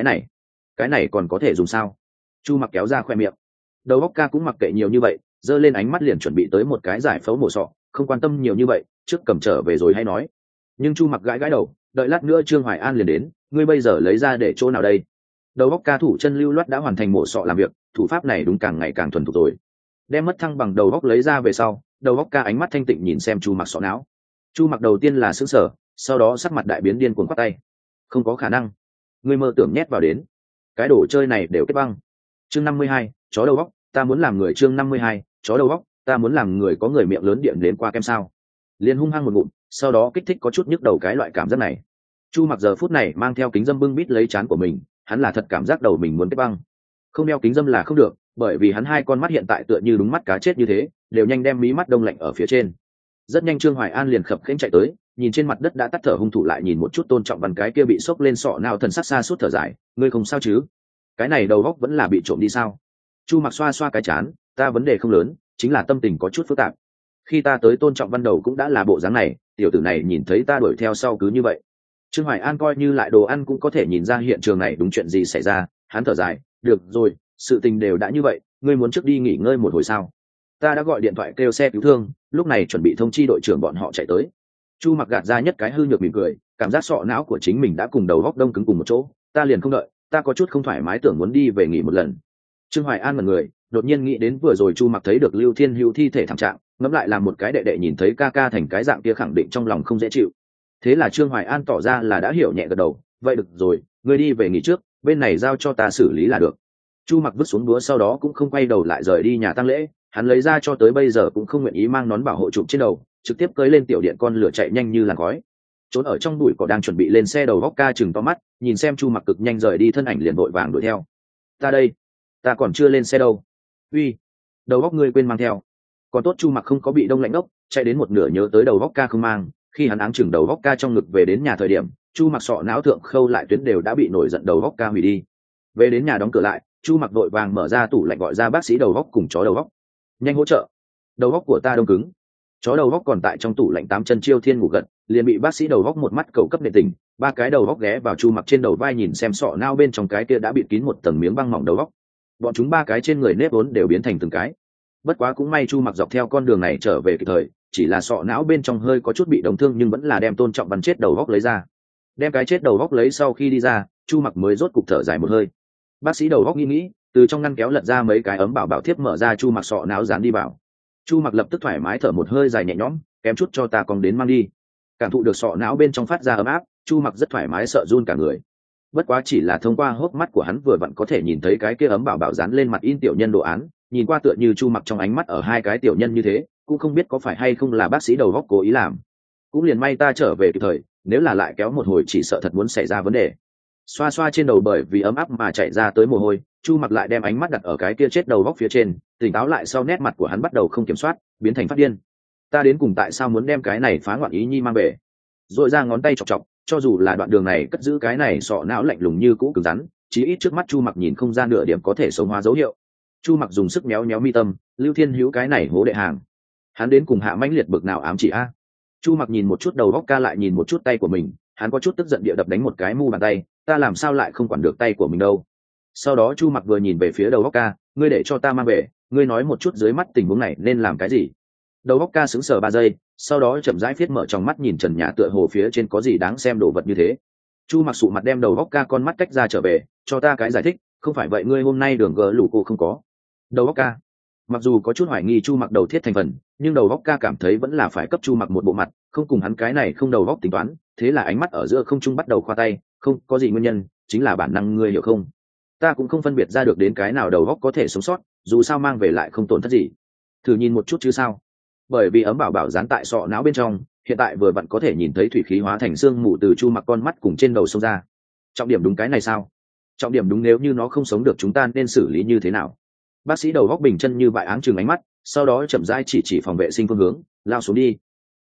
Cái này còn có thể dùng sao? Chu Mặc kéo ra khoe miệng. Đầu óc ca cũng mặc kệ nhiều như vậy, giơ lên ánh mắt liền chuẩn bị tới một cái giải phẫu mổ sọ, không quan tâm nhiều như vậy, trước cầm trở về rồi hay nói. Nhưng Chu Mặc gãi đầu, đợi lát nữa Trương Hoài An liền đến, ngươi bây giờ lấy ra để chỗ nào đây? Đầu óc ca thủ chân lưu loát đã hoàn thành mổ sọ làm việc, thủ pháp này đúng càng ngày càng thuần thục rồi. Đem mất thăng bằng đầu óc lấy ra về sau, đầu óc ca ánh mắt thanh tịnh nhìn xem Chu Mặc sọ não. Chu Mặc đầu tiên là sững sờ, sau đó sắc mặt đại biến, điên cuồng quát tay. Không có khả năng, ngươi mơ tưởng nhét vào đến, cái đồ chơi này đều kết băng. Chương 52, chó đầu óc, ta muốn làm người. Chương 52, chó đầu óc, ta muốn làm người. Có người miệng lớn điện đến qua kem sao? Liền hung hăng một ngụm, sau đó kích thích có chút nhức đầu cái loại cảm giác này. Chu Mặc giờ phút này mang theo kính dâm bưng bít lấy trán của mình, hắn là thật cảm giác đầu mình muốn kết băng. Không đeo kính dâm là không được, bởi vì hắn hai con mắt hiện tại tựa như đúng mắt cá chết như thế, đều nhanh đem mí mắt đông lạnh ở phía trên. Rất nhanh Trương Hoài An liền khập khiễng chạy tới, nhìn trên mặt đất đã tắt thở hung thủ, lại nhìn một chút Tôn Trọng Văn cái kia bị sốc lên sọ não, thần sắc xa suốt thở dài, ngươi không sao chứ? Cái này đầu óc vẫn là bị trộm đi sao? Chu Mặc xoa xoa cái chán, ta vấn đề không lớn, chính là tâm tình có chút phức tạp. Khi ta tới Tôn Trọng Văn đầu cũng đã là bộ dáng này, tiểu tử này nhìn thấy ta đuổi theo sau cứ như vậy. Trương Hoài An coi như lại đồ ăn cũng có thể nhìn ra hiện trường này đúng chuyện gì xảy ra, hắn thở dài, được rồi, sự tình đều đã như vậy, ngươi muốn trước đi nghỉ ngơi một hồi sao? Ta đã gọi điện thoại kêu xe cứu thương, lúc này chuẩn bị thông chi đội trưởng bọn họ chạy tới. Chu Mặc gạt ra nhất cái hư nhược mỉm cười, cảm giác sọ não của chính mình đã cùng đầu góc đông cứng cùng một chỗ, ta liền không đợi, ta có chút không thoải mái, tưởng muốn đi về nghỉ một lần. Trương Hoài An ngẩn người, đột nhiên nghĩ đến vừa rồi Chu Mặc thấy được Lưu Thiên Hữu thi thể thảm trạng, ngẫm lại làm một cái đệ đệ nhìn thấy ca ca thành cái dạng kia khẳng định trong lòng không dễ chịu. Thế là Trương Hoài An tỏ ra là đã hiểu, nhẹ gật đầu, vậy được rồi, ngươi đi về nghỉ trước, bên này giao cho ta xử lý là được. Chu Mặc vứt xuống búa sau đó cũng không quay đầu lại rời đi nhà tang lễ, hắn lấy ra cho tới bây giờ cũng không nguyện ý mang nón bảo hộ chụp trên đầu, trực tiếp cưỡi lên tiểu điện con lửa chạy nhanh như làn khói. Trốn ở trong bụi cỏ đang chuẩn bị lên xe đầu góc ca chừng to mắt, nhìn xem Chu Mặc cực nhanh rời đi, thân ảnh liền vội vàng đuổi theo. Ta đây, ta còn chưa lên xe đâu. Uy, đầu góc ngươi quên mang theo. Còn tốt Chu Mặc không có bị đông lạnh ốc, chạy đến một nửa nhớ tới đầu góc ca không mang, khi hắn áng chừng đầu góc ca trong ngực về đến nhà thời điểm, Chu Mặc sọ não thượng khâu lại tuyến đều đã bị nổi giận đầu góc ca hủy đi. Về đến nhà đóng cửa lại, Chu Mặc vội vàng mở ra tủ lạnh gọi ra bác sĩ đầu góc cùng chó đầu góc. Nhanh hỗ trợ, đầu góc của ta đông cứng. Chó đầu góc còn tại trong tủ lạnh 8 chân chiêu thiên ngủ gật, liền bị bác sĩ đầu góc một mắt cầu cấp nệ tỉnh, ba cái đầu góc ghé vào Chu Mặc trên đầu vai nhìn xem sọ não bên trong cái kia đã bị kín một tầng miếng băng mỏng đầu góc. Bọn chúng ba cái trên người nếp vốn đều biến thành từng cái. Bất quá cũng may Chu Mặc dọc theo con đường này trở về kịp thời, chỉ là sọ não bên trong hơi có chút bị đóng thương, nhưng vẫn là đem Tôn Trọng Văn chết đầu góc lấy ra. Đem cái chết đầu góc lấy sau khi đi ra, Chu Mặc mới rốt cục thở dài một hơi. Bác sĩ đầu góc nghĩ, từ trong ngăn kéo lật ra mấy cái ấm bảo bảo thiếp, mở ra Chu Mặc sọ não dán đi vào. Chu Mặc lập tức thoải mái thở một hơi dài nhẹ nhõm, kém chút cho ta còn đến mang đi. Cảm thụ được sọ não bên trong phát ra ấm áp, Chu Mặc rất thoải mái, sợ run cả người. Bất quá chỉ là thông qua hốc mắt của hắn vừa vặn có thể nhìn thấy cái kia ấm bảo bảo dán lên mặt in tiểu nhân đồ án, nhìn qua tựa như Chu Mặc trong ánh mắt ở hai cái tiểu nhân như thế, cũng không biết có phải hay không là bác sĩ đầu góc cố ý làm. Cũng liền may ta trở về kịp thời, nếu là lại kéo một hồi chỉ sợ thật muốn xảy ra vấn đề. Xoa xoa trên đầu bởi vì ấm áp mà chạy ra tới mồ hôi, Chu Mặc lại đem ánh mắt đặt ở cái kia chết đầu góc phía trên, tỉnh táo lại sau nét mặt của hắn bắt đầu không kiểm soát, biến thành phát điên. Ta đến cùng tại sao muốn đem cái này phá ngoạn ý nhi mang về? Rồi ra ngón tay chọc chọc, cho dù là đoạn đường này cất giữ cái này sọ não lạnh lùng như cũ cứng rắn, chí ít trước mắt Chu Mặc nhìn không ra nửa điểm có thể sống hóa dấu hiệu. Chu Mặc dùng sức méo méo mi tâm, Lưu Thiên Hữu cái này hố đệ hàng, hắn đến cùng hạ mãnh liệt bực nào ám chỉ a? Chu Mặc nhìn một chút đầu góc ca, lại nhìn một chút tay của mình, hắn có chút tức giận địa đập đánh một cái mu bàn tay, ta làm sao lại không quản được tay của mình đâu. Sau đó Chu Mặc vừa nhìn về phía đầu góc ca, ngươi để cho ta mang về, ngươi nói một chút dưới mắt tình huống này nên làm cái gì. Đầu góc ca sững sờ 3 giây, sau đó chậm rãi viết mở trong mắt nhìn trần nhà, tựa hồ phía trên có gì đáng xem đồ vật như thế. Chu Mặc sụ mặt đem đầu góc ca con mắt cách ra trở về, cho ta cái giải thích, không phải vậy ngươi hôm nay đường gờ lũ cô không có. Đầu góc ca mặc dù có chút hoài nghi Chu Mặc đầu thiết thành phần, nhưng đầu góc ca cảm thấy vẫn là phải cấp Chu Mặc một bộ mặt, không cùng hắn cái này không đầu góc tính toán, thế là ánh mắt ở giữa không trung bắt đầu khoa tay, không có gì nguyên nhân, chính là bản năng, ngươi hiểu không? Ta cũng không phân biệt ra được đến cái nào đầu góc có thể sống sót, dù sao mang về lại không tổn thất gì, thử nhìn một chút chứ sao. Bởi vì ấm bảo bảo dán tại sọ não bên trong, hiện tại vừa vặn có thể nhìn thấy thủy khí hóa thành sương mù từ Chu Mặc con mắt cùng trên đầu xông ra. Trọng điểm đúng cái này sao? Trọng điểm đúng nếu như nó không sống được chúng ta nên xử lý như thế nào? Bác sĩ đầu góc bình chân như vậy áng chừng ánh mắt, sau đó chậm rãi chỉ phòng vệ sinh phương hướng, lao xuống đi.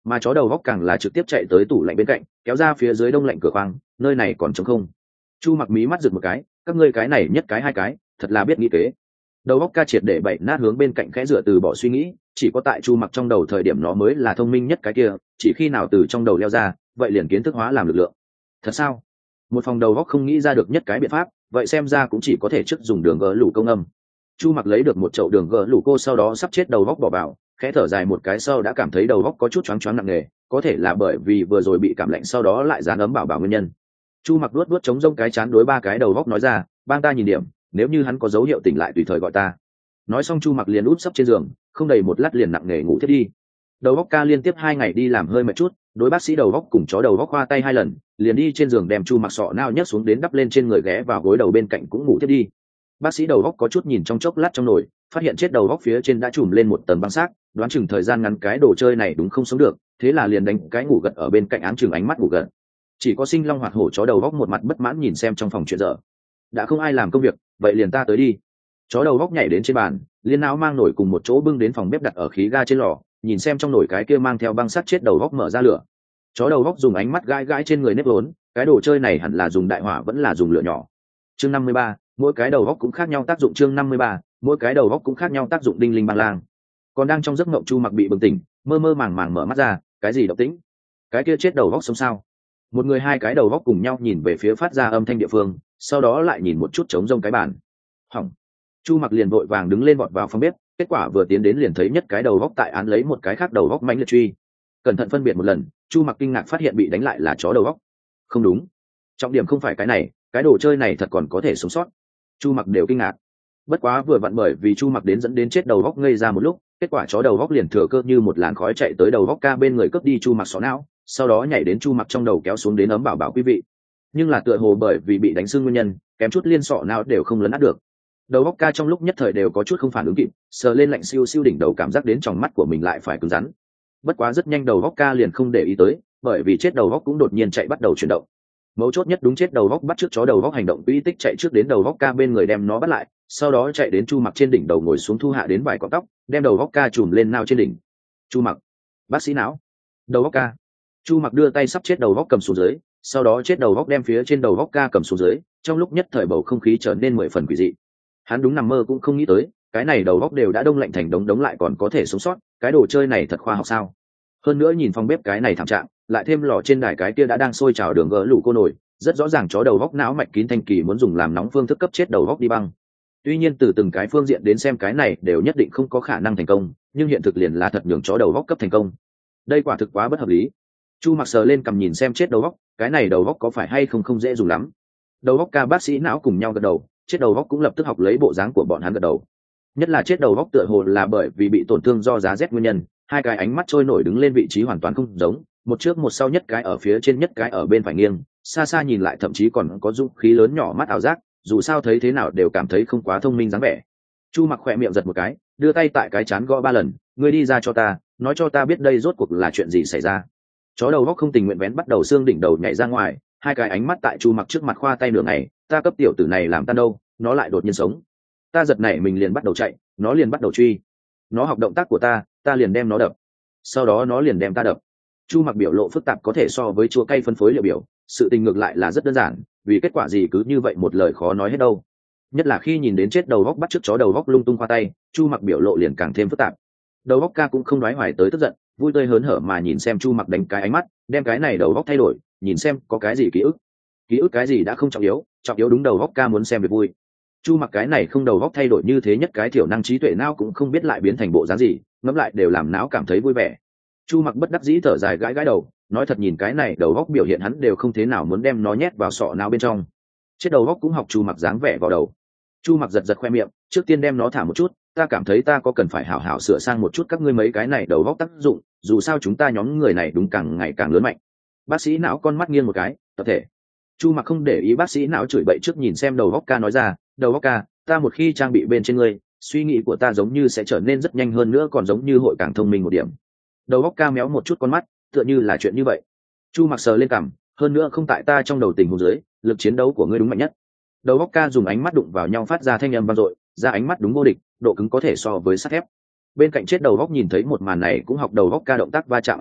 mà chó đầu góc càng là trực tiếp chạy tới tủ lạnh bên cạnh kéo ra phía dưới đông lạnh cửa khoang, nơi này còn trống không. Chu Mặc mí mắt giựt một cái, các ngươi cái này nhất cái hai cái thật là biết nghĩ kế. Đầu góc ca triệt để bậy nát hướng bên cạnh khẽ dựa từ bỏ suy nghĩ, chỉ có tại Chu Mặc trong đầu thời điểm nó mới là thông minh nhất cái kia, chỉ khi nào từ trong đầu leo ra vậy liền kiến thức hóa làm lực lượng. Thật sao? Một phòng đầu góc không nghĩ ra được nhất cái biện pháp, vậy xem ra cũng chỉ có thể trước dùng đường gỡ lủ công âm. Chu Mặc lấy được một chậu đường gỡ lủ cô, sau đó sắp chết đầu góc bỏ vào, khẽ thở dài một cái sau đã cảm thấy đầu góc có chút choáng choáng nặng nề, có thể là bởi vì vừa rồi bị cảm lạnh sau đó lại dán ấm bảo nguyên nhân. Chu Mặc luốt chống rông cái chán đối ba cái đầu góc nói ra, bang ta nhìn điểm, nếu như hắn có dấu hiệu tỉnh lại tùy thời gọi ta. Nói xong Chu Mặc liền úp sấp trên giường, không đầy một lát liền nặng nề ngủ thiết đi. Đầu góc ca liên tiếp 2 ngày đi làm hơi mệt chút, đối bác sĩ đầu góc cùng chó đầu góc khoa tay 2 lần, liền đi trên giường đem Chu Mặc sọ nao nhấc xuống đến đắp lên trên người, ghé vào gối đầu bên cạnh cũng ngủ thiết đi. Bác sĩ đầu góc có chút nhìn trong chốc lát trong nồi, phát hiện chết đầu góc phía trên đã trùm lên một tầng băng xác, đoán chừng thời gian ngắn cái đồ chơi này đúng không sống được, thế là liền đánh cái ngủ gật ở bên cạnh áng chừng ánh mắt ngủ gật. Chỉ có Sinh Long Hoạt Hổ chó đầu góc một mặt bất mãn nhìn xem trong phòng chuyện dở. Đã không ai làm công việc, vậy liền ta tới đi. Chó đầu góc nhảy đến trên bàn, liên não mang nổi cùng một chỗ bưng đến phòng bếp đặt ở khí ga trên lò, nhìn xem trong nồi cái kia mang theo băng sắt chết đầu góc mở ra lửa. Chó đầu góc dùng ánh mắt gãi gãi trên người nếp vốn, cái đồ chơi này hẳn là dùng đại hỏa vẫn là dùng lửa nhỏ. Chương 53, mỗi cái đầu góc cũng khác nhau tác dụng. Chương 53, mỗi cái đầu góc cũng khác nhau tác dụng. Đinh linh bang lang. Còn đang trong giấc mộng Chu Mặc bị bừng tỉnh, mơ mơ màng màng mở mắt ra, cái gì động tĩnh? Cái kia chết đầu góc sống sao? Một người hai cái đầu góc cùng nhau nhìn về phía phát ra âm thanh địa phương, sau đó lại nhìn một chút trống rông cái bàn. Hỏng. Chu Mặc liền vội vàng đứng lên vọt vào phòng bếp, kết quả vừa tiến đến liền thấy nhất cái đầu góc tại án lấy một cái khác đầu góc mãnh liệt truy. Cẩn thận phân biệt một lần, Chu Mặc kinh ngạc phát hiện bị đánh lại là chó đầu góc. Không đúng, trọng điểm không phải cái này, cái đồ chơi này thật còn có thể sống sót. Chu Mặc đều kinh ngạc. Bất quá vừa vặn bởi vì Chu Mặc đến dẫn đến chết đầu góc ngây ra một lúc, kết quả chó đầu góc liền thừa cơ như một làn khói chạy tới đầu góc ca bên người cướp đi Chu Mặc sọ não, sau đó nhảy đến Chu Mặc trong đầu kéo xuống đến ấm bảo quý vị. Nhưng là tựa hồ bởi vì bị đánh sưng nguyên nhân, kém chút liên sọ não đều không lấn át được. Đầu góc ca trong lúc nhất thời đều có chút không phản ứng kịp, sờ lên lạnh siêu siêu đỉnh đầu, cảm giác đến trong mắt của mình lại phải cứng rắn. Bất quá rất nhanh đầu góc ca liền không để ý tới, bởi vì chết đầu góc cũng đột nhiên chạy bắt đầu chuyển động. Mấu chốt nhất đúng chết đầu góc bắt trước chó đầu góc hành động quỹ tích, chạy trước đến đầu góc ca bên người đem nó bắt lại, sau đó chạy đến Chu Mặc trên đỉnh đầu ngồi xuống thu hạ đến vài cọng tóc, đem đầu góc ca chùm lên nao trên đỉnh. Chu Mặc, bác sĩ não. Đầu góc ca. Chu Mặc đưa tay sắp chết đầu góc cầm xuống dưới, sau đó chết đầu góc đem phía trên đầu góc ca cầm xuống dưới, trong lúc nhất thời bầu không khí trở nên 10 phần quỷ dị. Hắn đúng nằm mơ cũng không nghĩ tới, cái này đầu góc đều đã đông lạnh thành đống lại còn có thể sống sót, cái đồ chơi này thật khoa học sao? Hơn nữa nhìn phòng bếp cái này thảm trạng, lại thêm lò trên đài cái kia đã đang sôi trào đường gỡ lủ cô nồi, rất rõ ràng chó đầu góc não mạch kín thanh kỳ muốn dùng làm nóng phương thức cấp chết đầu góc đi băng. Tuy nhiên từ từng cái phương diện đến xem cái này đều nhất định không có khả năng thành công, nhưng hiện thực liền là thật nhường chó đầu góc cấp thành công. Đây quả thực quá bất hợp lý. Chu Mặc sờ lên cầm nhìn xem chết đầu góc, cái này đầu góc có phải hay không dễ dùng lắm. Đầu góc ca bác sĩ não cùng nhau gật đầu, chết đầu góc cũng lập tức học lấy bộ dáng của bọn hắn gật đầu. Nhất là chết đầu góc tựa hồ là bởi vì bị tổn thương do giá rét nguyên nhân, hai cái ánh mắt trôi nổi đứng lên vị trí hoàn toàn không giống, một trước một sau, nhất cái ở phía trên nhất cái ở bên phải nghiêng, xa xa nhìn lại thậm chí còn có dũng khí lớn nhỏ mắt ảo giác, dù sao thấy thế nào đều cảm thấy không quá thông minh dáng vẻ. Chu Mặc khỏe miệng giật một cái, đưa tay tại cái chán gõ 3 lần, ngươi đi ra cho ta, nói cho ta biết đây rốt cuộc là chuyện gì xảy ra. Chó đầu góc không tình nguyện vén bắt đầu xương đỉnh đầu nhảy ra ngoài, hai cái ánh mắt tại Chu Mặc trước mặt khoa tay nửa ngày, ta cấp tiểu tử này làm tan đâu, nó lại đột nhiên sống. Ta giật nảy mình liền bắt đầu chạy, nó liền bắt đầu truy. Nó học động tác của ta liền đem nó đập. Sau đó nó liền đem ta đập. Chu Mặc biểu lộ phức tạp có thể so với chua cay phân phối liệu biểu, sự tình ngược lại là rất đơn giản, vì kết quả gì cứ như vậy một lời khó nói hết đâu. Nhất là khi nhìn đến chết đầu góc bắt trước chó đầu góc lung tung qua tay, Chu Mặc biểu lộ liền càng thêm phức tạp. Đầu góc ca cũng không đoái hoài tới tức giận, vui tươi hớn hở mà nhìn xem Chu Mặc đánh cái ánh mắt, đem cái này đầu góc thay đổi, nhìn xem có cái gì ký ức cái gì đã không trọng yếu đúng đầu góc ca muốn xem việc vui. Chu Mặc cái này không đầu góc thay đổi như thế nhất cái thiểu năng trí tuệ não cũng không biết lại biến thành bộ dáng gì, ngẫm lại đều làm não cảm thấy vui vẻ. Chu Mặc bất đắc dĩ thở dài gãi đầu, nói thật nhìn cái này đầu góc biểu hiện hắn đều không thế nào muốn đem nó nhét vào sọ não bên trong. Chết đầu góc cũng học Chu Mặc dáng vẻ vào đầu. Chu Mặc giật khoe miệng, trước tiên đem nó thả một chút, ta cảm thấy ta có cần phải hảo hảo sửa sang một chút các ngươi mấy cái này đầu góc tác dụng, dù sao chúng ta nhóm người này đúng càng ngày càng lớn mạnh. Bác sĩ não con mắt nghiêng một cái, tập thể. Chu Mặc không để ý bác sĩ não chửi bậy trước nhìn xem đầu góc ca nói ra, đầu góc ca, ta một khi trang bị bên trên ngươi, suy nghĩ của ta giống như sẽ trở nên rất nhanh hơn nữa, còn giống như hội càng thông minh một điểm. Đầu góc ca méo một chút con mắt, tựa như là chuyện như vậy. Chu Mặc sờ lên cằm, hơn nữa không tại ta trong đầu tình huống dưới, lực chiến đấu của ngươi đúng mạnh nhất. Đầu góc ca dùng ánh mắt đụng vào nhau phát ra thanh âm vang dội, ra ánh mắt đúng vô địch, độ cứng có thể so với sắt thép. Bên cạnh chết đầu góc nhìn thấy một màn này cũng học đầu góc ca động tác va chạm ánh mắt,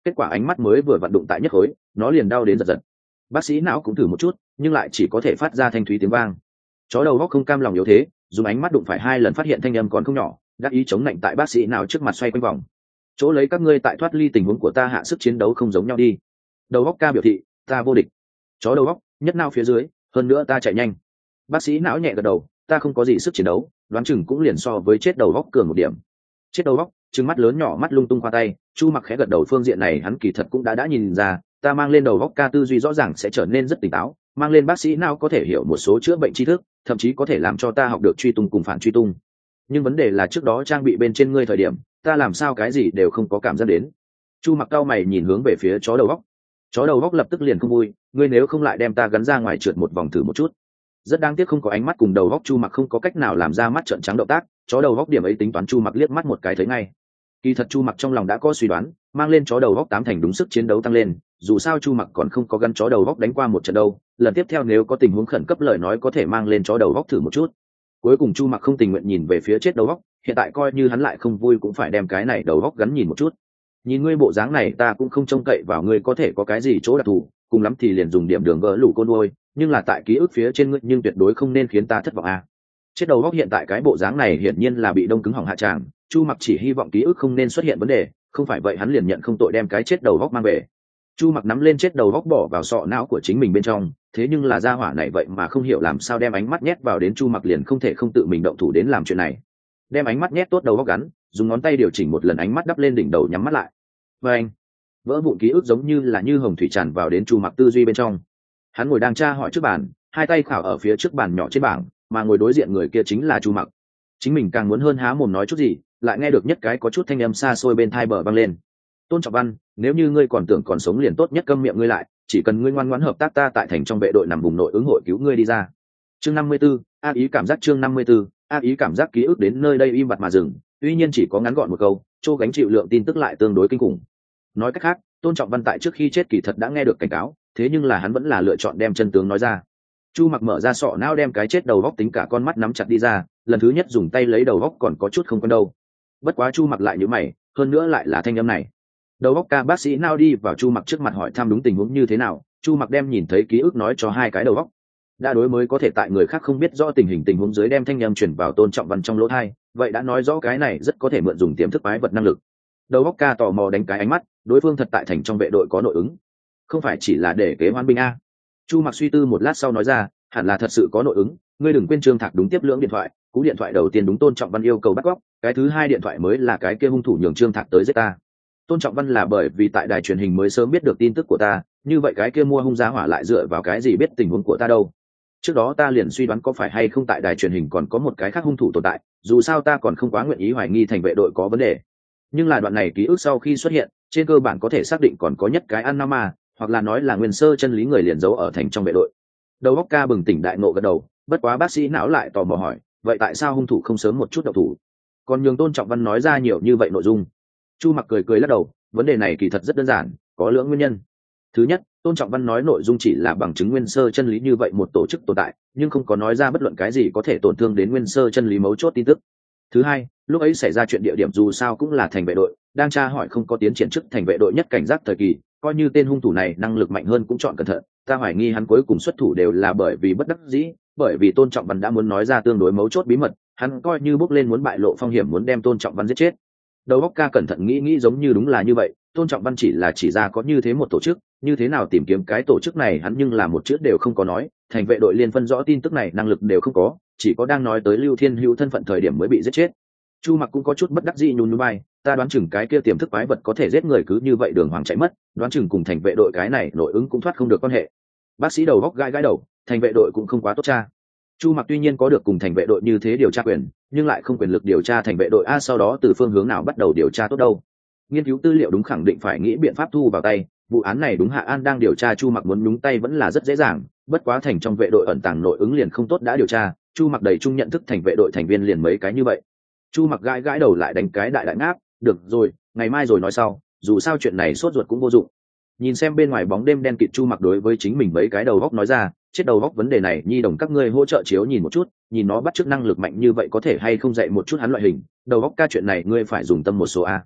kết quả ánh mắt mới vừa vặn đụng tại nhất khối, nó liền đau đến giật giật. Bác sĩ não cũng thử một chút, nhưng lại chỉ có thể phát ra thanh thúy tiếng vang. Chó đầu góc không cam lòng yếu thế, dùng ánh mắt đụng phải 2 lần phát hiện thanh âm còn không nhỏ, đắc ý chống lạnh tại bác sĩ não trước mặt xoay quanh vòng. Chỗ lấy các ngươi tại thoát ly tình huống của ta hạ sức chiến đấu không giống nhau đi. Đầu góc ca biểu thị, ta vô địch. Chó đầu góc, nhất não phía dưới, hơn nữa ta chạy nhanh. Bác sĩ não nhẹ gật đầu, ta không có gì sức chiến đấu, đoán chừng cũng liền so với chết đầu góc cường một điểm. Chết đầu góc, trừng mắt lớn nhỏ mắt lung tung qua tay, Chu Mặc khẽ gật đầu, phương diện này hắn kỳ thật cũng đã nhìn ra, ta mang lên đầu góc ca tư duy rõ ràng sẽ trở nên rất tỉnh táo, mang lên bác sĩ não có thể hiểu một số chữa bệnh tri thức, thậm chí có thể làm cho ta học được truy tung cùng phản truy tung. Nhưng vấn đề là trước đó trang bị bên trên ngươi thời điểm, ta làm sao cái gì đều không có cảm giác đến. Chu Mặc cau mày nhìn hướng về phía chó đầu góc. Chó đầu góc lập tức liền không vui, ngươi nếu không lại đem ta gắn ra ngoài trượt một vòng thử một chút. Rất đáng tiếc không có ánh mắt cùng đầu góc, Chu Mặc không có cách nào làm ra mắt trợn trắng động tác. Chó đầu góc điểm ấy tính toán Chu Mặc liếc mắt một cái thấy ngay. Kỳ thật Chu Mặc trong lòng đã có suy đoán, mang lên chó đầu góc 8 thành đúng sức chiến đấu tăng lên, dù sao Chu Mặc còn không có gắn chó đầu góc đánh qua một trận đâu, lần tiếp theo nếu có tình huống khẩn cấp lời nói có thể mang lên chó đầu góc thử một chút. Cuối cùng Chu Mặc không tình nguyện nhìn về phía chết đầu góc, hiện tại coi như hắn lại không vui cũng phải đem cái này đầu góc gắn nhìn một chút. Nhìn ngươi bộ dáng này ta cũng không trông cậy vào ngươi có thể có cái gì chỗ đặc thù, cùng lắm thì liền dùng điểm đường gỡ lũ côn đuôi, nhưng là tại ký ức phía trên ngươi nhưng tuyệt đối không nên khiến ta thất vọng a. Chết đầu góc hiện tại cái bộ dáng này hiển nhiên là bị đông cứng hỏng hạ tràng, Chu Mặc chỉ hy vọng ký ức không nên xuất hiện vấn đề, không phải vậy hắn liền nhận không tội đem cái chết đầu góc mang về. Chu Mặc nắm lên chết đầu góc bỏ vào sọ não của chính mình bên trong, thế nhưng là gia hỏa này vậy mà không hiểu làm sao đem ánh mắt nhét vào đến, Chu Mặc liền không thể không tự mình động thủ đến làm chuyện này. Đem ánh mắt nhét tốt đầu góc gắn, dùng ngón tay điều chỉnh một lần ánh mắt đắp lên đỉnh đầu nhắm mắt lại. Và anh, vỡ vụn ký ức giống như hồng thủy tràn vào đến Chu Mặc tư duy bên trong. Hắn ngồi đang tra hỏi trước bàn, hai tay khảo ở phía trước bàn nhỏ trên bảng, mà ngồi đối diện người kia chính là Chu Mặc. Chính mình càng muốn hơn há mồm nói chút gì, lại nghe được nhất cái có chút thanh âm xa xôi bên tai bờ vang lên. Tôn Trọng Văn, nếu như ngươi còn tưởng còn sống liền tốt nhất câm miệng ngươi lại, chỉ cần ngươi ngoan ngoãn hợp tác ta tại thành trong vệ đội nằm vùng nội ứng hội cứu ngươi đi ra. Chương 54, a ý cảm giác. Chương 54, a ý cảm giác. Ký ức đến nơi đây im bặt mà dừng, tuy nhiên chỉ có ngắn gọn một câu, Châu gánh chịu lượng tin tức lại tương đối kinh khủng. Nói cách khác, Tôn Trọng Văn tại trước khi chết kỳ thật đã nghe được cảnh cáo, thế nhưng là hắn vẫn là lựa chọn đem chân tướng nói ra. Chu Mặc mở ra sọ não đem cái chết đầu góc tính cả con mắt nắm chặt đi ra, lần thứ nhất dùng tay lấy đầu góc còn có chút không quen đâu. Bất quá Chu Mặc lại nhíu mày, hơn nữa lại là thanh âm này. Đầu góc ca bác sĩ nào đi vào Chu Mặc trước mặt hỏi thăm đúng tình huống như thế nào, Chu Mặc đem nhìn thấy ký ức nói cho hai cái đầu góc. Đã đối mới có thể tại người khác không biết rõ tình huống dưới đem thanh âm truyền vào Tôn Trọng Văn trong lỗ tai, vậy đã nói rõ cái này rất có thể mượn dùng tiềm thức quái vật năng lực. Đầu góc ca tò mò đánh cái ánh mắt, đối phương thật tại thành trong vệ đội có nội ứng, không phải chỉ là để kế hoan binh a. Chu Mặc suy tư một lát sau nói ra, hẳn là thật sự có nội ứng, ngươi đừng quên Trương Thạc đúng tiếp lưỡng điện thoại, cú điện thoại đầu tiên đúng Tôn Trọng Văn yêu cầu bắt cóc, cái thứ hai điện thoại mới là cái kia hung thủ nhường Trương Thạc tới giết ta. Tôn Trọng Văn là bởi vì tại đài truyền hình mới sớm biết được tin tức của ta, như vậy cái kia mua hung giá hỏa lại dựa vào cái gì biết tình huống của ta đâu. Trước đó ta liền suy đoán có phải hay không tại đài truyền hình còn có một cái khác hung thủ tồn tại, dù sao ta còn không quá nguyện ý hoài nghi thành vệ đội có vấn đề. Nhưng là đoạn này ký ức sau khi xuất hiện, trên cơ bản có thể xác định còn có nhất cái ăn ma, hoặc là nói là nguyên sơ chân lý người liền giấu ở thành trong vệ đội. Đầu óc ca bừng tỉnh đại ngộ gật đầu, bất quá bác sĩ não lại tò mò hỏi, vậy tại sao hung thủ không sớm một chút động thủ, còn nhường Tôn Trọng Văn nói ra nhiều như vậy nội dung? Chu Mặc cười lắc đầu, vấn đề này kỳ thật rất đơn giản, có lưỡng nguyên nhân. Thứ nhất, Tôn Trọng Văn nói nội dung chỉ là bằng chứng nguyên sơ chân lý như vậy một tổ chức tồn tại, nhưng không có nói ra bất luận cái gì có thể tổn thương đến nguyên sơ chân lý mấu chốt tin tức. Thứ hai, lúc ấy xảy ra chuyện địa điểm dù sao cũng là thành vệ đội, đang tra hỏi không có tiến triển trước thành vệ đội nhất cảnh giác thời kỳ, coi như tên hung thủ này năng lực mạnh hơn cũng chọn cẩn thận, ta hoài nghi hắn cuối cùng xuất thủ đều là bởi vì bất đắc dĩ, bởi vì Tôn Trọng Văn đã muốn nói ra tương đối mấu chốt bí mật, hắn coi như bước lên muốn bại lộ phong hiểm muốn đem Tôn Trọng Văn giết chết. Đầu óc ca cẩn thận nghĩ giống như đúng là như vậy, Tôn Trọng Văn chỉ ra có như thế một tổ chức, như thế nào tìm kiếm cái tổ chức này hắn nhưng là một chữ đều không có nói, thành vệ đội liên phân rõ tin tức này năng lực đều không có, chỉ có đang nói tới Lưu Thiên Hữu thân phận thời điểm mới bị giết chết. Chu Mặc cũng có chút bất đắc dĩ nhún nhún vai, ta đoán chừng cái kia tiềm thức quái vật có thể giết người cứ như vậy đường hoàng chạy mất, đoán chừng cùng thành vệ đội cái này nội ứng cũng thoát không được quan hệ. Bác sĩ đầu góc gãi đầu, thành vệ đội cũng không quá tốt cha. Chu Mặc tuy nhiên có được cùng thành vệ đội như thế điều tra quyền, nhưng lại không quyền lực điều tra thành vệ đội a, sau đó từ phương hướng nào bắt đầu điều tra tốt đâu. Nghiên cứu tư liệu đúng khẳng định phải nghĩ biện pháp thu vào tay, vụ án này đúng Hạ An đang điều tra, Chu Mặc muốn nhúng tay vẫn là rất dễ dàng, bất quá thành trong vệ đội ẩn tàng nội ứng liền không tốt đã điều tra, Chu Mặc đầy trung nhận thức thành vệ đội thành viên liền mấy cái như vậy. Chu Mặc gãi đầu lại đánh cái đại ngáp, được rồi, ngày mai rồi nói sau, dù sao chuyện này sốt ruột cũng vô dụng. Nhìn xem bên ngoài bóng đêm đen kịt, Chu Mặc đối với chính mình mấy cái đầu góc nói ra, chết đầu góc vấn đề này nhi đồng các ngươi hỗ trợ chiếu nhìn một chút, nhìn nó bắt chước năng lực mạnh như vậy có thể hay không dạy một chút hắn loại hình, đầu góc ca chuyện này ngươi phải dùng tâm một số a.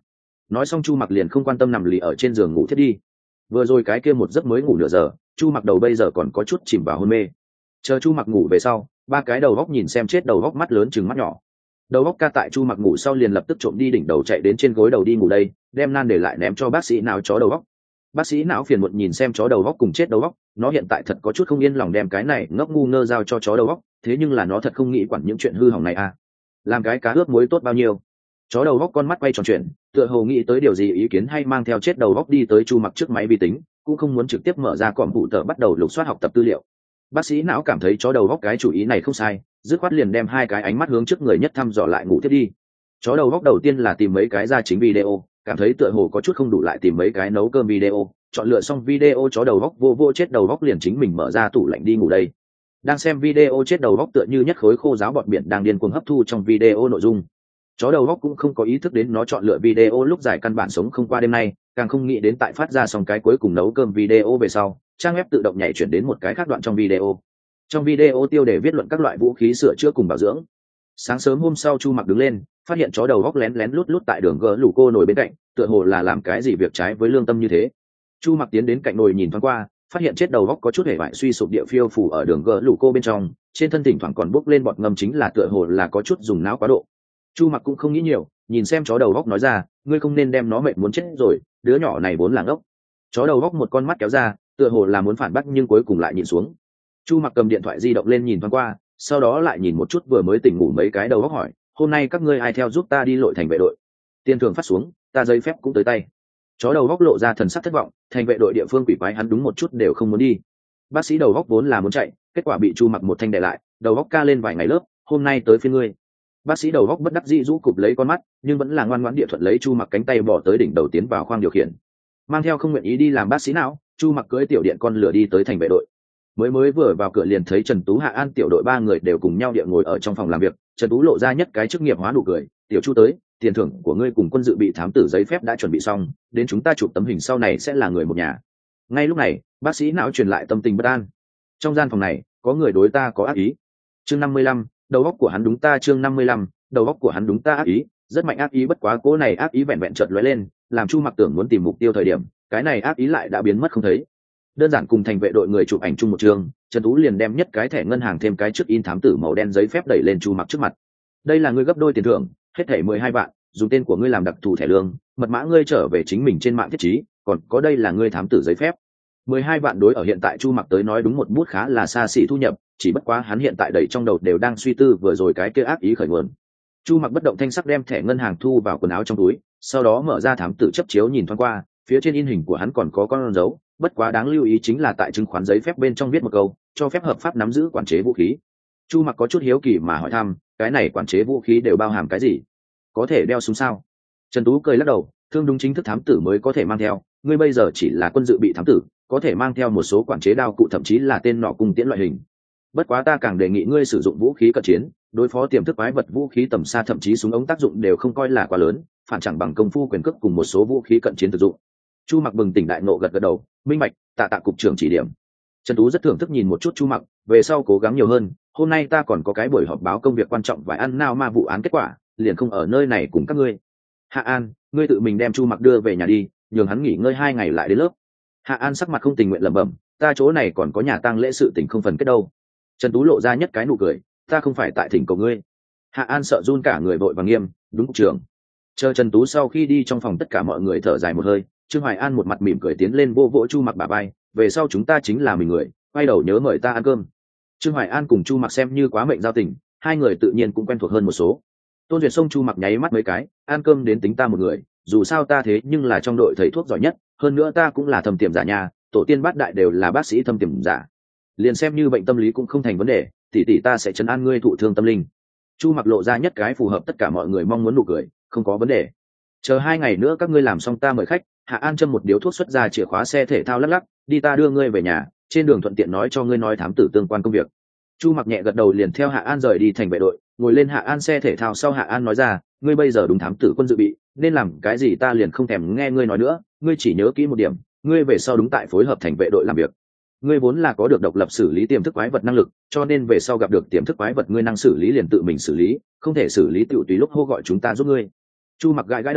nói xong Chu Mặc liền không quan tâm nằm lì ở trên giường ngủ thiết đi. Vừa rồi cái kia một giấc mới ngủ nửa giờ, Chu Mặc đầu bây giờ còn có chút chìm vào hôn mê. Chờ Chu Mặc ngủ về sau, ba cái đầu góc nhìn xem chết đầu góc mắt lớn chừng mắt nhỏ. Đầu góc ca tại Chu Mặc ngủ sau liền lập tức trộm đi đỉnh đầu chạy đến trên gối đầu đi ngủ đây, đem nan để lại ném cho bác sĩ não chó đầu góc. Bác sĩ não phiền muộn nhìn xem chó đầu góc cùng chết đầu góc, nó hiện tại thật có chút không yên lòng đem cái này ngốc ngu ngơ giao cho chó đầu góc, thế nhưng là nó thật không nghĩ quản những chuyện hư hỏng này à. Làm cái cá ướp muối tốt bao nhiêu. Chó đầu góc con mắt quay tròn chuyện, tựa hồ nghĩ tới điều gì ý kiến hay mang theo chết đầu góc đi tới Chu Mặc trước máy vi tính, cũng không muốn trực tiếp mở ra cọm phụ tờ bắt đầu lục soát học tập tư liệu. Bác sĩ não cảm thấy chó đầu góc cái chủ ý này không sai, dứt khoát liền đem hai cái ánh mắt hướng trước người nhất thăm dò lại ngủ tiếp đi. Chó đầu góc đầu tiên là tìm mấy cái ra chính video, cảm thấy tựa hồ có chút không đủ lại tìm mấy cái nấu cơm video, chọn lựa xong video chó đầu góc vô chết đầu góc liền chính mình mở ra tủ lạnh đi ngủ đây. Đang xem video chết đầu góc tựa như nhất khối khô giáo bọt biển đang điên cuồng hấp thu trong video nội dung. Chó đầu góc cũng không có ý thức đến nó chọn lựa video lúc dài căn bản sống không qua đêm nay, càng không nghĩ đến tại phát ra xong cái cuối cùng nấu cơm video về sau, trang web tự động nhảy chuyển đến một cái khác đoạn trong video. Trong video tiêu đề viết luận các loại vũ khí sửa chữa cùng bảo dưỡng. Sáng sớm hôm sau Chu Mặc đứng lên, phát hiện chó đầu góc lén lén lút lút tại đường gỡ lủ cô nồi bên cạnh, tựa hồ là làm cái gì việc trái với lương tâm như thế. Chu Mặc tiến đến cạnh nồi nhìn thoáng qua, phát hiện chết đầu góc có chút hề bại suy sụp địa phiêu phủ ở đường gỡ lủ cô bên trong, trên thân thỉnh thoảng còn bốc lên bọt ngâm chính là tựa hồ là có chút dùng não quá độ. Chu Mặc cũng không nghĩ nhiều, nhìn xem chó đầu góc nói ra, ngươi không nên đem nó mệt muốn chết rồi, đứa nhỏ này vốn là ngốc. Chó đầu góc một con mắt kéo ra, tựa hồ là muốn phản bác nhưng cuối cùng lại nhìn xuống. Chu Mặc cầm điện thoại di động lên nhìn thoáng qua, sau đó lại nhìn một chút vừa mới tỉnh ngủ mấy cái đầu góc hỏi, hôm nay các ngươi ai theo giúp ta đi lội thành vệ đội? Tiền thưởng phát xuống, ta giấy phép cũng tới tay. Chó đầu góc lộ ra thần sắc thất vọng, thành vệ đội địa phương quỷ quái hắn đúng một chút đều không muốn đi. Bác sĩ đầu góc vốn là muốn chạy, kết quả bị Chu Mặc một thanh đè lại, đầu góc ca lên vài ngày lớp, hôm nay tới phiên ngươi. Bác sĩ đầu góc bất đắc dĩ rũ cụp lấy con mắt, nhưng vẫn là ngoan ngoãn địa thuận lấy Chu Mặc cánh tay bỏ tới đỉnh đầu tiến vào khoang điều khiển. Mang theo không nguyện ý đi làm bác sĩ não, Chu Mặc cưỡi tiểu điện con lửa đi tới thành vệ đội. Mới vừa vào cửa liền thấy Trần Tú Hạ An tiểu đội ba người đều cùng nhau địa ngồi ở trong phòng làm việc. Trần Tú lộ ra nhất cái chức nghiệp hóa nụ cười, tiểu Chu tới, tiền thưởng của ngươi cùng quân dự bị thám tử giấy phép đã chuẩn bị xong, đến chúng ta chụp tấm hình sau này sẽ là người một nhà. Ngay lúc này, bác sĩ não truyền lại tâm tình bất an. Trong gian phòng này, có người đối ta có ác ý. Chương 55, đầu óc của hắn đúng ta. Chương 55, đầu óc của hắn đúng ta ác ý, rất mạnh ác ý, bất quá cố này ác ý vẹn vẹn chợt lóe lên, làm Chu Mặc tưởng muốn tìm mục tiêu thời điểm, cái này ác ý lại đã biến mất không thấy. Đơn giản cùng thành vệ đội người chụp ảnh chung một trường, Trần Tú liền đem nhất cái thẻ ngân hàng thêm cái trước in thám tử màu đen giấy phép đẩy lên Chu Mặc trước mặt. Đây là ngươi gấp đôi tiền thưởng, hết thẻ 12 vạn, dùng tên của ngươi làm đặc thù thẻ lương, mật mã ngươi trở về chính mình trên mạng thiết trí, còn có đây là ngươi thám tử giấy phép. 12 vạn đối ở hiện tại Chu Mặc tới nói đúng một bút khá là xa xỉ thu nhập, chỉ bất quá hắn hiện tại đầy trong đầu đều đang suy tư vừa rồi cái kia ác ý khởi nguồn. Chu Mặc bất động thanh sắc đem thẻ ngân hàng thu vào quần áo trong túi, sau đó mở ra thám tử chấp chiếu nhìn thoáng qua, phía trên in hình của hắn còn có con dấu, bất quá đáng lưu ý chính là tại chứng khoán giấy phép bên trong viết một câu, cho phép hợp pháp nắm giữ quản chế vũ khí. Chu Mặc có chút hiếu kỳ mà hỏi thăm, cái này quản chế vũ khí đều bao hàm cái gì? Có thể đeo súng sao? Trần Tú cười lắc đầu, thương đúng chính thức thám tử mới có thể mang theo, ngươi bây giờ chỉ là quân dự bị thám tử, có thể mang theo một số quản chế đao cụ thậm chí là tên nỏ cung tiễn loại hình. Bất quá ta càng đề nghị ngươi sử dụng vũ khí cận chiến, đối phó tiềm thức quái vật vũ khí tầm xa thậm chí súng ống tác dụng đều không coi là quá lớn, phản chẳng bằng công phu quyền cước cùng một số vũ khí cận chiến thực dụng. Chu Mặc bừng tỉnh đại ngộ gật gật đầu, minh bạch, tạ cục trưởng chỉ điểm. Trần Tú rất thưởng thức nhìn một chút Chu Mặc, về sau cố gắng nhiều hơn, hôm nay ta còn có cái buổi họp báo công việc quan trọng phải ăn nào ma vụ án kết quả, liền không ở nơi này cùng các ngươi. Hạ An, ngươi tự mình đem Chu Mặc đưa về nhà đi, nhường hắn nghỉ ngơi 2 ngày lại đến lớp. Hạ An sắc mặt không tình nguyện lẩm bẩm, ta chỗ này còn có nhà tang lễ sự tình không phần kết đâu. Trần Tú lộ ra nhất cái nụ cười, ta không phải tại thỉnh cầu ngươi. Hạ An sợ run cả người vội và nghiêm, đúng cục trưởng. Chờ Trần Tú sau khi đi trong phòng tất cả mọi người thở dài một hơi, Trương Hoài An một mặt mỉm cười tiến lên vô vỗ Chu Mặc bả vai, về sau chúng ta chính là mình người, quay đầu nhớ mời ta ăn cơm. Trương Hoài An cùng Chu Mặc xem như quá mệnh giao tình, hai người tự nhiên cũng quen thuộc hơn một số. Tôn Duyệt xông Chu Mặc nháy mắt mấy cái, ăn cơm đến tính ta một người, dù sao ta thế nhưng là trong đội thầy thuốc giỏi nhất, hơn nữa ta cũng là thâm tiềm giả nhà, tổ tiên bát đại đều là bác sĩ thâm tiềm giả, liền xem như bệnh tâm lý cũng không thành vấn đề, tỷ ta sẽ trấn an ngươi thụ thương tâm linh. Chu Mặc lộ ra nhất cái phù hợp tất cả mọi người mong muốn nụ cười, không có vấn đề. Chờ 2 ngày nữa các ngươi làm xong ta mời khách. Hạ An châm một điếu thuốc xuất ra chìa khóa xe thể thao lắc lắc, đi ta đưa ngươi về nhà, trên đường thuận tiện nói cho ngươi nói thám tử tương quan công việc. Chu Mặc nhẹ gật đầu liền theo Hạ An rời đi thành vệ đội, ngồi lên Hạ An xe thể thao sau Hạ An nói ra, ngươi bây giờ đúng thám tử quân dự bị, nên làm cái gì ta liền không thèm nghe ngươi nói nữa, ngươi chỉ nhớ kỹ một điểm, ngươi về sau đúng tại phối hợp thành vệ đội làm việc. Ngươi vốn là có được độc lập xử lý tiềm thức quái vật năng lực, cho nên về sau gặp được tiềm thức quái vật ngươi năng xử lý liền tự mình xử lý, không thể xử lý tự tùy lúc hô gọi chúng ta giúp ngươi. Chu Mặc gãi gãi đầu,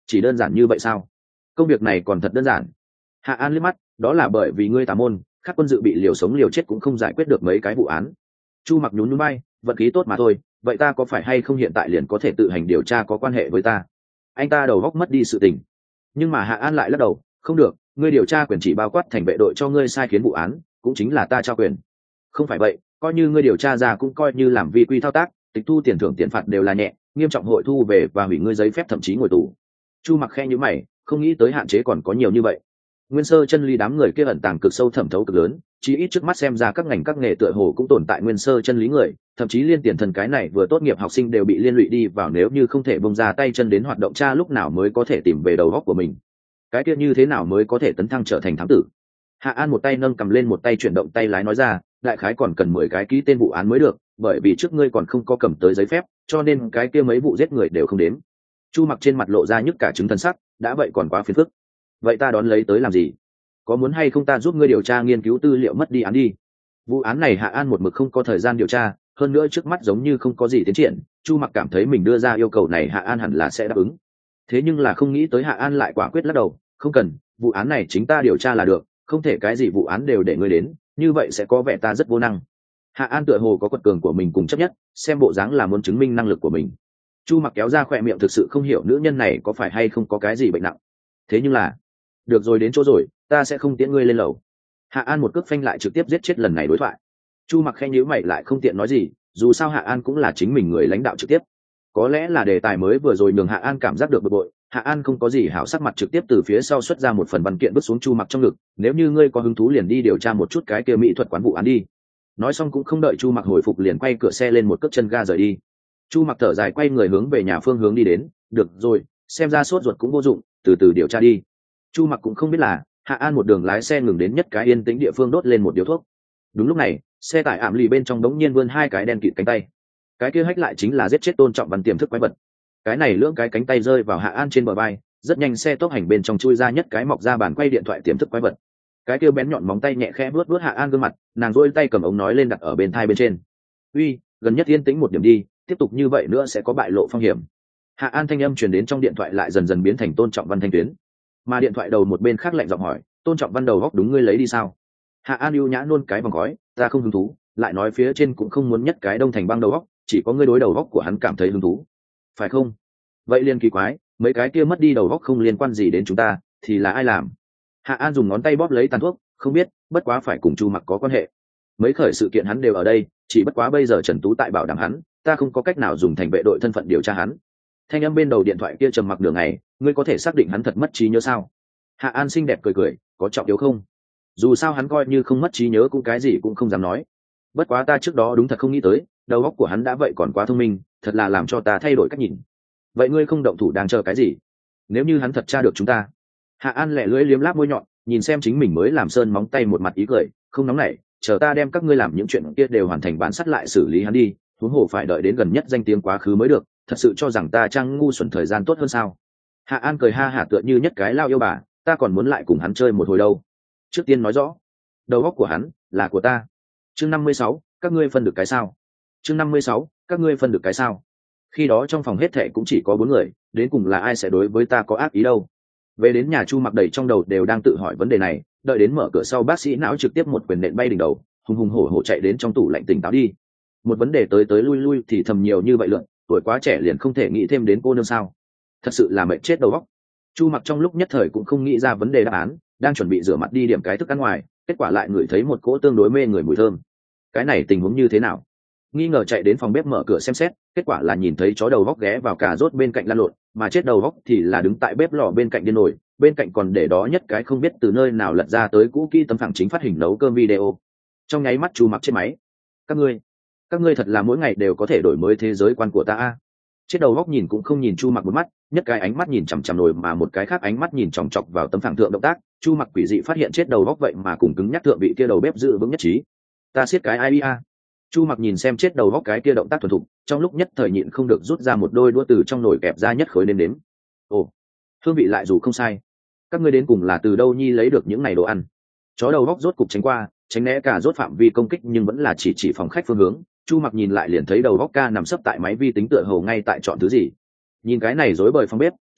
chỉ đơn giản như vậy sao? Công việc này còn thật đơn giản. Hạ An liếc mắt, đó là bởi vì ngươi tà môn, các quân dự bị liều sống liều chết cũng không giải quyết được mấy cái vụ án. Chu Mặc nhún nhún bay, vận khí tốt mà thôi, vậy ta có phải hay không hiện tại liền có thể tự hành điều tra có quan hệ với ta? Anh ta đầu góc mất đi sự tình. Nhưng mà Hạ An lại lắc đầu, không được, ngươi điều tra quyền chỉ bao quát thành vệ đội cho ngươi sai khiến vụ án, cũng chính là ta trao quyền. Không phải vậy, coi như ngươi điều tra ra cũng coi như làm vi quy thao tác, tịch thu tiền thưởng tiền phạt đều là nhẹ, nghiêm trọng hội thu về và hủy ngươi giấy phép thậm chí ngồi tù. Chu Mặc khe nhíu mày, không nghĩ tới hạn chế còn có nhiều như vậy. Nguyên Sơ Chân Lý đám người kia ẩn tàng cực sâu thẩm thấu cực lớn, chí ít trước mắt xem ra các ngành các nghề tựa hồ cũng tồn tại Nguyên Sơ Chân Lý người, thậm chí liên tiền thần cái này vừa tốt nghiệp học sinh đều bị liên lụy đi vào, nếu như không thể bông ra tay chân đến hoạt động tra lúc nào mới có thể tìm về đầu óc của mình. Cái kia như thế nào mới có thể tấn thăng trở thành thám tử? Hạ An một tay nâng cầm lên một tay chuyển động tay lái nói ra, đại khái còn cần 10 cái ký tên vụ án mới được, bởi vì trước ngươi còn không có cầm tới giấy phép, cho nên cái kia mấy vụ giết người đều không đến. Chu Mặc trên mặt lộ ra nhức cả trứng thân sắc, đã vậy còn quá phiền phức. Vậy ta đón lấy tới làm gì? Có muốn hay không ta giúp ngươi điều tra nghiên cứu tư liệu mất đi án đi? Vụ án này Hạ An một mực không có thời gian điều tra, hơn nữa trước mắt giống như không có gì tiến triển. Chu Mặc cảm thấy mình đưa ra yêu cầu này Hạ An hẳn là sẽ đáp ứng. Thế nhưng là không nghĩ tới Hạ An lại quả quyết lắc đầu, không cần, vụ án này chính ta điều tra là được, không thể cái gì vụ án đều để ngươi đến, như vậy sẽ có vẻ ta rất vô năng. Hạ An tựa hồ có quật cường của mình cùng chấp nhất, xem bộ dáng là muốn chứng minh năng lực của mình. Chu Mặc kéo ra khỏe miệng, thực sự không hiểu nữ nhân này có phải hay không có cái gì bệnh nặng. Thế nhưng là, được rồi, đến chỗ rồi, ta sẽ không tiễn ngươi lên lầu. Hạ An một cước phanh lại trực tiếp giết chết lần này đối thoại. Chu Mặc khẽ nhíu mày lại không tiện nói gì, dù sao Hạ An cũng là chính mình người lãnh đạo trực tiếp. Có lẽ là đề tài mới vừa rồi nhường Hạ An cảm giác được bực bội, Hạ An không có gì hảo sắc mặt trực tiếp từ phía sau xuất ra một phần văn kiện vứt xuống Chu Mặc trong ngực, nếu như ngươi có hứng thú liền đi điều tra một chút cái kia mỹ thuật quán vụ án đi. Nói xong cũng không đợi Chu Mặc hồi phục liền quay cửa xe lên một cước chân ga rời đi. Chu Mặc thở dài quay người hướng về nhà phương hướng đi đến, được rồi, xem ra sốt ruột cũng vô dụng, từ từ điều tra đi. Chu Mặc cũng không biết là Hạ An một đường lái xe ngừng đến nhất cái yên tĩnh địa phương đốt lên một điếu thuốc. Đúng lúc này, xe tải ảm lì bên trong đống nhiên vươn hai cái đen kịt cánh tay. Cái kia hách lại chính là giết chết Tôn Trọng Văn tiềm thức quái vật. Cái này lưỡng cái cánh tay rơi vào Hạ An trên bờ vai, rất nhanh xe tốc hành bên trong chui ra nhất cái mọc ra bàn quay điện thoại tiềm thức quái vật. Cái kia bén nhọn móng tay nhẹ khẽ vuốt vuốt Hạ An gương mặt, nàng duỗi tay cầm ống nói lên đặt ở bên thai bên trên. "Uy, gần nhất yên tĩnh một điểm đi, tiếp tục như vậy nữa sẽ có bại lộ phong hiểm." Hạ An thanh âm truyền đến trong điện thoại lại dần dần biến thành Tôn Trọng Văn thanh tuyến. Mà điện thoại đầu một bên khác lạnh giọng hỏi, "Tôn Trọng Văn đầu góc đúng ngươi lấy đi sao?" Hạ An ưu nhã nôn cái vòng khói, "Ta không hứng thú." Lại nói phía trên cũng không muốn nhất cái đông thành băng đầu góc, chỉ có ngươi đối đầu góc của hắn cảm thấy hứng thú, phải không? Vậy liền kỳ quái, mấy cái kia mất đi đầu góc không liên quan gì đến chúng ta, thì là ai làm? Hạ An dùng ngón tay bóp lấy tàn thuốc, không biết, bất quá phải cùng Chu Mặc có quan hệ. Mấy khởi sự kiện hắn đều ở đây, chỉ bất quá bây giờ Trần Tú tại bảo đảm hắn, ta không có cách nào dùng thành vệ đội thân phận điều tra hắn. Thanh âm bên đầu điện thoại kia trầm mặc nửa ngày, ngươi có thể xác định hắn thật mất trí nhớ sao? Hạ An xinh đẹp cười cười, có trọng yếu không? Dù sao hắn coi như không mất trí nhớ cũng cái gì cũng không dám nói. Bất quá ta trước đó đúng thật không nghĩ tới, đầu óc của hắn đã vậy còn quá thông minh, thật là làm cho ta thay đổi cách nhìn. Vậy ngươi không động thủ đang chờ cái gì? Nếu như hắn thật tra được chúng ta. Hạ An lẹ lưỡi liếm láp môi nhọn, nhìn xem chính mình mới làm sơn móng tay một mặt ý cười, không nóng nảy, chờ ta đem các ngươi làm những chuyện kia đều hoàn thành bán sắt lại xử lý hắn đi, huống hồ phải đợi đến gần nhất danh tiếng quá khứ mới được, thật sự cho rằng ta trang ngu xuẩn thời gian tốt hơn sao? Hạ An cười ha hả tựa như nhất cái lao yêu bà, ta còn muốn lại cùng hắn chơi một hồi đâu. Trước tiên nói rõ, đầu óc của hắn là của ta. Chương 56, các ngươi phân được cái sao? Chương 56, các ngươi phân được cái sao? Khi đó trong phòng hết thệ cũng chỉ có 4 người, đến cùng là ai sẽ đối với ta có ác ý đâu? Về đến nhà Chu Mặc đầy trong đầu đều đang tự hỏi vấn đề này, đợi đến mở cửa sau bác sĩ não trực tiếp một quyền nện bay đỉnh đầu, hùng hùng hổ hổ chạy đến trong tủ lạnh tỉnh táo đi. Một vấn đề tới tới lui lui thì thầm nhiều như vậy lượng, tuổi quá trẻ liền không thể nghĩ thêm đến cô nương sao? Thật sự là mệt chết đầu óc. Chu Mặc trong lúc nhất thời cũng không nghĩ ra vấn đề đáp án, đang chuẩn bị rửa mặt đi điểm cái thức ăn ngoài, kết quả lại ngửi thấy một cỗ tương đối mê người mùi thơm. Cái này tình huống như thế nào? Nghi ngờ chạy đến phòng bếp mở cửa xem xét, kết quả là nhìn thấy chó đầu vóc ghé vào cà rốt bên cạnh lăn lộn, mà chết đầu vóc thì là đứng tại bếp lò bên cạnh điên nổi, bên cạnh còn để đó nhất cái không biết từ nơi nào lật ra tới cũ kỹ tấm phẳng chính phát hình nấu cơm video. Trong nháy mắt Chu Mặc trên máy, các ngươi thật là mỗi ngày đều có thể đổi mới thế giới quan của ta a. Chết đầu vóc nhìn cũng không nhìn Chu Mặc một mắt, nhất cái ánh mắt nhìn chằm chằm nồi mà một cái khác ánh mắt nhìn chòng chọc vào tấm phẳng thượng động tác. Chu Mặc quỷ dị phát hiện chết đầu vóc vậy mà cùng cứng nhắc thượng vị kia đầu bếp giữ vững nhất trí. Ta siết cái ai a. Chu Mặc nhìn xem chết đầu góc cái kia động tác thuần thục, trong lúc nhất thời nhịn không được rút ra một đôi đũa từ trong nồi kẹp ra nhất khối nêm nếm. Ồ, hương vị lại dù không sai. Các ngươi đến cùng là từ đâu nhi lấy được những này đồ ăn? Chó đầu góc rốt cục tránh qua, tránh né cả rốt phạm vi công kích nhưng vẫn là chỉ phòng khách phương hướng. Chu Mặc nhìn lại liền thấy đầu góc ca nằm sấp tại máy vi tính tựa hồ ngay tại chọn thứ gì. Nhìn cái này rối bời phòng bếp,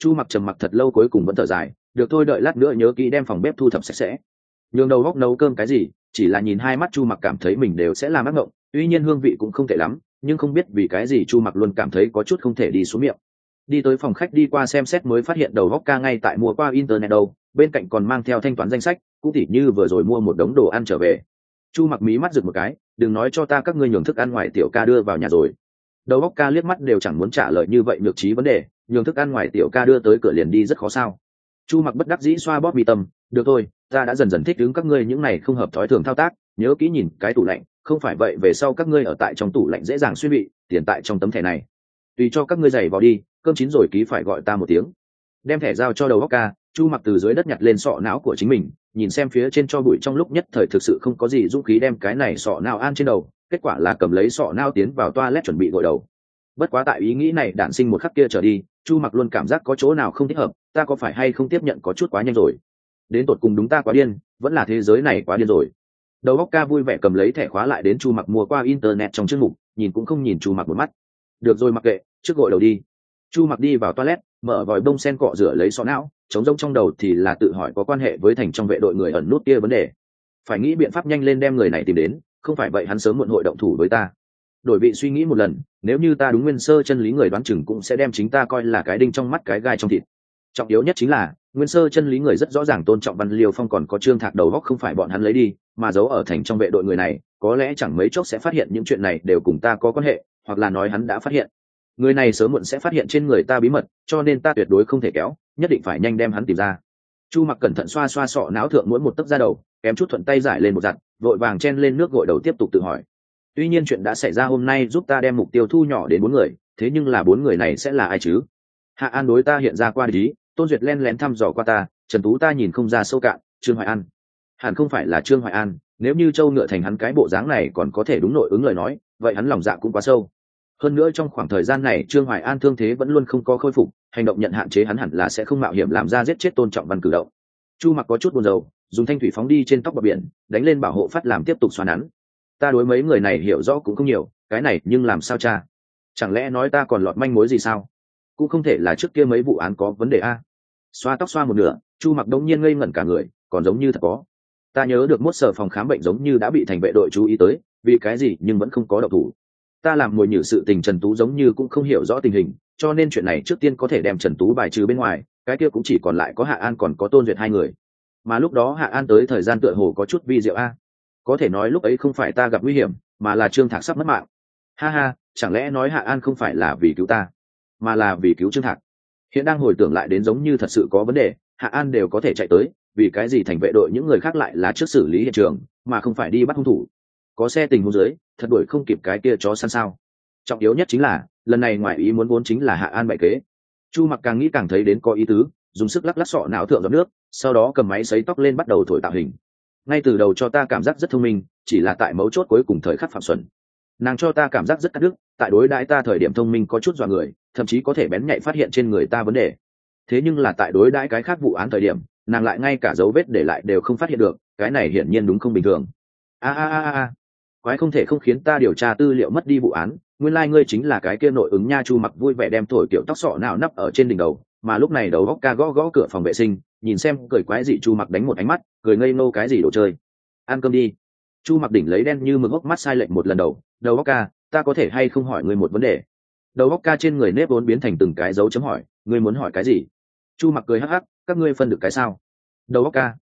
Chu Mặc trầm mặc thật lâu cuối cùng vẫn thở dài, được thôi, đợi lát nữa nhớ kỹ đem phòng bếp thu thập sạch sẽ. Nhường đầu góc nấu cơm cái gì, chỉ là nhìn hai mắt Chu Mặc cảm thấy mình đều sẽ làm ác mộng. Tuy nhiên hương vị cũng không tệ lắm, nhưng không biết vì cái gì Chu Mặc luôn cảm thấy có chút không thể đi xuống miệng. Đi tới phòng khách đi qua xem xét mới phát hiện đầu góc ca ngay tại mua qua internet đâu, bên cạnh còn mang theo thanh toán danh sách, cũng tỉ như vừa rồi mua một đống đồ ăn trở về. Chu Mặc mí mắt giựt một cái, đừng nói cho ta các ngươi nhường thức ăn ngoài tiểu ca đưa vào nhà rồi. Đầu góc ca liếc mắt đều chẳng muốn trả lời như vậy nhược trí vấn đề, nhường thức ăn ngoài tiểu ca đưa tới cửa liền đi rất khó sao. Chu Mặc bất đắc dĩ xoa bóp mi tâm, được thôi, ta đã dần dần thích ứng các ngươi những này không hợp thói thường thao tác, nhớ kỹ nhìn cái tủ lạnh, không phải vậy về sau các ngươi ở tại trong tủ lạnh dễ dàng xuyên bị tiền tại trong tấm thẻ này. Tùy cho các ngươi giày vào đi, cơm chín rồi ký phải gọi ta một tiếng. Đem thẻ giao cho đầu góc ca, Chu Mặc từ dưới đất nhặt lên sọ não của chính mình, nhìn xem phía trên cho bụi trong lúc nhất thời thực sự không có gì dũng khí đem cái này sọ não an trên đầu, kết quả là cầm lấy sọ não tiến vào toilet chuẩn bị gội đầu. Bất quá tại ý nghĩ này đản sinh một khắc kia trở đi, Chu Mặc luôn cảm giác có chỗ nào không thích hợp, ta có phải hay không tiếp nhận có chút quá nhanh rồi? Đến tột cùng đúng ta quá điên, vẫn là thế giới này quá điên rồi. Đầu óc ca vui vẻ cầm lấy thẻ khóa lại đến Chu Mặc mua qua internet trong chương mục, nhìn cũng không nhìn Chu Mặc một mắt. Được rồi mặc kệ, trước gội đầu đi. Chu Mặc đi vào toilet, mở vòi bông sen cọ rửa lấy sọ não, trống rỗng trong đầu thì là tự hỏi có quan hệ với thành trong vệ đội người ẩn nút kia vấn đề. Phải nghĩ biện pháp nhanh lên đem người này tìm đến, không phải vậy hắn sớm muộn hội động thủ với ta. Đổi vị suy nghĩ một lần, nếu như ta đúng nguyên sơ chân lý người đoán chừng cũng sẽ đem chính ta coi là cái đinh trong mắt cái gai trong thịt. Trọng yếu nhất chính là nguyên sơ chân lý người rất rõ ràng tôn trọng Văn Liêu Phong còn có Trương Thạc đầu góc không phải bọn hắn lấy đi, mà giấu ở thành trong vệ đội người này, có lẽ chẳng mấy chốc sẽ phát hiện những chuyện này đều cùng ta có quan hệ, hoặc là nói hắn đã phát hiện. Người này sớm muộn sẽ phát hiện trên người ta bí mật, cho nên ta tuyệt đối không thể kéo, nhất định phải nhanh đem hắn tìm ra. Chu Mặc cẩn thận xoa xoa sọ não thượng mỗi một tấc da đầu, kém chút thuận tay giải lên một giặt, vội vàng chen lên nước gội đầu tiếp tục tự hỏi. Tuy nhiên chuyện đã xảy ra hôm nay giúp ta đem mục tiêu thu nhỏ đến 4 người, thế nhưng là 4 người này sẽ là ai chứ? Hạ An đối ta hiện ra qua ý, Tôn Duyệt len lén thăm dò qua ta, Trần Tú ta nhìn không ra sâu cạn, Trương Hoài An hẳn không phải là Trương Hoài An, nếu như Châu Ngựa Thành hắn cái bộ dáng này còn có thể đúng nội ứng lời nói, vậy hắn lòng dạ cũng quá sâu. Hơn nữa trong khoảng thời gian này Trương Hoài An thương thế vẫn luôn không có khôi phục, hành động nhận hạn chế hắn hẳn là sẽ không mạo hiểm làm ra giết chết Tôn Trọng Văn cử động. Chu Mặc có chút buồn rầu, dùng thanh thủy phóng đi trên tóc bờ biển, đánh lên bảo hộ phát làm tiếp tục xoa nắn. Ta đối mấy người này hiểu rõ cũng không nhiều, cái này nhưng làm sao cha? Chẳng lẽ nói ta còn lọt manh mối gì sao? Cũng không thể là trước kia mấy vụ án có vấn đề a. Xoa tóc xoa một nửa, Chu Mặc đống nhiên ngây ngẩn cả người, còn giống như thật có. Ta nhớ được mốt sở phòng khám bệnh giống như đã bị thành vệ đội chú ý tới, vì cái gì nhưng vẫn không có động thủ. Ta làm mồi nhử sự tình Trần Tú giống như cũng không hiểu rõ tình hình, cho nên chuyện này trước tiên có thể đem Trần Tú bài trừ bên ngoài, cái kia cũng chỉ còn lại có Hạ An còn có Tôn Duyệt hai người. Mà lúc đó Hạ An tới thời gian tựa hồ có chút vi diệu a. Có thể nói lúc ấy không phải ta gặp nguy hiểm, mà là Trương Thạc sắp mất mạng. Ha ha, chẳng lẽ nói Hạ An không phải là vì cứu ta, mà là vì cứu Trương Thạc? Hiện đang hồi tưởng lại đến giống như thật sự có vấn đề, Hạ An đều có thể chạy tới, vì cái gì thành vệ đội những người khác lại là trước xử lý hiện trường, mà không phải đi bắt hung thủ? Có xe tình huống dưới, thật đuổi không kịp cái kia chó săn sao? Trọng yếu nhất chính là, lần này ngoài ý muốn vốn chính là Hạ An bại kế. Chu Mặc càng nghĩ càng thấy đến có ý tứ, dùng sức lắc lắc sọ não thượng giọt nước, sau đó cầm máy sấy tóc lên bắt đầu thổi tạo hình. Ngay từ đầu cho ta cảm giác rất thông minh, chỉ là tại mấu chốt cuối cùng thời khắc phạm xuẩn. Nàng cho ta cảm giác rất cắt đứt, tại đối đãi ta thời điểm thông minh có chút dọa người, thậm chí có thể bén nhạy phát hiện trên người ta vấn đề. Thế nhưng là tại đối đãi cái khác vụ án thời điểm, nàng lại ngay cả dấu vết để lại đều không phát hiện được, cái này hiển nhiên đúng không bình thường. Quái không thể không khiến ta điều tra tư liệu mất đi vụ án, nguyên lai ngươi chính là cái kia nội ứng nha. Chu Mặc vui vẻ đem thổi kiểu tóc sọ nào nắp ở trên đỉnh đầu, mà lúc này đầu góc ca gõ gõ cửa phòng vệ sinh, nhìn xem cười quái dị Chu Mặc đánh một ánh mắt, cười ngây ngô cái gì đồ chơi. Ăn cơm đi. Chu Mặc đỉnh lấy đen như mực ốc mắt sai lệch một lần đầu góc ca, ta có thể hay không hỏi ngươi một vấn đề? Đầu góc ca trên người nếp vốn biến thành từng cái dấu chấm hỏi, ngươi muốn hỏi cái gì? Chu Mặc cười hắc hắc, các ngươi phân được cái sao? Đầu góc ca,